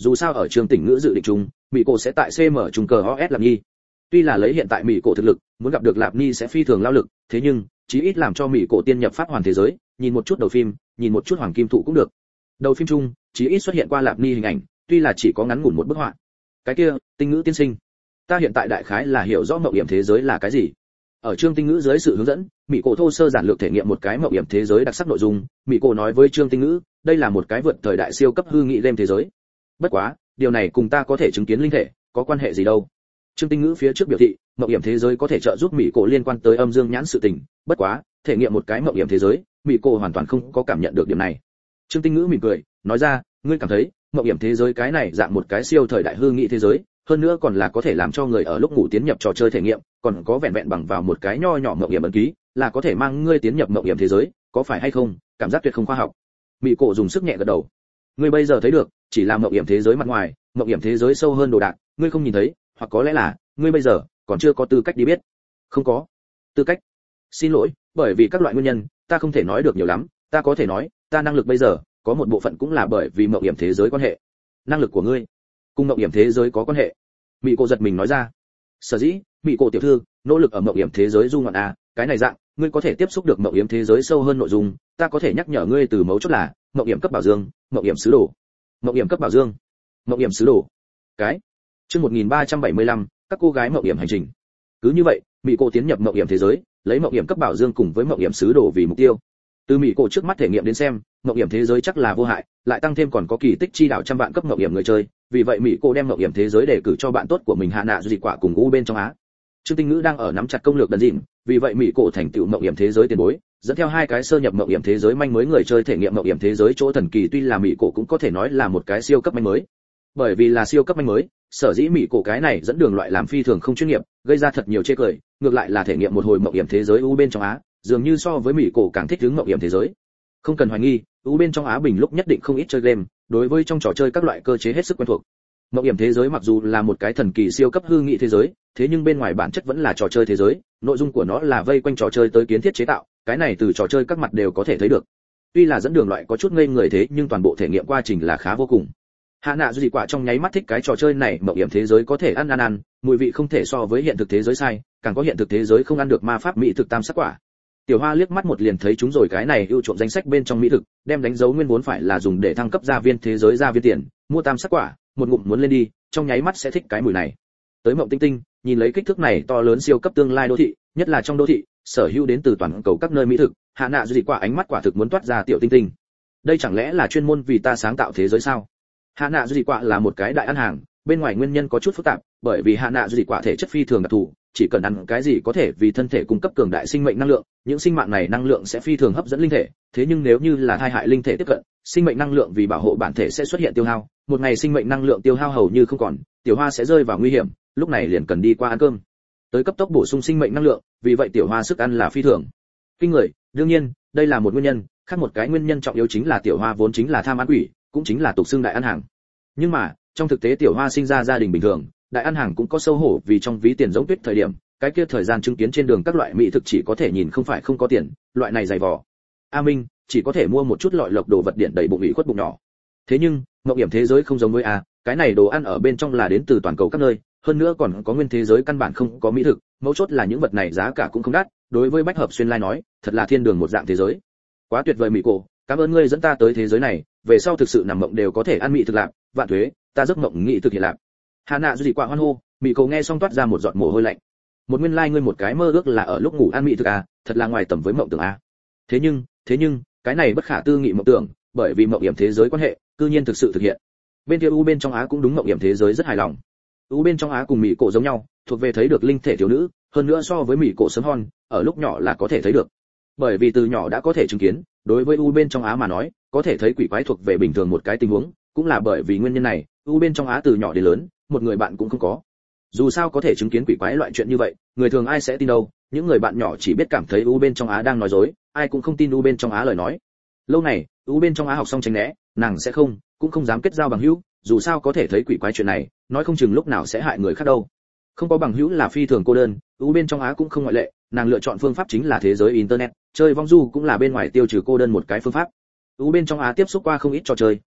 dù sao ở trường tỉnh ngữ dự định chung mỹ cổ sẽ tại cm trung cờ os lạp nhi. Tuy là lấy hiện tại mỹ cổ thực lực muốn gặp được lạp nhi sẽ phi thường lao lực, thế nhưng chí ít làm cho mỹ cổ tiên nhập pháp hoàn thế giới, nhìn một chút đầu phim, nhìn một chút hoàng kim thụ cũng được. Đầu phim chung chí ít xuất hiện qua lạp nhi hình ảnh, tuy là chỉ có ngắn ngủn một bức họa. Cái kia tinh ngữ tiên sinh, ta hiện tại đại khái là hiểu rõ mộng hiểm thế giới là cái gì. Ở Trương Tinh Ngữ dưới sự hướng dẫn, mỹ cổ thô sơ giản lược thể nghiệm một cái mộng hiểm thế giới đặc sắc nội dung. Mỹ cổ nói với Trương Tinh Ngữ, đây là một cái vượt thời đại siêu cấp hư nghị game thế giới. Bất quá, điều này cùng ta có thể chứng kiến linh thể có quan hệ gì đâu. Trương Tinh Ngữ phía trước biểu thị, mộng hiểm thế giới có thể trợ giúp mỹ cổ liên quan tới âm dương nhãn sự tình. Bất quá, thể nghiệm một cái mộng hiểm thế giới, mỹ cổ hoàn toàn không có cảm nhận được điểm này. Trương Tinh Ngữ mỉm cười, nói ra, ngươi cảm thấy mộng hiểm thế giới cái này dạng một cái siêu thời đại hư nghị thế giới, hơn nữa còn là có thể làm cho người ở lúc ngủ tiến nhập trò chơi thể nghiệm, còn có vẹn vẹn bằng vào một cái nho nhỏ mộng hiểm ấn ký là có thể mang ngươi tiến nhập mộng hiểm thế giới, có phải hay không? Cảm giác tuyệt không khoa học. Mỹ cổ dùng sức nhẹ gật đầu. Ngươi bây giờ thấy được chỉ là mộng hiểm thế giới mặt ngoài, mộng hiểm thế giới sâu hơn đồ đạc ngươi không nhìn thấy, hoặc có lẽ là ngươi bây giờ còn chưa có tư cách đi biết. Không có tư cách? Xin lỗi, bởi vì các loại nguyên nhân ta không thể nói được nhiều lắm. Ta có thể nói ta năng lực bây giờ có một bộ phận cũng là bởi vì mộng hiểm thế giới quan hệ. Năng lực của ngươi cùng mộng hiểm thế giới có quan hệ? Mỹ cổ giật mình nói ra. Sở dĩ Mỹ cổ tiểu thư nỗ lực ở mộng hiểm thế giới du ngoạn à, cái này dạng ngươi có thể tiếp xúc được mộng hiểm thế giới sâu hơn nội dung, ta có thể nhắc nhở ngươi từ mấu chốt là mộng hiểm cấp bảo dương, mộng hiểm sứ đồ. Mộng hiểm cấp bảo dương, mộng hiểm sứ đồ. Cái chương một nghìn ba trăm bảy mươi lăm, các cô gái mộng hiểm hành trình. Cứ như vậy, Mỹ cổ tiến nhập mộng hiểm thế giới, lấy mộng hiểm cấp bảo dương cùng với mộng hiểm sứ đồ vì mục tiêu. Từ Mỹ cổ trước mắt thể nghiệm đến xem, mộng hiểm thế giới chắc là vô hại, lại tăng thêm còn có kỳ tích chi đạo trăm vạn cấp mộng hiểm người chơi, vì vậy Mỹ cổ đem mộng hiểm thế giới để cử cho bạn tốt của mình Hạ Nạ Dị Quả cùng U bên trong Á. Trương Tinh Ngữ đang ở nắm chặt công lược đần dịn, vì vậy Mỹ cổ thành tựu mộng hiểm thế giới tiền bối, dẫn theo hai cái sơ nhập mộng hiểm thế giới manh mới người chơi thể nghiệm mộng hiểm thế giới chỗ thần kỳ. Tuy là Mỹ cổ cũng có thể nói là một cái siêu cấp manh mới, bởi vì là siêu cấp manh mới, sở dĩ Mỹ cổ cái này dẫn đường loại làm phi thường không chuyên nghiệp, gây ra thật nhiều chê cười. Ngược lại là thể nghiệm một hồi mộng hiểm thế giới U bên trong Á, dường như so với Mỹ cổ càng thích ứng mộng hiểm thế giới. Không cần hoài nghi, U bên trong Á bình lúc nhất định không ít chơi game, đối với trong trò chơi các loại cơ chế hết sức quen thuộc. Mộng hiểm thế giới mặc dù là một cái thần kỳ siêu cấp hư nghị thế giới, thế nhưng bên ngoài bản chất vẫn là trò chơi thế giới, nội dung của nó là vây quanh trò chơi tới kiến thiết chế tạo, cái này từ trò chơi các mặt đều có thể thấy được. Tuy là dẫn đường loại có chút ngây người thế nhưng toàn bộ thể nghiệm quá trình là khá vô cùng. Hạ Nạ Dị Quả trong nháy mắt thích cái trò chơi này, mộng hiểm thế giới có thể ăn ăn ăn, mùi vị không thể so với hiện thực thế giới sai, càng có hiện thực thế giới không ăn được ma pháp mỹ thực tam sắc quả. Tiểu Hoa liếc mắt một liền thấy chúng rồi cái này ưu trộm danh sách bên trong mỹ thực, đem đánh dấu nguyên vốn phải là dùng để thăng cấp gia viên thế giới gia viên tiền, mua tam sắc quả, một ngụm muốn lên đi, trong nháy mắt sẽ thích cái mùi này. Tới Mộng Tinh Tinh, nhìn lấy kích thước này to lớn siêu cấp tương lai đô thị, nhất là trong đô thị, sở hữu đến từ toàn cầu các nơi mỹ thực, Hạ Nạ Dị Quả ánh mắt quả thực muốn toát ra tiểu tinh tinh. Đây chẳng lẽ là chuyên môn vì ta sáng tạo thế giới sao? Hạ Nạ Dị Quả là một cái đại ăn hàng, bên ngoài nguyên nhân có chút phức tạp, bởi vì Hạ Nạ Dị Quả thể chất phi thường đặc thù, chỉ cần ăn cái gì có thể vì thân thể cung cấp cường đại sinh mệnh năng lượng, những sinh mạng này năng lượng sẽ phi thường hấp dẫn linh thể, thế nhưng nếu như là thai hại linh thể tiếp cận, sinh mệnh năng lượng vì bảo hộ bản thể sẽ xuất hiện tiêu hao, một ngày sinh mệnh năng lượng tiêu hao hầu như không còn, Tiểu Hoa sẽ rơi vào nguy hiểm, lúc này liền cần đi qua ăn cơm, tới cấp tốc bổ sung sinh mệnh năng lượng, vì vậy Tiểu Hoa sức ăn là phi thường kinh người. Đương nhiên, đây là một nguyên nhân, khác một cái nguyên nhân trọng yếu chính là Tiểu Hoa vốn chính là tham ăn quỷ, cũng chính là tục xương đại ăn hàng. Nhưng mà, trong thực tế Tiểu Hoa sinh ra gia đình bình thường, đại ăn hàng cũng có xấu hổ, vì trong ví tiền giống tuyết thời điểm, cái kia thời gian chứng kiến trên đường các loại mỹ thực chỉ có thể nhìn không phải không có tiền, loại này dày vò. A Minh chỉ có thể mua một chút lọi lộc đồ vật điện đầy bụng ủy khuất bụng nhỏ. Thế nhưng, mộng hiểm thế giới không giống với A, cái này đồ ăn ở bên trong là đến từ toàn cầu các nơi, hơn nữa còn có nguyên thế giới căn bản không có mỹ thực, mấu chốt là những vật này giá cả cũng không đắt, đối với Bách Hợp Xuyên Lai nói, thật là thiên đường một dạng thế giới. Quá tuyệt vời Mỹ cổ, cảm ơn ngươi dẫn ta tới thế giới này, về sau thực sự nằm mộng đều có thể ăn mỹ thực lạc, vạn tuế, ta giấc mộng nghị thực hiện lạc. Hà Nạ Dị Quả hoan hô, Mỹ cổ nghe xong toát ra một giọt mồ hôi lạnh. Một nguyên lai like ngươi một cái mơ ước là ở lúc ngủ ăn mỹ thực à, thật là ngoài tầm với mộng tưởng à. Thế nhưng, thế nhưng, cái này bất khả tư nghị mộng tưởng, bởi vì mộng hiểm thế giới quan hệ, cư nhiên thực sự thực hiện. Bên kia U bên trong Á cũng đúng mộng hiểm thế giới rất hài lòng. U bên trong Á cùng Mỹ cổ giống nhau, thuộc về thấy được linh thể thiếu nữ, hơn nữa so với Mỹ cổ sớm hon, ở lúc nhỏ là có thể thấy được. Bởi vì từ nhỏ đã có thể chứng kiến, đối với U bên trong Á mà nói, có thể thấy quỷ quái thuộc về bình thường một cái tình huống, cũng là bởi vì nguyên nhân này, U bên trong Á từ nhỏ đến lớn, một người bạn cũng không có. Dù sao có thể chứng kiến quỷ quái loại chuyện như vậy, người thường ai sẽ tin đâu, những người bạn nhỏ chỉ biết cảm thấy U bên trong Á đang nói dối, ai cũng không tin U bên trong Á lời nói. Lâu này, U bên trong Á học xong tránh né, nàng sẽ không, cũng không dám kết giao bằng hữu, dù sao có thể thấy quỷ quái chuyện này, nói không chừng lúc nào sẽ hại người khác đâu. Không có bằng hữu là phi thường cô đơn, U bên trong Á cũng không ngoại lệ, nàng lựa chọn phương pháp chính là thế giới internet, chơi vong du cũng là bên ngoài tiêu trừ cô đơn một cái phương pháp. U bên trong Á tiếp xúc qua không ít trò chơi,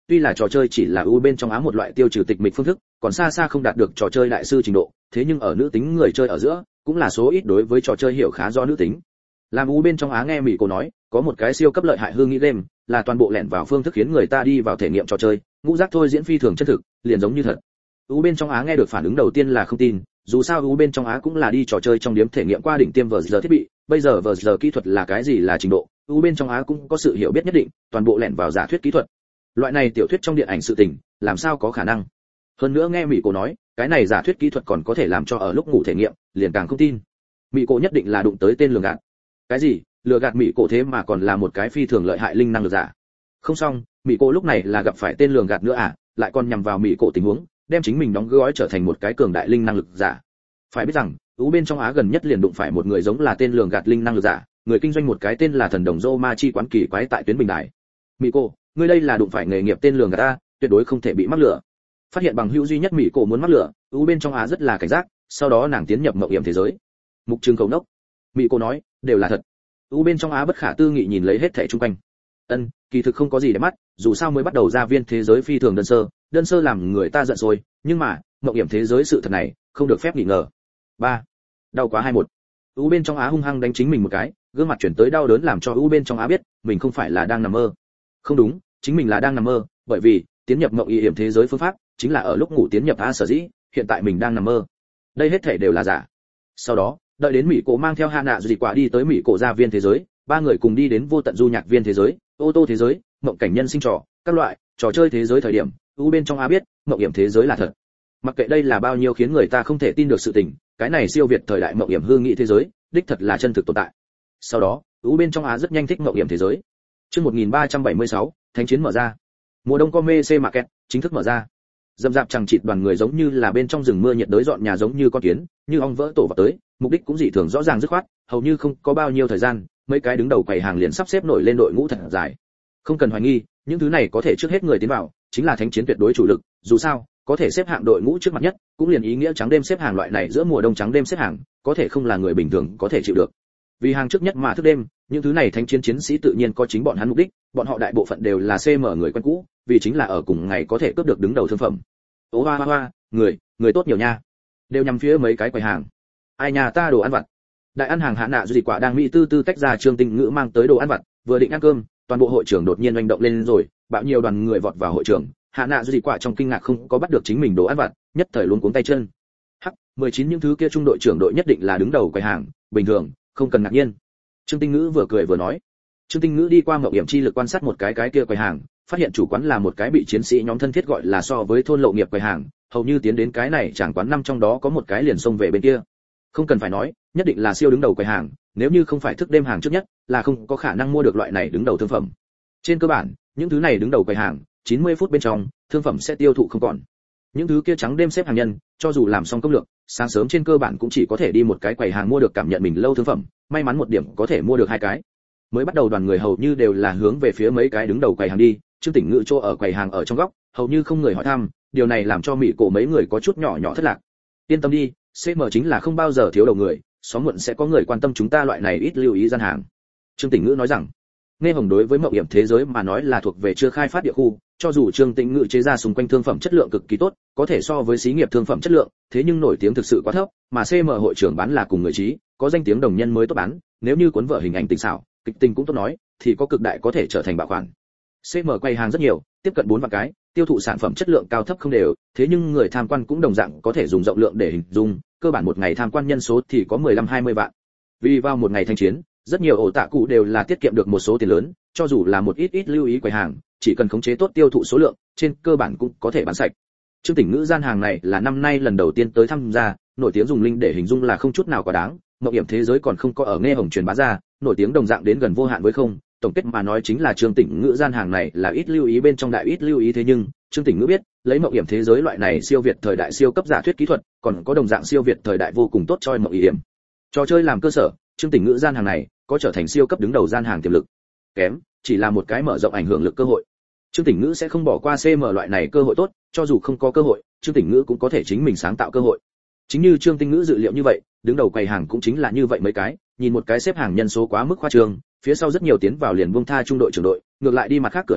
tuy là trò chơi chỉ là ưu bên trong Á một loại tiêu trừ tịch mịch phương thức, còn xa xa không đạt được trò chơi đại sư trình độ, thế nhưng ở nữ tính người chơi ở giữa, cũng là số ít đối với trò chơi hiểu khá rõ nữ tính. Làm ưu bên trong Á nghe Mỹ cô nói, có một cái siêu cấp lợi hại hương nghĩ game, là toàn bộ lẻn vào phương thức khiến người ta đi vào thể nghiệm trò chơi, ngũ giác thôi diễn phi thường chân thực, liền giống như thật. Ưu bên trong Á nghe được phản ứng đầu tiên là không tin, dù sao ưu bên trong Á cũng là đi trò chơi trong điểm thể nghiệm qua đỉnh tiêm vờ giờ thiết bị, bây giờ vờ giờ kỹ thuật là cái gì là trình độ, ưu bên trong Á cũng có sự hiểu biết nhất định, toàn bộ lẻn vào giả thuyết kỹ thuật. Loại này tiểu thuyết trong điện ảnh sự tình, làm sao có khả năng? Hơn nữa nghe Mỹ cô nói, cái này giả thuyết kỹ thuật còn có thể làm cho ở lúc ngủ thể nghiệm, liền càng không tin. Mỹ cô nhất định là đụng tới tên lường gạt. Cái gì? Lừa gạt Mỹ cô thế mà còn là một cái phi thường lợi hại linh năng lực giả. Không xong, Mỹ cô lúc này là gặp phải tên lường gạt nữa à, lại còn nhằm vào Mỹ cô tình huống, đem chính mình đóng gói trở thành một cái cường đại linh năng lực giả. Phải biết rằng, ú bên trong Á gần nhất liền đụng phải một người giống là tên lường gạt linh năng lực giả, người kinh doanh một cái tên là Thần Đồng Roma chi quán kỳ quái tại tuyến bình đài. Mỹ cô, ngươi đây là đụng phải nghề nghiệp tên lường gạt ta, tuyệt đối không thể bị mắc lừa. Phát hiện bằng hữu duy nhất Mỹ cô muốn mắc lừa, ú bên trong Á rất là cảnh giác, sau đó nàng tiến nhập mộng hiểm thế giới. Mục Trường cầu nốc. Mỹ cô nói, đều là thật. ú bên trong Á bất khả tư nghị nhìn lấy hết thảy xung quanh. Ân, kỳ thực không có gì để mắt, dù sao mới bắt đầu ra viên thế giới phi thường đơn sơ, đơn sơ làm người ta giận rồi, nhưng mà, mộng hiểm thế giới sự thật này, không được phép nghi ngờ. ba Đau quá hai một. U bên trong Á hung hăng đánh chính mình một cái, gương mặt chuyển tới đau đớn làm cho U bên trong Á biết, mình không phải là đang nằm mơ. Không đúng, chính mình là đang nằm mơ, bởi vì, tiến nhập mộng hiểm thế giới phương pháp, chính là ở lúc ngủ tiến nhập A sở dĩ, hiện tại mình đang nằm mơ. Đây hết thảy đều là giả. Sau đó, đợi đến Mỹ Cổ mang theo Hạ Nạ Dị Quả đi tới Mỹ Cổ gia viên thế giới, ba người cùng đi đến vô tận du nhạc viên thế giới, ô tô thế giới, mộng cảnh nhân sinh trò, các loại trò chơi thế giới thời điểm, U bên trong Á biết, mộng hiểm thế giới là thật. Mặc kệ đây là bao nhiêu khiến người ta không thể tin được sự tình, cái này siêu việt thời đại mộng hiểm hương nghị thế giới, đích thật là chân thực tồn tại. Sau đó, U bên trong Á rất nhanh thích mộng hiểm thế giới. Chương một nghìn ba trăm bảy mươi sáu, thánh chiến mở ra. Mùa đông Come C Market chính thức mở ra. Dầm dạp chẳng chịt đoàn người giống như là bên trong rừng mưa nhiệt đới dọn nhà giống như con kiến, như ong vỡ tổ vào tới, mục đích cũng dị thường rõ ràng dứt khoát, hầu như không có bao nhiêu thời gian, mấy cái đứng đầu quầy hàng liền sắp xếp nổi lên đội ngũ thật dài. Không cần hoài nghi, những thứ này có thể trước hết người tiến vào, chính là thánh chiến tuyệt đối chủ lực, dù sao, có thể xếp hạng đội ngũ trước mặt nhất, cũng liền ý nghĩa trắng đêm xếp hàng loại này giữa mùa đông trắng đêm xếp hàng, có thể không là người bình thường có thể chịu được. Vì hàng trước nhất mà thức đêm, những thứ này thánh chiến chiến sĩ tự nhiên có chính bọn hắn mục đích, bọn họ đại bộ phận đều là xê em người quen cũ, vì chính là ở cùng ngày có thể cướp được đứng đầu thương phẩm. Ô hoa hoa hoa, người, người tốt nhiều nha. Đều nhằm phía mấy cái quầy hàng. Ai nhà ta đồ ăn vặt. Đại ăn hàng Hạ Nạ Dị Quả đang mỹ tư tư tách ra Trương Tinh Ngữ mang tới đồ ăn vặt, vừa định ăn cơm, toàn bộ hội trường đột nhiên oanh động lên rồi, bạo nhiều đoàn người vọt vào hội trường. Hạ Nạ Dị Quả trong kinh ngạc không có bắt được chính mình đồ ăn vặt, nhất thời luống cuống tay chân. Hắc, mười chín những thứ kia trung đội trưởng đội nhất định là đứng đầu quầy hàng, bình thường, không cần ngạc nhiên. Trương Tinh Ngữ vừa cười vừa nói. Trương Tinh Ngữ đi qua mộng hiểm chi lực quan sát một cái cái kia quầy hàng, phát hiện chủ quán là một cái bị chiến sĩ nhóm thân thiết gọi là so với thôn lộ nghiệp quầy hàng, hầu như tiến đến cái này chẳng quán năm trong đó có một cái liền xông về bên kia. Không cần phải nói, nhất định là siêu đứng đầu quầy hàng, nếu như không phải thức đêm hàng trước nhất, là không có khả năng mua được loại này đứng đầu thương phẩm. Trên cơ bản, những thứ này đứng đầu quầy hàng, chín mươi phút bên trong, thương phẩm sẽ tiêu thụ không còn. Những thứ kia trắng đêm xếp hàng nhân, cho dù làm xong công lược, sáng sớm trên cơ bản cũng chỉ có thể đi một cái quầy hàng mua được cảm nhận mình lâu thương phẩm, may mắn một điểm có thể mua được hai cái. Mới bắt đầu đoàn người hầu như đều là hướng về phía mấy cái đứng đầu quầy hàng đi, Trương Tỉnh Ngữ chỗ ở quầy hàng ở trong góc, hầu như không người hỏi thăm, điều này làm cho Mỹ Cổ mấy người có chút nhỏ nhỏ thất lạc. Yên tâm đi, xê em chính là không bao giờ thiếu đầu người, xóm muộn sẽ có người quan tâm chúng ta loại này ít lưu ý gian hàng. Trương Tỉnh Ngữ nói rằng, nghe hồng đối với mộng hiểm thế giới mà nói là thuộc về chưa khai phát địa khu, cho dù Trương Tĩnh Ngữ chế ra xung quanh thương phẩm chất lượng cực kỳ tốt, có thể so với xí nghiệp thương phẩm chất lượng, thế nhưng nổi tiếng thực sự quá thấp, mà xê em hội trưởng bán là cùng người trí, có danh tiếng đồng nhân mới tốt bán, nếu như cuốn vở hình ảnh tình xảo, kịch tình cũng tốt nói, thì có cực đại có thể trở thành bảo khoản. xê em quay hàng rất nhiều, tiếp cận bốn vạn cái, tiêu thụ sản phẩm chất lượng cao thấp không đều, thế nhưng người tham quan cũng đồng dạng có thể dùng rộng lượng để hình dung, cơ bản một ngày tham quan nhân số thì có mười lăm hai mươi vạn. Vì vào một ngày thanh chiến, rất nhiều ổ tạ cụ đều là tiết kiệm được một số tiền lớn, cho dù là một ít ít lưu ý quầy hàng, chỉ cần khống chế tốt tiêu thụ số lượng, trên cơ bản cũng có thể bán sạch. Trương Tỉnh Ngữ gian hàng này là năm nay lần đầu tiên tới tham gia, nổi tiếng dùng linh để hình dung là không chút nào quá đáng, mộng hiểm thế giới còn không có ở nghe hồng truyền bá ra, nổi tiếng đồng dạng đến gần vô hạn với không, tổng kết mà nói chính là Trương Tỉnh Ngữ gian hàng này là ít lưu ý bên trong đại ít lưu ý, thế nhưng Trương Tỉnh Ngữ biết, lấy mộng hiểm thế giới loại này siêu việt thời đại siêu cấp giả thuyết kỹ thuật, còn có đồng dạng siêu việt thời đại vô cùng tốt cho mộng hiểm. Trò chơi làm cơ sở, Trương Tỉnh Ngữ gian hàng này có trở thành siêu cấp đứng đầu gian hàng tiềm lực. Kém, chỉ là một cái mở rộng ảnh hưởng lực cơ hội. Trương Tỉnh Ngữ sẽ không bỏ qua xê em loại này cơ hội tốt, cho dù không có cơ hội, Trương Tỉnh Ngữ cũng có thể chính mình sáng tạo cơ hội. Chính như Trương Tinh Ngữ dự liệu như vậy, đứng đầu quầy hàng cũng chính là như vậy mấy cái, nhìn một cái xếp hàng nhân số quá mức khoa trương, phía sau rất nhiều tiến vào liền buông tha trung đội trưởng đội, ngược lại đi mặt khác cửa hàng,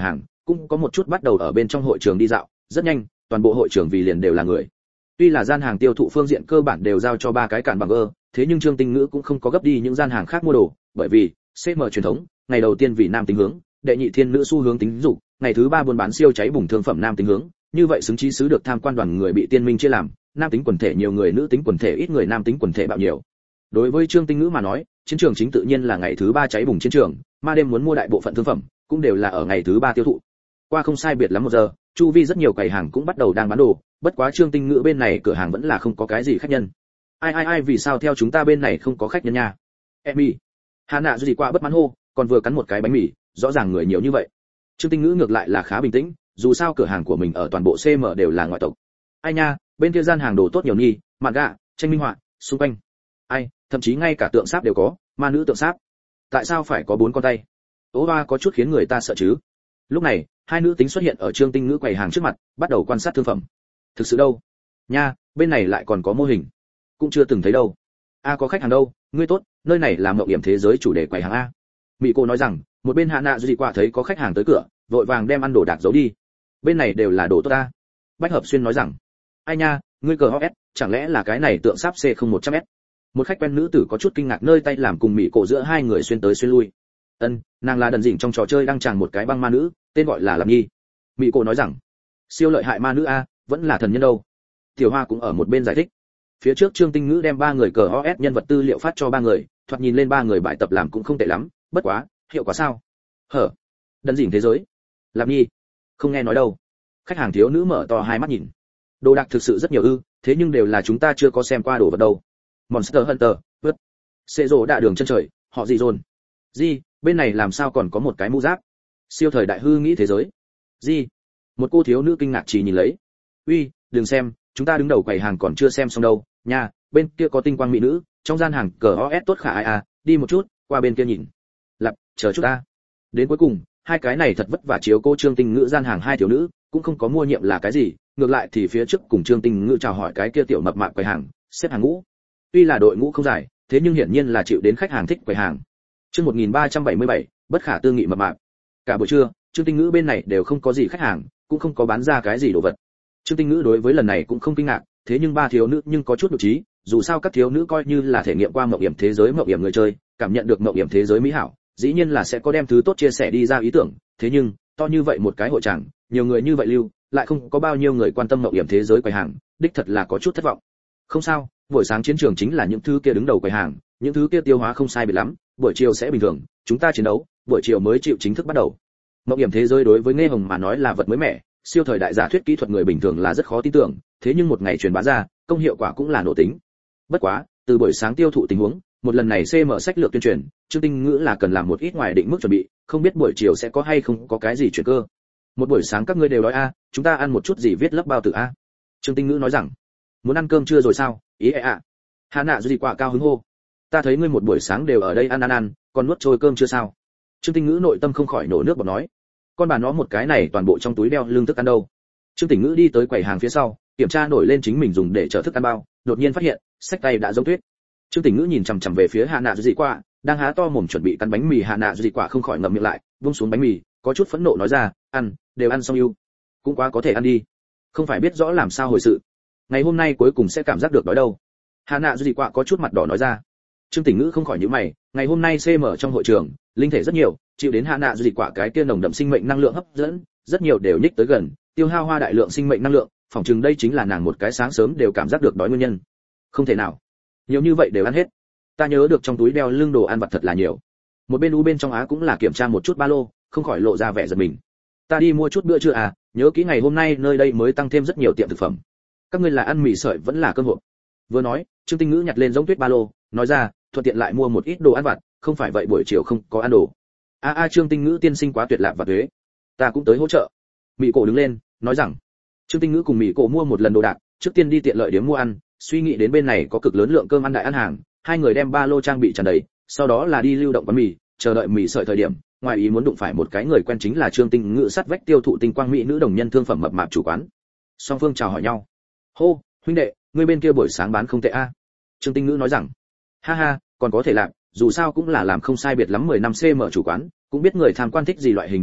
cũng có một chút bắt đầu ở bên trong hội trường đi dạo, rất nhanh, toàn bộ hội trường vì liền đều là người. Tuy là gian hàng tiêu thụ phương diện cơ bản đều giao cho ba cái cản bằng ơ, thế nhưng Trương Tinh Ngữ cũng không có gấp đi những gian hàng khác mua đồ, bởi vì xê em truyền thống, ngày đầu tiên vì nam tính hướng, đệ nhị thiên nữ xu hướng tính dục, ngày thứ ba buôn bán siêu cháy bùng thương phẩm nam tính hướng, như vậy xứng chí xứ được tham quan đoàn người bị tiên minh chia làm, nam tính quần thể nhiều người, nữ tính quần thể ít người, nam tính quần thể bạo nhiều. Đối với Trương Tinh Ngữ mà nói, chiến trường chính tự nhiên là ngày thứ ba cháy bùng chiến trường, mà đêm muốn mua đại bộ phận thương phẩm, cũng đều là ở ngày thứ ba tiêu thụ. Qua không sai biệt lắm một giờ, chu vi rất nhiều quầy hàng cũng bắt đầu đang bán đồ, bất quá Trương Tinh Ngữ bên này cửa hàng vẫn là không có cái gì khách nhân. Ai ai ai vì sao theo chúng ta bên này không có khách nhân nha? Emmy. Hà Nạ gì qua bất mãn hô, còn vừa cắn một cái bánh mì, rõ ràng người nhiều như vậy. Trương Tinh Ngữ ngược lại là khá bình tĩnh, dù sao cửa hàng của mình ở toàn bộ xê em đều là ngoại tộc. Ai nha, bên kia gian hàng đồ tốt nhiều nhỉ, mạn gạ, tranh minh họa, xung quanh. Ai, thậm chí ngay cả tượng sáp đều có, ma nữ tượng sáp. Tại sao phải có bốn con tay? Ố Hoa có chút khiến người ta sợ chứ. Lúc này, hai nữ tính xuất hiện ở Trương Tinh Ngữ quầy hàng trước mặt, bắt đầu quan sát thương phẩm. Thực sự đâu? Nha, bên này lại còn có mô hình. Cũng chưa từng thấy đâu. A có khách hàng đâu, ngươi tốt, nơi này là mộng điểm thế giới chủ đề quầy hàng a. Mỹ cô nói rằng, một bên Hạ Nạ Duy quả thấy có khách hàng tới cửa, vội vàng đem ăn đồ đạc giấu đi. Bên này đều là đồ tốt ta. Bách Hợp Xuyên nói rằng, ai nha, ngươi cờ ét, chẳng lẽ là cái này tượng sáp C không một trăm S? Một khách quen nữ tử có chút kinh ngạc nơi tay làm cùng Mỹ cổ giữa hai người xuyên tới xuyên lui. Ân, nàng là đần dỉnh trong trò chơi đang chàng một cái băng ma nữ, tên gọi là Làm Nhi. Mỹ cổ nói rằng, siêu lợi hại ma nữ a, vẫn là thần nhân đâu. Tiểu Hoa cũng ở một bên giải thích. Phía trước Trương Tinh Ngữ đem ba người cờ o ét nhân vật tư liệu phát cho ba người, thoạt nhìn lên ba người bài tập làm cũng không tệ lắm, bất quá, hiệu quả sao? Hở? Đần dỉnh thế giới? Làm Nhi? Không nghe nói đâu. Khách hàng thiếu nữ mở to hai mắt nhìn. Đồ đạc thực sự rất nhiều ư, thế nhưng đều là chúng ta chưa có xem qua đồ vật đâu. Monster Hunter, vứt. Xê rồ đạ đường chân trời, họ gì rôn. Gì, bên này làm sao còn có một cái mũ giáp? Siêu thời đại hư nghĩ thế giới. Gì? Một cô thiếu nữ kinh ngạc chỉ nhìn lấy. Uy, đừng xem, chúng ta đứng đầu quầy hàng còn chưa xem xong đâu, nha, bên kia có tinh quang mỹ nữ, trong gian hàng cờ o ét tốt khả ai à, đi một chút, qua bên kia nhìn. Lặp, chờ chút ta. Đến cuối cùng, hai cái này thật vất vả chiếu cô Trương Tinh Ngữ gian hàng hai thiếu nữ, cũng không có mua nhiệm là cái gì, ngược lại thì phía trước cùng Trương Tinh Ngữ chào hỏi cái kia tiểu mập mạp quầy hàng, xếp hàng ngũ. Tuy là đội ngũ không dài, thế nhưng hiển nhiên là chịu đến khách hàng thích quầy hàng. Chương một nghìn ba trăm bảy mươi bảy, bất khả tư nghị mập mạp. Cả buổi trưa, Trương Tinh Ngữ bên này đều không có gì khách hàng, cũng không có bán ra cái gì đồ vật. Trương Tinh Ngữ đối với lần này cũng không kinh ngạc, thế nhưng ba thiếu nữ nhưng có chút nhục trí, dù sao các thiếu nữ coi như là thể nghiệm qua mộng hiểm thế giới mộng hiểm người chơi, cảm nhận được mộng hiểm thế giới mỹ hảo, dĩ nhiên là sẽ có đem thứ tốt chia sẻ đi ra ý tưởng, thế nhưng, to như vậy một cái hội tràng, nhiều người như vậy lưu, lại không có bao nhiêu người quan tâm mộng hiểm thế giới quầy hàng, đích thật là có chút thất vọng. Không sao, buổi sáng chiến trường chính là những thứ kia đứng đầu quầy hàng, những thứ kia tiêu hóa không sai biệt lắm, buổi chiều sẽ bình thường, chúng ta chiến đấu, buổi chiều mới chịu chính thức bắt đầu. Mộng hiểm thế giới đối với Nghe Hồng mà nói là vật mới mẻ, siêu thời đại giả thuyết kỹ thuật người bình thường là rất khó tin tưởng, thế nhưng một ngày truyền bá ra, công hiệu quả cũng là nổ tính. Bất quá, từ buổi sáng tiêu thụ tình huống, một lần này xê em sách lược tuyên truyền, Trương Tinh Ngữ là cần làm một ít ngoài định mức chuẩn bị, không biết buổi chiều sẽ có hay không có cái gì chuyển cơ. Một buổi sáng các ngươi đều đói a, chúng ta ăn một chút gì viết lấp bao tử a. Trương Tinh Ngữ nói rằng, muốn ăn cơm trưa rồi sao? Ý ạ. À. Hà Nạ gì quả cao hứng hô. Ta thấy ngươi một buổi sáng đều ở đây ăn ăn ăn, còn nuốt trôi cơm chưa sao? Trương Tinh Ngữ nội tâm không khỏi nổ nước bọt nói, con bà nó một cái này toàn bộ trong túi đeo lương thức ăn đâu. Trương Tinh Ngữ đi tới quầy hàng phía sau, kiểm tra nổi lên chính mình dùng để chở thức ăn bao, đột nhiên phát hiện, sách tay đã giống tuyết. Trương Tinh Ngữ nhìn chằm chằm về phía Hạ Nạ Dị Quả, đang há to mồm chuẩn bị cắn bánh mì. Hạ Nạ Dị Quả không khỏi ngậm miệng lại, buông xuống bánh mì, có chút phẫn nộ nói ra, ăn, đều ăn xong yêu, cũng quá có thể ăn đi, không phải biết rõ làm sao hồi sự. Ngày hôm nay cuối cùng sẽ cảm giác được đói đâu. Hạ Nạ Dị Quả có chút mặt đỏ nói ra. Trương Tinh Ngữ không khỏi nhíu mày, ngày hôm nay xê em ở trong hội trường, linh thể rất nhiều, chịu đến Hạ Nạ Dị Quả cái kia nồng đậm sinh mệnh năng lượng hấp dẫn, rất nhiều đều nhích tới gần, tiêu hao hoa đại lượng sinh mệnh năng lượng, phỏng chừng đây chính là nàng một cái sáng sớm đều cảm giác được đói nguyên nhân. Không thể nào, nhiều như vậy đều ăn hết. Ta nhớ được trong túi đeo lưng đồ ăn vặt thật là nhiều. Một bên u bên trong á cũng là kiểm tra một chút ba lô, không khỏi lộ ra vẻ giật mình. Ta đi mua chút bữa trưa à, nhớ kỹ ngày hôm nay nơi đây mới tăng thêm rất nhiều tiệm thực phẩm. Các ngươi là ăn mì sợi vẫn là cơm hộp? Vừa nói, Trương Tinh Ngữ nhặt lên giống tuyết ba lô, nói ra, thuận tiện lại mua một ít đồ ăn vặt, không phải vậy buổi chiều không có ăn đồ. A a Trương Tinh Ngữ tiên sinh quá tuyệt lạc và thuế. Ta cũng tới hỗ trợ. Mỹ cổ đứng lên, nói rằng, Trương Tinh Ngữ cùng Mỹ cổ mua một lần đồ đạc, trước tiên đi tiện lợi điểm mua ăn, suy nghĩ đến bên này có cực lớn lượng cơm ăn đại ăn hàng, hai người đem ba lô trang bị tràn đầy, sau đó là đi lưu động quán mì, chờ đợi mì sợi thời điểm, ngoài ý muốn đụng phải một cái người quen chính là Trương Tinh Ngữ sắt vách tiêu thụ tinh quang mỹ nữ đồng nhân thương phẩm mập mạp chủ quán. Song phương chào hỏi nhau. Hô, huynh đệ, ngươi bên kia buổi sáng bán không tệ a. Trương Tinh Ngữ nói rằng, ha ha, còn có thể làm, dù sao cũng là làm không sai biệt lắm mười năm xê mở chủ quán, cũng biết người tham quan thích gì loại hình đồ đạc,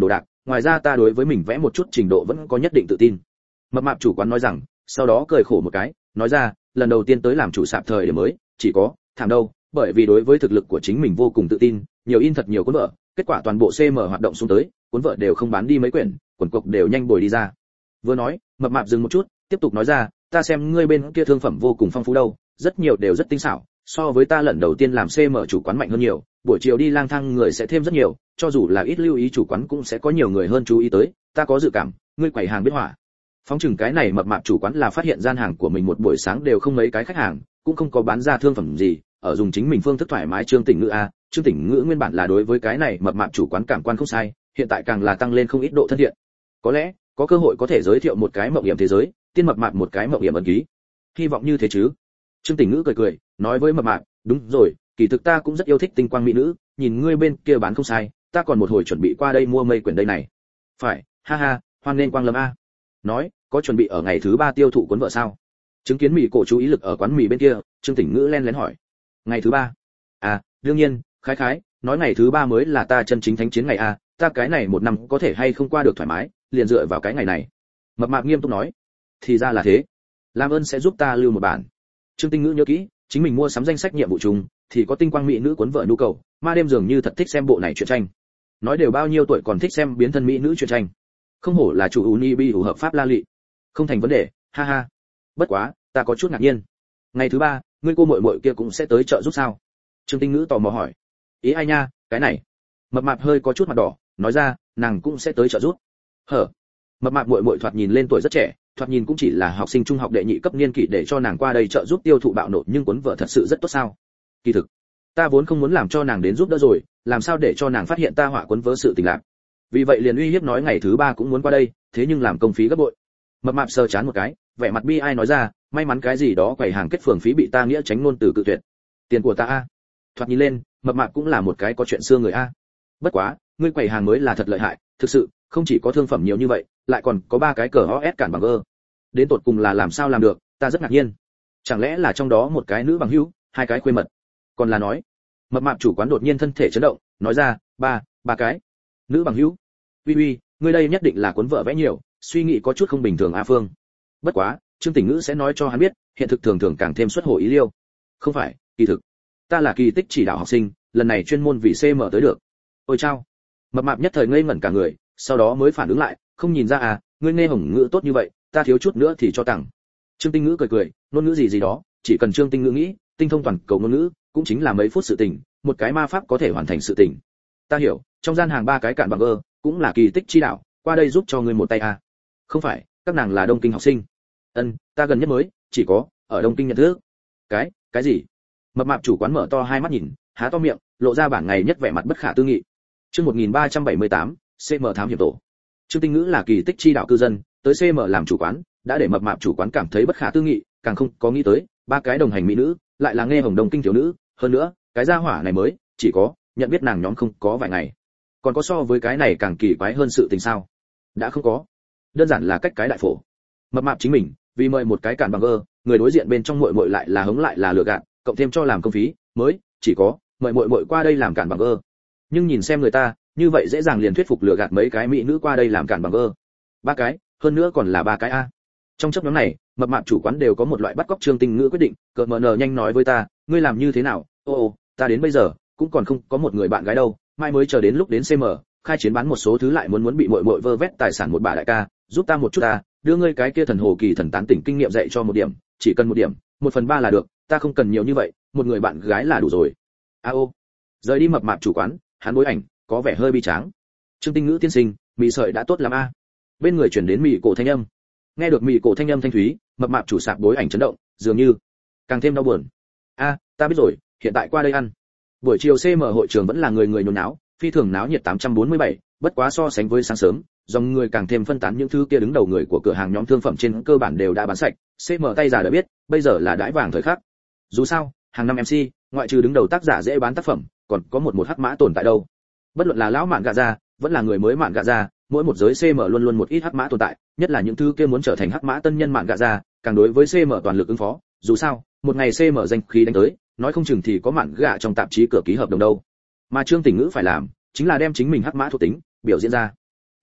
ngoài ra ta đối với mình vẽ một chút trình độ vẫn có nhất định tự tin. Mập mạp chủ quán nói rằng, sau đó cười khổ một cái, nói ra, lần đầu tiên tới làm chủ sạp thời điểm mới, chỉ có thảm đâu, bởi vì đối với thực lực của chính mình vô cùng tự tin, nhiều in thật nhiều cuốn vở, kết quả toàn bộ xê em hoạt động xuống tới, cuốn vở đều không bán đi mấy quyển, quần cục đều nhanh bồi đi ra. Vừa nói, mập mạp dừng một chút, tiếp tục nói ra, ta xem ngươi bên kia thương phẩm vô cùng phong phú đâu, rất nhiều đều rất tinh xảo, so với ta lần đầu tiên làm xê em chủ quán mạnh hơn nhiều, buổi chiều đi lang thang người sẽ thêm rất nhiều, cho dù là ít lưu ý chủ quán cũng sẽ có nhiều người hơn chú ý tới, ta có dự cảm, ngươi quầy hàng biết hỏa. Phóng chừng cái này mập mạp chủ quán là phát hiện gian hàng của mình một buổi sáng đều không mấy cái khách hàng, cũng không có bán ra thương phẩm gì, ở dùng chính mình phương thức thoải mái. Trương Tỉnh Ngữ a, Trương Tỉnh Ngữ nguyên bản là đối với cái này mập mạp chủ quán cảm quan không sai, hiện tại càng là tăng lên không ít độ thân thiện. Có lẽ có cơ hội có thể giới thiệu một cái mộng hiểm thế giới, tiên mập mạp một cái mộng hiểm ẩn ký. Hy vọng như thế chứ. Trương Tỉnh Ngữ cười cười, nói với mập mạp, đúng rồi, kỳ thực ta cũng rất yêu thích tinh quang mỹ nữ, nhìn ngươi bên kia bán không sai, ta còn một hồi chuẩn bị qua đây mua mây quyển đây này. Phải, ha ha, hoan nên quang lâm a. Nói, có chuẩn bị ở ngày thứ ba tiêu thụ cuốn vợ sao? Chứng kiến mì cổ chú ý lực ở quán mì bên kia, Trương Tỉnh Ngữ len lén hỏi. Ngày thứ ba? À, đương nhiên, khái khái, nói ngày thứ ba mới là ta chân chính thánh chiến ngày a, ta cái này một năm có thể hay không qua được thoải mái, liền dựa vào cái ngày này. Mập mạp nghiêm túc nói. Thì ra là thế. Làm ơn sẽ giúp ta lưu một bản. Trương Tinh Ngữ nhớ kỹ, chính mình mua sắm danh sách nhiệm vụ chung, thì có tinh quang mỹ nữ cuốn vợ nhu cầu, ma đêm dường như thật thích xem bộ này truyện tranh. Nói đều bao nhiêu tuổi còn thích xem biến thân mỹ nữ truyện tranh. Không hổ là chủ Unibi hợp pháp la lị. Không thành vấn đề, ha ha. Bất quá, ta có chút ngạc nhiên. Ngày thứ ba, ngươi cô muội muội kia cũng sẽ tới chợ giúp sao? Trương Tinh Ngữ tò mò hỏi. Ý ai nha, cái này. Mập mạp hơi có chút mặt đỏ, nói ra, nàng cũng sẽ tới chợ giúp. Hở. Mập mạp muội muội thoạt nhìn lên tuổi rất trẻ, thoạt nhìn cũng chỉ là học sinh trung học đệ nhị cấp niên kỷ, để cho nàng qua đây trợ giúp tiêu thụ bạo nổ, nhưng cuốn vở thật sự rất tốt sao? Kỳ thực, ta vốn không muốn làm cho nàng đến giúp đỡ rồi, làm sao để cho nàng phát hiện ta họa cuốn vở sự tình lạc. Vì vậy liền uy hiếp nói ngày thứ ba cũng muốn qua đây, thế nhưng làm công phí gấp bội. Mập mạp sờ chán một cái, vẻ mặt bi ai nói ra, may mắn cái gì đó quầy hàng kết phường phí bị ta nghĩa tránh ngôn từ cự tuyệt. Tiền của ta a. Thoạt nhìn lên, mập mạp cũng là một cái có chuyện xưa người a. Bất quá, ngươi quầy hàng mới là thật lợi hại, thực sự, không chỉ có thương phẩm nhiều như vậy, lại còn có ba cái cờ o ét cản bằng gơ. Đến tột cùng là làm sao làm được, ta rất ngạc nhiên. Chẳng lẽ là trong đó một cái nữ bằng hữu, hai cái khuê mật? Còn là nói, mập mạp chủ quán đột nhiên thân thể chấn động, nói ra, ba, ba cái nữ bằng hữu. Uy uy, ngươi đây nhất định là cuốn vợ vẽ nhiều, suy nghĩ có chút không bình thường a Phương. Bất quá, Trương Tỉnh Ngữ sẽ nói cho hắn biết, hiện thực thường thường càng thêm xuất hồ ý liêu. Không phải, kỳ thực, ta là kỳ tích chỉ đạo học sinh, lần này chuyên môn vì xê em tới được. Ôi chao. Mập mạp nhất thời ngây ngẩn cả người, sau đó mới phản ứng lại, không nhìn ra à, ngươi nghe hồng ngữ tốt như vậy, ta thiếu chút nữa thì cho tặng. Trương Tinh Ngữ cười cười, ngôn ngữ gì gì đó, chỉ cần Trương Tinh Ngữ nghĩ, tinh thông toàn cầu ngôn ngữ, cũng chính là mấy phút sự tình, một cái ma pháp có thể hoàn thành sự tình. Ta hiểu, trong gian hàng ba cái cạn bằng ơ, cũng là kỳ tích chi đạo, qua đây giúp cho ngươi một tay à. Không phải, các nàng là Đông Kinh học sinh. Ân, ta gần nhất mới, chỉ có ở Đông Kinh nhận thức. Cái, cái gì? Mập mạp chủ quán mở to hai mắt nhìn, há to miệng, lộ ra bản ngày nhất vẻ mặt bất khả tư nghị. Chương một nghìn ba trăm bảy mươi tám, xê em thám hiểm tổ. Trương Tinh Ngữ là kỳ tích chi đạo cư dân, tới xê em làm chủ quán, đã để mập mạp chủ quán cảm thấy bất khả tư nghị, càng không có nghĩ tới, ba cái đồng hành mỹ nữ, lại là nghe hồng Đông Kinh thiếu nữ, hơn nữa, cái gia hỏa này mới, chỉ có, nhận biết nàng nhóm không có vài ngày. Còn có so với cái này càng kỳ quái hơn sự tình sao? Đã không có. Đơn giản là cách cái đại phổ. Mập mạp chính mình, vì mời một cái cản bằng gơ, người đối diện bên trong muội muội lại là hống lại là lừa gạt, cộng thêm cho làm công phí, mới, chỉ có, mời muội muội qua đây làm cản bằng gơ. Nhưng nhìn xem người ta, như vậy dễ dàng liền thuyết phục lừa gạt mấy cái mỹ nữ qua đây làm cản bằng gơ. Ba cái, hơn nữa còn là ba cái a. Trong chấp nhóm này, mập mạp chủ quán đều có một loại bắt cóc Trương Tinh Ngữ quyết định, cờ mờ nờ nhanh nói với ta, ngươi làm như thế nào? Ô ô, ta đến bây giờ cũng còn không có một người bạn gái đâu, mai mới chờ đến lúc đến xê em, khai chiến bán một số thứ lại muốn muốn bị muội muội vơ vét tài sản một bà đại ca, giúp ta một chút ta, đưa ngươi cái kia thần hồ kỳ thần tán tỉnh kinh nghiệm dạy cho một điểm, chỉ cần một điểm, một phần ba là được, ta không cần nhiều như vậy, một người bạn gái là đủ rồi. A ô. Rời đi mập mạp chủ quán, hắn bối ảnh có vẻ hơi bi tráng. Trương Tinh Ngữ tiên sinh, mì sợi đã tốt lắm a. Bên người truyền đến mì cổ thanh âm. Nghe được mì cổ thanh âm thanh thúy, mập mạp chủ sạp bối ảnh chấn động, dường như càng thêm đau buồn. A, ta biết rồi, hiện tại qua đây ăn. Buổi chiều xê em hội trường vẫn là người người nhốn náo, phi thường náo nhiệt tám trăm bốn mươi bảy, bất quá so sánh với sáng sớm, dòng người càng thêm phân tán, những thứ kia đứng đầu người của cửa hàng nhóm thương phẩm trên cơ bản đều đã bán sạch, xê em tay giả đã biết, bây giờ là đãi vàng thời khắc. Dù sao, hàng năm em xê, ngoại trừ đứng đầu tác giả dễ bán tác phẩm, còn có một một hắc mã tồn tại đâu. Bất luận là lão mạn gạ ra, vẫn là người mới mạn gạ ra, mỗi một giới xê em luôn luôn một ít hắc mã tồn tại, nhất là những thứ kia muốn trở thành hắc mã tân nhân mạn gạ ra, càng đối với xê em toàn lực ứng phó, dù sao, một ngày xê em danh khí đánh tới, nói không chừng thì có mạn gạ trong tạp chí cửa ký hợp đồng đâu. Mà Trương Tỉnh Ngữ phải làm, chính là đem chính mình hắc mã thuộc tính biểu diễn ra.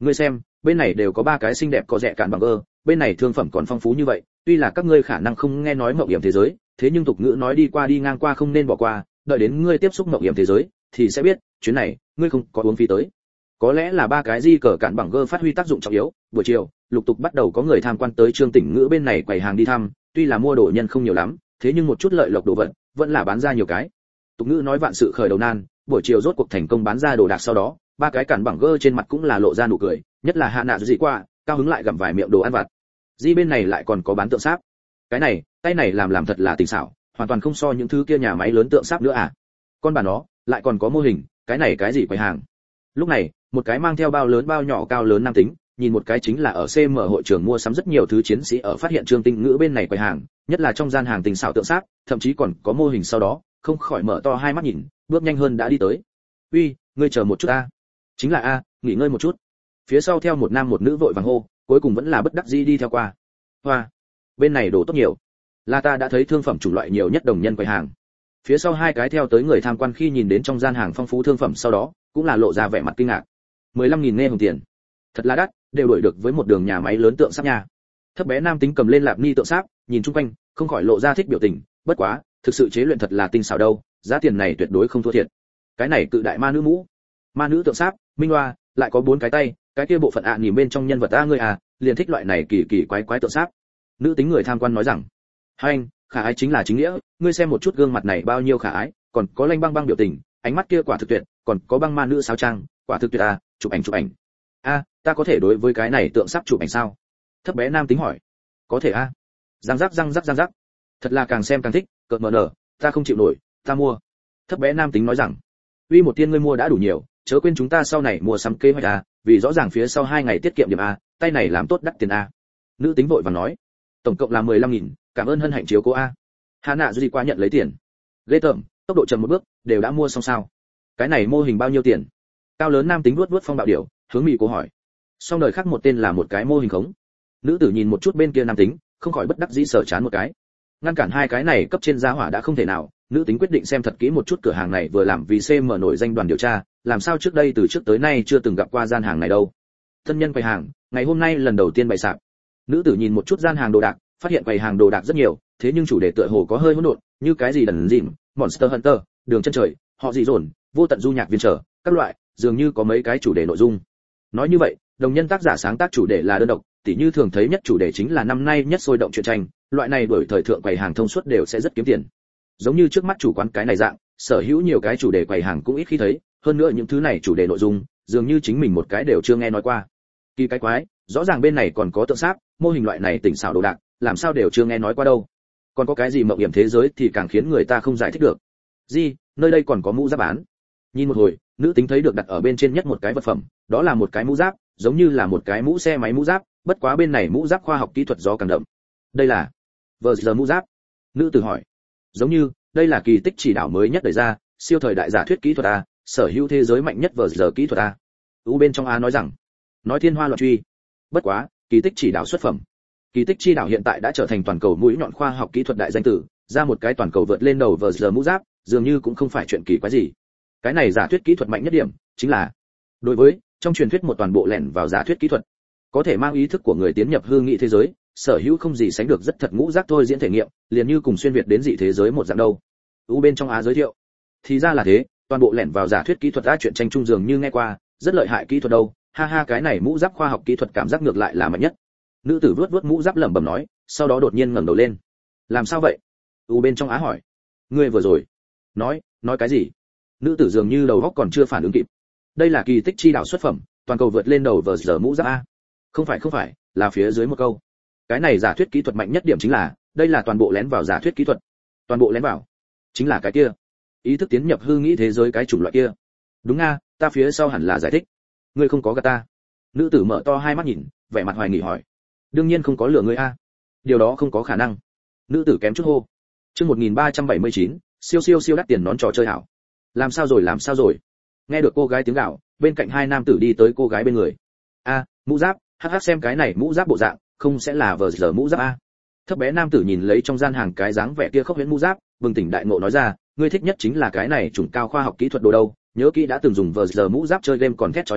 Ngươi xem, bên này đều có ba cái xinh đẹp có rẻ cạn bằng gơ, bên này thương phẩm còn phong phú như vậy, tuy là các ngươi khả năng không nghe nói mộng hiểm thế giới, thế nhưng tục ngữ nói đi qua đi ngang qua không nên bỏ qua, đợi đến ngươi tiếp xúc mộng hiểm thế giới thì sẽ biết, chuyến này ngươi không có uống phí tới. Có lẽ là ba cái di cờ cạn bằng gơ phát huy tác dụng trọng yếu, buổi chiều, lục tục bắt đầu có người tham quan tới Trương Tỉnh Ngữ bên này quầy hàng đi thăm, tuy là mua đồ nhân không nhiều lắm, thế nhưng một chút lợi lộc đồ vật vẫn là bán ra nhiều cái. Tục ngữ nói vạn sự khởi đầu nan, buổi chiều rốt cuộc thành công bán ra đồ đạc sau đó, ba cái cản bằng gơ trên mặt cũng là lộ ra nụ cười, nhất là Hạ Nạ gì qua, cao hứng lại gặm vài miệng đồ ăn vặt. Di bên này lại còn có bán tượng sáp. Cái này, tay này làm làm thật là tình xảo, hoàn toàn không so những thứ kia nhà máy lớn tượng sáp nữa à. Con bà nó, lại còn có mô hình, cái này cái gì quầy hàng. Lúc này, một cái mang theo bao lớn bao nhỏ cao lớn nam tính, nhìn một cái chính là ở xê em hội trường mua sắm rất nhiều thứ chiến sĩ ở phát hiện Trương Tinh Ngữ bên này quầy hàng, nhất là trong gian hàng tình xảo tượng sáp, thậm chí còn có mô hình sau đó, không khỏi mở to hai mắt nhìn, bước nhanh hơn đã đi tới. "Uy, ngươi chờ một chút a." "Chính là a, nghỉ ngơi một chút." Phía sau theo một nam một nữ vội vàng hô, cuối cùng vẫn là bất đắc dĩ đi theo qua. "Hoa, bên này đồ tốt nhiều." Là ta đã thấy thương phẩm chủng loại nhiều nhất đồng nhân quầy hàng. Phía sau hai cái theo tới người tham quan khi nhìn đến trong gian hàng phong phú thương phẩm sau đó, cũng là lộ ra vẻ mặt kinh ngạc. mười lăm nghìn nghe hồng tiền. Thật là đắt, đều đổi được với một đường nhà máy lớn tượng sáp nha. Thấp bé nam tính cầm lên lạp ni tượng sáp, nhìn chung quanh, không khỏi lộ ra thích biểu tình, bất quá, thực sự chế luyện thật là tinh xảo đâu, giá tiền này tuyệt đối không thua thiệt. Cái này cự đại ma nữ mũ, ma nữ tượng sáp, minh hoa, lại có bốn cái tay, cái kia bộ phận ạ à, nhìn bên trong nhân vật ta ngươi à, liền thích loại này kỳ kỳ quái quái tượng sáp. Nữ tính người tham quan nói rằng, hai anh, khả ái chính là chính nghĩa, ngươi xem một chút gương mặt này bao nhiêu khả ái, còn có lanh băng băng biểu tình, ánh mắt kia quả thực tuyệt, còn có băng ma nữ sáo trang, quả thực tuyệt à, chụp ảnh chụp ảnh. A, ta có thể đối với cái này tượng sắp chụp ảnh sao? Thấp bé nam tính hỏi. Có thể a. Răng rắc răng rắc răng rắc. Thật là càng xem càng thích, cợt mờ nở, ta không chịu nổi, ta mua. Thấp bé nam tính nói rằng, uy một tiên ngươi mua đã đủ nhiều, chớ quên chúng ta sau này mua sắm kế hoạch a, vì rõ ràng phía sau hai ngày tiết kiệm điểm a, tay này làm tốt đắt tiền a. Nữ tính vội vàng nói, tổng cộng là mười lăm nghìn, cảm ơn hân hạnh chiếu cố a. Hà Nạ Duy qua nhận lấy tiền. Ghê tởm, tốc độ chậm một bước, đều đã mua xong sao? Cái này mô hình bao nhiêu tiền? Cao lớn nam tính vuốt vuốt phong bạo điểu, hướng Mị Cô hỏi. Xong đời khác một tên là một cái mô hình khống. Nữ tử nhìn một chút bên kia nam tính, không khỏi bất đắc dĩ sờ chán một cái. Ngăn cản hai cái này cấp trên gia hỏa đã không thể nào, nữ tính quyết định xem thật kỹ một chút cửa hàng này vừa làm vì xê em nổi danh đoàn điều tra, làm sao trước đây từ trước tới nay chưa từng gặp qua gian hàng này đâu. Thân nhân quầy hàng, ngày hôm nay lần đầu tiên bày sạp. Nữ tử nhìn một chút gian hàng đồ đạc, phát hiện quầy hàng đồ đạc rất nhiều, thế nhưng chủ đề tựa hồ có hơi hỗn độn, như cái gì đần dìm, Monster Hunter, đường chân trời, họ gì dồn, vô tận du nhạc viên trở, các loại, dường như có mấy cái chủ đề nội dung. Nói như vậy, đồng nhân tác giả sáng tác chủ đề là đơn độc, tỉ như thường thấy nhất chủ đề chính là năm nay nhất sôi động truyện tranh, loại này đổi thời thượng quầy hàng thông suốt đều sẽ rất kiếm tiền. Giống như trước mắt chủ quán cái này dạng, sở hữu nhiều cái chủ đề quầy hàng cũng ít khi thấy, hơn nữa những thứ này chủ đề nội dung, dường như chính mình một cái đều chưa nghe nói qua. Kỳ cái quái, rõ ràng bên này còn có tượng sáp, mô hình loại này tỉnh xảo đồ đạc, làm sao đều chưa nghe nói qua đâu. Còn có cái gì mộng hiểm thế giới thì càng khiến người ta không giải thích được. Gì, nơi đây còn có mũ giáp bán. Nhìn một hồi, nữ tính thấy được đặt ở bên trên nhất một cái vật phẩm, đó là một cái mũ giáp, giống như là một cái mũ xe máy mũ giáp, bất quá bên này mũ giáp khoa học kỹ thuật gió càng đậm. Đây là vờ giờ mũ giáp. Nữ tử hỏi. Giống như, đây là kỳ tích chỉ đảo mới nhất đẩy ra, siêu thời đại giả thuyết kỹ thuật a, sở hữu thế giới mạnh nhất vờ giờ kỹ thuật a. U bên trong a nói rằng, nói thiên hoa loạn truy. Bất quá, kỳ tích chỉ đảo xuất phẩm. Kỳ tích chi đảo hiện tại đã trở thành toàn cầu mũi nhọn khoa học kỹ thuật đại danh tử, ra một cái toàn cầu vượt lên đầu vờ giờ mũ giáp, dường như cũng không phải chuyện kỳ quái gì. Cái này giả thuyết kỹ thuật mạnh nhất điểm chính là đối với trong truyền thuyết một toàn bộ lẻn vào giả thuyết kỹ thuật, có thể mang ý thức của người tiến nhập hư nghị thế giới, sở hữu không gì sánh được rất thật ngũ giác thôi diễn thể nghiệm, liền như cùng xuyên việt đến dị thế giới một dạng đâu. U bên trong á giới thiệu, thì ra là thế, toàn bộ lẻn vào giả thuyết kỹ thuật đã chuyện tranh trung dường như nghe qua, rất lợi hại kỹ thuật đâu, ha ha cái này mũ giáp khoa học kỹ thuật cảm giác ngược lại là mạnh nhất. Nữ tử vuốt vuốt mũ giáp lẩm bẩm nói, sau đó đột nhiên ngẩng đầu lên. Làm sao vậy? U bên trong á hỏi. Ngươi vừa rồi nói, nói cái gì? Nữ tử dường như đầu óc còn chưa phản ứng kịp. Đây là kỳ tích chi đảo xuất phẩm, toàn cầu vượt lên đầu vờ giờ mũ giáp a. Không phải không phải, là phía dưới một câu. Cái này giả thuyết kỹ thuật mạnh nhất điểm chính là, đây là toàn bộ lén vào giả thuyết kỹ thuật. Toàn bộ lén vào, chính là cái kia. Ý thức tiến nhập hư nghĩ thế giới cái chủng loại kia. Đúng a, ta phía sau hẳn là giải thích. Ngươi không có gạt ta. Nữ tử mở to hai mắt nhìn, vẻ mặt hoài nghi hỏi. Đương nhiên không có lừa ngươi a. Điều đó không có khả năng. Nữ tử kém chút hô. Chương một nghìn ba trăm bảy mươi chín, siêu siêu siêu đắt tiền nón trò chơi hảo. Làm sao rồi làm sao rồi? Nghe được cô gái tiếng gào, bên cạnh hai nam tử đi tới cô gái bên người. A, mũ giáp, hắc hắc xem cái này mũ giáp bộ dạng, không sẽ là vờ giờ mũ giáp a? Thấp bé nam tử nhìn lấy trong gian hàng cái dáng vẻ kia khốc huyễn mũ giáp, bừng tỉnh đại ngộ nói ra, ngươi thích nhất chính là cái này chủng cao khoa học kỹ thuật đồ đâu, nhớ kỹ đã từng dùng vờ giờ mũ giáp chơi game còn thét chói tai,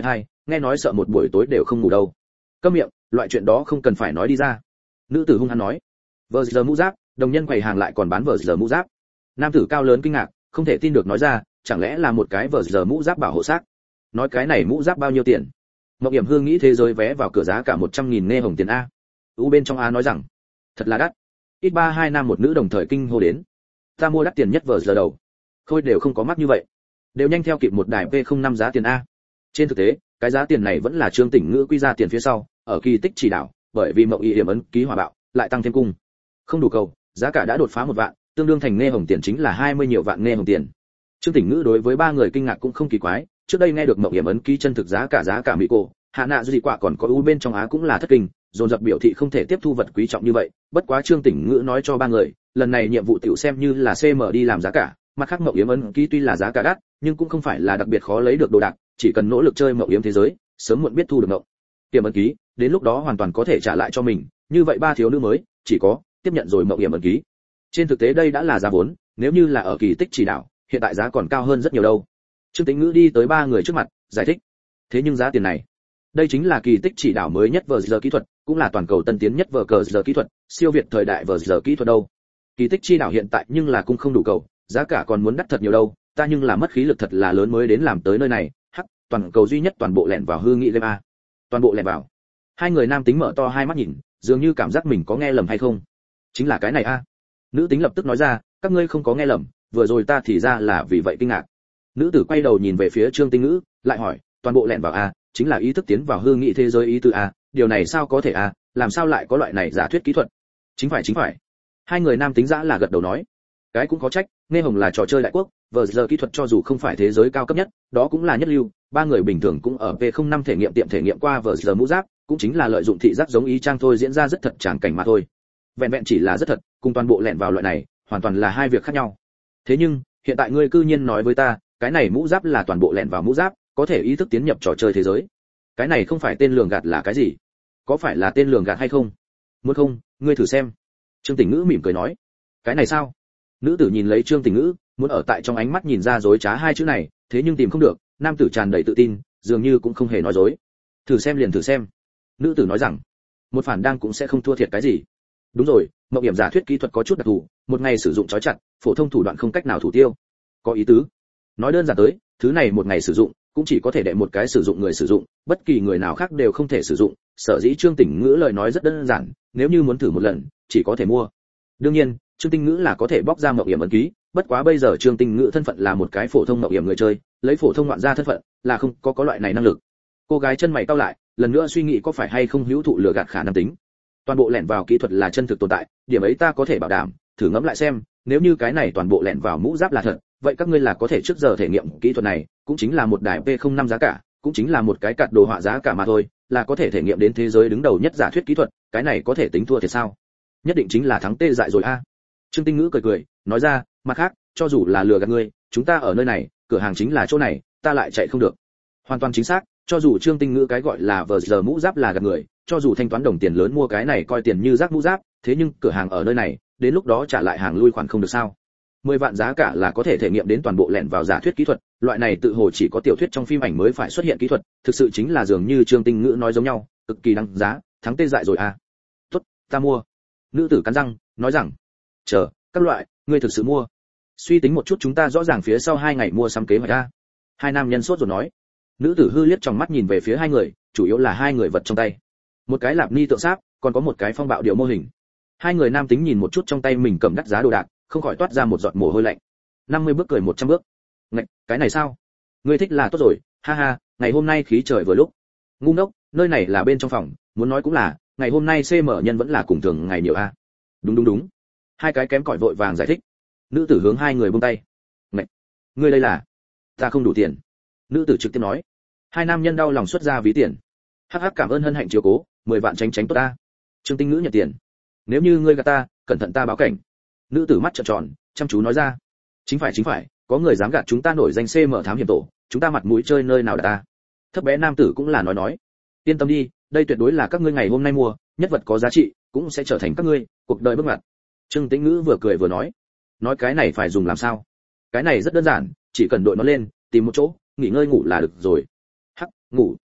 nghe nói sợ một buổi tối đều không ngủ đâu. Câm miệng, loại chuyện đó không cần phải nói đi ra. Nữ tử hung hăng nói. Vờ giờ mũ giáp, đồng nhân quầy hàng lại còn bán vờ giờ mũ giáp. Nam tử cao lớn kinh ngạc, không thể tin được nói ra, chẳng lẽ là một cái vờ giờ mũ giáp bảo hộ xác? Nói cái này mũ giáp bao nhiêu tiền? Ngọc Hiểm Hương nghĩ thế giới vé vào cửa giá cả một trăm nghìn nghe hồng tiền a. U bên trong a nói rằng, thật là đắt. Ít ba hai nam một nữ đồng thời kinh hô đến. Ta mua đắt tiền nhất vờ giờ đầu. Khôi đều không có mắc như vậy. Đều nhanh theo kịp một đài vê không năm giá tiền a. Trên thực tế, cái giá tiền này vẫn là Trương Tỉnh Ngữ quy ra tiền phía sau, ở kỳ tích chỉ đạo, bởi vì Mộng Y Yểm ấn ký hỏa bạo, lại tăng thêm cung. Không đủ cầu, giá cả đã đột phá một vạn, tương đương thành nghe hồng tiền chính là hai mươi nhiều vạn nghe hồng tiền. Trương Tỉnh Ngữ đối với ba người kinh ngạc cũng không kỳ quái, trước đây nghe được Mộng Yểm ấn ký chân thực giá cả giá cả mỹ cổ, hạ nạ dị quả còn có u bên trong á cũng là thất kinh, dồn dập biểu thị không thể tiếp thu vật quý trọng như vậy, bất quá Trương Tỉnh Ngữ nói cho ba người, lần này nhiệm vụ tiểu xem như là xê em đi làm giá cả, mặt khác Mộng Yểm ấn ký tuy là giá cả đắt, nhưng cũng không phải là đặc biệt khó lấy được đồ đạc, chỉ cần nỗ lực chơi Mộng Yểm thế giới, sớm muộn biết thu được Mộng Yểm ấn ký, đến lúc đó hoàn toàn có thể trả lại cho mình, như vậy ba thiếu nữ mới chỉ có tiếp nhận rồi Mộng Yểm ấn ký. Trên thực tế đây đã là giá vốn, nếu như là ở kỳ tích chỉ đạo, hiện tại giá còn cao hơn rất nhiều đâu. Trương Tĩnh Ngữ đi tới ba người trước mặt, giải thích. Thế nhưng giá tiền này, đây chính là kỳ tích chỉ đạo mới nhất vờ giờ kỹ thuật, cũng là toàn cầu tân tiến nhất vờ cờ giờ kỹ thuật, siêu việt thời đại vờ giờ kỹ thuật đâu. Kỳ tích chi đạo hiện tại nhưng là cũng không đủ cầu, giá cả còn muốn đắt thật nhiều đâu, ta nhưng là mất khí lực thật là lớn mới đến làm tới nơi này, hắc, toàn cầu duy nhất toàn bộ lẻn vào hư nghị game a. Toàn bộ lẻn vào. Hai người nam tính mở to hai mắt nhìn, dường như cảm giác mình có nghe lầm hay không. Chính là cái này a. Nữ tính lập tức nói ra, các ngươi không có nghe lầm, vừa rồi ta thì ra là vì vậy kinh ngạc. Nữ tử quay đầu nhìn về phía Trương Tinh Ngữ, lại hỏi, toàn bộ lẻn vào a, chính là ý thức tiến vào hư nghị thế giới ý tứ a, điều này sao có thể a, làm sao lại có loại này giả thuyết kỹ thuật? Chính phải chính phải. Hai người nam tính dã là gật đầu nói, cái cũng có trách, nghe hồng là trò chơi đại quốc, vờ giờ kỹ thuật cho dù không phải thế giới cao cấp nhất, đó cũng là nhất lưu, ba người bình thường cũng ở vê không năm thể nghiệm tiệm thể nghiệm qua vờ giờ mũ giáp, cũng chính là lợi dụng thị giác giống ý trang thôi diễn ra rất thật tràng cảnh mà thôi. Vẹn vẹn chỉ là rất thật, cùng toàn bộ lẻn vào loại này, hoàn toàn là hai việc khác nhau. Thế nhưng, hiện tại ngươi cư nhiên nói với ta, cái này mũ giáp là toàn bộ lẻn vào mũ giáp, có thể ý thức tiến nhập trò chơi thế giới. Cái này không phải tên lường gạt là cái gì? Có phải là tên lường gạt hay không? Muốn không, ngươi thử xem. Trương Tỉnh Ngữ mỉm cười nói. Cái này sao? Nữ tử nhìn lấy Trương Tỉnh Ngữ, muốn ở tại trong ánh mắt nhìn ra dối trá hai chữ này, thế nhưng tìm không được, nam tử tràn đầy tự tin, dường như cũng không hề nói dối. Thử xem liền thử xem. Nữ tử nói rằng, một phản đang cũng sẽ không thua thiệt cái gì. Đúng rồi, mộng hiểm giả thuyết kỹ thuật có chút đặc thù, một ngày sử dụng trói chặt, phổ thông thủ đoạn không cách nào thủ tiêu. Có ý tứ. Nói đơn giản tới, thứ này một ngày sử dụng, cũng chỉ có thể để một cái sử dụng người sử dụng, bất kỳ người nào khác đều không thể sử dụng. Sở dĩ Trương Tỉnh Ngữ lời nói rất đơn giản, nếu như muốn thử một lần, chỉ có thể mua. Đương nhiên, Trương Tinh Ngữ là có thể bóc ra mộng hiểm ấn ký, bất quá bây giờ Trương Tinh Ngữ thân phận là một cái phổ thông mộng hiểm người chơi, lấy phổ thông ngoạn gia thân phận, là không có có loại này năng lực. Cô gái chân mày cau lại, lần nữa suy nghĩ có phải hay không hữu thụ lừa gạt khả năng tính. Toàn bộ lẻn vào kỹ thuật là chân thực tồn tại, điểm ấy ta có thể bảo đảm, thử ngẫm lại xem, nếu như cái này toàn bộ lẻn vào mũ giáp là thật, vậy các ngươi là có thể trước giờ thể nghiệm kỹ thuật này, cũng chính là một đài vê không năm giá cả, cũng chính là một cái card đồ họa giá cả mà thôi, là có thể thể nghiệm đến thế giới đứng đầu nhất giả thuyết kỹ thuật, cái này có thể tính thua thì sao? Nhất định chính là thắng tê dại rồi a. Trương Tinh Ngữ cười cười, nói ra, mặt khác, cho dù là lừa gạt ngươi, chúng ta ở nơi này, cửa hàng chính là chỗ này, ta lại chạy không được. Hoàn toàn chính xác, cho dù Trương Tinh Ngữ cái gọi là vờ giờ mũ giáp là gạt người, cho dù thanh toán đồng tiền lớn mua cái này coi tiền như rác mũ giáp, thế nhưng cửa hàng ở nơi này, đến lúc đó trả lại hàng lui khoản không được sao? mười vạn giá cả là có thể thể nghiệm đến toàn bộ lẻn vào giả thuyết kỹ thuật, loại này tự hồ chỉ có tiểu thuyết trong phim ảnh mới phải xuất hiện kỹ thuật, thực sự chính là dường như Trương Tinh Ngữ nói giống nhau, cực kỳ đáng giá, thắng tê dại rồi à. Tốt, ta mua. Nữ tử cắn răng, nói rằng, chờ, các loại, ngươi thực sự mua. Suy tính một chút chúng ta rõ ràng phía sau hai ngày mua sắm kế hoạch a. Hai nam nhân sốt rồi nói. Nữ tử hư liếc trong mắt nhìn về phía hai người, chủ yếu là hai người vật trong tay. Một cái lạp ni tượng sáp, còn có một cái phong bạo điệu mô hình. Hai người nam tính nhìn một chút trong tay mình cầm đắt giá đồ đạc, không khỏi toát ra một giọt mồ hôi lạnh. năm mươi bước cười một trăm bước. Ngạch, cái này sao? Ngươi thích là tốt rồi, ha ha, ngày hôm nay khí trời vừa lúc. Ngu ngốc, nơi này là bên trong phòng, muốn nói cũng là, ngày hôm nay xê em nhân vẫn là cùng thường ngày nhiều a. Đúng đúng đúng. Hai cái kém cỏi vội vàng giải thích. Nữ tử hướng hai người buông tay. Ngạch, ngươi đây là? Ta không đủ tiền. Nữ tử trực tiếp nói. Hai nam nhân đau lòng xuất ra ví tiền. Hắc hắc cảm ơn hân hạnh chiếu cố, mười vạn tránh tránh tốt ta. Trương Tinh Ngữ nhận tiền. Nếu như ngươi gạt ta, cẩn thận ta báo cảnh. Nữ tử mắt trợn tròn, chăm chú nói ra. Chính phải chính phải, có người dám gạt chúng ta nổi danh xê em thám hiểm tổ, chúng ta mặt mũi chơi nơi nào đã ta. Thấp bé nam tử cũng là nói nói. Yên tâm đi, đây tuyệt đối là các ngươi ngày hôm nay mua, nhất vật có giá trị, cũng sẽ trở thành các ngươi cuộc đời bước ngoặt. Trương Tĩnh Ngữ vừa cười vừa nói. Nói cái này phải dùng làm sao? Cái này rất đơn giản, chỉ cần đội nó lên, tìm một chỗ, nghỉ ngơi ngủ là được rồi. Hắc, ngủ.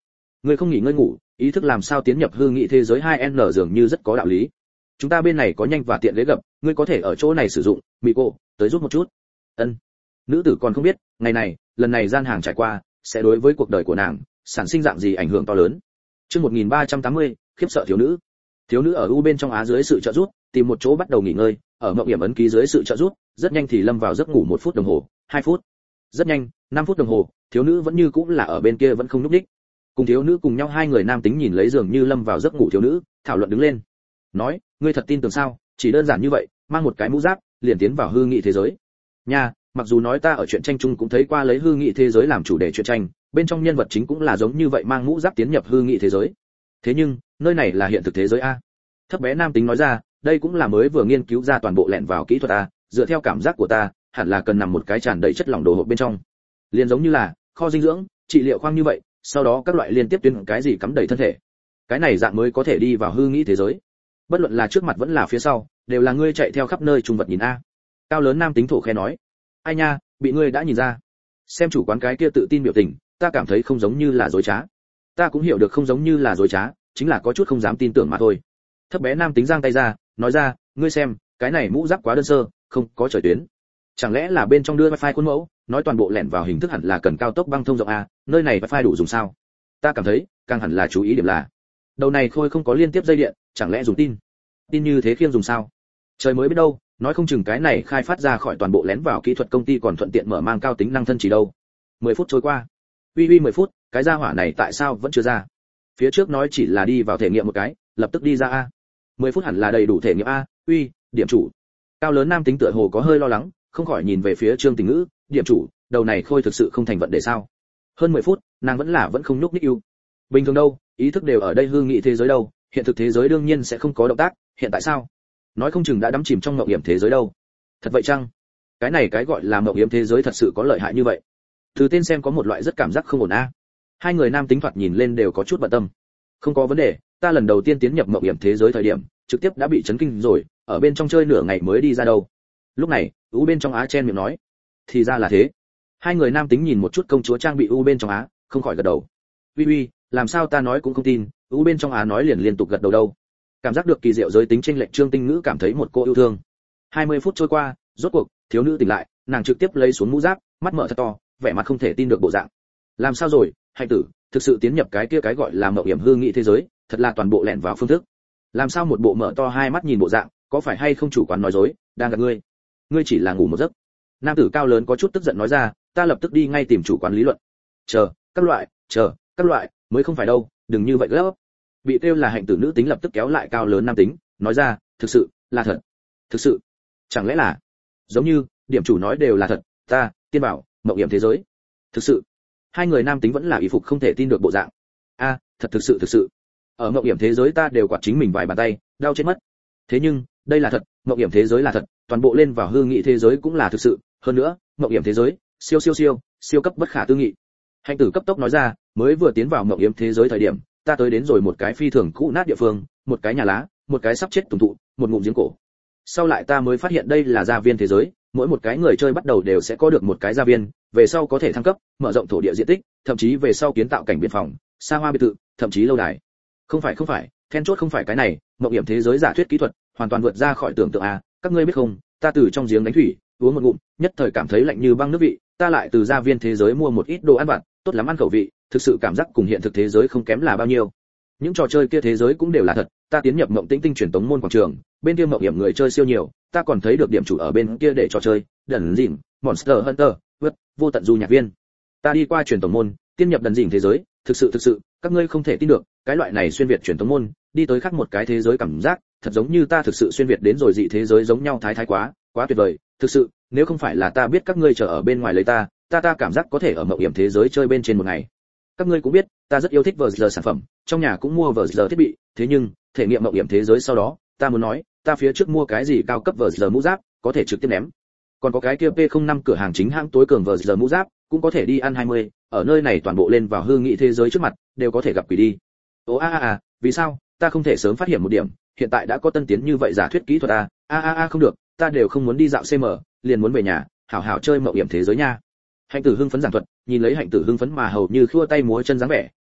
Ngươi không nghỉ ngơi ngủ, ý thức làm sao tiến nhập hư nghị thế giới hai N dường như rất có đạo lý. Chúng ta bên này có nhanh và tiện ghế gập, ngươi có thể ở chỗ này sử dụng, Mị cô, tới giúp một chút. Ân. Nữ tử còn không biết, ngày này, lần này gian hàng trải qua, sẽ đối với cuộc đời của nàng sản sinh dạng gì ảnh hưởng to lớn. Chương một nghìn ba trăm tám mươi, khiếp sợ thiếu nữ. Thiếu nữ ở u bên trong á dưới sự trợ giúp, tìm một chỗ bắt đầu nghỉ ngơi, ở mộng hiểm ấn ký dưới sự trợ giúp, rất nhanh thì lâm vào giấc ngủ một phút đồng hồ, hai phút. Rất nhanh, năm phút đồng hồ, thiếu nữ vẫn như cũng là ở bên kia vẫn không nhúc nhích. Cùng thiếu nữ cùng nhau hai người nam tính nhìn lấy giường như lâm vào giấc ngủ thiếu nữ, thảo luận đứng lên. Nói, ngươi thật tin tưởng sao? Chỉ đơn giản như vậy, mang một cái mũ giáp, liền tiến vào hư nghị thế giới. Nha, mặc dù nói ta ở truyện tranh chung cũng thấy qua lấy hư nghị thế giới làm chủ đề truyện tranh, bên trong nhân vật chính cũng là giống như vậy mang mũ giáp tiến nhập hư nghị thế giới. Thế nhưng, nơi này là hiện thực thế giới a. Thấp bé nam tính nói ra, đây cũng là mới vừa nghiên cứu ra toàn bộ lẻn vào kỹ thuật a, dựa theo cảm giác của ta, hẳn là cần nằm một cái tràn đầy chất lỏng đồ hộp bên trong. Liền giống như là kho dinh dưỡng, trị liệu khoang như vậy, sau đó các loại liên tiếp tuyến cái gì cắm đầy thân thể. Cái này dạng mới có thể đi vào hư nghị thế giới. Bất luận là trước mặt vẫn là phía sau, đều là ngươi chạy theo khắp nơi trùng vật nhìn a. Cao lớn nam tính thổ khe nói, ai nha, bị ngươi đã nhìn ra. Xem chủ quán cái kia tự tin biểu tình, ta cảm thấy không giống như là dối trá. Ta cũng hiểu được không giống như là dối trá, chính là có chút không dám tin tưởng mà thôi. Thấp bé nam tính giang tay ra, nói ra, ngươi xem, cái này mũ giáp quá đơn sơ, không có trời tuyến. Chẳng lẽ là bên trong đưa wifi khuôn mẫu, nói toàn bộ lẻn vào hình thức hẳn là cần cao tốc băng thông rộng a, nơi này wifi đủ dùng sao? Ta cảm thấy, càng hẳn là chú ý điểm là, đầu này khôi không có liên tiếp dây điện, chẳng lẽ dùng tin? Tin như thế khiêng dùng sao? Trời mới biết đâu, nói không chừng cái này khai phát ra khỏi toàn bộ lén vào kỹ thuật công ty còn thuận tiện mở mang cao tính năng thân chỉ đâu. mười phút trôi qua. Uy uy mười phút, cái gia hỏa này tại sao vẫn chưa ra? Phía trước nói chỉ là đi vào thể nghiệm một cái, lập tức đi ra a. mười phút hẳn là đầy đủ thể nghiệm a, uy, điểm chủ. Cao lớn nam tính tựa hồ có hơi lo lắng, không khỏi nhìn về phía Trương Tình Ngữ, điểm chủ, đầu này khôi thực sự không thành vận đề sao? Hơn mười phút, nàng vẫn là vẫn không nhúc nhích yêu. Bình thường đâu, ý thức đều ở đây hư nghị thế giới đâu, hiện thực thế giới đương nhiên sẽ không có động tác, hiện tại sao? Nói không chừng đã đắm chìm trong mộng hiểm thế giới đâu. Thật vậy chăng? Cái này cái gọi là mộng hiểm thế giới thật sự có lợi hại như vậy? Từ tên xem có một loại rất cảm giác không ổn a. Hai người nam tính thoạt nhìn lên đều có chút bận tâm. Không có vấn đề, ta lần đầu tiên tiến nhập mộng hiểm thế giới thời điểm, trực tiếp đã bị chấn kinh rồi, ở bên trong chơi nửa ngày mới đi ra đâu. Lúc này, u bên trong á chen miệng nói, thì ra là thế. Hai người nam tính nhìn một chút công chúa trang bị u bên trong á, không khỏi gật đầu. Uy uy, làm sao ta nói cũng không tin, u bên trong á nói liền liên tục gật đầu đâu. Cảm giác được kỳ diệu giới tính chênh lệch, Trương Tinh Ngữ cảm thấy một cô yêu thương. hai mươi phút trôi qua, rốt cuộc, thiếu nữ tỉnh lại, nàng trực tiếp lấy xuống mũ giáp, mắt mở thật to, vẻ mặt không thể tin được bộ dạng. Làm sao rồi, hạnh tử, thực sự tiến nhập cái kia cái gọi là mộng hiểm hư nghị thế giới, thật là toàn bộ lẻn vào phương thức. Làm sao một bộ mở to hai mắt nhìn bộ dạng, có phải hay không chủ quán nói dối, đang gạt ngươi? Ngươi chỉ là ngủ một giấc. Nam tử cao lớn có chút tức giận nói ra, ta lập tức đi ngay tìm chủ quán lý luận. Chờ, các loại, chờ, các loại, mới không phải đâu, đừng như vậy gấp. Bị kêu là hạnh tử nữ tính lập tức kéo lại cao lớn nam tính, nói ra, thực sự, là thật. Thực sự. Chẳng lẽ là, giống như, điểm chủ nói đều là thật, ta, tiên bảo, mộng hiểm thế giới. Thực sự. Hai người nam tính vẫn là y phục không thể tin được bộ dạng. A, thật thực sự thực sự. Ở mộng hiểm thế giới ta đều quạt chính mình vài bàn tay, đau chết mất. Thế nhưng, đây là thật, mộng hiểm thế giới là thật, toàn bộ lên vào hư nghị thế giới cũng là thực sự, hơn nữa, mộng hiểm thế giới, siêu siêu siêu, siêu cấp bất khả tư nghị. Hạnh tử cấp tốc nói ra, mới vừa tiến vào mộng hiểm thế giới thời điểm, ta tới đến rồi một cái phi thường cũ nát địa phương, một cái nhà lá, một cái sắp chết tùng thụ, một ngụm giếng cổ. Sau lại ta mới phát hiện đây là gia viên thế giới, mỗi một cái người chơi bắt đầu đều sẽ có được một cái gia viên, về sau có thể thăng cấp, mở rộng thổ địa diện tích, thậm chí về sau kiến tạo cảnh biên phòng, xa hoa biệt thự, thậm chí lâu đài. Không phải không phải, then chốt không phải cái này, mộng hiểm thế giới giả thuyết kỹ thuật, hoàn toàn vượt ra khỏi tưởng tượng a, các ngươi biết không, ta từ trong giếng đánh thủy, uống một ngụm, nhất thời cảm thấy lạnh như băng nước vị, ta lại từ gia viên thế giới mua một ít đồ ăn vặt, tốt lắm ăn khẩu vị, thực sự cảm giác cùng hiện thực thế giới không kém là bao nhiêu. Những trò chơi kia thế giới cũng đều là thật, ta tiến nhập mộng tĩnh tinh truyền tống môn quảng trường, bên kia mộng hiểm người chơi siêu nhiều, ta còn thấy được điểm chủ ở bên kia để trò chơi, đần dỉm, Monster Hunter, vượt, vô tận du nhạc viên. Ta đi qua truyền tống môn, tiến nhập đần dỉm thế giới, thực sự thực sự, các ngươi không thể tin được, cái loại này xuyên việt truyền tống môn, đi tới khác một cái thế giới cảm giác, thật giống như ta thực sự xuyên việt đến rồi dị thế giới giống nhau, thái thái quá, quá tuyệt vời, thực sự, nếu không phải là ta biết các ngươi chờ ở bên ngoài lấy ta, ta ta cảm giác có thể ở mộng hiểm thế giới chơi bên trên một ngày. Các ngươi cũng biết, ta rất yêu thích vờ giờ sản phẩm, trong nhà cũng mua vờ giờ thiết bị, thế nhưng, thể nghiệm mộng hiểm thế giới sau đó, ta muốn nói, ta phía trước mua cái gì cao cấp vờ giờ mũ giáp, có thể trực tiếp ném. Còn có cái kia P không năm cửa hàng chính hãng tối cường vờ giờ mũ giáp, cũng có thể đi ăn hai mươi, ở nơi này toàn bộ lên vào hư nghị thế giới trước mặt, đều có thể gặp quỷ đi. Ồ a a a, vì sao, ta không thể sớm phát hiện một điểm, hiện tại đã có tân tiến như vậy giả thuyết kỹ thuật a, a a a không được, ta đều không muốn đi dạo xê em, liền muốn về nhà, hảo hảo chơi mộng hiểm thế giới nha. Hạnh tử hưng phấn giảng thuật, nhìn lấy hạnh tử hưng phấn mà hầu như khua tay múa chân dáng vẻ,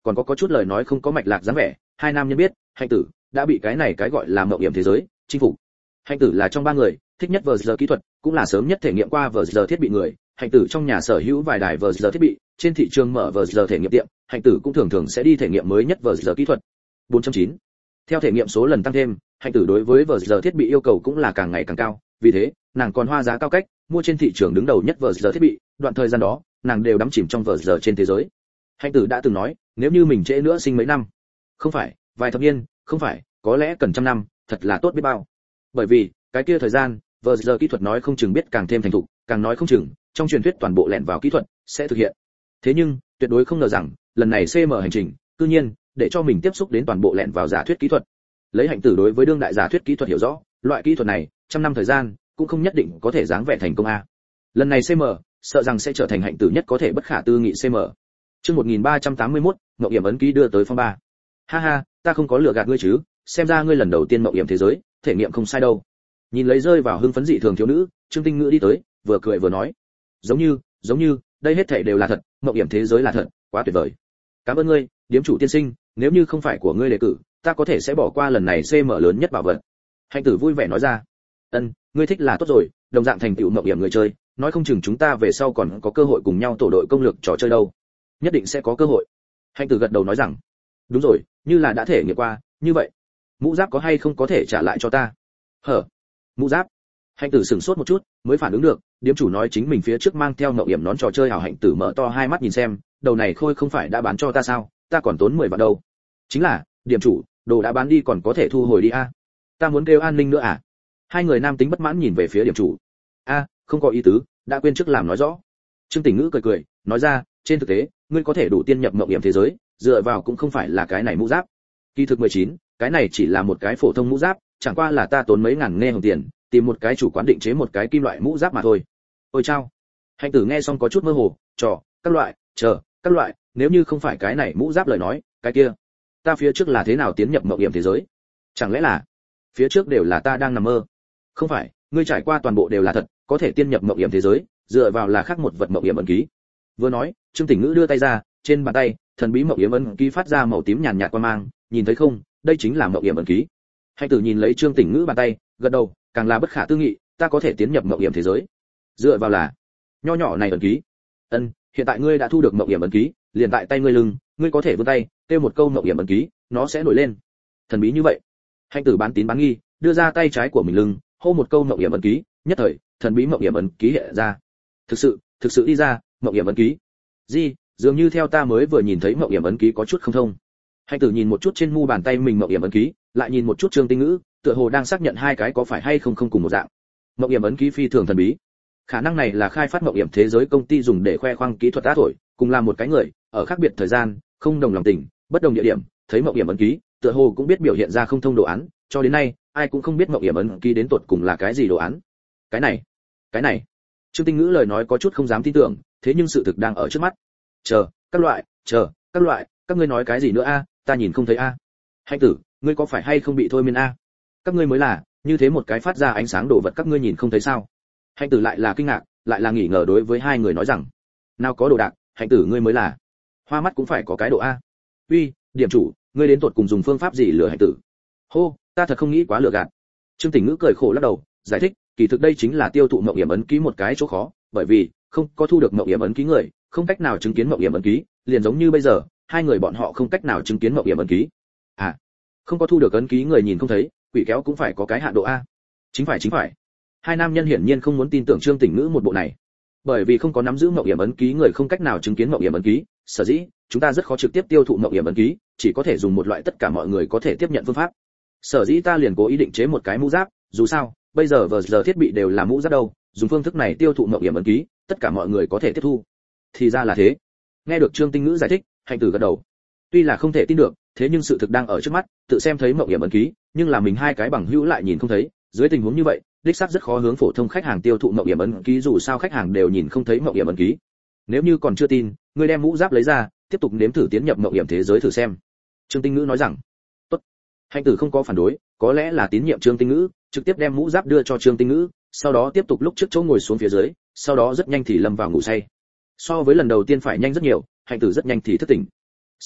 còn có có chút lời nói không có mạch lạc dáng vẻ. Hai nam nhân biết Hạnh Tử đã bị cái này cái gọi là mộng hiểm thế giới chinh phục. Hạnh Tử là trong ba người thích nhất vờ giờ kỹ thuật, cũng là sớm nhất thể nghiệm qua vờ giờ thiết bị người. Hạnh Tử trong nhà sở hữu vài đài vờ giờ thiết bị, trên thị trường mở vờ giờ thể nghiệm tiệm, Hạnh Tử cũng thường thường sẽ đi thể nghiệm mới nhất vờ giờ kỹ thuật. bốn chấm chín Theo thể nghiệm số lần tăng thêm, Hạnh Tử đối với vờ giờ thiết bị yêu cầu cũng là càng ngày càng cao, vì thế nàng còn hoa giá cao cách mua trên thị trường đứng đầu nhất vờ giờ thiết bị. Đoạn thời gian đó nàng đều đắm chìm trong vờ giờ trên thế giới. Hạnh Tử đã từng nói, nếu như mình trễ nữa sinh mấy năm, không phải vài thập niên, không phải có lẽ cần trăm năm, thật là tốt biết bao. Bởi vì cái kia thời gian vờ giờ kỹ thuật nói không chừng biết càng thêm thành thục, càng nói không chừng trong truyền thuyết toàn bộ lẻn vào kỹ thuật sẽ thực hiện. Thế nhưng tuyệt đối không ngờ rằng lần này xê em hành trình cư nhiên để cho mình tiếp xúc đến toàn bộ lẻn vào giả thuyết kỹ thuật. Lấy Hạnh Tử đối với đương đại giả thuyết kỹ thuật hiểu rõ, loại kỹ thuật này trăm năm thời gian cũng không nhất định có thể dáng vẻ thành công a. Lần này xê em sợ rằng sẽ trở thành Hạnh Tử nhất có thể bất khả tư nghị xê em. Chương một nghìn ba trăm tám mươi mốt, Ngọc Hiểm ấn ký đưa tới phong ba. Ha ha, ta không có lừa gạt ngươi chứ, xem ra ngươi lần đầu tiên Ngọc Hiểm thế giới, thể nghiệm không sai đâu. Nhìn lấy rơi vào hưng phấn dị thường thiếu nữ, Trương Tinh Ngữ đi tới, vừa cười vừa nói, giống như, giống như, đây hết thảy đều là thật, Ngọc Hiểm thế giới là thật, quá tuyệt vời. Cảm ơn ngươi, điếm chủ tiên sinh, nếu như không phải của ngươi đề cử, ta có thể sẽ bỏ qua lần này xê em lớn nhất bảo vật. Hạnh Tử vui vẻ nói ra. Ân, ngươi thích là tốt rồi, đồng dạng thành tựu Ngọc Hiểm người chơi, nói không chừng chúng ta về sau còn có cơ hội cùng nhau tổ đội công lược trò chơi đâu. Nhất định sẽ có cơ hội. Hạnh Tử gật đầu nói rằng, đúng rồi, như là đã thể nghiệm qua, như vậy, mũ giáp có hay không có thể trả lại cho ta? Hở? Mũ giáp? Hạnh Tử sửng sốt một chút, mới phản ứng được, điếm chủ nói chính mình phía trước mang theo Ngọc Hiểm nón trò chơi hảo. Hạnh Tử mở to hai mắt nhìn xem, đầu này khôi không phải đã bán cho ta sao, ta còn tốn mười vạn đâu. Chính là, điểm chủ, đồ đã bán đi còn có thể thu hồi đi a. Ta muốn kêu an ninh nữa à? Hai người nam tính bất mãn nhìn về phía điểm chủ. A, không có ý tứ, đã quên trước làm nói rõ. Trương Tỉnh Ngữ cười cười, nói ra, trên thực tế, ngươi có thể đủ tiên nhập Ngọc Hiểm thế giới, dựa vào cũng không phải là cái này mũ giáp. Kỳ thực mười chín, cái này chỉ là một cái phổ thông mũ giáp, chẳng qua là ta tốn mấy ngàn nghe hồng tiền, tìm một cái chủ quán định chế một cái kim loại mũ giáp mà thôi. Ôi chao. Hạnh Tử nghe xong có chút mơ hồ, trò, các loại, chờ, các loại, nếu như không phải cái này mũ giáp lời nói, cái kia, ta phía trước là thế nào tiến nhập Ngọc Hiểm thế giới? Chẳng lẽ là phía trước đều là ta đang nằm mơ? Không phải, ngươi trải qua toàn bộ đều là thật, có thể tiên nhập Ngọc Hiểm thế giới, dựa vào là khác một vật Ngọc Hiểm ấn ký. Vừa nói, Trương Tỉnh Ngữ đưa tay ra, trên bàn tay, thần bí Ngọc Hiểm ấn ký phát ra màu tím nhàn nhạt quang mang, nhìn thấy không, đây chính là Ngọc Hiểm ấn ký. Hạnh Tử nhìn lấy Trương Tỉnh Ngữ bàn tay, gật đầu, càng là bất khả tư nghị, ta có thể tiến nhập Ngọc Hiểm thế giới, dựa vào là nho nhỏ này ấn ký. Ân, hiện tại ngươi đã thu được Ngọc Hiểm ấn ký, liền tại tay ngươi lưng, ngươi có thể vươn tay, kêu một câu Ngọc Hiểm ấn ký, nó sẽ nổi lên. Thần bí như vậy. Hạnh Tử bán tín bán nghi, đưa ra tay trái của mình lưng, hô một câu Ngọc Hiểm ấn ký, nhất thời, thần bí Ngọc Hiểm ấn ký hiện ra. Thực sự, thực sự đi ra, Ngọc Hiểm ấn ký. Gì, dường như theo ta mới vừa nhìn thấy Ngọc Hiểm ấn ký có chút không thông. Hạnh Tử nhìn một chút trên mu bàn tay mình Ngọc Hiểm ấn ký, lại nhìn một chút Trương Tinh Ngữ, tựa hồ đang xác nhận hai cái có phải hay không không cùng một dạng. Ngọc Hiểm ấn ký phi thường thần bí. Khả năng này là khai phát Ngọc Hiểm thế giới công ty dùng để khoe khoang kỹ thuật tá thổi, cùng là một cái người, ở khác biệt thời gian, không đồng lòng tình, bất đồng địa điểm, thấy Ngọc Hiểm ấn ký, tựa hồ cũng biết biểu hiện ra không thông đồ án, cho đến nay, ai cũng không biết Ngọc Hiểm ấn ký đến tột cùng là cái gì đồ án. Cái này, cái này. Trương Tinh Ngữ lời nói có chút không dám tin tưởng, thế nhưng sự thực đang ở trước mắt. Chờ, các loại, chờ, các loại, các ngươi nói cái gì nữa a, ta nhìn không thấy a. Hạnh Tử, ngươi có phải hay không bị thôi miên a? Các ngươi mới là, như thế một cái phát ra ánh sáng đồ vật các ngươi nhìn không thấy sao? Hạnh Tử lại là kinh ngạc, lại là nghi ngờ đối với hai người nói rằng, nào có đồ đạc, Hạnh Tử ngươi mới là, hoa mắt cũng phải có cái độ a. Uy, điểm chủ, ngươi đến tột cùng dùng phương pháp gì lừa Hạnh Tử? Hô, ta thật không nghĩ quá lừa gạt. Trương Tỉnh Ngữ cười khổ lắc đầu, giải thích, kỳ thực đây chính là tiêu thụ Ngọc Hiểm ấn ký một cái chỗ khó, bởi vì không có thu được Ngọc Hiểm ấn ký người, không cách nào chứng kiến Ngọc Hiểm ấn ký, liền giống như bây giờ, hai người bọn họ không cách nào chứng kiến Ngọc Hiểm ấn ký. À, không có thu được ấn ký người nhìn không thấy, quỷ kéo cũng phải có cái hạn độ a. Chính phải chính phải. Hai nam nhân hiển nhiên không muốn tin tưởng Trương Tỉnh Ngữ một bộ này, bởi vì không có nắm giữ Ngọc Hiểm ấn ký người không cách nào chứng kiến Ngọc Hiểm ấn ký, sở dĩ chúng ta rất khó trực tiếp tiêu thụ Ngọc Hiểm ấn ký, chỉ có thể dùng một loại tất cả mọi người có thể tiếp nhận phương pháp. Sở dĩ ta liền cố ý định chế một cái mũ giáp, dù sao, bây giờ vờ giờ thiết bị đều là mũ giáp đâu, dùng phương thức này tiêu thụ Ngọc Hiểm ấn ký, tất cả mọi người có thể tiếp thu. Thì ra là thế. Nghe được Trương Tinh Ngữ giải thích, Hạnh Tử gật đầu. Tuy là không thể tin được, thế nhưng sự thực đang ở trước mắt, tự xem thấy Ngọc Hiểm ấn ký, nhưng là mình hai cái bằng hữu lại nhìn không thấy, dưới tình huống như vậy, đích xác rất khó hướng phổ thông khách hàng tiêu thụ Ngọc Hiểm ấn ký, dù sao khách hàng đều nhìn không thấy Ngọc Hiểm ấn ký. Nếu như còn chưa tin, ngươi đem mũ giáp lấy ra, tiếp tục nếm thử tiến nhập Ngọc Hiểm thế giới thử xem. Trương Tinh Ngữ nói rằng. Tốt. Hạnh Tử không có phản đối, có lẽ là tín nhiệm Trương Tinh Ngữ, trực tiếp đem mũ giáp đưa cho Trương Tinh Ngữ, sau đó tiếp tục lúc trước chỗ ngồi xuống phía dưới, sau đó rất nhanh thì lâm vào ngủ say. So với lần đầu tiên phải nhanh rất nhiều, Hạnh Tử rất nhanh thì thức tỉnh. Sao,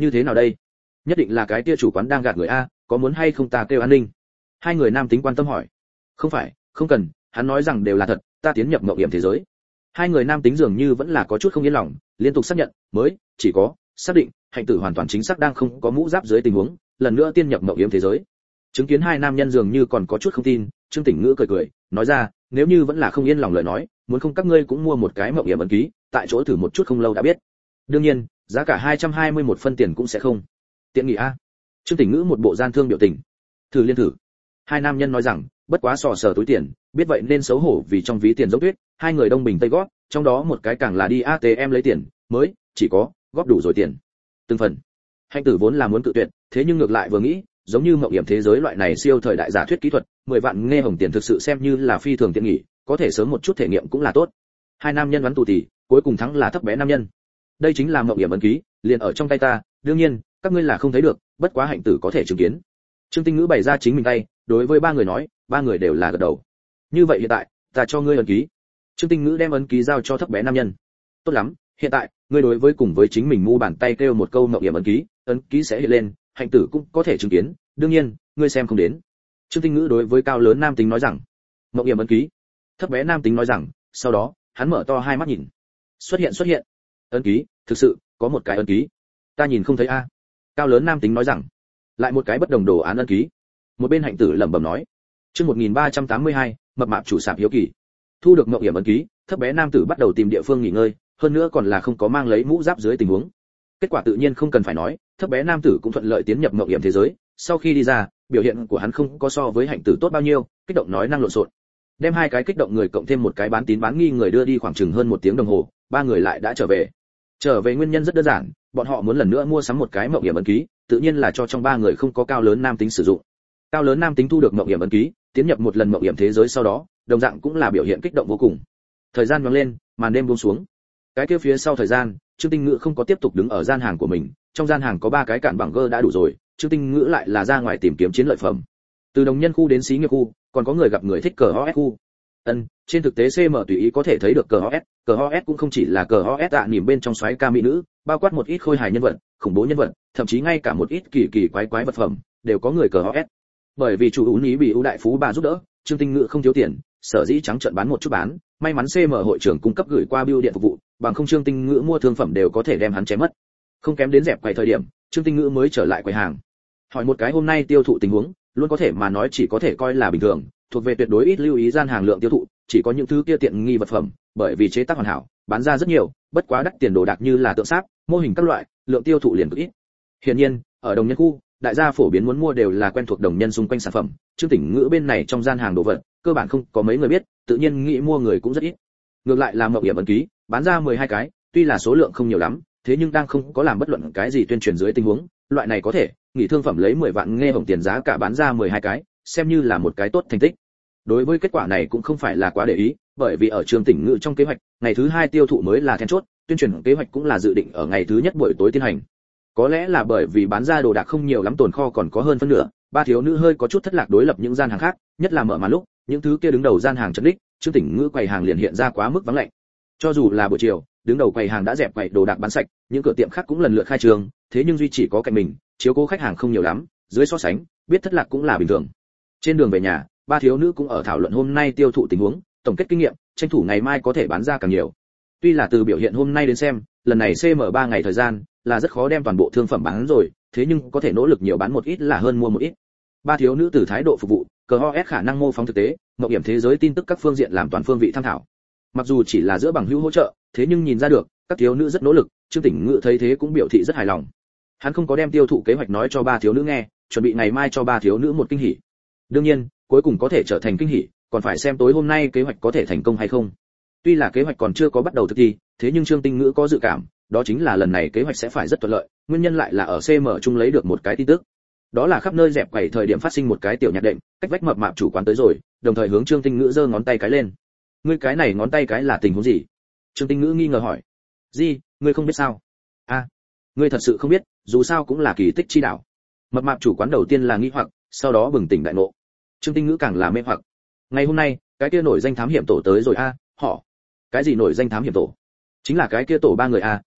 Như thế nào đây? Nhất định là cái kia chủ quán đang gạt người a, có muốn hay không ta kêu an ninh? Hai người nam tính quan tâm hỏi. Không phải, không cần, hắn nói rằng đều là thật, ta tiến nhập mộng hiểm thế giới. Hai người nam tính dường như vẫn là có chút không yên lòng, liên tục xác nhận, mới chỉ có xác định hạnh tử hoàn toàn chính xác đang không có mũ giáp dưới tình huống, lần nữa tiên nhập mộng hiểm thế giới. Chứng kiến hai nam nhân dường như còn có chút không tin, Trương Tỉnh Ngữ cười cười, nói ra, nếu như vẫn là không yên lòng lời nói, muốn không các ngươi cũng mua một cái mộng hiểm ấn ký, tại chỗ thử một chút không lâu đã biết. Đương nhiên, giá cả hai trăm hai mươi mốt phân tiền cũng sẽ không tiện nghỉ a. Trương Tỉnh Ngữ một bộ gian thương biểu tình. Thử liên thử. Hai nam nhân nói rằng, bất quá sò sờ túi tiền, biết vậy nên xấu hổ vì trong ví tiền giống tuyết, hai người đông bình tây gót, trong đó một cái càng là đi a tê em lấy tiền, mới chỉ có góp đủ rồi tiền. Từng phần. Hạnh tử vốn là muốn cự tuyệt, thế nhưng ngược lại vừa nghĩ, giống như mộng hiểm thế giới loại này siêu thời đại giả thuyết kỹ thuật, mười vạn nghe hồng tiền thực sự xem như là phi thường tiện nghỉ, có thể sớm một chút thể nghiệm cũng là tốt. Hai nam nhân đoán tù tỷ, cuối cùng thắng là thấp bé nam nhân. Đây chính là mộng hiểm ấn ký, liền ở trong tay ta, đương nhiên, các ngươi là không thấy được, bất quá hạnh tử có thể chứng kiến. Trương Tinh Ngữ bày ra chính mình tay, đối với ba người nói, ba người đều là gật đầu. Như vậy hiện tại, ta cho ngươi ấn ký. Trương Tinh Ngữ đem ấn ký giao cho thấp bé nam nhân. Tốt lắm, hiện tại, ngươi đối với cùng với chính mình mu bàn tay kêu một câu mộng hiểm ấn ký, ấn ký sẽ hiện lên, hạnh tử cũng có thể chứng kiến, đương nhiên, ngươi xem không đến. Trương Tinh Ngữ đối với cao lớn nam tính nói rằng, mộng hiểm ấn ký. Thấp bé nam tính nói rằng, sau đó, hắn mở to hai mắt nhìn. Xuất hiện xuất hiện. Ấn ký, thực sự, có một cái ấn ký. Ta nhìn không thấy a. Cao lớn nam tính nói rằng, lại một cái bất đồng đồ án ấn ký. Một bên hạnh tử lẩm bẩm nói, chương một nghìn ba trăm tám mươi hai, mập mạp chủ sạp hiếu kỳ. Thu được mộng hiểm ấn ký, thấp bé nam tử bắt đầu tìm địa phương nghỉ ngơi, hơn nữa còn là không có mang lấy mũ giáp dưới tình huống. Kết quả tự nhiên không cần phải nói, thấp bé nam tử cũng thuận lợi tiến nhập mộng hiểm thế giới, sau khi đi ra, biểu hiện của hắn không có so với hạnh tử tốt bao nhiêu, kích động nói năng lộn xộn. Đem hai cái kích động người cộng thêm một cái bán tín bán nghi người đưa đi khoảng chừng hơn một tiếng đồng hồ, ba người lại đã trở về. Trở về nguyên nhân rất đơn giản, bọn họ muốn lần nữa mua sắm một cái mộng hiểm ấn ký, tự nhiên là cho trong ba người không có cao lớn nam tính sử dụng. Cao lớn nam tính thu được mộng hiểm ấn ký, tiến nhập một lần mộng hiểm thế giới sau đó, đồng dạng cũng là biểu hiện kích động vô cùng. Thời gian nhoáng lên, màn đêm buông xuống. Cái kia phía sau thời gian, Trương Tinh Ngữ không có tiếp tục đứng ở gian hàng của mình, trong gian hàng có ba cái cạn bằng gơ đã đủ rồi, Trương Tinh Ngữ lại là ra ngoài tìm kiếm chiến lợi phẩm. Từ đồng nhân khu đến xí nghiệp khu, còn có người gặp người thích cờ o ét khu. Ân, trên thực tế xê em tùy ý có thể thấy được cờ o ét, cờ o ét cũng không chỉ là cờ o ét tạ niềm bên trong xoáy ca mỹ nữ, bao quát một ít khôi hài nhân vật, khủng bố nhân vật, thậm chí ngay cả một ít kỳ kỳ quái quái vật phẩm, đều có người cờ o ét. Bởi vì chủ ún ý bị ưu đại phú bà giúp đỡ, Trương Tinh Ngữ không thiếu tiền, sở dĩ trắng trợn bán một chút bán, may mắn xê em hội trưởng cung cấp gửi qua bưu điện phục vụ, bằng không Trương Tinh Ngữ mua thương phẩm đều có thể đem hắn chém mất. Không kém đến dẹp quầy thời điểm, Trương Tinh Ngữ mới trở lại quầy hàng. Hỏi một cái hôm nay tiêu thụ tình huống, luôn có thể mà nói chỉ có thể coi là bình thường, thuộc về tuyệt đối ít lưu ý gian hàng lượng tiêu thụ, chỉ có những thứ kia tiện nghi vật phẩm, bởi vì chế tác hoàn hảo, bán ra rất nhiều, bất quá đắt tiền đồ đạc như là tượng sáp, mô hình các loại, lượng tiêu thụ liền cực ít. Hiển nhiên, ở đồng nhân khu, đại gia phổ biến muốn mua đều là quen thuộc đồng nhân xung quanh sản phẩm, Trương Tỉnh Ngữ bên này trong gian hàng đồ vật, cơ bản không có mấy người biết, tự nhiên nghĩ mua người cũng rất ít. Ngược lại là mộng hiểm ấn ký, bán ra mười hai cái, tuy là số lượng không nhiều lắm, thế nhưng đang không có làm bất luận cái gì tuyên truyền dưới tình huống, loại này có thể, nghỉ thương phẩm lấy mười vạn nghe hồng tiền giá cả bán ra mười hai cái, xem như là một cái tốt thành tích. Đối với kết quả này cũng không phải là quá để ý, bởi vì ở Trương Tỉnh Ngữ trong kế hoạch, ngày thứ hai tiêu thụ mới là then chốt, tuyên truyền kế hoạch cũng là dự định ở ngày thứ nhất buổi tối tiến hành. Có lẽ là bởi vì bán ra đồ đạc không nhiều lắm, tồn kho còn có hơn phân nửa, ba thiếu nữ hơi có chút thất lạc đối lập những gian hàng khác, nhất là mở màn lúc, những thứ kia đứng đầu gian hàng chật ních, Trương Tỉnh Ngữ quầy hàng liền hiện ra quá mức vắng lạnh. Cho dù là buổi chiều, đứng đầu quầy hàng đã dẹp quầy đồ đạc bán sạch, những cửa tiệm khác cũng lần lượt khai trương, thế nhưng duy chỉ có cạnh mình, chiếu cố khách hàng không nhiều lắm, dưới so sánh, biết thất lạc cũng là bình thường. Trên đường về nhà, ba thiếu nữ cũng ở thảo luận hôm nay tiêu thụ tình huống, tổng kết kinh nghiệm, tranh thủ ngày mai có thể bán ra càng nhiều. Tuy là từ biểu hiện hôm nay đến xem, lần này xê em ba ngày thời gian, là rất khó đem toàn bộ thương phẩm bán rồi, thế nhưng có thể nỗ lực nhiều bán một ít là hơn mua một ít. Ba thiếu nữ từ thái độ phục vụ, cờ o ét khả năng mô phỏng thực tế, mộng hiểm thế giới tin tức các phương diện làm toàn phương vị tham thảo. Mặc dù chỉ là giữa bằng hữu hỗ trợ, thế nhưng nhìn ra được, các thiếu nữ rất nỗ lực, Trương Tỉnh Ngữ thấy thế cũng biểu thị rất hài lòng. Hắn không có đem tiêu thụ kế hoạch nói cho ba thiếu nữ nghe, chuẩn bị ngày mai cho ba thiếu nữ một kinh hỉ. Đương nhiên, cuối cùng có thể trở thành kinh hỉ, còn phải xem tối hôm nay kế hoạch có thể thành công hay không. Tuy là kế hoạch còn chưa có bắt đầu thực thi, thế nhưng Trương Tinh Ngữ có dự cảm, đó chính là lần này kế hoạch sẽ phải rất thuận lợi, nguyên nhân lại là ở xê em chung lấy được một cái tin tức. Đó là khắp nơi dẹp quầy thời điểm phát sinh một cái tiểu nhạc đệm, cách vách mập mạp chủ quán tới rồi, đồng thời hướng Trương Tinh Ngữ giơ ngón tay cái lên. Ngươi cái này ngón tay cái là tình huống gì? Trương Tinh Ngữ nghi ngờ hỏi. Gì, ngươi không biết sao? A, à, ngươi thật sự không biết, dù sao cũng là kỳ tích chi đạo. Mập mạp chủ quán đầu tiên là nghi hoặc, sau đó bừng tỉnh đại ngộ. Trương Tinh Ngữ càng là mê hoặc. Ngày hôm nay, cái kia nổi danh thám hiểm tổ tới rồi a, à, họ. Cái gì nổi danh thám hiểm tổ? Chính là cái kia tổ ba người a, à,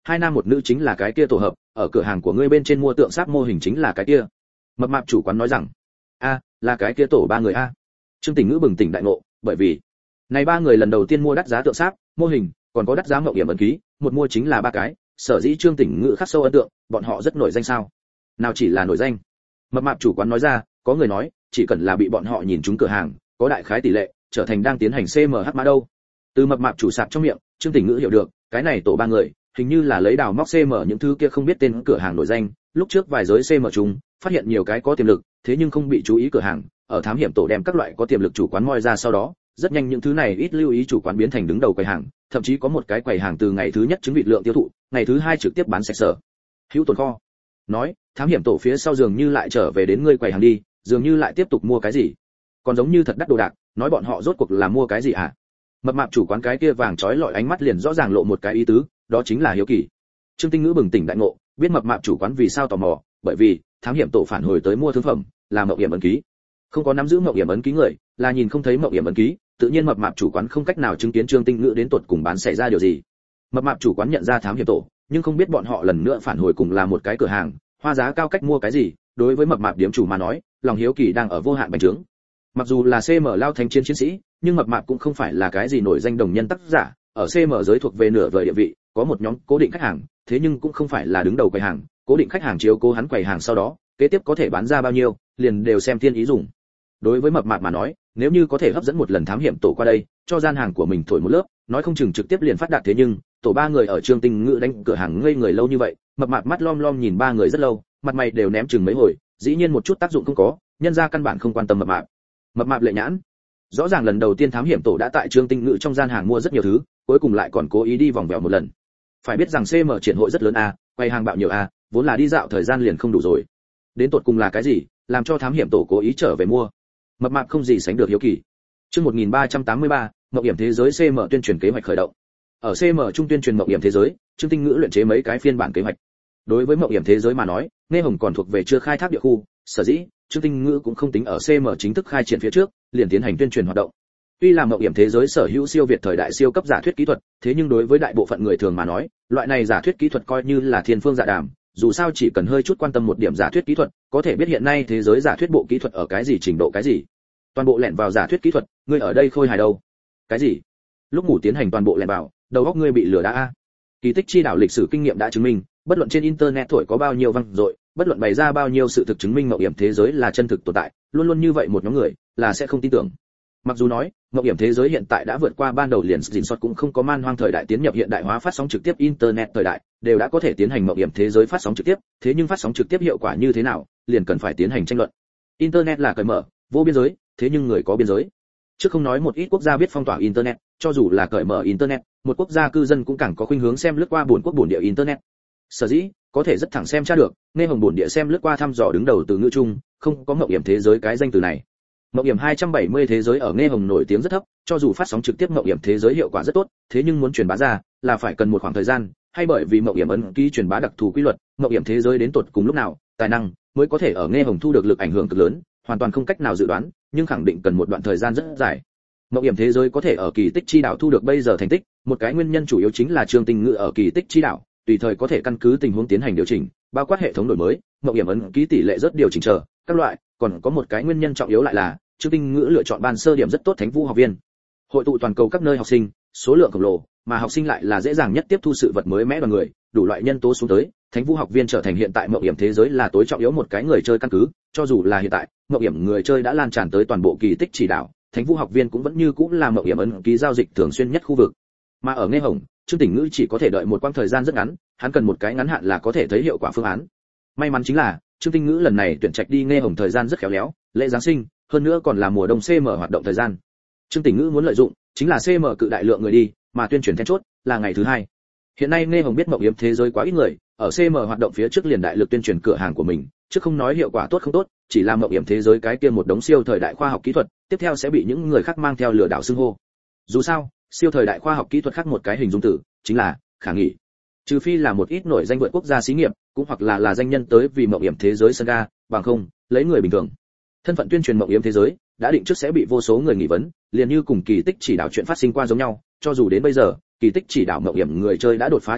hai nam một nữ chính là cái kia tổ hợp, ở cửa hàng của ngươi bên trên mua tượng sáp mô hình chính là cái kia. Mập mạp chủ quán nói rằng, a, là cái kia tổ ba người a. Trương Tình Ngữ bừng tỉnh đại ngộ, bởi vì này ba người lần đầu tiên mua đắt giá tượng sáp mô hình, còn có đắt giá mộng hiểm ấn ký, một mua chính là ba cái, sở dĩ Trương Tình Ngữ khắc sâu ấn tượng, bọn họ rất nổi danh sao? Nào chỉ là nổi danh. Mập mạp chủ quán nói ra, có người nói, chỉ cần là bị bọn họ nhìn trúng cửa hàng, có đại khái tỷ lệ trở thành đang tiến hành xê em hát mã đâu. Từ mập mạp chủ sạp trong miệng, Trương Tình Ngữ hiểu được, cái này tổ ba người, hình như là lấy đào móc xê em những thứ kia không biết tên cửa hàng nổi danh, lúc trước vài giới xê em chúng, phát hiện nhiều cái có tiềm lực, thế nhưng không bị chú ý cửa hàng, ở thám hiểm tổ đem các loại có tiềm lực chủ quán moi ra sau đó, rất nhanh những thứ này ít lưu ý chủ quán biến thành đứng đầu quầy hàng, thậm chí có một cái quầy hàng từ ngày thứ nhất chứng vịt lượng tiêu thụ, ngày thứ hai trực tiếp bán sạch sở hữu tồn kho. Nói, thám hiểm tổ phía sau dường như lại trở về đến ngươi quầy hàng đi, dường như lại tiếp tục mua cái gì, còn giống như thật đắt đồ đạc, nói bọn họ rốt cuộc là mua cái gì hả? Mập mạp chủ quán cái kia vàng chói lọi ánh mắt liền rõ ràng lộ một cái ý tứ, đó chính là hiếu kỳ. Trương Tinh Ngữ bừng tỉnh đại ngộ, biết mập mạp chủ quán vì sao tò mò, bởi vì thám hiểm tổ phản hồi tới mua thương phẩm, là mộng hiểm ấn ký. Không có nắm giữ mộng hiểm ấn ký người, là nhìn không thấy mộng hiểm ấn ký, tự nhiên mập mạp chủ quán không cách nào chứng kiến Trương Tinh Ngữ đến tột cùng bán xảy ra điều gì. Mập mạp chủ quán nhận ra thám hiểm tổ, nhưng không biết bọn họ lần nữa phản hồi cùng là một cái cửa hàng, hoa giá cao cách mua cái gì, đối với mập mạp điểm chủ mà nói, lòng hiếu kỳ đang ở vô hạn bành trướng. Mặc dù là xê em lao thành chiến chiến sĩ, nhưng mập mạp cũng không phải là cái gì nổi danh đồng nhân tác giả, ở xê em giới thuộc về nửa vời địa vị, có một nhóm cố định khách hàng, thế nhưng cũng không phải là đứng đầu quầy hàng, cố định khách hàng chiếu cố hắn quầy hàng sau đó, kế tiếp có thể bán ra bao nhiêu, liền đều xem thiên ý dùng. Đối với mập mạp mà nói, nếu như có thể hấp dẫn một lần thám hiểm tổ qua đây, cho gian hàng của mình thổi một lớp, nói không chừng trực tiếp liền phát đạt, thế nhưng, tổ ba người ở Trương Tinh Ngữ đánh cửa hàng ngây người lâu như vậy, mập mạp mắt lom lom nhìn ba người rất lâu, mặt mày đều ném chừng mấy hồi, dĩ nhiên một chút tác dụng không có, nhân ra căn bản không quan tâm mập mạp. Mập mạp lệ nhãn. Rõ ràng lần đầu tiên thám hiểm tổ đã tại Trương Tinh Ngữ trong gian hàng mua rất nhiều thứ, cuối cùng lại còn cố ý đi vòng vèo một lần. Phải biết rằng xê em triển hội rất lớn a, quầy hàng bạo nhiều a, vốn là đi dạo thời gian liền không đủ rồi. Đến tột cùng là cái gì, làm cho thám hiểm tổ cố ý trở về mua? Mập mạp không gì sánh được hiếu kỳ. Chương một nghìn ba trăm tám mươi ba, mộng hiểm thế giới xê em tuyên truyền kế hoạch khởi động. Ở xê em trung tuyên truyền mộng hiểm thế giới, Trương Tinh Ngữ luyện chế mấy cái phiên bản kế hoạch. Đối với mộng hiểm thế giới mà nói, Nghe Hồng còn thuộc về chưa khai thác địa khu, sở dĩ Trương Tinh Ngữ cũng không tính ở xê em chính thức khai triển phía trước, liền tiến hành tuyên truyền hoạt động. Tuy là mộng hiểm thế giới sở hữu siêu việt thời đại siêu cấp giả thuyết kỹ thuật, thế nhưng đối với đại bộ phận người thường mà nói, loại này giả thuyết kỹ thuật coi như là thiên phương dạ đàm, dù sao chỉ cần hơi chút quan tâm một điểm giả thuyết kỹ thuật, có thể biết hiện nay thế giới giả thuyết bộ kỹ thuật ở cái gì trình độ cái gì. Toàn bộ lẻn vào giả thuyết kỹ thuật, ngươi ở đây khôi hài đâu? Cái gì? Lúc ngủ tiến hành toàn bộ lẻn vào, đầu óc ngươi bị lừa đã a. Kỳ tích chi đảo lịch sử kinh nghiệm đã chứng minh, bất luận trên internet thổi có bao nhiêu văng dội, bất luận bày ra bao nhiêu sự thực chứng minh mộng hiểm thế giới là chân thực tồn tại, luôn luôn như vậy một nhóm người là sẽ không tin tưởng. Mặc dù nói, mộng hiểm thế giới hiện tại đã vượt qua ban đầu liền gìn sót cũng không có man hoang thời đại tiến nhập hiện đại hóa phát sóng trực tiếp internet thời đại, đều đã có thể tiến hành mộng hiểm thế giới phát sóng trực tiếp, thế nhưng phát sóng trực tiếp hiệu quả như thế nào, liền cần phải tiến hành tranh luận. Internet là cởi mở, vô biên giới, thế nhưng người có biên giới. Chứ không nói một ít quốc gia biết phong tỏa internet, cho dù là cởi mở internet, một quốc gia cư dân cũng càng có khuynh hướng xem lướt qua buồn quốc buồn địa internet. Sở dĩ, có thể rất thẳng xem tra được, Nghe Hồng buồn địa xem lướt qua thăm dò đứng đầu từ ngữ chung, không có mộng hiểm thế giới cái danh từ này. Mộng hiểm hai trăm bảy mươi thế giới ở Nghe Hồng nổi tiếng rất thấp, cho dù phát sóng trực tiếp mộng hiểm thế giới hiệu quả rất tốt, thế nhưng muốn truyền bá ra là phải cần một khoảng thời gian, hay bởi vì mộng hiểm ấn ký truyền bá đặc thù quy luật, mộng hiểm thế giới đến tột cùng lúc nào, tài năng mới có thể ở Nghe Hồng thu được lực ảnh hưởng cực lớn, hoàn toàn không cách nào dự đoán, nhưng khẳng định cần một đoạn thời gian rất dài. Mộng hiểm thế giới có thể ở kỳ tích chi đảo thu được bây giờ thành tích, một cái nguyên nhân chủ yếu chính là Trương Tinh Ngữ ở kỳ tích chi đảo, tùy thời có thể căn cứ tình huống tiến hành điều chỉnh, bao quát hệ thống đổi mới, mộng hiểm ấn ký tỷ lệ rất điều chỉnh chờ, các loại, còn có một cái nguyên nhân trọng yếu lại là Trương Tinh Ngữ lựa chọn ban sơ điểm rất tốt Thánh Vũ học viên. Hội tụ toàn cầu các nơi học sinh, số lượng khổng lồ, mà học sinh lại là dễ dàng nhất tiếp thu sự vật mới mẽ đoàn người, đủ loại nhân tố xuống tới, Thánh Vũ học viên trở thành hiện tại mộng hiểm thế giới là tối trọng yếu một cái người chơi căn cứ, cho dù là hiện tại, mộng hiểm người chơi đã lan tràn tới toàn bộ kỳ tích chỉ đảo, Thánh Vũ học viên cũng vẫn như cũng là mộng hiểm ấn ký giao dịch thường xuyên nhất khu vực. Mà ở Nghe Hồng, Trương Tinh Ngữ chỉ có thể đợi một quãng thời gian rất ngắn, hắn cần một cái ngắn hạn là có thể thấy hiệu quả phương án. May mắn chính là, Trương Tinh Ngữ lần này tuyển trạch đi Nghe Hồng thời gian rất khéo léo, lễ giáng sinh, hơn nữa còn là mùa đông xê em hoạt động thời gian. Trương Tinh Ngữ muốn lợi dụng chính là xê em cự đại lượng người đi, mà tuyên truyền then chốt là ngày thứ hai. Hiện nay Nghe Hồng biết mộng hiểm thế giới quá ít người, ở xê em hoạt động phía trước liền đại lực tuyên truyền cửa hàng của mình, chứ không nói hiệu quả tốt không tốt, chỉ là mộng hiểm thế giới cái kia một đống siêu thời đại khoa học kỹ thuật, tiếp theo sẽ bị những người khác mang theo lừa đảo xưng hô. Dù sao, siêu thời đại khoa học kỹ thuật khác một cái hình dung từ, chính là khả nghỉ. Trừ phi là một ít nổi danh vượt quốc gia xí nghiệp, cũng hoặc là là danh nhân tới vì mộng hiểm thế giới sân ga, bằng không, lấy người bình thường. Thân phận tuyên truyền mộng hiểm thế giới đã định trước sẽ bị vô số người nghi vấn, liền như cùng kỳ tích chỉ đảo chuyện phát sinh qua giống nhau, cho dù đến bây giờ, kỳ tích chỉ đảo mộng hiểm người chơi đã đột phá trăm vạn,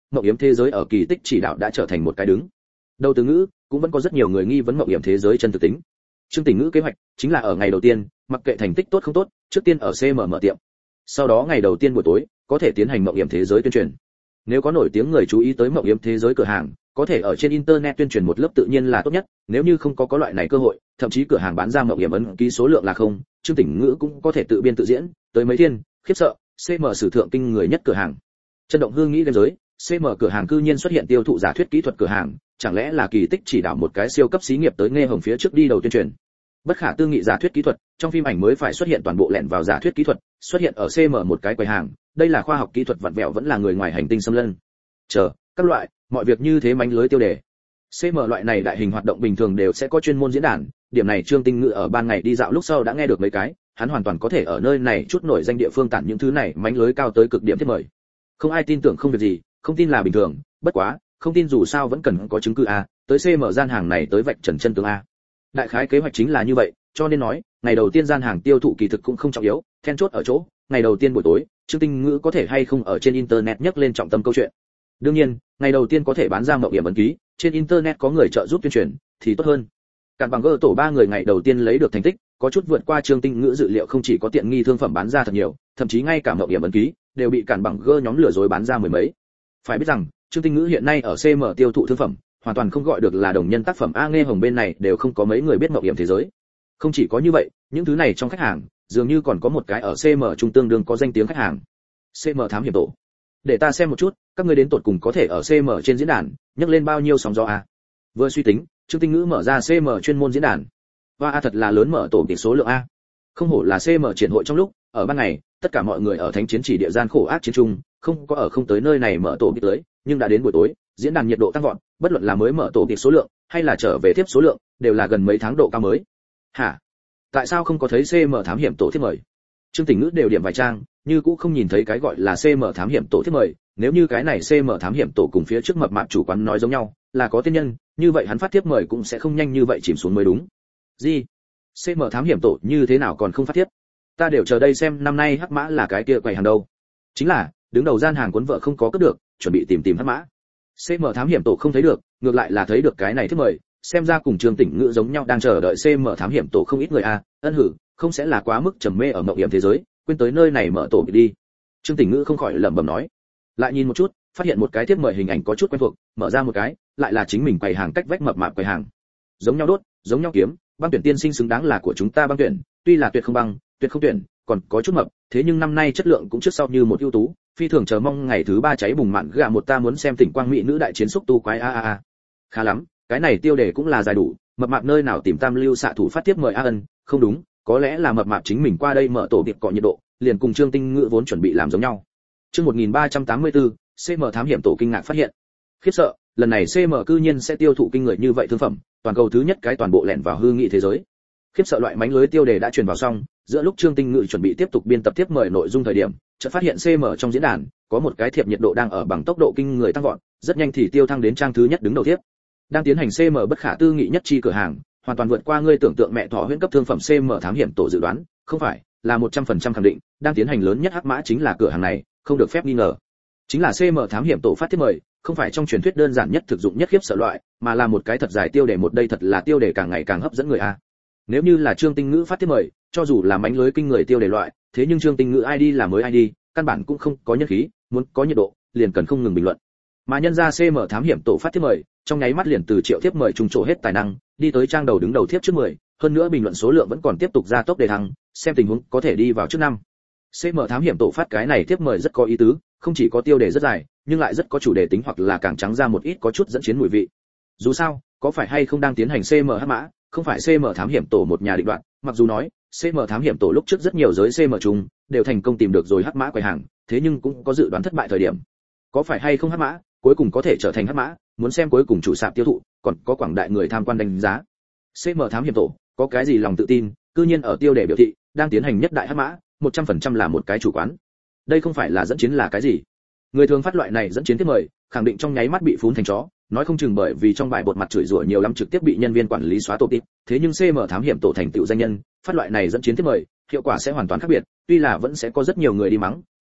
mộng yếm thế giới ở kỳ tích chỉ đạo đã trở thành một cái đứng đầu từ ngữ, cũng vẫn có rất nhiều người nghi vấn mộng yếm thế giới chân thực tính. Trương Tình Ngữ kế hoạch chính là ở ngày đầu tiên, mặc kệ thành tích tốt không tốt, trước tiên ở xê em mở tiệm. Sau đó ngày đầu tiên buổi tối, có thể tiến hành mộng yếm thế giới tuyên truyền. Nếu có nổi tiếng người chú ý tới mộng yếm thế giới cửa hàng, có thể ở trên internet tuyên truyền một lớp tự nhiên là tốt nhất, nếu như không có có loại này cơ hội, thậm chí cửa hàng bán ra mộng yếm ấn ký số lượng là không, Trương Tình Ngữ cũng có thể tự biên tự diễn, tới mấy thiên, khiếp sợ, xê em sử thượng kinh người nhất cửa hàng. Chân động hương nghĩ game giới, xê em cửa hàng cư nhiên xuất hiện tiêu thụ giả thuyết kỹ thuật cửa hàng, chẳng lẽ là kỳ tích chỉ đạo một cái siêu cấp xí nghiệp tới nghe hồng phía trước đi đầu tuyên truyền. Bất khả tư nghị giả thuyết kỹ thuật, trong phim ảnh mới phải xuất hiện toàn bộ lẻn vào giả thuyết kỹ thuật, xuất hiện ở xê em một cái quầy hàng, đây là khoa học kỹ thuật vặn vẹo vẫn là người ngoài hành tinh xâm lấn. Chờ, các loại, mọi việc như thế mánh lưới tiêu đề. xê em loại này đại hình hoạt động bình thường đều sẽ có chuyên môn diễn đàn, điểm này Trương Tinh Ngữ ở ban ngày đi dạo lúc sau đã nghe được mấy cái, hắn hoàn toàn có thể ở nơi này chút nổi danh địa phương tản những thứ này mánh lưới cao tới cực điểm thiết mời. Không ai tin tưởng không việc gì, không tin là bình thường, bất quá, không tin dù sao vẫn cần có chứng cứ a, tới xê em gian hàng này tới vạch trần chân tướng a. Đại khái kế hoạch chính là như vậy, cho nên nói, ngày đầu tiên gian hàng tiêu thụ kỳ thực cũng không trọng yếu, then chốt ở chỗ, ngày đầu tiên buổi tối, Trương Tinh Ngữ có thể hay không ở trên internet nhắc lên trọng tâm câu chuyện. Đương nhiên, ngày đầu tiên có thể bán ra mộng điểm ấn ký, trên internet có người trợ giúp tuyên truyền thì tốt hơn. Cản bằng gơ tổ ba người ngày đầu tiên lấy được thành tích, có chút vượt qua Trương Tinh Ngữ dự liệu, không chỉ có tiện nghi thương phẩm bán ra thật nhiều, thậm chí ngay cả mộng điểm ấn ký đều bị cản bằng gơ nhóm lừa dối bán ra mười mấy. Phải biết rằng, Trương Tinh Ngữ hiện nay ở xê em tiêu thụ thương phẩm, hoàn toàn không gọi được là đồng nhân tác phẩm a, nghe hồng bên này đều không có mấy người biết mộng điểm thế giới. Không chỉ có như vậy, những thứ này trong khách hàng, dường như còn có một cái ở xê em trung tương đương có danh tiếng khách hàng. xê em thám hiểm tổ. Để ta xem một chút, các ngươi đến tột cùng có thể ở xê em trên diễn đàn nhắc lên bao nhiêu sóng gió a. Vừa suy tính, Trương Tinh Ngữ mở ra xê em chuyên môn diễn đàn. Và a thật là lớn mở tổ tỷ số lượng a. Không hổ là xê em triển hội trong lúc, ở ban ngày, tất cả mọi người ở thánh chiến chỉ địa gian khổ ác chiến chung, không có ở không tới nơi này mở tổ tỷ tới, nhưng đã đến buổi tối, diễn đàn nhiệt độ tăng vọt, bất luận là mới mở tổ tỷ số lượng, hay là trở về tiếp số lượng, đều là gần mấy tháng độ cao mới. Hả? Tại sao không có thấy xê em thám hiểm tổ thiết mời? Trương Tình Ngữ đều điểm vài trang, như cũ không nhìn thấy cái gọi là xê em thám hiểm tổ thiết mời, nếu như cái này xê em thám hiểm tổ cùng phía trước mập mạp chủ quán nói giống nhau, là có tiên nhân, như vậy hắn phát tiếp mời cũng sẽ không nhanh như vậy chìm xuống mới đúng. Gì? xê em thám hiểm tổ như thế nào còn không phát tiếp? Ta đều chờ đây xem năm nay hắc mã là cái kia quầy hàng đâu. Chính là, đứng đầu gian hàng cuốn vợ không có cướp được, chuẩn bị tìm tìm hắc mã. xê em thám hiểm tổ không thấy được, ngược lại là thấy được cái này thiết mời, xem ra cùng Trương Tỉnh Ngữ giống nhau đang chờ đợi xê em thám hiểm tổ không ít người a, ân hử, không sẽ là quá mức trầm mê ở mộng hiểm thế giới, quên tới nơi này mở tổ đi. Trương Tỉnh Ngữ không khỏi lẩm bẩm nói. Lại nhìn một chút, phát hiện một cái thiết mời hình ảnh có chút quen thuộc, mở ra một cái, lại là chính mình quầy hàng cách vách mập mạp quầy hàng. Giống nhau đốt, giống nhau kiếm, băng tuyển tiên sinh xứng đáng là của chúng ta băng tuyển, tuy là tuyệt không băng, tuyệt không tuyển, còn có chút mập, thế nhưng năm nay chất lượng cũng trước sau như một ưu tú, phi thường chờ mong ngày thứ ba cháy bùng mạn gà một ta muốn xem tỉnh quang mỹ nữ đại chiến xúc tu quái a a a. Khá lắm, cái này tiêu đề cũng là dài đủ, mập mạp nơi nào tìm tam lưu xạ thủ phát tiếp mời a ân, không đúng, có lẽ là mập mạp chính mình qua đây mở tổ tiệc cọ nhiệt độ, liền cùng Trương Tinh Ngữ vốn chuẩn bị làm giống nhau. Chương một nghìn ba trăm tám mươi tư, xê em thám hiểm tổ kinh ngạc phát hiện. Khiếp sợ, lần này xê em cư nhiên sẽ tiêu thụ kinh người như vậy thương phẩm, toàn cầu thứ nhất cái toàn bộ lẻn vào hư nghị thế giới. Khiếp sợ loại mánh lưới tiêu đề đã truyền vào xong, giữa lúc Trương Tinh Ngữ chuẩn bị tiếp tục biên tập tiếp mời nội dung thời điểm, chợt phát hiện xê em trong diễn đàn có một cái thiệp nhiệt độ đang ở bằng tốc độ kinh người tăng vọt, rất nhanh thì tiêu thăng đến trang thứ nhất đứng đầu tiếp. Đang tiến hành xê em bất khả tư nghị nhất chi cửa hàng, hoàn toàn vượt qua ngươi tưởng tượng mẹ thỏ huyễn cấp thương phẩm xê em thám hiểm tổ dự đoán, không phải, là một trăm phần trăm khẳng định, đang tiến hành lớn nhất hắc mã chính là cửa hàng này, không được phép nghi ngờ. Chính là xê em thám hiểm tổ phát tiếp mời, không phải trong truyền thuyết đơn giản nhất thực dụng nhất khiếp sợ loại, mà là một cái thật dài tiêu đề, một đây thật là tiêu đề càng ngày càng hấp dẫn người a. Nếu như là Trương Tinh Ngữ phát tiếp mời, cho dù là mánh lưới kinh người tiêu đề loại, thế nhưng Trương Tinh Ngữ i đê là mới i đê, căn bản cũng không có nhân khí, muốn có nhiệt độ, liền cần không ngừng bình luận. Mà nhân ra xê em thám hiểm tổ phát tiếp mời, trong nháy mắt liền từ triệu tiếp mời trùng trổ hết tài năng, đi tới trang đầu đứng đầu tiếp trước mười, hơn nữa bình luận số lượng vẫn còn tiếp tục gia tốc đề thăng, xem tình huống có thể đi vào trước năm. xê em thám hiểm tổ phát cái này tiếp mời rất có ý tứ, không chỉ có tiêu đề rất dài, nhưng lại rất có chủ đề tính, hoặc là càng trắng ra một ít có chút dẫn chiến mùi vị. Dù sao, có phải hay không đang tiến hành xê em hắc mã, không phải xê em thám hiểm tổ một nhà định đoạt, mặc dù nói, xê em thám hiểm tổ lúc trước rất nhiều giới xê em chung đều thành công tìm được rồi hắc mã quầy hàng, thế nhưng cũng có dự đoán thất bại thời điểm. Có phải hay không hắc mã, cuối cùng có thể trở thành hắc mã, muốn xem cuối cùng chủ sạp tiêu thụ, còn có quảng đại người tham quan đánh giá. xê em thám hiểm tổ có cái gì lòng tự tin, cư nhiên ở tiêu đề biểu thị đang tiến hành nhất đại hắc mã, một trăm phần trăm là một cái chủ quán. Đây không phải là dẫn chiến là cái gì? Người thường phát loại này dẫn chiến tiếp mời, khẳng định trong nháy mắt bị phún thành chó, nói không chừng bởi vì trong bài bột mặt chửi rủa nhiều lắm trực tiếp bị nhân viên quản lý xóa tổ tip, thế nhưng xê em thám hiểm tổ thành tựu danh nhân, phát loại này dẫn chiến tiếp mời, hiệu quả sẽ hoàn toàn khác biệt, tuy là vẫn sẽ có rất nhiều người đi mắng,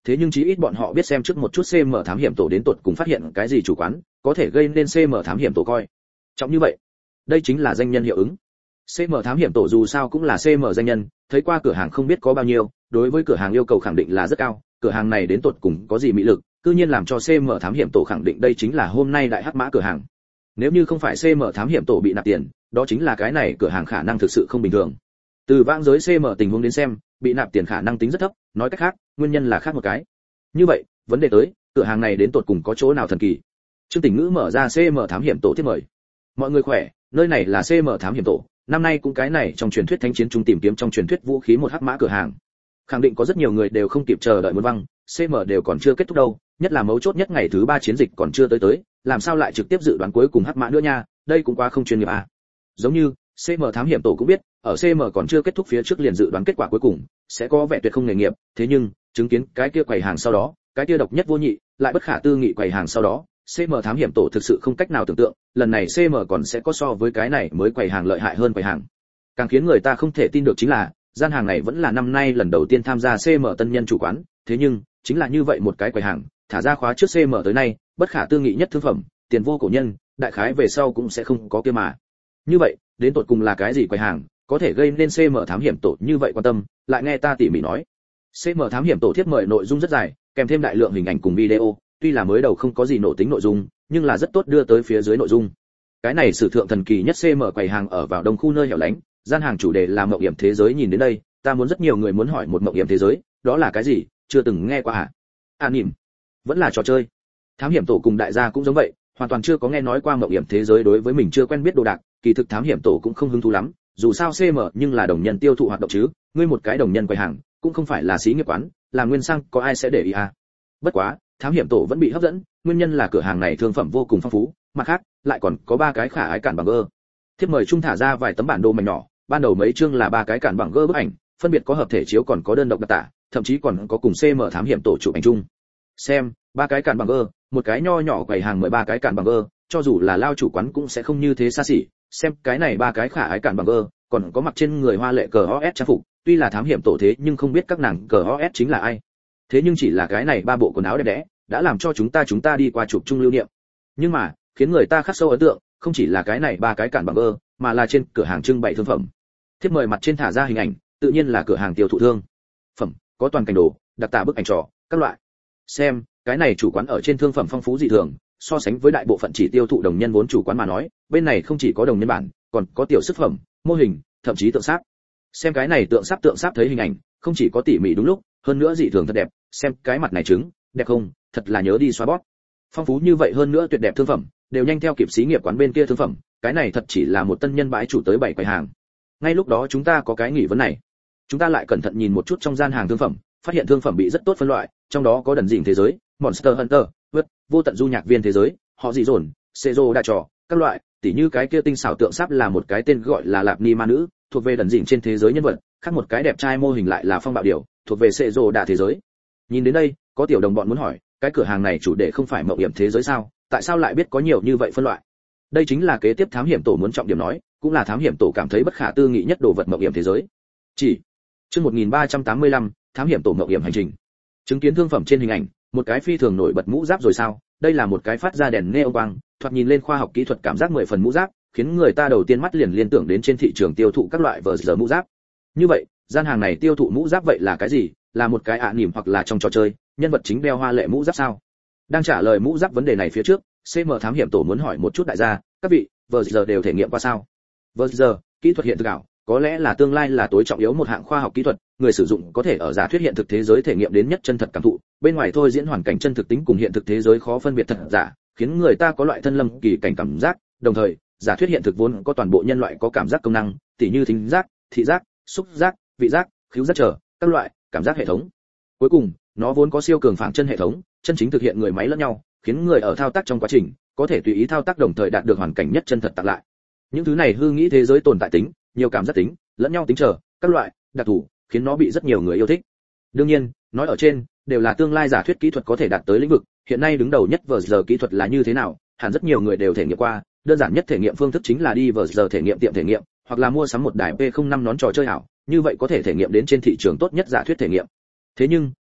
thế nhưng chí ít bọn họ biết xem trước một chút xê em thám hiểm tổ đến tột cùng phát hiện cái gì chủ quán có thể gây nên xê em thám hiểm tổ coi trọng như vậy. Đây chính là danh nhân hiệu ứng. xê em thám hiểm tổ dù sao cũng là xê em danh nhân, thấy qua cửa hàng không biết có bao nhiêu, đối với cửa hàng yêu cầu khẳng định là rất cao, cửa hàng này đến tột cùng có gì mỹ lực, tự nhiên làm cho xê em thám hiểm tổ khẳng định đây chính là hôm nay đại hắc mã cửa hàng. Nếu như không phải xê em thám hiểm tổ bị nạp tiền, đó chính là cái này cửa hàng khả năng thực sự không bình thường. Từ vãng giới xê em tình huống đến xem, bị nạp tiền khả năng tính rất thấp, nói cách khác, nguyên nhân là khác một cái. Như vậy, vấn đề tới, cửa hàng này đến tột cùng có chỗ nào thần kỳ? Trương Tỉnh Ngữ mở ra xê em thám hiểm tổ tiếp mời. Mọi người khỏe, nơi này là xê em thám hiểm tổ, năm nay cũng cái này trong truyền thuyết thánh chiến trung tìm kiếm trong truyền thuyết vũ khí một hắc mã cửa hàng. Khẳng định có rất nhiều người đều không kịp chờ đợi muốn văng, xê em đều còn chưa kết thúc đâu, nhất là mấu chốt nhất ngày thứ ba chiến dịch còn chưa tới tới, làm sao lại trực tiếp dự đoán cuối cùng hắc mã nữa nha, đây cũng quá không chuyên nghiệp à. Giống như, xê em thám hiểm tổ cũng biết, ở xê em còn chưa kết thúc phía trước liền dự đoán kết quả cuối cùng, sẽ có vẻ tuyệt không nghề nghiệp, thế nhưng, chứng kiến cái kia quầy hàng sau đó, cái kia độc nhất vô nhị, lại bất khả tư nghị quầy hàng sau đó, xê em thám hiểm tổ thực sự không cách nào tưởng tượng, lần này xê em còn sẽ có so với cái này mới quầy hàng lợi hại hơn quầy hàng. Càng khiến người ta không thể tin được chính là, gian hàng này vẫn là năm nay lần đầu tiên tham gia xê em tân nhân chủ quán, thế nhưng, chính là như vậy một cái quầy hàng, thả ra khóa trước xê em tới nay, bất khả tư nghị nhất thương phẩm, tiền vô cổ nhân, đại khái về sau cũng sẽ không có kia mà. Như vậy, đến tột cùng là cái gì quầy hàng, có thể gây nên xê em thám hiểm tổ như vậy quan tâm, lại nghe ta tỉ mỉ nói. xê em thám hiểm tổ thiết mời nội dung rất dài, kèm thêm đại lượng hình ảnh cùng video, tuy là mới đầu không có gì nổ tính nội dung, nhưng là rất tốt đưa tới phía dưới nội dung. Cái này sử thượng thần kỳ nhất xê em quầy hàng ở vào đông khu nơi hẻo lánh, gian hàng chủ đề là mộng hiểm thế giới. Nhìn đến đây, ta muốn rất nhiều người muốn hỏi một mộng hiểm thế giới, đó là cái gì, chưa từng nghe qua à? À nhỉm, vẫn là trò chơi. Thám hiểm tổ cùng đại gia cũng giống vậy, hoàn toàn chưa có nghe nói qua mộng hiểm thế giới, đối với mình chưa quen biết đồ đạc, kỳ thực thám hiểm tổ cũng không hứng thú lắm, dù sao xê em nhưng là đồng nhân tiêu thụ hoạt động chứ, ngươi một cái đồng nhân quầy hàng, cũng không phải là xí nghiệp quán, làm nguyên sang có ai sẽ để ý à? Bất quá, thám hiểm tổ vẫn bị hấp dẫn, nguyên nhân là cửa hàng này thương phẩm vô cùng phong phú, mặt khác, lại còn có ba cái khả ái cản bằng gơ. Thiếp mời trung thả ra vài tấm bản đồ mảnh nhỏ, ban đầu mấy chương là ba cái cản bằng gơ bức ảnh, phân biệt có hợp thể chiếu còn có đơn độc đặc tả, thậm chí còn có cùng xê em thám hiểm tổ chụp ảnh chung. Xem, ba cái cản bằng gơ, một cái nho nhỏ quầy hàng mười ba cái cản bằng gơ, cho dù là lao chủ quán cũng sẽ không như thế xa xỉ. Xem, cái này ba cái khả ái cản bằng gơ, còn có mặc trên người hoa lệ cờ o ét trang phục, tuy là thám hiểm tổ thế nhưng không biết các nàng cờ o ét chính là ai. Thế nhưng chỉ là cái này ba bộ quần áo đẹp đẽ, đã làm cho chúng ta chúng ta đi qua chụp chung lưu niệm. Nhưng mà, khiến người ta khắc sâu ấn tượng, không chỉ là cái này ba cái cản bằng gơ, mà là trên cửa hàng trưng bày thương phẩm. Thiếp mời mặt trên thả ra hình ảnh, tự nhiên là cửa hàng tiêu thụ thương phẩm, có toàn cảnh đồ, đặc tả bức ảnh trò, các loại. Xem, cái này chủ quán ở trên thương phẩm phong phú dị thường, so sánh với đại bộ phận chỉ tiêu thụ đồng nhân vốn chủ quán mà nói, bên này không chỉ có đồng nhân bản, còn có tiểu sức phẩm, mô hình, thậm chí tượng sáp. Xem cái này tượng sáp tượng sáp thấy hình ảnh, không chỉ có tỉ mỉ đúng lúc, hơn nữa dị thường thật đẹp, xem cái mặt này trứng, đẹp không, thật là nhớ đi xóa bóp. Phong phú như vậy hơn nữa tuyệt đẹp thương phẩm, đều nhanh theo kịp xí nghiệp quán bên kia thương phẩm, cái này thật chỉ là một tân nhân bãi chủ tới bảy quầy hàng. Ngay lúc đó chúng ta có cái nghỉ vấn này. Chúng ta lại cẩn thận nhìn một chút trong gian hàng thương phẩm, phát hiện thương phẩm bị rất tốt phân loại, trong đó có đần dịnh thế giới, Monster Hunter, vượt, vô tận du nhạc viên thế giới, họ dị dồn, Sezo đa trò, các loại, tỉ như cái kia tinh xảo tượng sáp là một cái tên gọi là Lạp Ni ma nữ, thuộc về đần dịnh trên thế giới nhân vật, khác một cái đẹp trai mô hình lại là Phong Bạo Điểu, thuộc về Sezo đa thế giới. Nhìn đến đây, có tiểu đồng bọn muốn hỏi, cái cửa hàng này chủ đề không phải mộng hiểm thế giới sao, tại sao lại biết có nhiều như vậy phân loại? Đây chính là kế tiếp thám hiểm tổ muốn trọng điểm nói, cũng là thám hiểm tổ cảm thấy bất khả tư nghị nhất đồ vật mộng hiểm thế giới. Chỉ chương một nghìn ba trăm tám mươi lăm, thám hiểm tổ mộng hiểm hành trình. Chứng kiến thương phẩm trên hình ảnh, một cái phi thường nổi bật mũ giáp rồi sao? Đây là một cái phát ra đèn neon quang, thoạt nhìn lên khoa học kỹ thuật cảm giác mười phần mũ giáp, khiến người ta đầu tiên mắt liền liên tưởng đến trên thị trường tiêu thụ các loại vờ giờ mũ giáp. Như vậy, gian hàng này tiêu thụ mũ giáp vậy là cái gì? Là một cái ạ niềm hoặc là trong trò chơi, nhân vật chính đeo hoa lệ mũ giáp sao? Đang trả lời mũ giáp vấn đề này phía trước, xê em thám hiểm tổ muốn hỏi một chút đại gia, các vị, vờ giờ đều thể nghiệm qua sao? Vờ giờ, kỹ thuật hiện thực ảo, có lẽ là tương lai là tối trọng yếu một hạng khoa học kỹ thuật, người sử dụng có thể ở giả thuyết hiện thực thế giới thể nghiệm đến nhất chân thật cảm thụ, bên ngoài thôi diễn hoàn cảnh chân thực tính cùng hiện thực thế giới khó phân biệt thật giả, khiến người ta có loại thân lâm kỳ cảnh cảm giác, đồng thời, giả thuyết hiện thực vốn có toàn bộ nhân loại có cảm giác công năng, tỉ như thính giác, thị giác, xúc giác, vị giác, khứu giác trở, các loại cảm giác hệ thống. Cuối cùng, nó vốn có siêu cường phản chân hệ thống, chân chính thực hiện người máy lẫn nhau, khiến người ở thao tác trong quá trình có thể tùy ý thao tác đồng thời đạt được hoàn cảnh nhất chân thật tặng lại. Những thứ này hư nghĩ thế giới tồn tại tính, nhiều cảm giác tính, lẫn nhau tính trở, các loại đặc thù, khiến nó bị rất nhiều người yêu thích. Đương nhiên, nói ở trên đều là tương lai giả thuyết kỹ thuật có thể đạt tới lĩnh vực, hiện nay đứng đầu nhất vờ giờ kỹ thuật là như thế nào, hẳn rất nhiều người đều thể nghiệm qua, đơn giản nhất thể nghiệm phương thức chính là đi vờ giờ thể nghiệm tiệm thể nghiệm, hoặc là mua sắm một đài P không năm nón trò chơi ảo, như vậy có thể thể nghiệm đến trên thị trường tốt nhất giả thuyết thể nghiệm. Thế nhưng,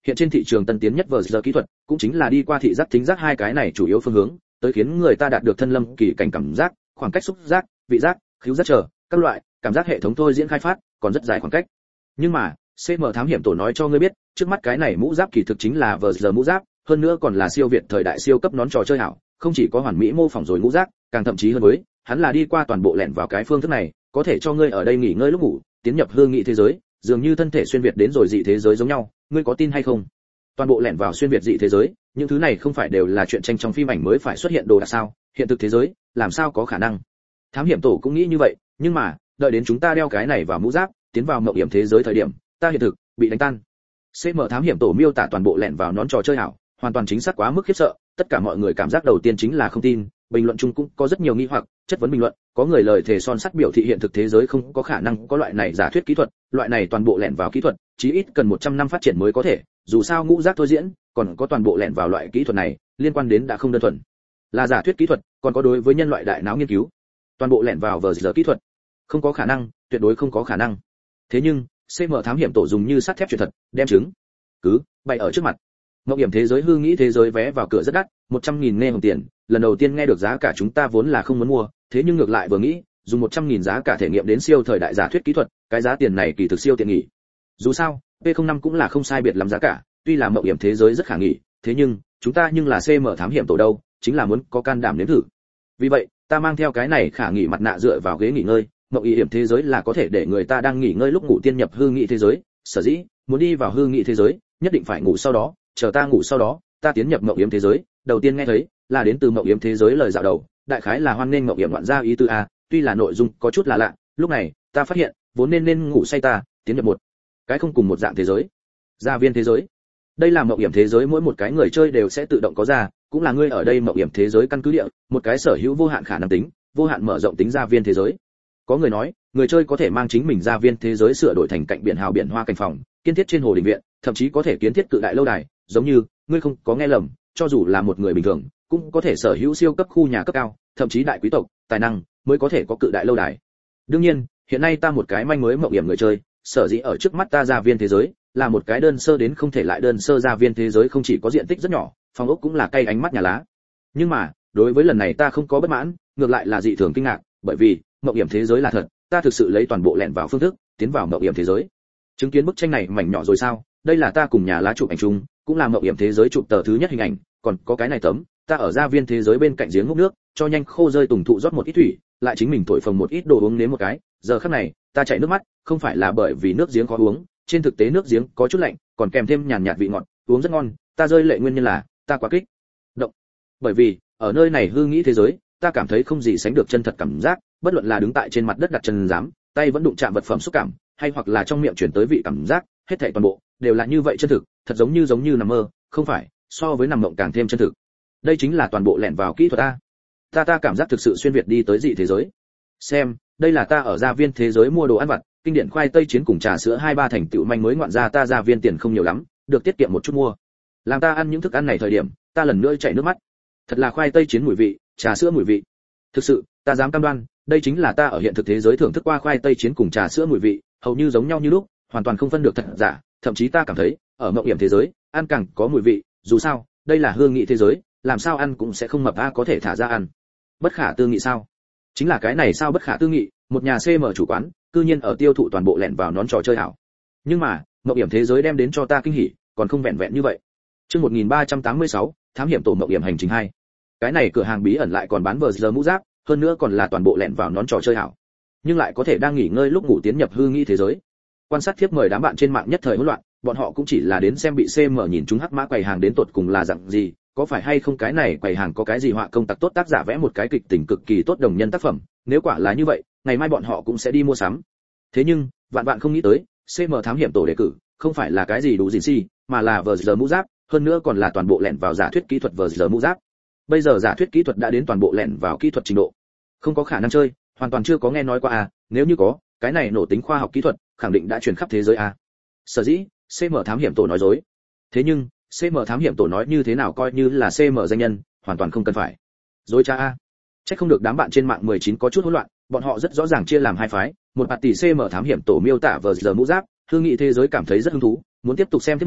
hiện trên thị trường tân tiến nhất vờ giờ kỹ thuật cũng chính là đi qua thị giác thính giác hai cái này chủ yếu phương hướng tới khiến người ta đạt được thân lâm kỳ cảnh cảm giác, khoảng cách xúc giác, vị giác, khứu giác chờ các loại cảm giác hệ thống thôi diễn khai phát còn rất dài khoảng cách. Nhưng mà xê em thám hiểm tổ nói cho ngươi biết, trước mắt cái này mũ giáp kỳ thực chính là vờ giờ mũ giáp, hơn nữa còn là siêu việt thời đại siêu cấp nón trò chơi hảo, không chỉ có hoàn mỹ mô phỏng rồi ngũ giác, càng thậm chí hơn với, hắn là đi qua toàn bộ lẻn vào cái phương thức này, có thể cho ngươi ở đây nghỉ ngơi lúc ngủ, tiến nhập hương nghị thế giới, dường như thân thể xuyên việt đến rồi dị thế giới giống nhau, ngươi có tin hay không? Toàn bộ lẻn vào xuyên việt dị thế giới, những thứ này không phải đều là chuyện tranh trong phim ảnh mới phải xuất hiện đồ đạc sao? Hiện thực thế giới, làm sao có khả năng? Thám hiểm tổ cũng nghĩ như vậy, nhưng mà, đợi đến chúng ta đeo cái này vào mũ giáp, tiến vào mộng hiểm thế giới thời điểm, ta hiện thực bị đánh tan. xê em thám hiểm tổ miêu tả toàn bộ lẻn vào nón trò chơi hảo, hoàn toàn chính xác quá mức khiếp sợ, tất cả mọi người cảm giác đầu tiên chính là không tin, bình luận chung cũng có rất nhiều nghi hoặc, chất vấn bình luận, có người lời thề son sắt biểu thị hiện thực thế giới không có khả năng có loại này giả thuyết kỹ thuật, loại này toàn bộ lẻn vào kỹ thuật, chí ít cần một trăm năm phát triển mới có thể, dù sao ngũ giác thôi diễn, còn có toàn bộ lẻn vào loại kỹ thuật này, liên quan đến đã không đơn thuần là giả thuyết kỹ thuật, còn có đối với nhân loại đại não nghiên cứu. Toàn bộ lẻn vào vờ giờ kỹ thuật, không có khả năng, tuyệt đối không có khả năng. Thế nhưng, xê em thám hiểm tổ dùng như sắt thép truyền thật, đem chứng cứ bày ở trước mặt. Mộng hiểm thế giới hư nghĩ thế giới vé vào cửa rất đắt, một trăm nghìn nghe hồng tiền, lần đầu tiên nghe được giá cả chúng ta vốn là không muốn mua, thế nhưng ngược lại vừa nghĩ, dùng một trăm nghìn giá cả thể nghiệm đến siêu thời đại giả thuyết kỹ thuật, cái giá tiền này kỳ thực siêu tiện nghỉ. Dù sao, P không năm cũng là không sai biệt lắm giá cả, tuy là mộng hiểm thế giới rất khả nghỉ, thế nhưng, chúng ta nhưng là xê em thám hiểm tổ đâu, chính là muốn có can đảm nếm thử. Vì vậy, ta mang theo cái này khả nghỉ mặt nạ dựa vào ghế nghỉ ngơi, mộng hiểm thế giới là có thể để người ta đang nghỉ ngơi lúc ngủ tiên nhập hư nghị thế giới, sở dĩ, muốn đi vào hư nghị thế giới, nhất định phải ngủ sau đó, chờ ta ngủ sau đó, ta tiến nhập mộng hiểm thế giới, đầu tiên nghe thấy là đến từ mộng hiểm thế giới lời dạo đầu, đại khái là hoan nghênh mộng hiểm đoạn ra ý tư a, tuy là nội dung có chút là lạ, lúc này, ta phát hiện, vốn nên nên ngủ say ta, tiến nhập một cái không cùng một dạng thế giới. Gia viên thế giới. Đây là mộng hiểm thế giới mỗi một cái người chơi đều sẽ tự động có ra, cũng là ngươi ở đây mộng hiểm thế giới căn cứ địa, một cái sở hữu vô hạn khả năng tính, vô hạn mở rộng tính gia viên thế giới. Có người nói, người chơi có thể mang chính mình gia viên thế giới sửa đổi thành cạnh biển hào biển hoa cảnh phòng, kiến thiết trên hồ đình viện, thậm chí có thể kiến thiết cự đại lâu đài, giống như, ngươi không có nghe lầm, cho dù là một người bình thường, cũng có thể sở hữu siêu cấp khu nhà cấp cao, thậm chí đại quý tộc, tài năng mới có thể có cự đại lâu đài. Đương nhiên, hiện nay ta một cái manh mới mộng hiểm người chơi, sở dĩ ở trước mắt ta gia viên thế giới, là một cái đơn sơ đến không thể lại đơn sơ gia viên thế giới không chỉ có diện tích rất nhỏ, phòng ốc cũng là cây ánh mắt nhà lá. Nhưng mà, đối với lần này ta không có bất mãn, ngược lại là dị thường kinh ngạc, bởi vì, mộng hiểm thế giới là thật, ta thực sự lấy toàn bộ lẻn vào phương thức, tiến vào mộng hiểm thế giới. Chứng kiến bức tranh này mảnh nhỏ rồi sao? Đây là ta cùng nhà lá chụp ảnh chung, cũng là mộng hiểm thế giới chụp tờ thứ nhất hình ảnh, còn có cái này tấm, ta ở gia viên thế giới bên cạnh giếng hút nước, cho nhanh khô rơi tùng thụ rót một ít thủy, lại chính mình thổi phồng một ít đồ uống nếm một cái, giờ khắc này, ta chảy nước mắt, không phải là bởi vì nước giếng khó uống, trên thực tế nước giếng có chút lạnh, còn kèm thêm nhàn nhạt vị ngọt, uống rất ngon, ta rơi lệ nguyên nhân là, ta quá kích động. Bởi vì, ở nơi này hư nghĩ thế giới, ta cảm thấy không gì sánh được chân thật cảm giác, bất luận là đứng tại trên mặt đất đặt chân giám, tay vẫn đụng chạm vật phẩm xúc cảm, hay hoặc là trong miệng truyền tới vị cảm giác, hết thảy toàn bộ đều là như vậy chân thực, thật giống như giống như nằm mơ, không phải, so với nằm mộng càng thêm chân thực. Đây chính là toàn bộ lẻn vào kỹ thuật a. Ta ta cảm giác thực sự xuyên việt đi tới dị thế giới. Xem, đây là ta ở gia viên thế giới mua đồ ăn vặt, kinh điển khoai tây chiến cùng trà sữa hai ba thành tựu manh mới ngoạn ra ta gia viên tiền không nhiều lắm, được tiết kiệm một chút mua. Làm ta ăn những thức ăn này thời điểm, ta lần nữa chảy nước mắt. Thật là khoai tây chiến mùi vị, trà sữa mùi vị. Thực sự, ta dám cam đoan, đây chính là ta ở hiện thực thế giới thưởng thức qua khoai tây chiến cùng trà sữa mùi vị, hầu như giống nhau như lúc, hoàn toàn không phân được thật giả, thậm chí ta cảm thấy, ở mộng hiểm thế giới, ăn càng có mùi vị, dù sao, đây là hương nghị thế giới, làm sao ăn cũng sẽ không mập a có thể thả ra ăn. Bất khả tư nghị sao? Chính là cái này sao bất khả tư nghị, một nhà xê em chủ quán, cư nhiên ở tiêu thụ toàn bộ lẻn vào nón trò chơi hảo. Nhưng mà, mộng hiểm thế giới đem đến cho ta kinh hỉ, còn không vẹn vẹn như vậy. Chương một nghìn ba trăm tám mươi sáu, thám hiểm tổ mộng hiểm hành trình hai. Cái này cửa hàng bí ẩn lại còn bán vờ giờ mũ giáp, hơn nữa còn là toàn bộ lẻn vào nón trò chơi hảo. Nhưng lại có thể đang nghỉ ngơi lúc ngủ tiến nhập hư nghĩ thế giới. Quan sát thiếp mời đám bạn trên mạng nhất thời hỗn loạn, bọn họ cũng chỉ là đến xem bị xê em nhìn chúng hắc mã quầy hàng đến tột cùng là dạng gì, có phải hay không cái này quầy hàng có cái gì họa công tặc tốt tác giả vẽ một cái kịch tình cực kỳ tốt đồng nhân tác phẩm, nếu quả là như vậy, ngày mai bọn họ cũng sẽ đi mua sắm. Thế nhưng, vạn bạn không nghĩ tới, xê em thám hiểm tổ đề cử, không phải là cái gì đủ gì si, mà là vờ giờ mũ giáp, hơn nữa còn là toàn bộ lẻn vào giả thuyết kỹ thuật vờ giờ mũ giáp. Bây giờ giả thuyết kỹ thuật đã đến toàn bộ lẻn vào kỹ thuật trình độ, không có khả năng chơi, hoàn toàn chưa có nghe nói qua à, nếu như có, cái này nổ tính khoa học kỹ thuật, khẳng định đã truyền khắp thế giới à. Sở dĩ, xê em thám hiểm tổ nói dối. Thế nhưng, xê em thám hiểm tổ nói như thế nào coi như là xê em danh nhân, hoàn toàn không cần phải. Dối cha a. Chắc không được đám bạn trên mạng mười chín có chút hỗn loạn, bọn họ rất rõ ràng chia làm hai phái, một bạn tỷ xê em thám hiểm tổ miêu tả vờ giờ mũ giáp, hương nghị thế giới cảm thấy rất hứng thú, muốn tiếp tục xem tiếp mời,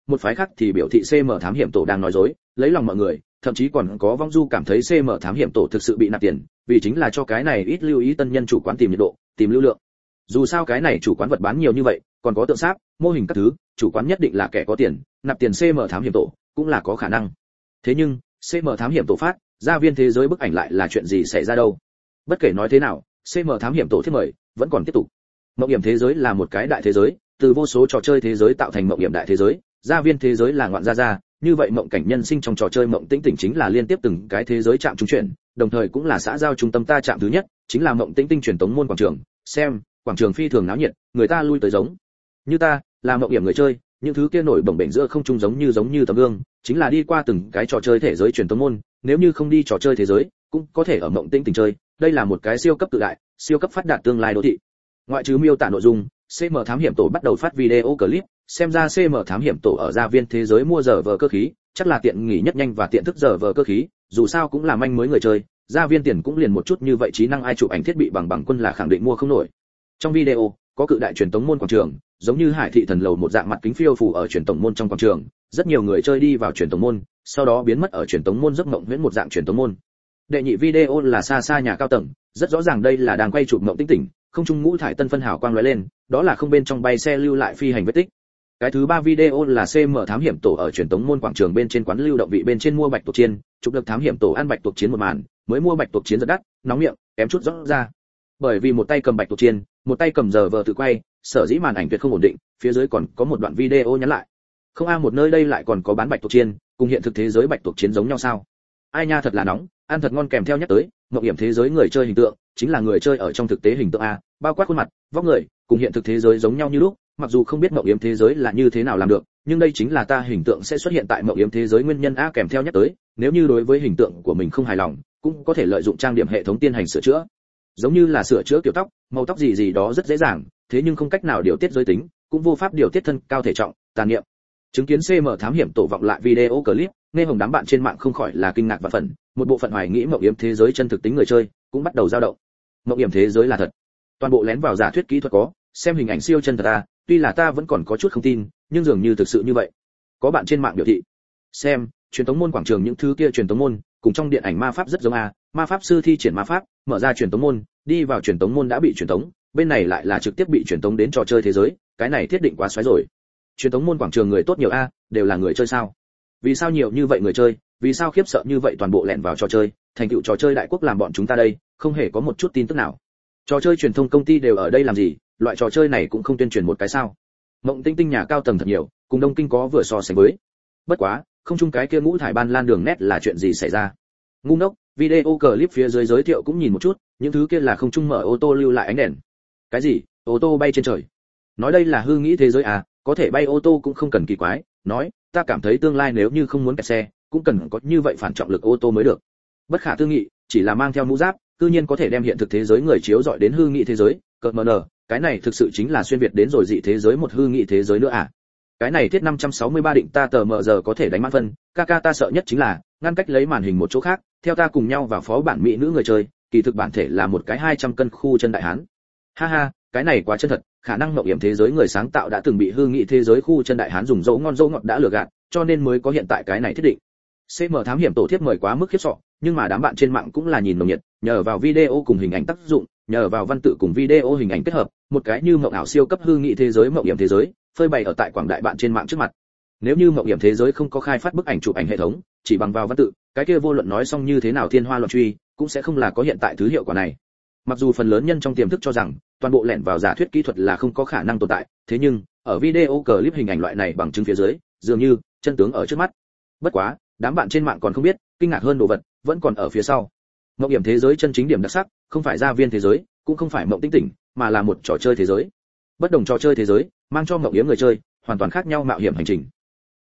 một phái khác thì biểu thị xê em thám hiểm tổ đang nói dối, lấy lòng mọi người, thậm chí còn có vong du cảm thấy xê em thám hiểm tổ thực sự bị nạp tiền, vì chính là cho cái này ít lưu ý tân nhân chủ quán tìm nhiệt độ, tìm lưu lượng. Dù sao cái này chủ quán vật bán nhiều như vậy, còn có tượng sáp, mô hình các thứ, chủ quán nhất định là kẻ có tiền, nạp tiền xê em thám hiểm tổ cũng là có khả năng. Thế nhưng, xê em thám hiểm tổ phát, gia viên thế giới bức ảnh lại là chuyện gì xảy ra đâu? Bất kể nói thế nào, xê em thám hiểm tổ thiết mời vẫn còn tiếp tục. Mộng hiểm thế giới là một cái đại thế giới, từ vô số trò chơi thế giới tạo thành mộng hiểm đại thế giới, gia viên thế giới là ngoạn gia gia, như vậy mộng cảnh nhân sinh trong trò chơi mộng tĩnh tỉnh chính là liên tiếp từng cái thế giới chạm trung chuyển, đồng thời cũng là xã giao trung tâm ta chạm thứ nhất, chính là mộng tĩnh tinh truyền tống môn quảng trường, xem, quảng trường phi thường náo nhiệt, người ta lui tới giống. Như ta, là mộng hiểm người chơi, những thứ kia nổi bồng bềnh giữa không trung giống như giống như tấm gương, chính là đi qua từng cái trò chơi thế giới truyền tống môn, nếu như không đi trò chơi thế giới, cũng có thể ở mộng tĩnh tỉnh chơi, đây là một cái siêu cấp tự đại, siêu cấp phát đạt tương lai đô thị. Ngoại trừ miêu tả nội dung, xê em thám hiểm tổ bắt đầu phát video clip, xem ra xê em thám hiểm tổ ở gia viên thế giới mua giờ vờ cơ khí, chắc là tiện nghỉ nhất nhanh và tiện thức giờ vờ cơ khí, dù sao cũng là manh mới người chơi, gia viên tiền cũng liền một chút như vậy trí năng ai chụp ảnh thiết bị bằng bằng quân là khẳng định mua không nổi. Trong video, có cự đại truyền tống môn quảng trường, giống như hải thị thần lầu một dạng mặt kính phiêu phù ở truyền tống môn trong quảng trường, rất nhiều người chơi đi vào truyền tống môn, sau đó biến mất ở truyền tống môn giấc mộng huyễn một dạng truyền tống môn. Đệ nhị video là xa xa nhà cao tầng, rất rõ ràng đây là đang quay chụp mộng tĩnh tỉnh, không trung ngũ thải tân phân hào quang lóe lên, đó là không bên trong bay xe lưu lại phi hành vết tích. Cái thứ ba video là xê em thám hiểm tổ ở truyền tống môn quảng trường bên trên quán lưu động vị bên trên mua bạch tuộc chiên, chụp được thám hiểm tổ ăn bạch tuộc chiến một màn, mới mua bạch tuộc chiến rất đắt, nóng miệng, kém chút rót ra. Bởi vì một tay cầm bạch tuộc chiên, một tay cầm giờ vờ tự quay, sở dĩ màn ảnh tuyệt không ổn định, phía dưới còn có một đoạn video nhắn lại. Không a một nơi đây lại còn có bán bạch tuộc chiên, cùng hiện thực thế giới bạch tuộc chiến giống nhau sao? Ai nha thật là nóng, ăn thật ngon kèm theo nhắc tới, mộng hiểm thế giới người chơi hình tượng, chính là người chơi ở trong thực tế hình tượng a, bao quát khuôn mặt, vóc người, cùng hiện thực thế giới giống nhau như lúc, mặc dù không biết mộng hiểm thế giới là như thế nào làm được, nhưng đây chính là ta hình tượng sẽ xuất hiện tại mộng hiểm thế giới nguyên nhân a kèm theo nhắc tới, nếu như đối với hình tượng của mình không hài lòng, cũng có thể lợi dụng trang điểm hệ thống tiến hành sửa chữa. Giống như là sửa chữa kiểu tóc, màu tóc gì gì đó rất dễ dàng, thế nhưng không cách nào điều tiết giới tính, cũng vô pháp điều tiết thân cao thể trọng, tàn niệm. Chứng kiến xê em thám hiểm tổ vọng lại video clip, nghe hồng đám bạn trên mạng không khỏi là kinh ngạc và phần, một bộ phận hoài nghĩ mộng hiểm thế giới chân thực tính người chơi, cũng bắt đầu dao động. Mộng hiểm thế giới là thật. Toàn bộ lén vào giả thuyết kỹ thuật có, xem hình ảnh siêu chân thật ta, tuy là ta vẫn còn có chút không tin, nhưng dường như thực sự như vậy. Có bạn trên mạng biểu thị, xem, truyền tống môn quảng trường những thứ kia truyền tống môn, cùng trong điện ảnh ma pháp rất giống a, ma pháp sư thi triển ma pháp, mở ra truyền tống môn, đi vào truyền tống môn đã bị truyền tống, bên này lại là trực tiếp bị truyền tống đến trò chơi thế giới, cái này thiết định quá xoáy rồi. Truyền tống môn quảng trường người tốt nhiều a, đều là người chơi sao? Vì sao nhiều như vậy người chơi, vì sao khiếp sợ như vậy toàn bộ lẻn vào trò chơi, thành tựu trò chơi đại quốc làm bọn chúng ta đây, không hề có một chút tin tức nào. Trò chơi truyền thông công ty đều ở đây làm gì, loại trò chơi này cũng không tuyên truyền một cái sao? Mộng Tinh Tinh nhà cao tầng thật nhiều, cùng Đông Kinh có vừa so sánh với. Bất quá, không chung cái kia ngũ thải ban lan đường nét là chuyện gì xảy ra? Ngu ngốc, video clip phía dưới giới thiệu cũng nhìn một chút, những thứ kia là không chung mở ô tô lưu lại ánh đèn. Cái gì? Ô tô bay trên trời? Nói đây là hư nghĩ thế giới à, có thể bay ô tô cũng không cần kỳ quái, nói, ta cảm thấy tương lai nếu như không muốn kẹt xe, cũng cần có như vậy phản trọng lực ô tô mới được. Bất khả tư nghị, chỉ là mang theo mũ giáp, tự nhiên có thể đem hiện thực thế giới người chiếu dọi đến hư nghị thế giới, cợt mờ nở, cái này thực sự chính là xuyên việt đến rồi dị thế giới một hư nghị thế giới nữa à? Cái này thiết năm trăm sáu mươi ba định ta tờ mờ giờ có thể đánh mãn phân, ca ca ta sợ nhất chính là ngăn cách lấy màn hình một chỗ khác, theo ta cùng nhau vào phó bản mỹ nữ người chơi, kỳ thực bản thể là một cái hai trăm cân khu chân đại hán. Ha ha, cái này quá chân thật, khả năng mộng hiểm thế giới người sáng tạo đã từng bị hư nghị thế giới khu chân đại hán dùng dấu ngon dấu ngọt đã lừa gạt, cho nên mới có hiện tại cái này thiết định. xê em thám hiểm tổ thiếp mời quá mức khiếp sợ, nhưng mà đám bạn trên mạng cũng là nhìn nồng nhiệt, nhờ vào video cùng hình ảnh tác dụng, nhờ vào văn tự cùng video hình ảnh kết hợp, một cái như mộng ảo siêu cấp hư nghị thế giới mộng hiểm thế giới, phơi bày ở tại quảng đại bạn trên mạng trước mặt. Nếu như mộng hiểm thế giới không có khai phát bức ảnh chụp ảnh hệ thống, chỉ bằng vào văn tự, cái kia vô luận nói xong như thế nào thiên hoa loạn truy, cũng sẽ không là có hiện tại thứ hiệu quả này. Mặc dù phần lớn nhân trong tiềm thức cho rằng toàn bộ lẻn vào giả thuyết kỹ thuật là không có khả năng tồn tại, thế nhưng ở video clip hình ảnh loại này bằng chứng phía dưới, dường như chân tướng ở trước mắt. Bất quá, đám bạn trên mạng còn không biết, kinh ngạc hơn đồ vật vẫn còn ở phía sau. Mộng hiểm thế giới chân chính điểm đặc sắc, không phải gia viên thế giới, cũng không phải mộng tinh tỉnh, mà là một trò chơi thế giới. Bất đồng trò chơi thế giới, mang cho mộng hiểm người chơi hoàn toàn khác nhau mạo hiểm hành trình.